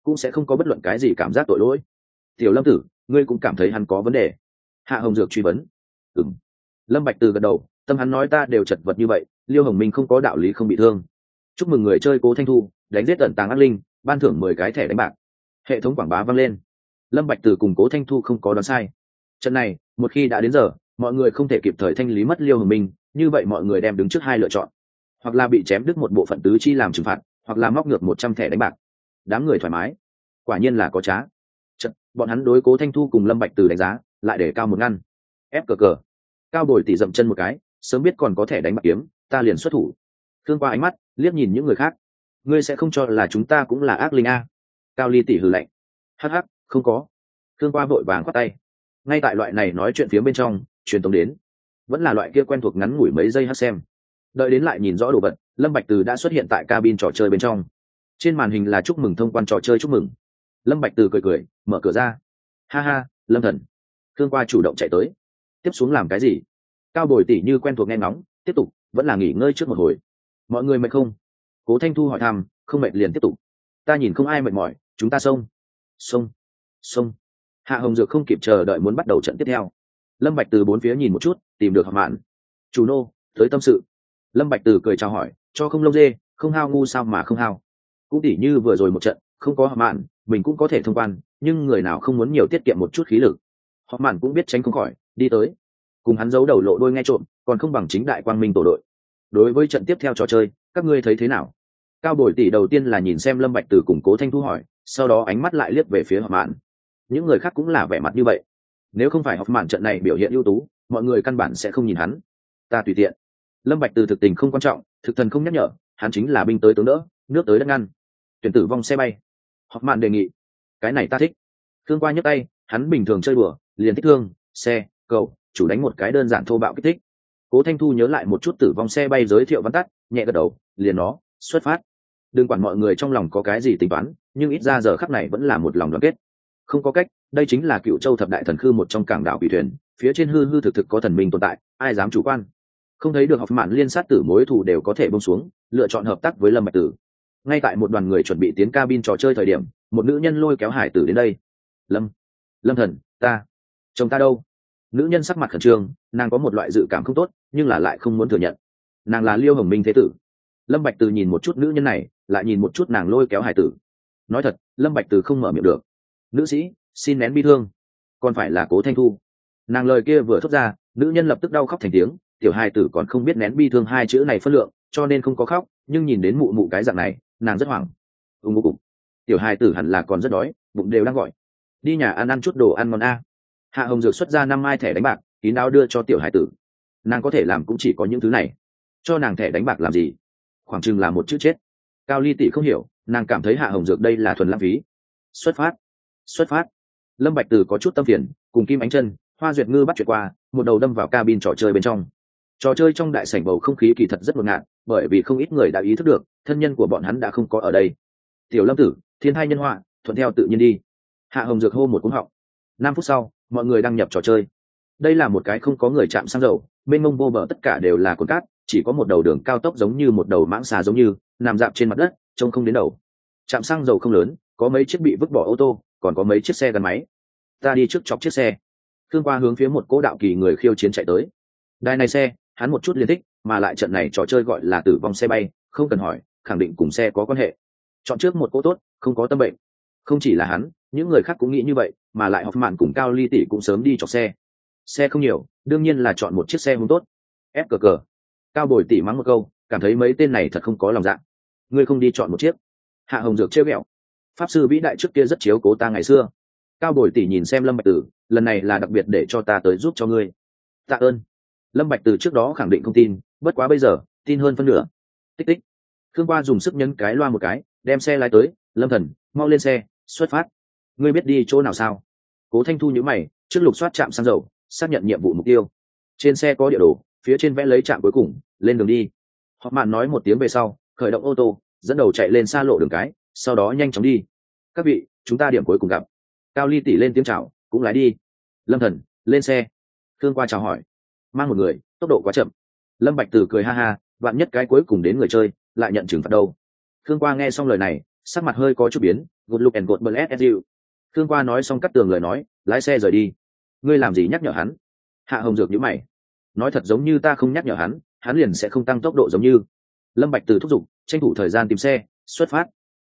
Speaker 1: cũng sẽ không có bất luận cái gì cảm giác tội lỗi. Tiểu Lâm tử, ngươi cũng cảm thấy hắn có vấn đề? Hạ Hồng Dược truy vấn. Ừm. Lâm Bạch Từ gật đầu, tâm hắn nói ta đều chật vật như vậy, Liêu Hồng Minh không có đạo lý không bị thương. Chúc mừng người chơi Cố Thanh Thu đánh giết tận tàng ác linh, ban thưởng 10 cái thẻ đánh bạc. Hệ thống quảng bá vang lên. Lâm Bạch Từ cùng Cố Thanh Thu không có đoán sai. Trận này, một khi đã đến giờ, mọi người không thể kịp thời thanh lý mất Liêu Hồng Minh, như vậy mọi người đem đứng trước hai lựa chọn, hoặc là bị chém đứt một bộ phận tứ chi làm trừng phạt, hoặc là móc ngược 100 thẻ đánh bạc. Đám người thoải mái, quả nhiên là có trá. Trận, bọn hắn đối Cố Thanh Thu cùng Lâm Bạch Từ đánh giá, lại để cao một ngăn. Ép cờ cờ. Cao Bồi tỉ dậm chân một cái, sớm biết còn có thẻ đánh bạc kiếm, ta liền xuất thủ. Thương qua ánh mắt, liếc nhìn những người khác. Ngươi sẽ không cho là chúng ta cũng là ác linh a? Cao Ly tỷ hừ lạnh. Hắc hắc, không có. Thương qua vội vàng khoát tay. Ngay tại loại này nói chuyện phía bên trong, truyền tống đến, vẫn là loại kia quen thuộc ngắn ngủi mấy giây hát xem. Đợi đến lại nhìn rõ đồ vật, Lâm Bạch Từ đã xuất hiện tại cabin trò chơi bên trong. Trên màn hình là chúc mừng thông quan trò chơi chúc mừng. Lâm Bạch Từ cười cười, mở cửa ra. Ha ha, Lâm thần. Thương qua chủ động chạy tới. Tiếp xuống làm cái gì? Cao Bồi tỷ như quen thuộc nghe ngóng, tiếp tục, vẫn là nghỉ ngơi trước một hồi. Mọi người mệt không? Cố Thanh Thu hỏi thăm, không mệt liền tiếp tục. Ta nhìn không ai mệt mỏi, chúng ta xông. Xông. Hạ Hồng Dược không kịp chờ đợi muốn bắt đầu trận tiếp theo. Lâm Bạch Từ bốn phía nhìn một chút, tìm được Hợp Mạn. Chủ nô, tới tâm sự. Lâm Bạch Từ cười chào hỏi, cho không lông dê, không hao ngu sao mà không hao. Cũng tỉ như vừa rồi một trận, không có Hợp Mạn, mình cũng có thể thông quan, nhưng người nào không muốn nhiều tiết kiệm một chút khí lực. Hợp Mạn cũng biết tránh không khỏi, đi tới. Cùng hắn giấu đầu lộ đôi nghe trộm, còn không bằng chính đại quang minh tổ đội. Đối với trận tiếp theo trò chơi, các ngươi thấy thế nào? Cao Bồi tỷ đầu tiên là nhìn xem Lâm Bạch Từ cùng Cố Thanh Thu hỏi, sau đó ánh mắt lại liếc về phía Hợp Mạn. Những người khác cũng là vẻ mặt như vậy. Nếu không phải Hợp Mạn trận này biểu hiện ưu tú, mọi người căn bản sẽ không nhìn hắn. Ta tùy tiện. Lâm Bạch Từ thực tình không quan trọng, thực thần không nhắc nhở, hắn chính là binh tới tướng đỡ, nước tới đất ngăn. Tuyển tử vong xe bay. Hợp Mạn đề nghị. Cái này ta thích. Thương qua nhấc tay, hắn bình thường chơi đùa, liền thích thương, xe, cầu, chủ đánh một cái đơn giản thô bạo kích thích. Cố Thanh Thu nhớ lại một chút tử vong xe bay giới thiệu văn tắt, nhẹ gật đầu, liền nó, xuất phát. Đừng quản mọi người trong lòng có cái gì tính toán, nhưng ít ra giờ khắc này vẫn là một lòng đoàn kết. Không có cách, đây chính là Cựu Châu thập đại thần khư một trong cảng đảo quỷ thuyền, phía trên hư hư thực thực có thần minh tồn tại, ai dám chủ quan. Không thấy được Học Mạn liên sát tử mối thù đều có thể buông xuống, lựa chọn hợp tác với Lâm Bạch Tử. Ngay tại một đoàn người chuẩn bị tiến cabin trò chơi thời điểm, một nữ nhân lôi kéo Hải Tử đến đây. Lâm thần, chồng ta đâu? Nữ nhân sắc mặt khẩn trương, nàng có một loại dự cảm không tốt, nhưng là lại không muốn thừa nhận. Nàng là Liêu Hồng Minh thế tử. Lâm Bạch Từ nhìn một chút nữ nhân này, lại nhìn một chút nàng lôi kéo Hải Tử. Nói thật, Lâm Bạch Từ không mở miệng được. Nữ sĩ, xin nén bi thương. Còn phải là Cố Thanh Thu. Nàng lời kia vừa thốt ra, nữ nhân lập tức đau khóc thành tiếng. Tiểu Hải Tử còn không biết nén bi thương hai chữ này phân lượng, cho nên không có khóc, nhưng nhìn đến mụ mụ cái dạng này, nàng rất hoảng. Ngô cục. Tiểu Hải Tử hẳn là còn rất đói, bụng đều đang gọi. Đi nhà ăn chút đồ ăn ngon a. Hạ Hồng Dược xuất ra 5 mai thẻ đánh bạc, kín đáo đưa cho Tiểu Hải Tử. Nàng có thể làm cũng chỉ có những thứ này. Cho nàng thẻ đánh bạc làm gì? Khoảng chừng là một chữ chết. Cao Ly tỷ không hiểu, nàng cảm thấy Hạ Hồng Dược đây là thuần lãng phí. Xuất phát. Lâm Bạch Từ có chút tâm phiền, cùng Kim Ánh Chân, Hoa Duyệt Ngư bắt chuyện qua, một đầu đâm vào cabin trò chơi bên trong. Trò chơi trong đại sảnh bầu không khí kỳ thật rất ngột ngạt, bởi vì không ít người đã ý thức được, thân nhân của bọn hắn đã không có ở đây. Tiểu Lâm tử, thiên thai nhân họa, thuận theo tự nhiên đi. Hạ Hồng Dược hô một cú họng. 5 phút sau, mọi người đăng nhập trò chơi. Đây là một cái không có người chạm xăng dầu, bên mông vô bờ tất cả đều là cồn cát, chỉ có một đầu đường cao tốc giống như một đầu mãng xà giống như nằm dạp trên mặt đất, trông không đến đầu. Trạm xăng dầu không lớn, có mấy chiếc bị vứt bỏ ô tô, còn có mấy chiếc xe gắn máy. Ta đi trước chọc chiếc xe. Thương qua hướng phía một cỗ đạo kỳ người khiêu chiến chạy tới. Đài này xe, hắn một chút liền thích, mà lại trận này trò chơi gọi là tử vong xe bay, không cần hỏi, khẳng định cùng xe có quan hệ. Chọn trước một cỗ tốt, không có tâm bệnh. Không chỉ là hắn, những người khác cũng nghĩ như vậy, mà lại Học Mạn cùng Cao Ly tỷ cũng sớm đi chọc xe. Xe không nhiều, đương nhiên là chọn một chiếc xe hung tốt. Ép cờ cờ. Cao Bồi tỷ mắng một câu, cảm thấy mấy tên này thật không có lòng dạ. Ngươi không đi chọn một chiếc? Hạ Hồng Dược trêu ghẹo. Pháp sư vĩ đại trước kia rất chiếu cố ta ngày xưa. Cao Bồi tỷ nhìn xem Lâm Bạch Tử, lần này là đặc biệt để cho ta tới giúp cho ngươi. Tạ ơn. Lâm Bạch Tử trước đó khẳng định không tin, bất quá bây giờ tin hơn phân nửa. Tích tích. Khương Qua dùng sức nhấn cái loa một cái, đem xe lái tới. Lâm thần, mau lên xe, xuất phát. Ngươi biết đi chỗ nào sao? Cố Thanh Thu nhíu mày, trước lục soát trạm xăng dầu, xác nhận nhiệm vụ mục tiêu. Trên xe có địa đồ, phía trên vẽ lấy trạm cuối cùng, lên đường đi. Họ Mạn nói một tiếng về sau, khởi động ô tô, dẫn đầu chạy lên xa lộ đường cái, sau đó nhanh chóng đi. Các vị, chúng ta điểm cuối cùng gặp. Cao Ly tỷ lên tiếng chào, cũng lái đi. Lâm thần, lên xe. Khương Qua chào hỏi. Mang một người, tốc độ quá chậm. Lâm Bạch Tử cười ha ha, vạn nhất cái cuối cùng đến người chơi, lại nhận trừng phạt đâu. Khương Qua nghe xong lời này, sắc mặt hơi có chút biến, Good look and God bless you. Thương Qua nói xong cắt tường lời nói, lái xe rời đi. Ngươi làm gì nhắc nhở hắn? Hạ Hồng Dược nhíu mày. Nói thật giống như ta không nhắc nhở hắn liền sẽ không tăng tốc độ giống như. Lâm Bạch Từ thúc giục, tranh thủ thời gian tìm xe, xuất phát.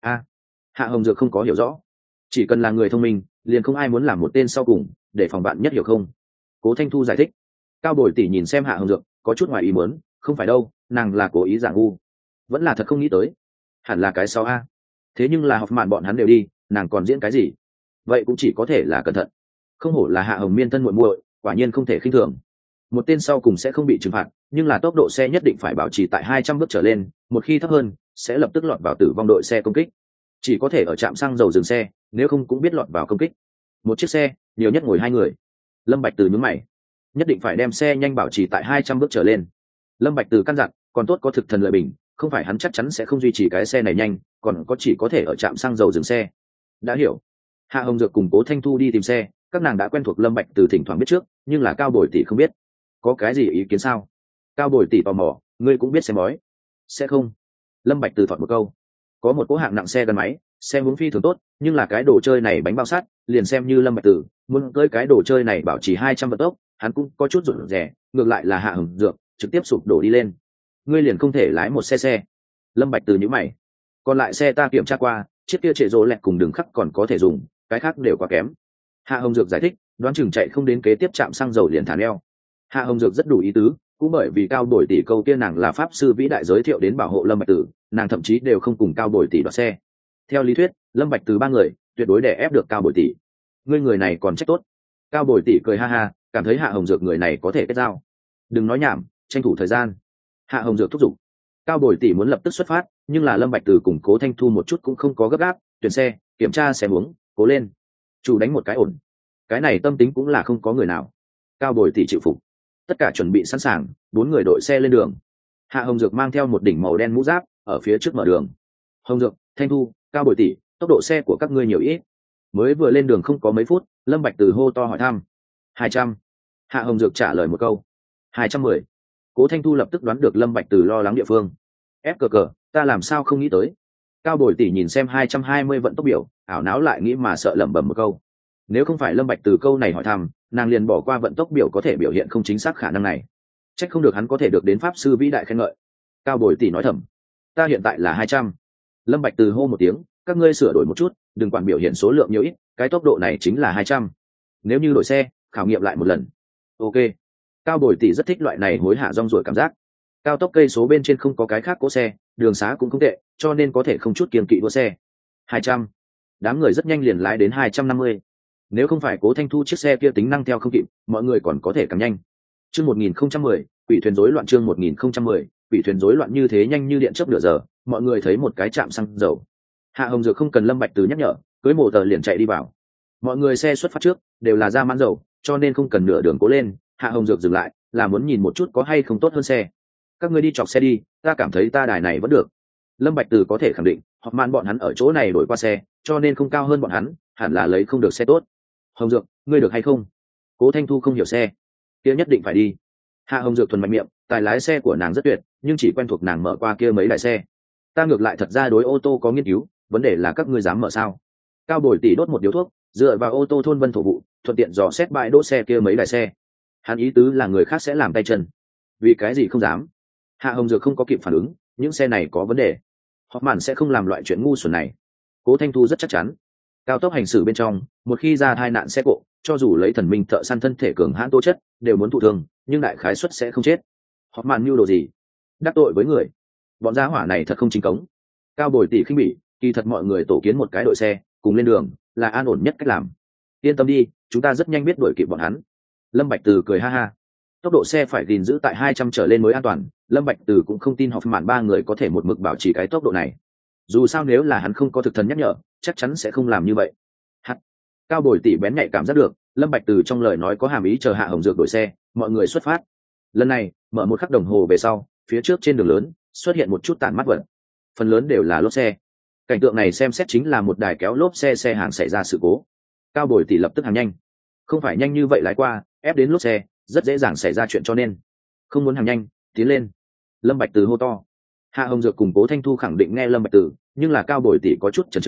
Speaker 1: Hạ Hồng Dược không có hiểu rõ. Chỉ cần là người thông minh, liền không ai muốn làm một tên sau cùng, để phòng bạn nhất hiểu không? Cố Thanh Thu giải thích. Cao Bồi tỷ nhìn xem Hạ Hồng Dược, có chút ngoài ý muốn, không phải đâu, nàng là cố ý giả ngu. Vẫn là thật không nghĩ tới. Hẳn là cái sau a. Thế nhưng là học mạn bọn hắn đều đi, nàng còn diễn cái gì? Vậy cũng chỉ có thể là cẩn thận. Không hổ là Hạ Hồng Miên thân muội muội, quả nhiên không thể khinh thường. Một tên sau cùng sẽ không bị trừng phạt, nhưng là tốc độ xe nhất định phải bảo trì tại 200 bước trở lên, một khi thấp hơn, sẽ lập tức lọt vào tử vong đội xe công kích. Chỉ có thể ở trạm xăng dầu dừng xe, nếu không cũng biết lọt vào công kích. Một chiếc xe, nhiều nhất ngồi 2 người. Lâm Bạch Từ nhướng mày, nhất định phải đem xe nhanh bảo trì tại 200 bước trở lên. Lâm Bạch Từ căn dặn, còn tốt có thực thần lợi bình, không phải hắn chắc chắn sẽ không duy trì cái xe này nhanh, còn có chỉ có thể ở trạm xăng dầu dừng xe. Đã hiểu. Hạ Hồng Dược cùng Cố Thanh Thu đi tìm xe, các nàng đã quen thuộc Lâm Bạch Từ thỉnh thoảng biết trước, nhưng là Cao Bồi tỷ không biết. Có cái gì ý kiến sao? Cao Bồi tỷ tò mò, ngươi cũng biết xem bói. Sẽ không. Lâm Bạch Từ thọt một câu. Có một cỗ hạng nặng xe gắn máy, xe hướng phi thường tốt, nhưng là cái đồ chơi này bánh bao sắt, liền xem như Lâm Bạch Từ muốn cưỡi cái đồ chơi này bảo trì 200 vận tốc, hắn cũng có chút rụt rè, ngược lại là Hạ Hồng Dược trực tiếp sụp đổ đi lên. Ngươi liền không thể lái một xe. Lâm Bạch Từ nhíu mày. Còn lại xe ta kiểm tra qua, chiếc kia trệ rồ lẹt cùng đường khắc còn có thể dùng, cái khác đều quá kém. Hạ Hồng Dược giải thích, đoán chừng chạy không đến kế tiếp trạm xăng dầu liền thả neo. Hạ Hồng Dược rất đủ ý tứ, cũng bởi vì Cao Bồi tỷ câu kia nàng là pháp sư vĩ đại giới thiệu đến bảo hộ Lâm Bạch Từ, nàng thậm chí đều không cùng Cao Bồi tỷ đoạt xe. Theo lý thuyết, Lâm Bạch Từ 3 người tuyệt đối đè ép được Cao Bồi tỷ. Ngươi người này còn trách tốt. Cao Bồi tỷ cười ha ha, cảm thấy Hạ Hồng Dược người này có thể kết giao. Đừng nói nhảm, tranh thủ thời gian. Hạ Hồng Dược thúc giục. Cao Bồi tỷ muốn lập tức xuất phát, nhưng là Lâm Bạch Từ cùng Cố Thanh Thu một chút cũng không có gấp gáp, tuyển xe, kiểm tra xe hướng, cố lên. Chủ đánh một cái ổn. Cái này tâm tính cũng là không có người nào. Cao Bồi tỷ chịu phục. Tất cả chuẩn bị sẵn sàng, 4 người đội xe lên đường. Hạ Hồng Dược mang theo một đỉnh màu đen mũ giáp, ở phía trước mở đường. Hồng Dược, Thanh Thu, Cao Bồi tỷ, tốc độ xe của các ngươi nhiều ít? Mới vừa lên đường không có mấy phút, Lâm Bạch Từ hô to hỏi thăm. 200. Hạ Hồng Dược trả lời một câu. 210. Cố Thanh Thu lập tức đoán được Lâm Bạch Từ lo lắng địa phương. Ép cờ, ta làm sao không nghĩ tới. Cao Bồi tỷ nhìn xem 220 vận tốc biểu, ảo não lại nghĩ mà sợ lẩm bẩm một câu. Nếu không phải Lâm Bạch Từ câu này hỏi thăm, nàng liền bỏ qua vận tốc biểu có thể biểu hiện không chính xác khả năng này. Trách không được hắn có thể được đến pháp sư vĩ đại khen ngợi. Cao Bồi tỷ nói thầm. Ta hiện tại là 200. Lâm Bạch Từ hô một tiếng, các ngươi sửa đổi một chút, đừng quản biểu hiện số lượng nhiều ít, cái tốc độ này chính là 200. Nếu như đổi xe, khảo nghiệm lại một lần. Ok. Cao Bồi tỷ rất thích loại này hối hạ rong ruổi cảm giác. Cao tốc cây số bên trên không có cái khác cố xe, đường xá cũng không tệ, cho nên có thể không chút kiêng kỵ đua xe. 200. Đám người rất nhanh liền lái đến 250. Nếu không phải Cố Thanh Thu chiếc xe kia tính năng theo không kịp, mọi người còn có thể càng nhanh. Chương 1010, quỷ thuyền rối loạn chương 1010, quỷ thuyền rối loạn như thế nhanh như điện chớp nửa giờ, mọi người thấy một cái trạm xăng dầu. Hạ Hồng Dược không cần Lâm Bạch Từ nhắc nhở, cưới mổ tờ liền chạy đi vào. Mọi người xe xuất phát trước, đều là ra mãn dầu, cho nên không cần nửa đường cố lên. Hạ Hồng Dược dừng lại, là muốn nhìn một chút có hay không tốt hơn xe. Các ngươi đi chọc xe đi, ta cảm thấy ta đài này vẫn được. Lâm Bạch Từ có thể khẳng định, hoặc mạn bọn hắn ở chỗ này đổi qua xe, cho nên không cao hơn bọn hắn, hẳn là lấy không được xe tốt. Hồng Dược, ngươi được hay không? Cố Thanh Thu không hiểu xe, kia nhất định phải đi. Hạ Hồng Dược thuần mạnh miệng, tài lái xe của nàng rất tuyệt, nhưng chỉ quen thuộc nàng mở qua kia mấy đại xe. Ta ngược lại thật ra đối ô tô có nghiên cứu, vấn đề là các ngươi dám mở sao? Cao Bồi tỷ đốt một điếu thuốc, dựa vào ô tô thôn Vân thổ vụ, thuận tiện dò xét bãi đỗ xe kia mấy đại xe. Hắn ý tứ là người khác sẽ làm tay chân. Vì cái gì không dám? Hạ Hồng Dược không có kịp phản ứng, những xe này có vấn đề. Hoặc mạn sẽ không làm loại chuyện ngu xuẩn này. Cố Thanh Thu rất chắc chắn. Cao tốc hành xử bên trong, một khi ra tai nạn xe cộ, cho dù lấy thần minh thợ săn thân thể cường hãn tố chất, đều muốn thụ thương, nhưng đại khái suất sẽ không chết. Hoặc mạn mưu đồ gì? Đắc tội với người. Bọn gia hỏa này thật không chính cống. Cao Bồi tỷ khinh bỉ, kỳ thật mọi người tổ kiến một cái đội xe, cùng lên đường, là an ổn nhất cách làm. Yên tâm đi, chúng ta rất nhanh biết đuổi kịp bọn hắn. Lâm Bạch Từ cười ha ha. Tốc độ xe phải gìn giữ tại 200 trở lên mới an toàn, Lâm Bạch Từ cũng không tin học mạn 3 người có thể một mực bảo trì cái tốc độ này. Dù sao nếu là hắn không có thực thần nhắc nhở, chắc chắn sẽ không làm như vậy. Cao Bồi tỷ bén nhạy cảm giác được, Lâm Bạch Từ trong lời nói có hàm ý chờ Hạ Hồng Dược đổi xe, mọi người xuất phát. Lần này, mở một khắc đồng hồ về sau, phía trước trên đường lớn xuất hiện một chút tản mắt vật. Phần lớn đều là lốp xe. Cảnh tượng này xem xét chính là một đài kéo lốp xe hàng xảy ra sự cố. Cao Bồi tỷ lập tức hàng nhanh. Không phải nhanh như vậy lái qua, ép đến lốp xe, rất dễ dàng xảy ra chuyện cho nên không muốn hàng nhanh, tiến lên. Lâm Bạch Từ hô to. Hạ Hồng Dược cùng Cố Thanh Thu khẳng định nghe Lâm Bạch Từ, nhưng là Cao Bồi tỷ có chút chần chờ,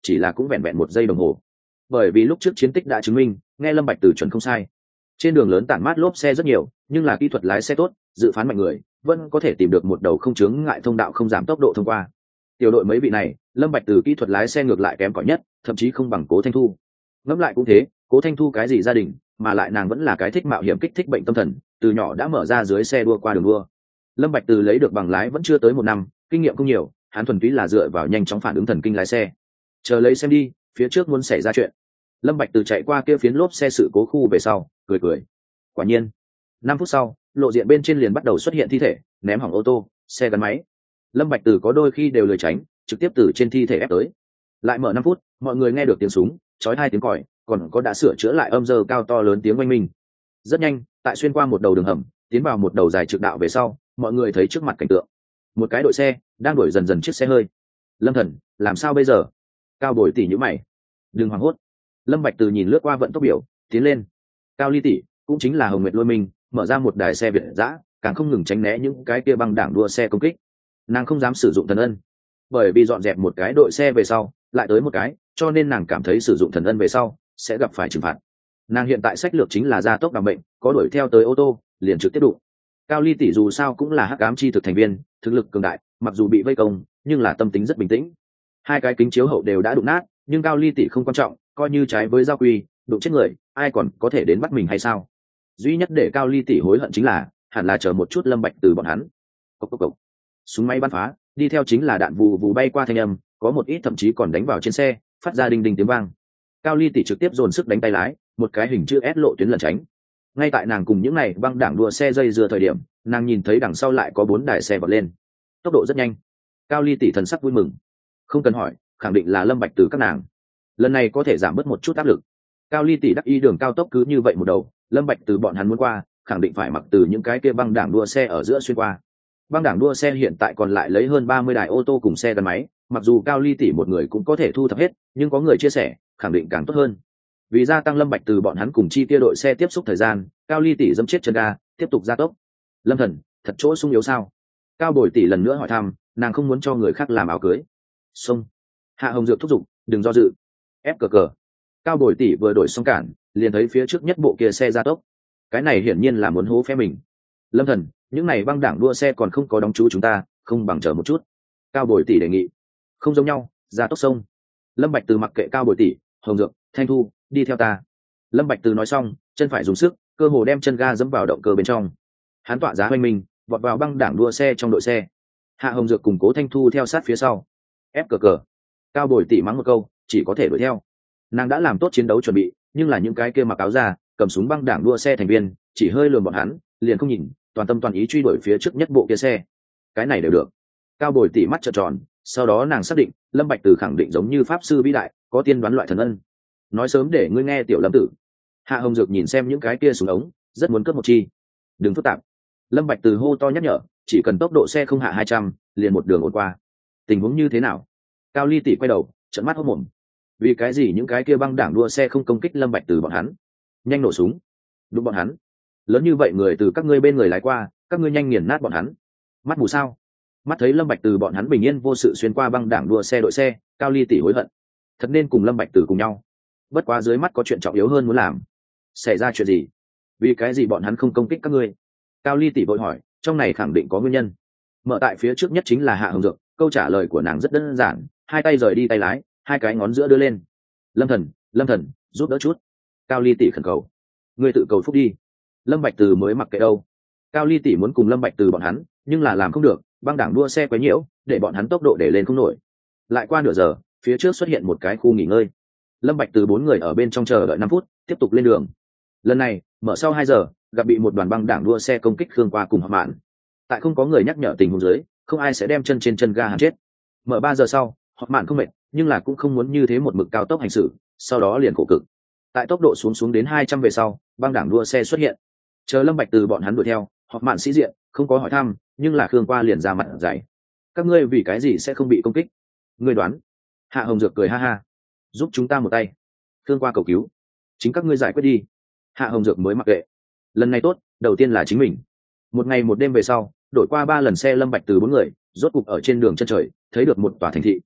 Speaker 1: chỉ là cũng vẹn vẹn 1 giây đồng hồ. Bởi vì lúc trước chiến tích đã chứng minh, nghe Lâm Bạch Từ chuẩn không sai. Trên đường lớn tản mát lốp xe rất nhiều, nhưng là kỹ thuật lái xe tốt, dự phán mạnh người, vẫn có thể tìm được một đầu không chướng ngại thông đạo không giảm tốc độ thông qua. Tiểu đội mấy vị này, Lâm Bạch Từ kỹ thuật lái xe ngược lại kém cỏi nhất, thậm chí không bằng Cố Thanh Thu. Ngẫm lại cũng thế, Cố Thanh Thu cái gì gia đình, mà lại nàng vẫn là cái thích mạo hiểm kích thích bệnh tâm thần, từ nhỏ đã mở ra dưới xe đua qua đường đua. Lâm Bạch Từ lấy được bằng lái vẫn chưa tới 1 năm, kinh nghiệm không nhiều, hắn thuần túy là dựa vào nhanh chóng phản ứng thần kinh lái xe. Chờ lấy xem đi, phía trước muốn xảy ra chuyện. Lâm Bạch Từ chạy qua kia phiến lốp xe sự cố khu về sau, cười cười. Quả nhiên, 5 phút sau, lộ diện bên trên liền bắt đầu xuất hiện thi thể, ném hỏng ô tô, xe gắn máy. Lâm Bạch Từ có đôi khi đều lười tránh, trực tiếp từ trên thi thể ép tới. Lại mở 5 phút, mọi người nghe được tiếng súng, chói tai tiếng còi, còn có đã sửa chữa lại âm giờ cao to lớn tiếng oanh minh. Rất nhanh, tại xuyên qua một đầu đường hầm, tiến vào một đầu dài trực đạo về sau, mọi người thấy trước mặt cảnh tượng. Một cái đội xe đang đuổi dần dần chiếc xe hơi. Lâm Thần, làm sao bây giờ? Cao Bồi tỷ nhíu mày. Đừng hoảng hốt. Lâm Bạch Từ nhìn lướt qua vận tốc biểu, tiến lên. Cao Ly tỷ, cũng chính là Hồng Nguyệt Lôi Minh, mở ra một đài xe Việt dã, càng không ngừng tránh né những cái kia băng đảng đua xe công kích. Nàng không dám sử dụng thần ân, bởi vì dọn dẹp một cái đội xe về sau, lại tới một cái, cho nên nàng cảm thấy sử dụng thần ân về sau sẽ gặp phải trừng phạt. Nàng hiện tại sách lược chính là gia tốc đảm bệnh, có đuổi theo tới ô tô, liền trực tiếp đụng. Cao Ly tỷ dù sao cũng là hắc ám chi thực thành viên, thực lực cường đại, mặc dù bị vây công, nhưng là tâm tính rất bình tĩnh. Hai cái kính chiếu hậu đều đã đụng nát, nhưng Cao Ly tỷ không quan trọng, coi như trái với giao quy, đụng chết người, ai còn có thể đến bắt mình hay sao? Duy nhất để Cao Ly tỷ hối hận chính là, hẳn là chờ một chút Lâm Bạch Từ bọn hắn. Cộc cộc cộc. Súng máy bắn phá, đi theo chính là đạn vù vù bay qua thanh âm, có một ít thậm chí còn đánh vào trên xe, phát ra đinh đinh tiếng vang. Cao Ly tỷ trực tiếp dồn sức đánh tay lái, một cái hình chữ S lộ tuyến lẩn tránh. Ngay tại nàng cùng những này băng đảng đua xe dây dưa thời điểm, nàng nhìn thấy đằng sau lại có 4 đài xe vọt lên, tốc độ rất nhanh. Cao Ly tỷ thần sắc vui mừng, không cần hỏi, khẳng định là Lâm Bạch Từ các nàng. Lần này có thể giảm bớt một chút áp lực. Cao Ly tỷ đắc ý đường cao tốc cứ như vậy một đầu, Lâm Bạch Từ bọn hắn muốn qua, khẳng định phải mặc từ những cái kia băng đảng đua xe ở giữa xuyên qua. Băng đảng đua xe hiện tại còn lại lấy hơn 30 đài ô tô cùng xe gắn máy, mặc dù Cao Ly tỷ một người cũng có thể thu thập hết, nhưng có người chia sẻ, khẳng định càng tốt hơn. Vì gia tăng Lâm Bạch Từ bọn hắn cùng chi kia đội xe tiếp xúc thời gian, Cao Ly tỷ dẫm chết chân ga, tiếp tục gia tốc. Lâm Thần, thật chỗ sung yếu sao? Cao Bồi tỷ lần nữa hỏi thăm, nàng không muốn cho người khác làm áo cưới. Xông. Hạ Hồng Dược thúc giục, đừng do dự. Ép cờ cờ. Cao Bồi tỷ vừa đổi xong cản, liền thấy phía trước nhất bộ kia xe gia tốc. Cái này hiển nhiên là muốn hố phe mình. Lâm Thần, những này băng đảng đua xe còn không có đóng chú chúng ta, không bằng chờ một chút. Cao Bồi tỷ đề nghị. Không giống nhau, gia tốc sông. Lâm Bạch Từ mặc kệ Cao Bồi tỷ, Hồng Dược, Thanh Thu, đi theo ta. Lâm Bạch Từ nói xong, chân phải dùng sức, cơ hồ đem chân ga dẫm vào động cơ bên trong. Hắn tỏa giá hoành mình, vọt vào băng đảng đua xe trong đội xe. Hạ Hồng Dược cùng Cố Thanh Thu theo sát phía sau. Ép cờ cờ. Cao Bồi tỷ mắng một câu, chỉ có thể đuổi theo. Nàng đã làm tốt chiến đấu chuẩn bị, nhưng là những cái kia mặc áo da, cầm súng băng đảng đua xe thành viên, chỉ hơi lườm bọn hắn, liền không nhìn, toàn tâm toàn ý truy đuổi phía trước nhất bộ kia xe. Cái này đều được. Cao Bồi tỷ mắt trợn tròn, sau đó nàng xác định, Lâm Bạch Từ khẳng định giống như pháp sư vĩ đại, có tiên đoán loại thần ân. Nói sớm để ngươi nghe tiểu Lâm tử. Hạ Hồng Dược nhìn xem những cái kia súng ống, rất muốn cướp một chi. Đừng phức tạp. Lâm Bạch Từ hô to nhắc nhở, chỉ cần tốc độ xe không hạ 200, liền một đường ổn qua. Tình huống như thế nào? Cao Ly tỷ quay đầu, trợn mắt hốt mồm. Vì cái gì những cái kia băng đảng đua xe không công kích Lâm Bạch Từ bọn hắn? Nhanh nổ súng. Đúng bọn hắn. Lớn như vậy người từ các ngươi bên người lái qua, các ngươi nhanh nghiền nát bọn hắn. Mắt mù sao? Mắt thấy Lâm Bạch Từ bọn hắn bình yên vô sự xuyên qua băng đảng đua xe đội xe, Cao Ly tỷ hối hận. Thật nên cùng Lâm Bạch Từ cùng nhau. Bất quá dưới mắt có chuyện trọng yếu hơn muốn làm. Xảy ra chuyện gì? Vì cái gì bọn hắn không công kích các ngươi? Cao Ly tỷ vội hỏi, trong này khẳng định có nguyên nhân. Mở tại phía trước nhất chính là Hạ Hồng Dược, câu trả lời của nàng rất đơn giản, hai tay rời đi tay lái, hai cái ngón giữa đưa lên. Lâm Thần, giúp đỡ chút. Cao Ly tỷ khẩn cầu. Ngươi tự cầu phúc đi. Lâm Bạch Từ mới mặc kệ đâu. Cao Ly tỷ muốn cùng Lâm Bạch Từ bọn hắn, nhưng là làm không được, băng đảng đua xe quấy nhiễu, để bọn hắn tốc độ để lên không nổi. Lại qua nửa giờ, phía trước xuất hiện một cái khu nghỉ ngơi. Lâm Bạch Từ 4 người ở bên trong chờ đợi 5 phút, tiếp tục lên đường. Lần này, mở sau 2 giờ, gặp bị một đoàn băng đảng đua xe công kích Khương qua cùng Hợp Mạn. Tại không có người nhắc nhở tình huống dưới, không ai sẽ đem chân trên chân ga hàn chết. Mở 3 giờ sau, Hợp Mạn không mệt, nhưng là cũng không muốn như thế một mực cao tốc hành xử, sau đó liền khổ cực. Tại tốc độ xuống đến 200 về sau, băng đảng đua xe xuất hiện. Chờ Lâm Bạch Từ bọn hắn đuổi theo, Hợp Mạn sĩ diện, không có hỏi thăm, nhưng là Khương qua liền ra mặt dày. Các ngươi vì cái gì sẽ không bị công kích? Ngươi đoán. Hạ Hồng Dược cười ha ha. Giúp chúng ta một tay. Khương qua cầu cứu. Chính các ngươi giải quyết đi. Hạ Hồng Dược mới mặc kệ. Lần này tốt, đầu tiên là chính mình. Một ngày một đêm về sau, đổi qua 3 lần xe Lâm Bạch Từ 4 người, rốt cục ở trên đường chân trời, thấy được một tòa thành thị.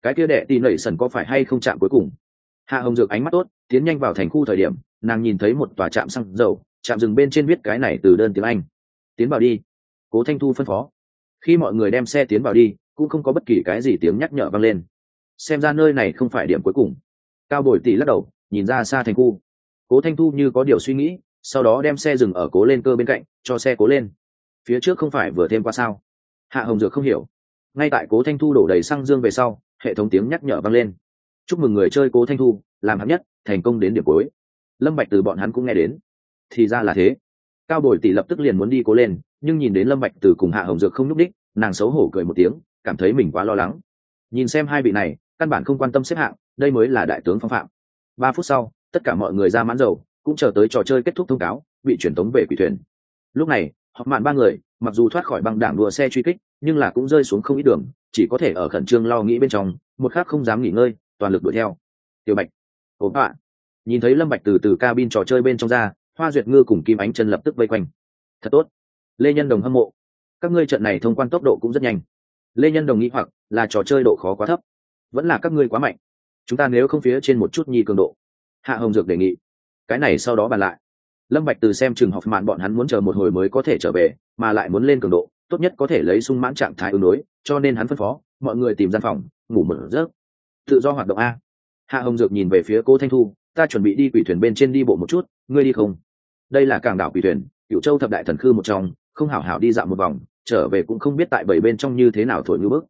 Speaker 1: cái kia đệ tỉ nẩy sần có phải hay không chạm cuối cùng? Hạ Hồng Dược ánh mắt tốt, tiến nhanh vào thành khu thời điểm, nàng nhìn thấy một tòa trạm xăng dầu, trạm dừng bên trên viết cái này từ đơn tiếng Anh. Tiến vào đi. Cố Thanh Thu phân phó. Khi mọi người đem xe tiến vào đi, cũng không có bất kỳ cái gì tiếng nhắc nhở vang lên. Xem ra nơi này không phải điểm cuối cùng. Cao Bồi Tỷ lắc đầu, nhìn ra xa thành khu. Cố Thanh Thu như có điều suy nghĩ, sau đó đem xe dừng ở Cố Lên Cơ bên cạnh, cho xe cố lên. Phía trước không phải vừa thêm qua sao? Hạ Hồng Dược không hiểu. Ngay tại Cố Thanh Thu đổ đầy xăng dương về sau, hệ thống tiếng nhắc nhở vang lên. Chúc mừng người chơi Cố Thanh Thu làm hạng nhất, thành công đến điểm cuối. Lâm Bạch từ bọn hắn cũng nghe đến. Thì ra là thế. Cao Bồi Tỷ lập tức liền muốn đi cố lên, nhưng nhìn đến Lâm Bạch từ cùng Hạ Hồng Dược không nhúc đích, nàng xấu hổ cười một tiếng, cảm thấy mình quá lo lắng. Nhìn xem hai vị này, căn bản không quan tâm xếp hạng, đây mới là đại tướng phong phạm. 3 phút sau, tất cả mọi người ra mãn dầu, cũng chờ tới trò chơi kết thúc thông cáo, bị chuyển tống về quỷ thuyền. Lúc này, Họp Mạn 3 người, mặc dù thoát khỏi băng đảng đùa xe truy kích, nhưng là cũng rơi xuống không ít đường, chỉ có thể ở khẩn trương lo nghĩ bên trong, một khắc không dám nghỉ ngơi, toàn lực đuổi theo. Tiểu Bạch, ổn ạ. Nhìn thấy Lâm Bạch từ cabin trò chơi bên trong ra, Hoa Duyệt Ngư cùng Kim Ánh Chân lập tức vây quanh. Thật tốt. Lê Nhân Đồng hâm mộ. Các ngươi trận này thông quan tốc độ cũng rất nhanh. Lê Nhân Đồng nghĩ hoặc là trò chơi độ khó quá thấp, vẫn là các ngươi quá mạnh. Chúng ta nếu không phía trên một chút nhi cường độ. Hạ Hồng Dược đề nghị. Cái này sau đó bàn lại. Lâm Bạch từ xem trường học mạn bọn hắn muốn chờ một hồi mới có thể trở về, mà lại muốn lên cường độ, tốt nhất có thể lấy sung mãn trạng thái ứng đối, cho nên hắn phân phó mọi người tìm gian phòng ngủ một giấc, tự do hoạt động a. Hạ Hồng Dược nhìn về phía Cố Thanh Thu, ta chuẩn bị đi quỷ thuyền bên trên đi bộ một chút, ngươi đi không? Đây là cảng đảo quỷ thuyền, Cửu Châu thập đại thần khư một trong, không hảo hảo đi dạo một vòng, trở về cũng không biết tại bảy bên trong như thế nào thổi như bức.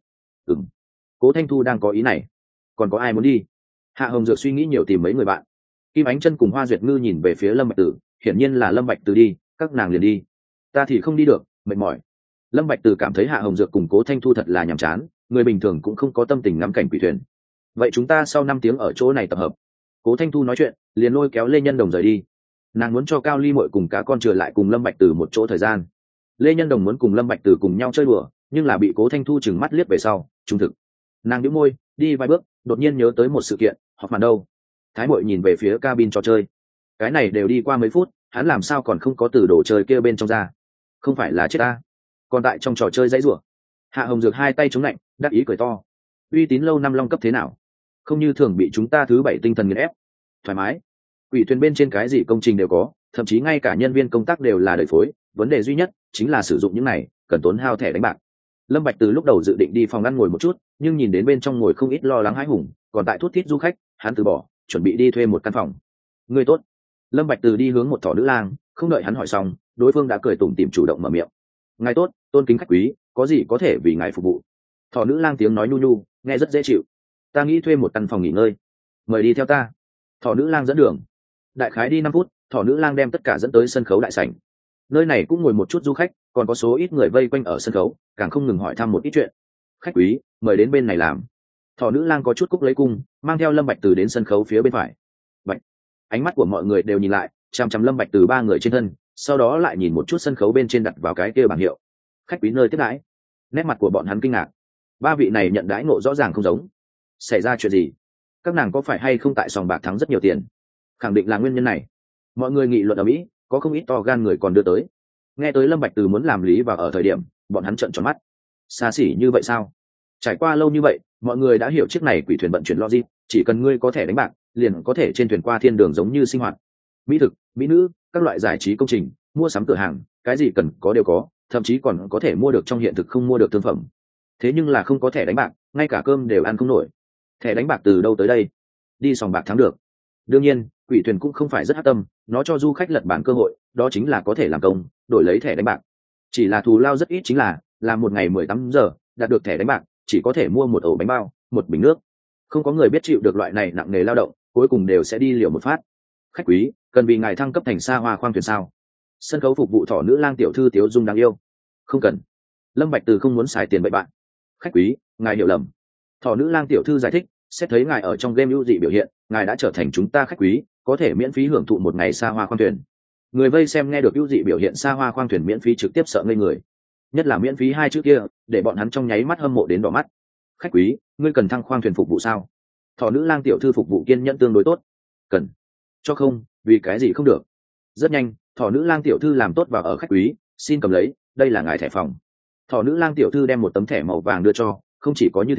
Speaker 1: Cố Thanh Thu đang có ý này. Còn có ai muốn đi? Hạ Hồng Dược suy nghĩ nhiều tìm mấy người bạn. Kim Ánh Chân cùng Hoa Duyệt Ngư nhìn về phía Lâm Bạch Tử, hiển nhiên là Lâm Bạch Tử đi, các nàng liền đi. Ta thì không đi được, mệt mỏi. Lâm Bạch Tử cảm thấy Hạ Hồng Dược cùng Cố Thanh Thu thật là nhàm chán, người bình thường cũng không có tâm tình ngắm cảnh quỷ thuyền. Vậy chúng ta sau 5 tiếng ở chỗ này tập hợp. Cố Thanh Thu nói chuyện, liền lôi kéo Lê Nhân Đồng rời đi. Nàng muốn cho Cao Ly Muội cùng cá con trở lại cùng Lâm Bạch Tử một chỗ thời gian. Lê Nhân Đồng muốn cùng Lâm Bạch Tử cùng nhau chơi đùa, nhưng là bị Cố Thanh Thu trừng mắt liếc về sau, trung thực. Nàng nhíu môi, đi vài bước, đột nhiên nhớ tới một sự kiện, họp màn đâu? Thái Muội nhìn về phía cabin trò chơi. Cái này đều đi qua mấy phút, hắn làm sao còn không có từ đồ chơi kia bên trong ra? Không phải là chết ta? Còn tại trong trò chơi dãy rủa. Hạ Hồng Dược hai tay chống lạnh, đắc ý cười to. Uy tín lâu năm long cấp thế nào? Không như thường bị chúng ta thứ 7 tinh thần nghiền ép. Thoải mái. Quỷ thuyền bên trên cái gì công trình đều có, thậm chí ngay cả nhân viên công tác đều là đời phối, vấn đề duy nhất chính là sử dụng những này cần tốn hao thẻ đánh bạc. Lâm Bạch từ lúc đầu dự định đi phòng ăn ngồi một chút, nhưng nhìn đến bên trong ngồi không ít lo lắng hãi hùng, còn tại thút thít du khách, hắn từ bỏ, chuẩn bị đi thuê một căn phòng. Người tốt. Lâm Bạch từ đi hướng một thỏ nữ lang, không đợi hắn hỏi xong, đối phương đã cười tủm tỉm chủ động mở miệng. Ngài tốt, tôn kính khách quý, có gì có thể vì ngài phục vụ? Thỏ nữ lang tiếng nói nhu nhu, nghe rất dễ chịu. Ta nghĩ thuê một căn phòng nghỉ ngơi, mời đi theo ta. Thỏ nữ lang dẫn đường. Đại khái đi 5 phút, thỏ nữ lang đem tất cả dẫn tới sân khấu đại sảnh. Nơi này cũng ngồi một chút du khách, còn có số ít người vây quanh ở sân khấu, càng không ngừng hỏi thăm một ít chuyện. Khách quý, mời đến bên này làm. Thỏ nữ lang có chút cúc lấy cung, mang theo Lâm Bạch Từ đến sân khấu phía bên phải. Bạch. Ánh mắt của mọi người đều nhìn lại, chằm chằm Lâm Bạch Từ ba người trên thân, sau đó lại nhìn một chút sân khấu bên trên đặt vào cái kia bảng hiệu. Khách quý nơi tiếp đãi. Nét mặt của bọn hắn kinh ngạc. Ba vị này nhận đãi ngộ rõ ràng không giống. Xảy ra chuyện gì? Các nàng có phải hay không tại sòng bạc thắng rất nhiều tiền? Khẳng định là nguyên nhân này. Mọi người nghị luận ở mỹ, có không ít to gan người còn đưa tới. Nghe tới Lâm Bạch Từ muốn làm lý và ở thời điểm, bọn hắn trợn tròn mắt. Xa xỉ như vậy sao? Trải qua lâu như vậy, mọi người đã hiểu chiếc này quỷ thuyền vận chuyển logic, chỉ cần ngươi có thể đánh bạc, liền có thể trên thuyền qua thiên đường giống như sinh hoạt. Mỹ thực, mỹ nữ, các loại giải trí công trình, mua sắm cửa hàng, cái gì cần có đều có, thậm chí còn có thể mua được trong hiện thực không mua được thương phẩm. Thế nhưng là không có thẻ đánh bạc, ngay cả cơm đều ăn không nổi. Thẻ đánh bạc từ đâu tới đây? Đi sòng bạc thắng được. Đương nhiên, quỷ thuyền cũng không phải rất hắc tâm, nó cho du khách lật bản cơ hội, đó chính là có thể làm công, đổi lấy thẻ đánh bạc. Chỉ là thù lao rất ít, chính là làm một ngày 18 giờ, đạt được thẻ đánh bạc, chỉ có thể mua một ổ bánh bao, một bình nước. Không có người biết chịu được loại này nặng nề lao động, cuối cùng đều sẽ đi liều một phát. Khách quý, cần vì ngài thăng cấp thành xa hoa khoang thuyền sao? Sân khấu phục vụ thỏ nữ lang tiểu thư Tiếu Dung đáng yêu. Không cần. Lâm Bạch Từ không muốn xài tiền vậy bạn. Khách quý, ngài hiểu lầm. Thỏ nữ lang tiểu thư giải thích, xét thấy ngài ở trong game ưu dị biểu hiện, ngài đã trở thành chúng ta khách quý, có thể miễn phí hưởng thụ một ngày xa hoa khoang thuyền. Người vây xem nghe được ưu dị biểu hiện xa hoa khoang thuyền miễn phí trực tiếp sợ ngây người. Nhất là miễn phí hai chữ kia, để bọn hắn trong nháy mắt hâm mộ đến đỏ mắt. Khách quý, ngươi cần thăng khoang thuyền phục vụ sao? Thỏ nữ lang tiểu thư phục vụ kiên nhẫn tương đối tốt. Cần. Cho không, vì cái gì không được? Rất nhanh, thỏ nữ lang tiểu thư làm tốt vào ở khách quý, xin cầm lấy, đây là ngài thẻ phòng. Thỏ nữ lang tiểu thư đem một tấm thẻ màu vàng đưa cho, không chỉ có như thế,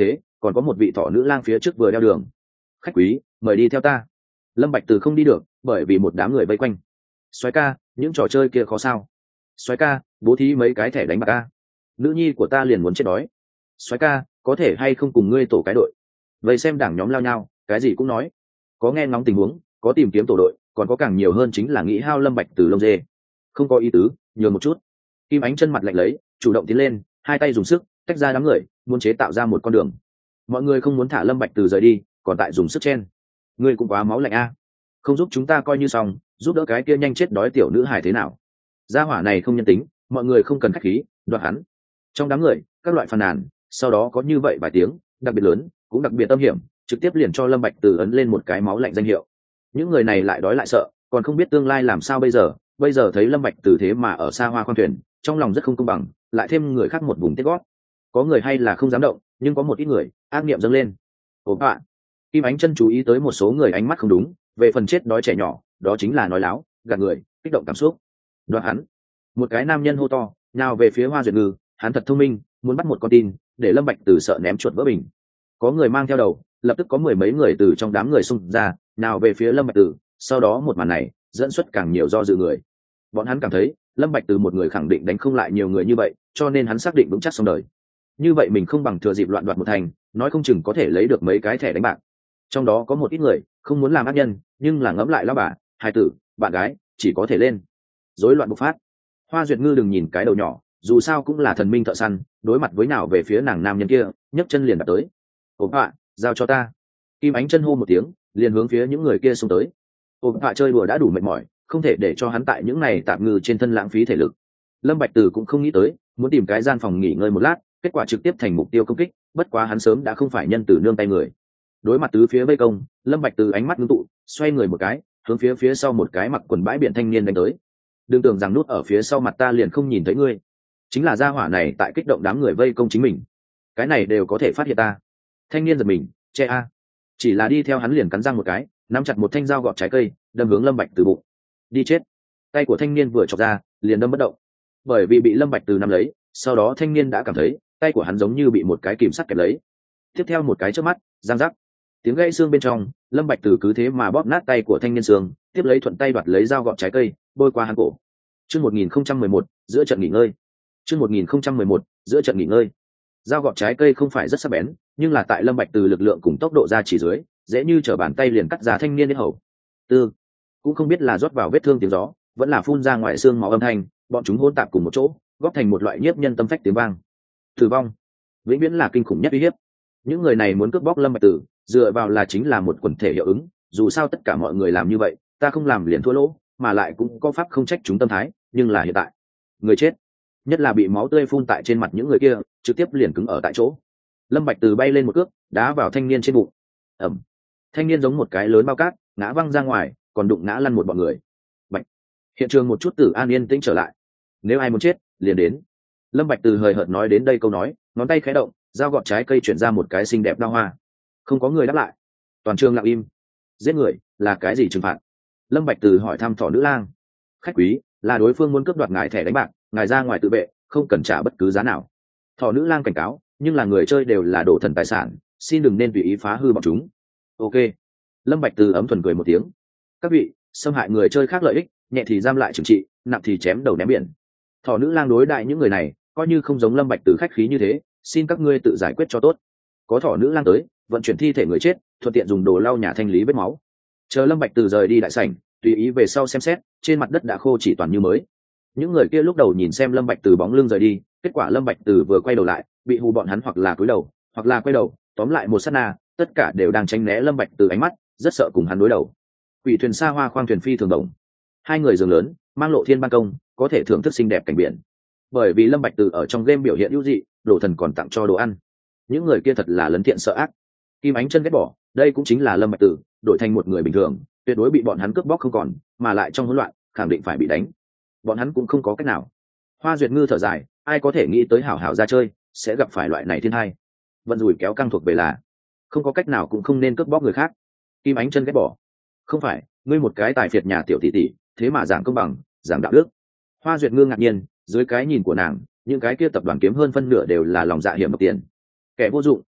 Speaker 1: còn có một vị thỏ nữ lang phía trước vừa đeo đường. Khách quý, mời đi theo ta. Lâm Bạch Từ không đi được, bởi vì một đám người vây quanh. Soái ca, những trò chơi kia khó sao? Soái ca, bố thí mấy cái thẻ đánh bạc ca. Nữ nhi của ta liền muốn chết đói. Soái ca, có thể hay không cùng ngươi tổ cái đội? Vậy xem đảng nhóm lao nhau, cái gì cũng nói. Có nghe ngóng tình huống, có tìm kiếm tổ đội, còn có càng nhiều hơn chính là nghĩ hao Lâm Bạch Từ lông dê. Không có ý tứ, nhường một chút. Kim Ánh chân mặt lạnh lấy, chủ động tiến lên, hai tay dùng sức tách ra đám người, muốn chế tạo ra một con đường. Mọi người không muốn thả Lâm Bạch Từ rời đi, còn tại dùng sức chen. Ngươi cũng quá máu lạnh a, không giúp chúng ta coi như xong, giúp đỡ cái kia nhanh chết đói tiểu nữ hài thế nào? Gia hỏa này không nhân tính, mọi người không cần khách khí, đoạt hắn. Trong đám người, các loại phàn nàn, sau đó có như vậy vài tiếng, đặc biệt lớn, cũng đặc biệt âm hiểm, trực tiếp liền cho Lâm Bạch Từ ấn lên một cái máu lạnh danh hiệu. Những người này lại đói lại sợ, còn không biết tương lai làm sao bây giờ thấy Lâm Bạch Từ thế mà ở xa hoa khoang thuyền, trong lòng rất không công bằng, lại thêm người khác một vùng tiết gót. Có người hay là không dám động, nhưng có một ít người ác niệm dâng lên. Ồ bạn, Kim Ánh chân chú ý tới một số người ánh mắt không đúng, về phần chết đói trẻ nhỏ, đó chính là nói láo, gạt người, kích động cảm xúc. Đoạt hắn. Một cái nam nhân hô to, nào về phía Hoa Duyệt Ngư, hắn thật thông minh, muốn bắt một con tin, để Lâm Bạch Từ sợ ném chuột vỡ bình. Có người mang theo đầu, lập tức có mười mấy người từ trong đám người xung ra, nào về phía Lâm Bạch Từ, sau đó một màn này dẫn xuất càng nhiều do dự người. Bọn hắn cảm thấy, Lâm Bạch Từ một người khẳng định đánh không lại nhiều người như vậy, cho nên hắn xác định vững chắc xong đời. Như vậy mình không bằng thừa dịp loạn đoạt một thành, nói không chừng có thể lấy được mấy cái thẻ đánh bạc. Trong đó có một ít người không muốn làm ác nhân, nhưng là ngẫm lại lão bà, hài tử, bạn gái, chỉ có thể lên. Rối loạn bộc phát. Hoa Duyệt Ngư đừng nhìn cái đầu nhỏ, dù sao cũng là thần minh thợ săn, đối mặt với nào về phía nàng nam nhân kia, nhấc chân liền đặt tới. Ổn họa, giao cho ta. Kim Ánh chân hô một tiếng, liền hướng phía những người kia xông tới. Ổn họa chơi đùa đã đủ mệt mỏi, không thể để cho hắn tại những này tạm ngư trên thân lãng phí thể lực. Lâm Bạch Từ cũng không nghĩ tới, muốn tìm cái gian phòng nghỉ ngơi một lát, kết quả trực tiếp thành mục tiêu công kích, bất quá hắn sớm đã không phải nhân từ nương tay người. Đối mặt tứ phía vây công, Lâm Bạch Từ ánh mắt ngưng tụ, xoay người một cái, hướng phía sau một cái mặc quần bãi biển thanh niên đánh tới. Đừng tưởng rằng nút ở phía sau mặt ta liền không nhìn thấy ngươi. Chính là gia hỏa này tại kích động đám người vây công chính mình. Cái này đều có thể phát hiện ta. Thanh niên giật mình, che a. Chỉ là đi theo hắn liền cắn răng một cái, nắm chặt một thanh dao gọt trái cây, đâm hướng Lâm Bạch Từ bụng. Đi chết. Tay của thanh niên vừa chọc ra, liền đâm bất động. Bởi vì bị Lâm Bạch Từ nắm lấy, sau đó thanh niên đã cảm thấy tay của hắn giống như bị một cái kìm sắt kẹp lấy. Tiếp theo một cái chớp mắt, giang rắc. Tiếng gãy xương bên trong, Lâm Bạch Từ cứ thế mà bóp nát tay của thanh niên xương, tiếp lấy thuận tay đoạt lấy dao gọt trái cây, bôi qua hắn cổ. Chương 1011, giữa trận nghỉ ngơi. Chương 1011, giữa trận nghỉ ngơi. Dao gọt trái cây không phải rất sắc bén, nhưng là tại Lâm Bạch Từ lực lượng cùng tốc độ ra chỉ dưới, dễ như trở bàn tay liền cắt ra thanh niên đến hầu. Tư, cũng không biết là rót vào vết thương tiếng gió, vẫn là phun ra ngoài xương máu âm thanh, bọn chúng hỗn tạp cùng một chỗ, góp thành một loại nhiếp nhân tâm phách tiếng vang. Tử vong, vĩnh viễn là kinh khủng nhất uy hiếp. Những người này muốn cướp bóc Lâm Bạch Từ, dựa vào là chính là một quần thể hiệu ứng, dù sao tất cả mọi người làm như vậy, ta không làm liền thua lỗ, mà lại cũng có pháp không trách chúng tâm thái, nhưng là hiện tại, người chết, nhất là bị máu tươi phun tại trên mặt những người kia, trực tiếp liền cứng ở tại chỗ. Lâm Bạch Từ bay lên một cước, đá vào thanh niên trên bụng. Ầm. Thanh niên giống một cái lớn bao cát, ngã văng ra ngoài, còn đụng ngã lăn một bọn người. Bạch. Hiện trường một chút tử an yên tĩnh trở lại. Nếu ai muốn chết, liền đến. Lâm Bạch Từ hời hợt nói đến đây câu nói, ngón tay khẽ động, dao gọt trái cây chuyển ra một cái xinh đẹp đao hoa. Không có người đáp lại. Toàn trường lặng im. Giết người là cái gì trừng phạt? Lâm Bạch Từ hỏi thăm thỏ nữ lang. Khách quý, là đối phương muốn cướp đoạt ngài thẻ đánh bạc, ngài ra ngoài tự vệ, không cần trả bất cứ giá nào. Thỏ nữ lang cảnh cáo, nhưng là người chơi đều là đồ thần tài sản, xin đừng nên tùy ý phá hư bọn chúng. Ok. Lâm Bạch Từ ấm thuần cười một tiếng. Các vị, xâm hại người chơi khác lợi ích, nhẹ thì giam lại trừng trị, nặng thì chém đầu ném biển. Thỏ nữ lang đối đại những người này, coi như không giống Lâm Bạch Từ khách khí như thế, xin các ngươi tự giải quyết cho tốt. Có thỏ nữ lang tới, vận chuyển thi thể người chết, thuận tiện dùng đồ lau nhà thanh lý vết máu. Chờ Lâm Bạch Từ rời đi đại sảnh, tùy ý về sau xem xét, trên mặt đất đã khô chỉ toàn như mới. Những người kia lúc đầu nhìn xem Lâm Bạch Từ bóng lưng rời đi, kết quả Lâm Bạch Từ vừa quay đầu lại, bị hù bọn hắn hoặc là cúi đầu, hoặc là quay đầu, tóm lại một sát na, tất cả đều đang tránh né Lâm Bạch Từ ánh mắt, rất sợ cùng hắn đối đầu. Quỷ thuyền xa hoa khoang thuyền phi thường động. Hai người giường lớn, mang lộ thiên ban công, có thể thưởng thức xinh đẹp cảnh biển. Bởi vì Lâm Bạch Từ ở trong game biểu hiện ưu dị, đồ thần còn tặng cho đồ ăn. Những người kia thật là lấn thiện sợ ác. Kim Ánh chân ghét bỏ, đây cũng chính là Lâm Bạch Từ, đổi thành một người bình thường, tuyệt đối bị bọn hắn cướp bóc không còn, mà lại trong hỗn loạn, khẳng định phải bị đánh. Bọn hắn cũng không có cách nào. Hoa Duyệt Ngư thở dài, ai có thể nghĩ tới hảo hảo ra chơi, sẽ gặp phải loại này thiên hai. Vận rủi kéo căng thuộc về là, không có cách nào cũng không nên cướp bóc người khác. Kim Ánh chân ghét bỏ. Không phải, ngươi một cái tài phiệt nhà tiểu tỷ tỷ, thế mà giảng công bằng, giảng đạo đức. Hoa Duyệt Ngư ngạc nhiên, dưới cái nhìn của nàng, những cái kia tập đoàn kiếm hơn phân nửa đều là lòng dạ hiểm độc tiền. Kẻ vô dụng,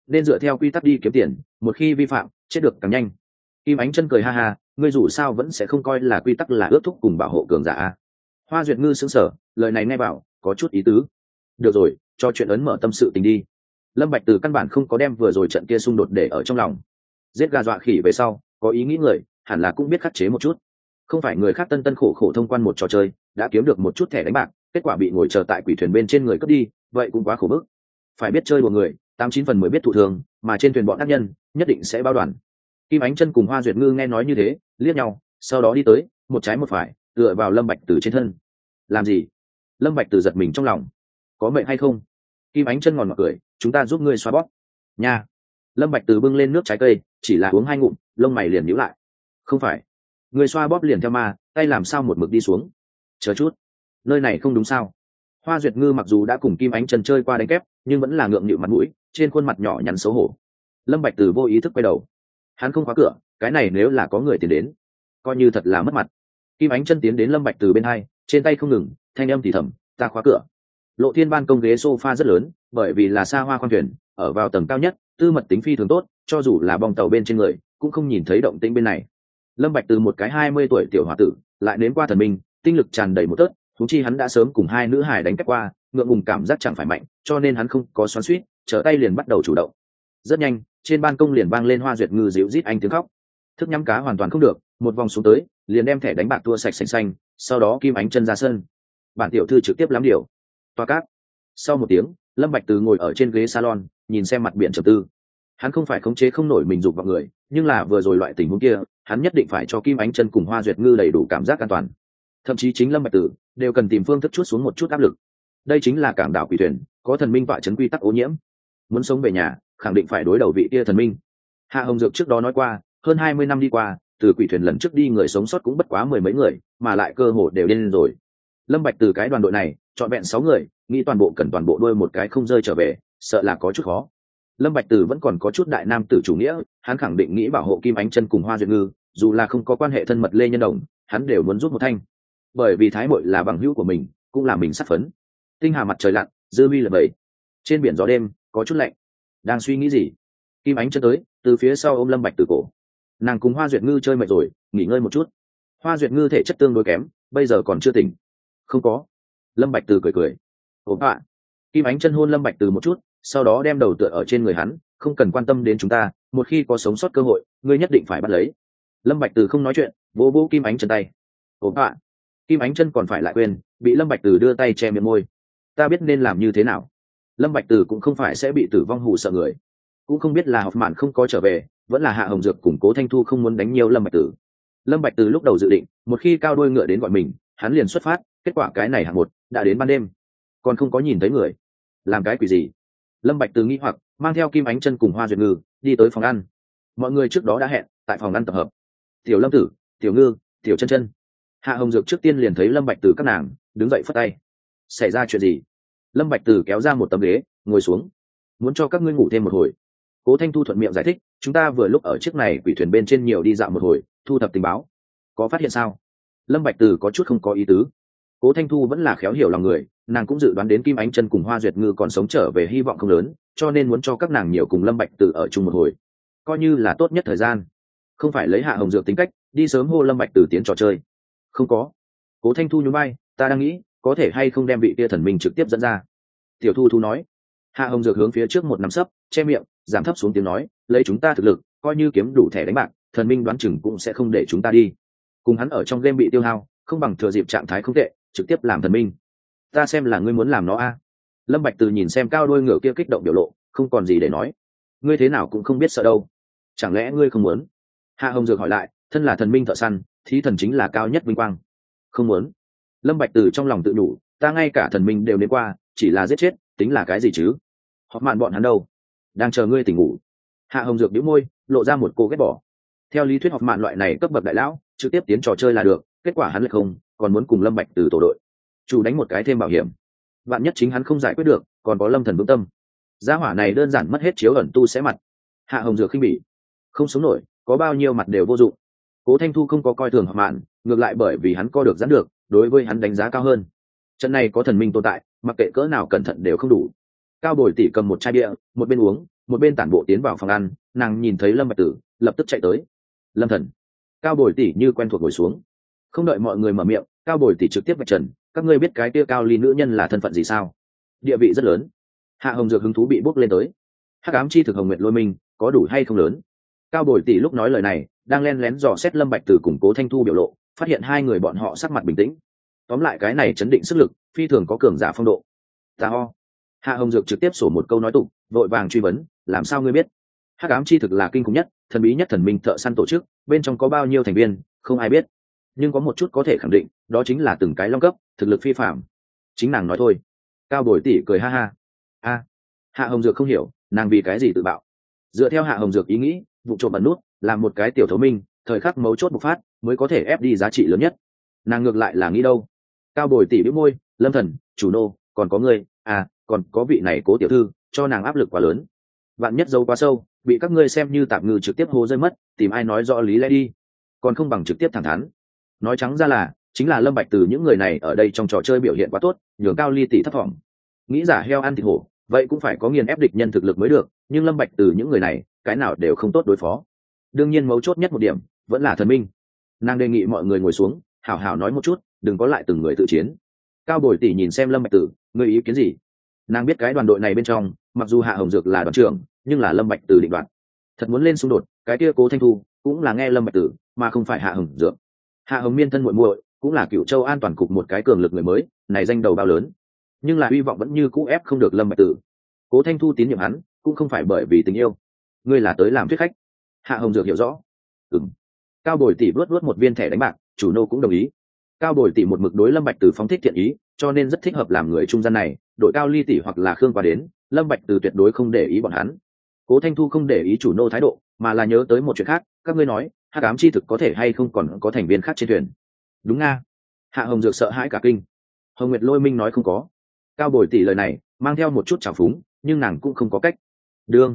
Speaker 1: nên dựa theo quy tắc đi kiếm tiền, một khi vi phạm chết được càng nhanh. Kim Ánh Chân cười ha ha, ngươi dù sao vẫn sẽ không coi là quy tắc là ước thúc cùng bảo hộ cường giả a. Hoa Duyệt Ngư sững sờ, lời này nghe bảo có chút ý tứ. Được rồi, cho chuyện ấn mở tâm sự tình đi. Lâm Bạch Từ căn bản không có đem vừa rồi trận kia xung đột để ở trong lòng. Giết gà dọa khỉ về sau, có ý nghĩ người hẳn là cũng biết khắc chế một chút. Không phải người khác tân tân khổ khổ thông quan một trò chơi, đã kiếm được một chút thẻ đánh bạc, kết quả bị ngồi chờ tại quỷ thuyền bên trên người cướp đi, vậy cũng quá khổ bức. Phải biết chơi đùa người, 89 phần 10 biết thụ thường, mà trên thuyền bọn ác nhân nhất định sẽ bao đoàn. Kim Ánh Chân cùng Hoa Duyệt Ngư nghe nói như thế, liếc nhau, sau đó đi tới, một trái một phải, tựa vào Lâm Bạch Từ trên thân. Làm gì? Lâm Bạch Từ giật mình trong lòng. Có mệnh hay không? Kim Ánh Chân ngòn ngọt cười, chúng ta giúp ngươi xoa bóp. Nha. Lâm Bạch Từ bưng lên nước trái cây, chỉ là uống 2 ngụm, lông mày liền nhíu lại. Không phải, ngươi xoa bóp liền theo ma, tay làm sao một mực đi xuống? Chờ chút, nơi này không đúng sao? Hoa Duyệt Ngư mặc dù đã cùng Kim Ánh Chân chơi qua đánh kép, nhưng vẫn là ngượng nghịu mặt mũi, trên khuôn mặt nhỏ nhắn xấu hổ. Lâm Bạch Từ vô ý thức quay đầu. Hắn không khóa cửa, cái này nếu là có người tiến đến, coi như thật là mất mặt. Kim Ánh Chân tiến đến Lâm Bạch Từ bên hai, trên tay không ngừng, thanh âm thì thầm, ta khóa cửa. Lộ thiên ban công ghế sofa rất lớn, bởi vì là xa hoa khoang thuyền, ở vào tầng cao nhất, tư mật tính phi thường tốt, cho dù là bong tàu bên trên người, cũng không nhìn thấy động tĩnh bên này. Lâm Bạch Từ một cái 20 tuổi tiểu hòa tử, lại nếm qua thần minh, tinh lực tràn đầy một tớt, thú chi hắn đã sớm cùng 2 nữ hài đánh kép qua, ngượng ngùng cảm giác chẳng phải mạnh, cho nên hắn không có xoắn xuýt, trở tay liền bắt đầu chủ động. Rất nhanh, trên ban công liền vang lên Hoa Duyệt Ngư dịu rít anh tiếng khóc. Thức nhắm cá hoàn toàn không được, một vòng xuống tới, liền đem thẻ đánh bạc tua sạch sành xanh, sau đó Kim Ánh Chân ra sân. Bản tiểu thư trực tiếp lắm điều. Toa cát. Sau một tiếng, Lâm Bạch Từ ngồi ở trên ghế salon, nhìn xem mặt biển trầm tư. Hắn không phải khống chế không nổi mình dục vào người, nhưng là vừa rồi loại tình huống kia, hắn nhất định phải cho Kim Ánh Chân cùng Hoa Duyệt Ngư đầy đủ cảm giác an toàn. Thậm chí chính Lâm Bạch Từ đều cần tìm phương thức chút xuống một chút áp lực. Đây chính là cảng đảo quỷ thuyền, có thần minh tọa chấn quy tắc ô nhiễm. Muốn sống về nhà, khẳng định phải đối đầu vị kia thần minh. Hạ Hồng Dược trước đó nói qua, hơn 20 năm đi qua, từ quỷ thuyền lần trước đi người sống sót cũng bất quá 10 mấy người, mà lại cơ hồ đều lên rồi. Lâm Bạch Từ cái đoàn đội này, chọn vẹn 6 người, nghĩ toàn bộ cần toàn bộ đuôi một cái không rơi trở về, sợ là có chút khó. Lâm Bạch Từ vẫn còn có chút đại nam tử chủ nghĩa, hắn khẳng định nghĩ bảo hộ Kim Ánh Chân cùng Hoa Duyệt Ngư, dù là không có quan hệ thân mật Lê Nhân Đồng, hắn đều muốn giúp một thanh. Bởi vì Thái Muội là bằng hữu của mình, cũng là mình sát phấn. Tinh hà mặt trời lặn, dư vi là bầy. Trên biển gió đêm, có chút lạnh. Đang suy nghĩ gì? Kim Ánh Chân tới, từ phía sau ôm Lâm Bạch Từ cổ. Nàng cùng Hoa Duyệt Ngư chơi mệt rồi, nghỉ ngơi một chút. Hoa Duyệt Ngư thể chất tương đối kém, bây giờ còn chưa tỉnh. Không có. Lâm Bạch Từ cười cười. Ổn ạ. Kim Ánh Chân hôn Lâm Bạch Từ một chút, sau đó đem đầu tựa ở trên người hắn, không cần quan tâm đến chúng ta, một khi có sống sót cơ hội, ngươi nhất định phải bắt lấy. Lâm Bạch Từ không nói chuyện, vỗ vỗ Kim Ánh Chân tay. Ổn ạ. Kim Ánh Chân còn phải lại quên, bị Lâm Bạch Từ đưa tay che miệng môi. Ta biết nên làm như thế nào. Lâm Bạch Từ cũng không phải sẽ bị tử vong hù sợ người, cũng không biết là học mạn không có trở về, vẫn là Hạ Hồng Dược cùng Cố Thanh Thu không muốn đánh nhiều Lâm Bạch Từ. Lâm Bạch Từ lúc đầu dự định, một khi cao đuôi ngựa đến gọi mình, hắn liền xuất phát, kết quả cái này hạng một, đã đến ban đêm, còn không có nhìn thấy người. Làm cái quỷ gì? Lâm Bạch Từ nghi hoặc, mang theo Kim Ánh Chân cùng Hoa Duyệt Ngư đi tới phòng ăn. Mọi người trước đó đã hẹn tại phòng ăn tập hợp. Tiểu Lâm Tử, Tiểu Ngư, Tiểu Chân Chân. Hạ Hồng Dược trước tiên liền thấy Lâm Bạch Từ các nàng, đứng dậy phất tay. Xảy ra chuyện gì? Lâm Bạch Từ kéo ra một tấm ghế, ngồi xuống. Muốn cho các ngươi ngủ thêm một hồi. Cố Thanh Thu thuận miệng giải thích, chúng ta vừa lúc ở chiếc này quỷ thuyền bên trên nhiều đi dạo một hồi, thu thập tình báo. Có phát hiện sao? Lâm Bạch Từ có chút không có ý tứ. Cố Thanh Thu vẫn là khéo hiểu lòng người, nàng cũng dự đoán đến Kim Ánh Chân cùng Hoa Duyệt Ngư còn sống trở về hy vọng không lớn, cho nên muốn cho các nàng nhiều cùng Lâm Bạch Từ ở chung một hồi, coi như là tốt nhất thời gian. Không phải lấy Hạ Hồng Dược tính cách, đi sớm hô Lâm Bạch Từ tiến trò chơi. Không có. Cố Thanh Thu nhún vai, ta đang nghĩ, có thể hay không đem vị kia thần minh trực tiếp dẫn ra. Tiểu Thu Thu nói. Hạ Hồng Dược hướng phía trước một nắm sấp, che miệng, giảm thấp xuống tiếng nói, lấy chúng ta thực lực, coi như kiếm đủ thẻ đánh bạc, thần minh đoán chừng cũng sẽ không để chúng ta đi. Cùng hắn ở trong game bị tiêu hao, không bằng thừa dịp trạng thái không tệ, trực tiếp làm thần minh. Ta xem là ngươi muốn làm nó a. Lâm Bạch Từ nhìn xem cao đuôi ngựa kia kích động biểu lộ, không còn gì để nói. Ngươi thế nào cũng không biết sợ đâu. Chẳng lẽ ngươi không muốn? Hạ Hồng Dược hỏi lại, thân là thần minh thợ săn, thí thần chính là cao nhất vinh quang. Không muốn. Lâm Bạch Từ trong lòng tự đủ, ta ngay cả thần minh đều đến qua, chỉ là giết chết, tính là cái gì chứ? Họp mạn bọn hắn đâu? Đang chờ ngươi tỉnh ngủ. Hạ Hồng Dược nhíu môi, lộ ra một cô ghét bỏ. Theo lý thuyết họp mạn loại này cấp bậc đại lão, trực tiếp tiến trò chơi là được, kết quả hắn lại không, còn muốn cùng Lâm Bạch Từ tổ đội. Chủ đánh một cái thêm bảo hiểm. Vạn nhất chính hắn không giải quyết được, còn có Lâm Thần vững tâm. Gia hỏa này đơn giản mất hết chiếu ẩn tu sẽ mặt. Hạ Hồng Dược khinh bỉ. Không sống nổi, có bao nhiêu mặt đều vô dụng. Cố Thanh Thu không có coi thường họp mạn, ngược lại bởi vì hắn co được giãn được, đối với hắn đánh giá cao hơn. Trận này có thần minh tồn tại, mặc kệ cỡ nào cẩn thận đều không đủ. Cao Bồi tỷ cầm một chai bia, một bên uống, một bên tản bộ tiến vào phòng ăn, nàng nhìn thấy lâm bạch tử lập tức chạy tới. Lâm thần. Cao Bồi tỷ như quen thuộc ngồi xuống, không đợi mọi người mở miệng, Cao Bồi tỷ trực tiếp vạch trần, các ngươi biết cái kia Cao Ly nữ nhân là thân phận gì sao? Địa vị rất lớn. Hạ Hồng Dược hứng thú bị bốc lên tới. Hắc ám chi thực Hồng Nguyệt Lôi Minh có đủ hay không lớn? Cao Bồi tỷ lúc nói lời này đang len lén dò xét lâm bạch tử củng cố Thanh Thu biểu lộ, phát hiện hai người bọn họ sắc mặt bình tĩnh. Tóm lại cái này chấn định sức lực, phi thường có cường giả phong độ. Ta ho. Hạ Hồng Dược trực tiếp sổ một câu nói tục, vội vàng truy vấn, làm sao ngươi biết? Hắc ám chi thực là kinh khủng nhất, thần bí nhất thần minh thợ săn tổ chức, bên trong có bao nhiêu thành viên không ai biết, nhưng có một chút có thể khẳng định, đó chính là từng cái long cấp thực lực phi phạm. Chính nàng nói thôi. Cao Bồi tỷ cười ha ha. Hạ Hồng Dược không hiểu nàng vì cái gì tự bạo. Dựa theo Hạ Hồng Dược ý nghĩ, vụ trộm bẩn nút làm một cái tiểu thấu minh, thời khắc mấu chốt bộc phát mới có thể ép đi giá trị lớn nhất. Nàng ngược lại là nghĩ đâu. Cao Bồi tỷ bĩu môi, Lâm thần, chủ nô, còn có người, còn có vị này Cố tiểu thư, cho nàng áp lực quá lớn. Vạn nhất dâu quá sâu, bị các ngươi xem như tạm ngư trực tiếp hô rơi mất, tìm ai nói rõ lý lẽ đi, còn không bằng trực tiếp thẳng thắn. Nói trắng ra là chính là lâm bạch từ những người này ở đây trong trò chơi biểu hiện quá tốt, nhường Cao Ly tỷ thất vọng. Nghĩ giả heo ăn thịt hổ, vậy cũng phải có nghiền ép địch nhân thực lực mới được, nhưng lâm bạch từ những người này cái nào đều không tốt đối phó. Đương nhiên mấu chốt nhất một điểm vẫn là thần minh. Nàng đề nghị mọi người ngồi xuống, hảo hảo nói một chút, đừng có lại từng người tự chiến. Cao Bồi tỷ nhìn xem lâm bạch tử, ngươi ý kiến gì? Nàng biết cái đoàn đội này bên trong, mặc dù Hạ Hồng Dược là đoàn trưởng, nhưng là lâm bạch tử định đoạt. Thật muốn lên xung đột, cái kia Cố Thanh Thu cũng là nghe lâm bạch tử, mà không phải Hạ Hồng Dược. Hạ Hồng Miên thân muội muội cũng là Cửu Châu An toàn cục một cái cường lực người mới, này danh đầu bao lớn, nhưng là hy vọng vẫn như cũ ép không được lâm bạch tử. Cố Thanh Thu tín nhiệm hắn cũng không phải bởi vì tình yêu. Ngươi là tới làm thuyết khách. Hạ Hồng Dược hiểu rõ. Cao Bồi tỷ vớt một viên thẻ đánh bạc, chủ nô cũng đồng ý. Cao Bồi tỷ một mực đối lâm bạch tử phóng thích thiện ý, cho nên rất thích hợp làm người trung gian này. Đội Cao Ly tỷ hoặc là Khương qua đến, lâm bạch tử tuyệt đối không để ý bọn hắn. Cố Thanh Thu không để ý chủ nô thái độ, mà là nhớ tới một chuyện khác. Các ngươi nói hắc ám chi thực có thể hay không còn có thành viên khác trên thuyền? Đúng nga. Hạ Hồng Dược sợ hãi cả kinh. Hồng Nguyệt Lôi Minh nói không có. Cao Bồi tỷ lời này mang theo một chút trào phúng, nhưng nàng cũng không có cách. Đương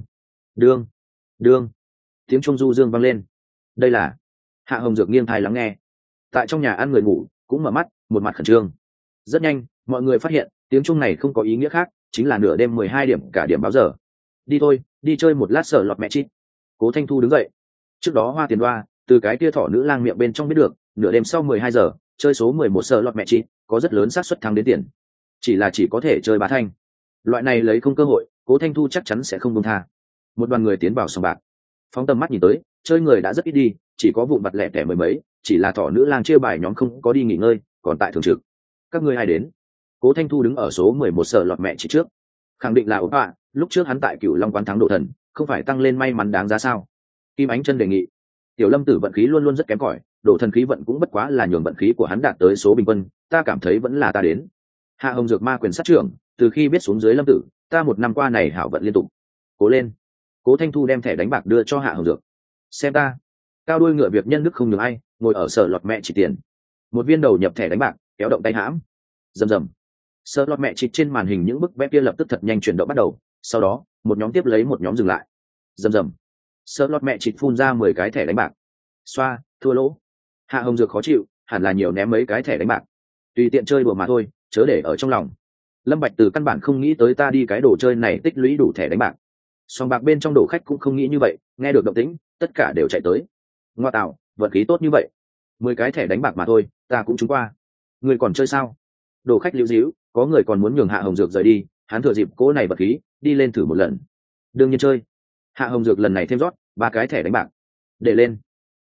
Speaker 1: tiếng chuông du dương vang lên. Đây là. Hạ Hồng Dược nghiêng tai lắng nghe. Tại trong nhà ăn người ngủ cũng mở mắt, một mặt khẩn trương. Rất nhanh mọi người phát hiện tiếng chuông này không có ý nghĩa khác, chính là nửa đêm 12 điểm cả điểm báo giờ. Đi thôi, đi chơi một lát sở lọt mẹ chít. Cố Thanh Thu đứng dậy. Trước đó Hoa Tiền Đoa từ cái tia thỏ nữ lang miệng bên trong biết được, nửa đêm sau 12 giờ chơi số 11 sở lọt mẹ chít có rất lớn xác suất thắng đến tiền, chỉ có thể chơi bá thanh. Loại này lấy không cơ hội, Cố Thanh Thu chắc chắn sẽ không buông tha. Một đoàn người tiến vào sòng bạc, phóng tầm mắt nhìn tới, chơi người đã rất ít đi, chỉ có vụn vặt lẻ tẻ mười mấy, chỉ là thỏ nữ lang chia bài nhóm không có đi nghỉ ngơi, còn tại thường trực. Các ngươi ai đến? Cố Thanh Thu đứng ở số 11 sở lọt mẹ chỉ trước, khẳng định là ổn ạ. Lúc trước hắn tại Cửu Long quán thắng độ thần, không phải tăng lên may mắn đáng giá sao? Kim Ánh Chân đề nghị. Tiểu Lâm Tử vận khí luôn luôn rất kém cỏi, độ thần khí vận cũng bất quá là nhường vận khí của hắn đạt tới số bình quân, ta cảm thấy vẫn là ta đến. Hạ Hồng Dược ma quyền sát trưởng, từ khi biết xuống dưới Lâm Tử, ta một năm qua này hảo vận liên tục. Cố lên. Cố Thanh Thu đem thẻ đánh bạc đưa cho Hạ Hồng Dược. Xem ta. Cao đuôi ngựa việc nhân đức không nhường ai, ngồi ở sở lọt mẹ chỉ tiền. Một viên đầu nhập thẻ đánh bạc, kéo động tay hãm. Rầm rầm. Sở lọt mẹ chỉ trên màn hình những bức vẽ kia lập tức thật nhanh chuyển động bắt đầu, sau đó, một nhóm tiếp lấy một nhóm dừng lại. Rầm rầm. Sở lọt mẹ chỉ phun ra 10 cái thẻ đánh bạc. Xoa, thua lỗ. Hạ Hồng Dược khó chịu, hẳn là nhiều ném mấy cái thẻ đánh bạc. Tùy tiện chơi đùa mà thôi, chớ để ở trong lòng. Lâm Bạch từ căn bản không nghĩ tới ta đi cái đồ chơi này tích lũy đủ thẻ đánh bạc. Sòng bạc bên trong đồ khách cũng không nghĩ như vậy, nghe được động tĩnh, tất cả đều chạy tới. Ngoa tạo, vận khí tốt như vậy. 10 cái thẻ đánh bạc mà thôi, ta cũng trúng qua. Người còn chơi sao? Đồ khách liễu díu, có người còn muốn nhường Hạ Hồng Dược rời đi, hắn thừa dịp cỗ này vận khí, đi lên thử một lần. Đương nhiên chơi. Hạ Hồng Dược lần này thêm rót 3 cái thẻ đánh bạc. Để lên.